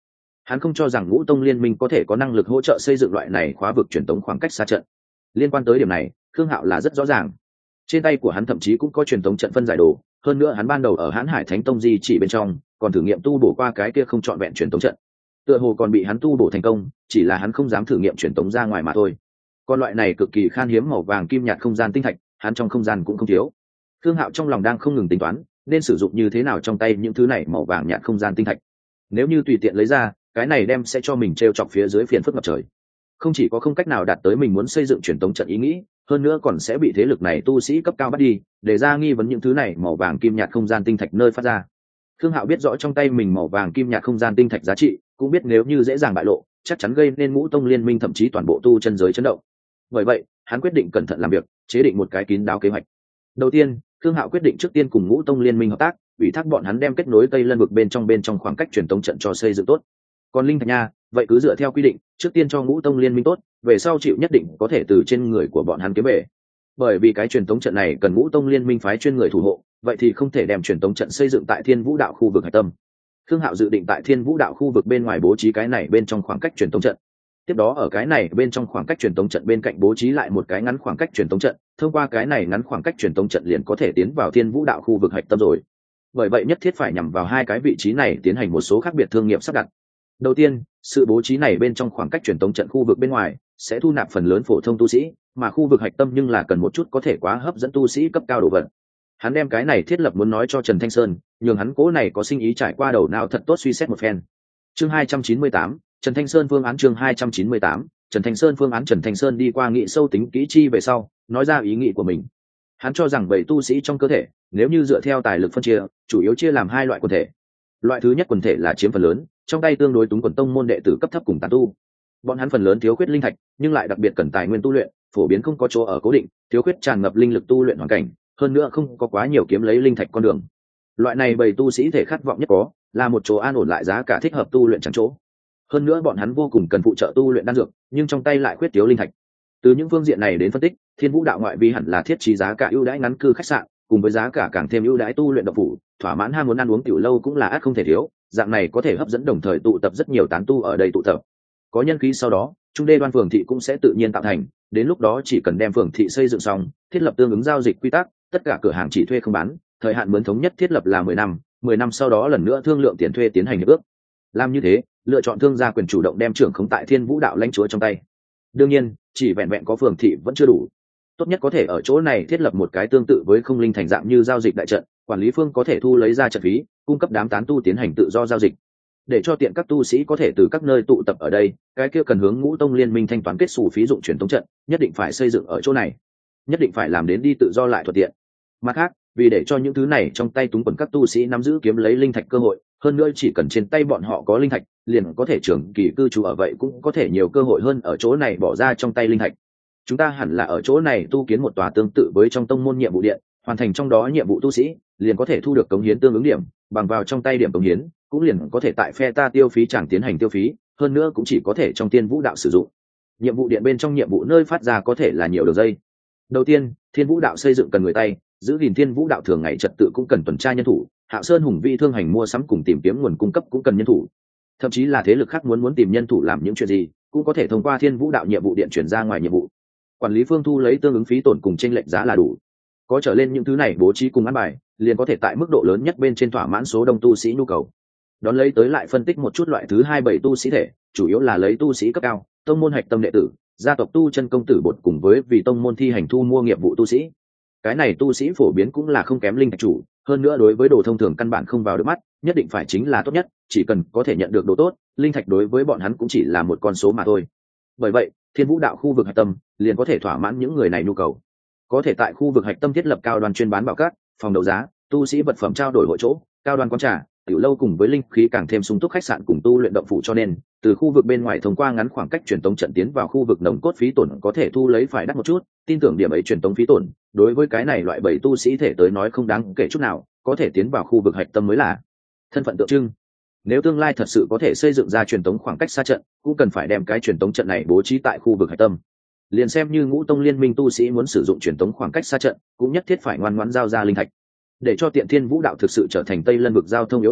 Hắn không cho rằng ngũ tông liên minh có thể có năng lực hỗ trợ xây dựng loại này khóa vực truyền tống khoảng cách xa trận. Liên quan tới điểm này, Khương Hạo là rất rõ ràng. Trên tay của hắn thậm chí cũng có truyền tống trận phân giải đồ, hơn nữa hắn ban đầu ở Hán Hải Thánh Tông di chỉ bên trong, còn thử nghiệm tu bổ qua cái kia không trọn vẹn truyền tống trận. Tựa hồ còn bị hắn tu bổ thành công, chỉ là hắn không dám thử nghiệm truyền tống ra ngoài mà thôi. Còn loại này cực kỳ khan hiếm màu vàng kim nhạt không gian tinh thạch, hắn trong không gian cũng không thiếu. Khương Hạo trong lòng đang không ngừng tính toán, nên sử dụng như thế nào trong tay những thứ này màu vàng nhạt không gian tinh thạch. Nếu như tùy tiện lấy ra, cái này đem sẽ cho mình treo chọc phía dưới phiền phức ngập trời. Không chỉ có không cách nào đạt tới mình muốn xây dựng truyền tống trận ý nghĩ, hơn nữa còn sẽ bị thế lực này tu sĩ cấp cao bắt đi, để ra nghi vấn những thứ này màu vàng kim nhạt không gian tinh thạch nơi phát ra. Khương Hạo biết rõ trong tay mình màu vàng kim nhạt không gian tinh thạch giá trị, cũng biết nếu như dễ dàng bại lộ, chắc chắn gây nên ngũ tông liên minh thậm chí toàn bộ tu chân giới chấn động. Bởi vậy, hắn quyết định cẩn thận làm việc, chế định một cái kín đáo kế hoạch. Đầu tiên, Khương Hạo quyết định trước tiên cùng ngũ tông liên minh hợp tác, ủy thác bọn hắn đem kết nối Tây Lân vực bên trong bên trong khoảng cách truyền tống trận cho xây dựng tốt. Còn linh thạch nha, vậy cứ dựa theo quy định, trước tiên cho ngũ tông liên minh tốt, về sau chịu nhất định có thể từ trên người của bọn hắn kiếm về. Bởi vì cái truyền tống trận này cần ngũ tông liên minh phái chuyên người thủ hộ, vậy thì không thể đem truyền tống trận xây dựng tại Thiên Vũ đạo khu vực hải tâm. Khương Hạo dự định tại Thiên Vũ đạo khu vực bên ngoài bố trí cái này bên trong khoảng cách truyền tống trận. Tiếp đó ở cái này bên trong khoảng cách truyền tống trận bên cạnh bố trí lại một cái ngắn khoảng cách truyền tống trận, thông qua cái này ngắn khoảng cách truyền tống trận liền có thể tiến vào Thiên Vũ đạo khu vực hải tâm rồi. Bởi vậy nhất thiết phải nhằm vào hai cái vị trí này tiến hành một số khác biệt thương nghiệp sắp đặt. Đầu tiên, sự bố trí này bên trong khoảng cách truyền tống trận khu vực bên ngoài sẽ thu nạp phần lớn phổ thông tu sĩ, mà khu vực hạch tâm nhưng là cần một chút có thể quá hấp dẫn tu sĩ cấp cao đồ vật. Hắn đem cái này thiết lập muốn nói cho Trần Thanh Sơn, nhường hắn cố này có sinh ý trải qua đầu não thật tốt suy xét một phen. Chương hai trăm chín mươi tám, Trần Thanh Sơn phương án chương hai trăm chín mươi tám, Trần Thanh Sơn phương án Trần Thanh Sơn đi qua nghị sâu tính kỹ chi về sau, nói ra ý nghĩ của mình. Hắn cho rằng bảy tu sĩ trong cơ thể, nếu như dựa theo tài lực phân chia, chủ yếu chia làm hai loại quần thể. Loại thứ nhất quần thể là chiếm phần lớn, trong tay tương đối túng quần tông môn đệ tử cấp thấp cùng tán tu. Bọn hắn phần lớn thiếu khuyết linh thạch, nhưng lại đặc biệt cần tài nguyên tu luyện, phổ biến không có chỗ ở cố định, thiếu khuyết tràn ngập linh lực tu luyện hoàn cảnh, hơn nữa không có quá nhiều kiếm lấy linh thạch con đường. Loại này bầy tu sĩ thể khát vọng nhất có là một chỗ an ổn lại giá cả thích hợp tu luyện chẳng chỗ. Hơn nữa bọn hắn vô cùng cần phụ trợ tu luyện đan dược, nhưng trong tay lại khuyết thiếu linh thạch. Từ những phương diện này đến phân tích, Thiên Vũ đạo ngoại vi hẳn là thiết trí giá cả ưu đãi ngắn cư khách sạn, cùng với giá cả càng thêm ưu đãi tu luyện độc phủ, thỏa mãn ham muốn ăn uống tiểu lâu cũng là ắt không thể thiếu, dạng này có thể hấp dẫn đồng thời tụ tập rất nhiều tán tu ở đây tụ tập. Có nhân khí sau đó, trung đê đoan phường thị cũng sẽ tự nhiên tạo thành, đến lúc đó chỉ cần đem phường thị xây dựng xong, thiết lập tương ứng giao dịch quy tắc, tất cả cửa hàng chỉ thuê không bán, thời hạn mướn thống nhất thiết lập là mười năm, mười năm sau đó lần nữa thương lượng tiền thuê tiến hành hiệp ước. Làm như thế, lựa chọn thương gia quyền chủ động đem trưởng khống tại Thiên Vũ đạo lãnh chúa trong tay. Đương nhiên, chỉ vẹn vẹn có phường thị vẫn chưa đủ. Tốt nhất có thể ở chỗ này thiết lập một cái tương tự với không linh thành dạng như giao dịch đại trận, quản lý phương có thể thu lấy ra trận phí, cung cấp đám tán tu tiến hành tự do giao dịch. Để cho tiện các tu sĩ có thể từ các nơi tụ tập ở đây, cái kia cần hướng ngũ tông liên minh thanh toán kết sổ phí dụng truyền thống trận, nhất định phải xây dựng ở chỗ này, nhất định phải làm đến đi tự do lại thuận tiện. Mặt khác, vì để cho những thứ này trong tay túng quần các tu sĩ nắm giữ kiếm lấy linh thạch cơ hội, hơn nữa chỉ cần trên tay bọn họ có linh thạch, liền có thể trưởng kỳ cư trú ở vậy cũng có thể nhiều cơ hội hơn ở chỗ này bỏ ra trong tay linh thạch. Chúng ta hẳn là ở chỗ này tu kiến một tòa tương tự với trong tông môn nhiệm vụ điện, hoàn thành trong đó nhiệm vụ tu sĩ liền có thể thu được cống hiến tương ứng điểm, bằng vào trong tay điểm cống hiến cũng liền có thể tại phe ta tiêu phí chẳng tiến hành tiêu phí, hơn nữa cũng chỉ có thể trong Thiên Vũ đạo sử dụng. Nhiệm vụ điện bên trong nhiệm vụ nơi phát ra có thể là nhiều đường dây. Đầu tiên, Thiên Vũ đạo xây dựng cần người tay, giữ gìn Thiên Vũ đạo thường ngày trật tự cũng cần tuần tra nhân thủ, Hạo Sơn hùng vĩ thương hành mua sắm cùng tìm kiếm nguồn cung cấp cũng cần nhân thủ. Thậm chí là thế lực khác muốn muốn tìm nhân thủ làm những chuyện gì, cũng có thể thông qua Thiên Vũ đạo nhiệm vụ điện chuyển ra ngoài nhiệm vụ. Quản lý phương thu lấy tương ứng phí tổn cùng chênh lệch giá là đủ. Có trở lên những thứ này bố trí cùng ăn bài, liền có thể tại mức độ lớn nhất bên trên thỏa mãn số đông tu sĩ nhu cầu. Đón lấy tới lại phân tích một chút loại thứ hai bảy tu sĩ thể, chủ yếu là lấy tu sĩ cấp cao, tông môn hạch tâm đệ tử, gia tộc tu chân công tử bột cùng với vì tông môn thi hành thu mua nghiệp vụ tu sĩ. Cái này tu sĩ phổ biến cũng là không kém linh thạch chủ, hơn nữa đối với đồ thông thường căn bản không vào được mắt, nhất định phải chính là tốt nhất, chỉ cần có thể nhận được đồ tốt, linh thạch đối với bọn hắn cũng chỉ là một con số mà thôi. Bởi vậy, Thiên Vũ đạo khu vực hạch tâm liền có thể thỏa mãn những người này nhu cầu. Có thể tại khu vực hạch tâm thiết lập cao đoan chuyên bán bảo cát, phòng đấu giá, tu sĩ vật phẩm trao đổi hội chỗ, cao đoan quán trà, tiểu lâu cùng với linh khí càng thêm sung túc khách sạn cùng tu luyện động phủ, cho nên từ khu vực bên ngoài thông qua ngắn khoảng cách truyền tống trận tiến vào khu vực nồng cốt phí tổn có thể thu lấy phải đắt một chút, tin tưởng điểm ấy truyền tống phí tổn đối với cái này loại bảy tu sĩ thể tới nói không đáng kể chút nào, có thể tiến vào khu vực hạch tâm mới là thân phận tượng trưng. Nếu tương lai thật sự có thể xây dựng ra truyền tống khoảng cách xa trận, cũng cần phải đem cái truyền tống trận này bố trí tại khu vực hạch tâm. Liền xem như ngũ tông liên minh tu sĩ muốn sử dụng truyền tống khoảng cách xa trận, cũng nhất thiết phải ngoan ngoãn giao ra linh thạch. Để cho tiện Thiên Vũ đạo thực sự trở thành Tây Lân vực giao thông yếu đạo,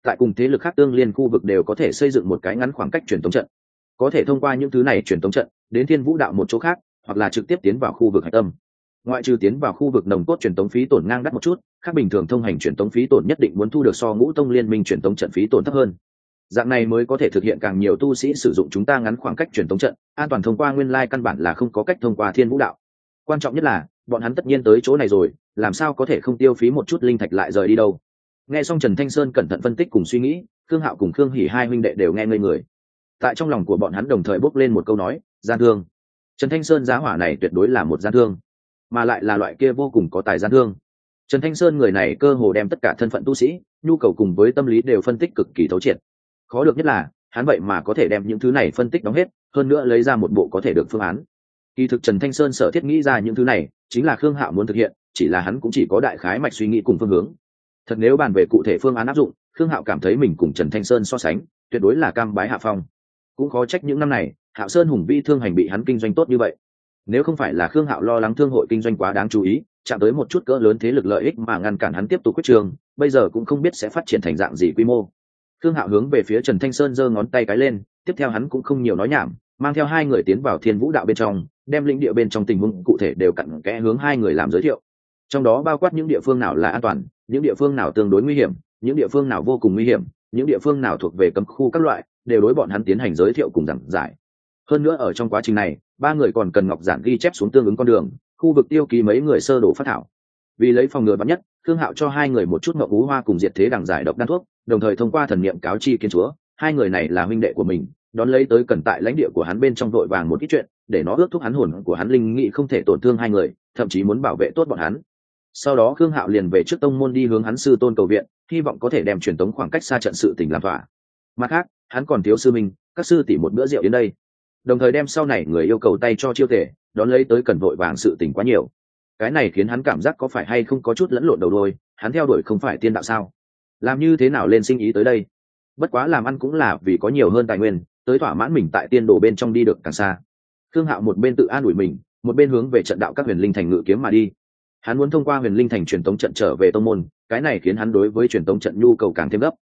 tại cùng thế lực khác tương liên khu vực đều có thể xây dựng một cái ngắn khoảng cách truyền tống trận, có thể thông qua những thứ này truyền tống trận đến thiên vũ đạo một chỗ khác, hoặc là trực tiếp tiến vào khu vực hải tâm. Ngoại trừ tiến vào khu vực nồng cốt truyền tống phí tổn ngang đắt một chút, khác bình thường thông hành truyền tống phí tổn nhất định muốn thu được so ngũ tông liên minh truyền tống trận phí tổn thấp hơn. Dạng này mới có thể thực hiện càng nhiều tu sĩ sử dụng chúng ta ngắn khoảng cách truyền tống trận, an toàn thông qua nguyên lai căn bản là không có cách thông qua thiên vũ đạo. Quan trọng nhất là bọn hắn tất nhiên tới chỗ này rồi, làm sao có thể không tiêu phí một chút linh thạch lại rời đi đâu. Nghe xong Trần Thanh Sơn cẩn thận phân tích cùng suy nghĩ, Khương Hạo cùng Khương Hỉ hai huynh đệ đều nghe ngây người. Tại trong lòng của bọn hắn đồng thời bốc lên một câu nói, gian thương. Trần Thanh Sơn giá hỏa này tuyệt đối là một gian thương, mà lại là loại kia vô cùng có tài gian thương. Trần Thanh Sơn người này cơ hồ đem tất cả thân phận tu sĩ, nhu cầu cùng với tâm lý đều phân tích cực kỳ thấu triệt. Khó được nhất là hắn vậy mà có thể đem những thứ này phân tích đóng hết, hơn nữa lấy ra một bộ có thể được phương án. Kỳ thực Trần Thanh Sơn sở thiết nghĩ ra những thứ này chính là Khương Hạo muốn thực hiện, chỉ là hắn cũng chỉ có đại khái mạch suy nghĩ cùng phương hướng. Thật nếu bàn về cụ thể phương án áp dụng, Khương Hạo cảm thấy mình cùng Trần Thanh Sơn so sánh tuyệt đối là cam bái hạ phong. Cũng khó trách những năm này Hạo Sơn hùng vĩ thương hành bị hắn kinh doanh tốt như vậy. Nếu không phải là Khương Hạo lo lắng thương hội kinh doanh quá đáng chú ý, chạm tới một chút cỡ lớn thế lực lợi ích mà ngăn cản hắn tiếp tục quyết trường, bây giờ cũng không biết sẽ phát triển thành dạng gì quy mô. Khương Hạo hướng về phía Trần Thanh Sơn giơ ngón tay cái lên, tiếp theo hắn cũng không nhiều nói nhảm, mang theo hai người tiến vào Thiên Vũ đạo bên trong, đem lĩnh địa bên trong tình huống cụ thể đều cặn kẽ hướng hai người làm giới thiệu. Trong đó bao quát những địa phương nào là an toàn, những địa phương nào tương đối nguy hiểm, những địa phương nào vô cùng nguy hiểm, những địa phương nào thuộc về cấm khu các loại, đều đối bọn hắn tiến hành giới thiệu cùng giảng giải. Hơn nữa ở trong quá trình này, ba người còn cần ngọc giản ghi chép xuống tương ứng con đường, khu vực tiêu ký mấy người sơ đồ phát thảo. Vì lấy phòng ngừa vắn nhất, Khương Hạo cho hai người một chút ngọc ú hoa cùng diệt thế đằng giải độc đan thuốc, đồng thời thông qua thần niệm cáo chi kiến chúa, hai người này là huynh đệ của mình, đón lấy tới cần tại lãnh địa của hắn bên trong vội vàng một ít chuyện, để nó ước thúc hắn hồn của hắn linh nghị không thể tổn thương hai người, thậm chí muốn bảo vệ tốt bọn hắn. Sau đó Khương Hạo liền về trước tông môn đi hướng hắn sư tôn cầu viện, hy vọng có thể đem truyền tống khoảng cách xa trận sự tình làm thỏa. Mặt khác, hắn còn thiếu sư minh, các sư tỷ một bữa rượu đến đây, đồng thời đem sau này người yêu cầu tay cho chiêu thể, đón lấy tới cần vội vàng sự tình quá nhiều. Cái này khiến hắn cảm giác có phải hay không có chút lẫn lộn đầu đuôi, hắn theo đuổi không phải tiên đạo sao? Làm như thế nào lên sinh ý tới đây? Bất quá làm ăn cũng là vì có nhiều hơn tài nguyên, tới thỏa mãn mình tại tiên đồ bên trong đi được càng xa. Khương Hạo một bên tự an ủi mình, một bên hướng về trận đạo các huyền linh thành ngự kiếm mà đi. Hắn muốn thông qua huyền linh thành truyền tống trận trở về tông môn, cái này khiến hắn đối với truyền tống trận nhu cầu càng thêm gấp.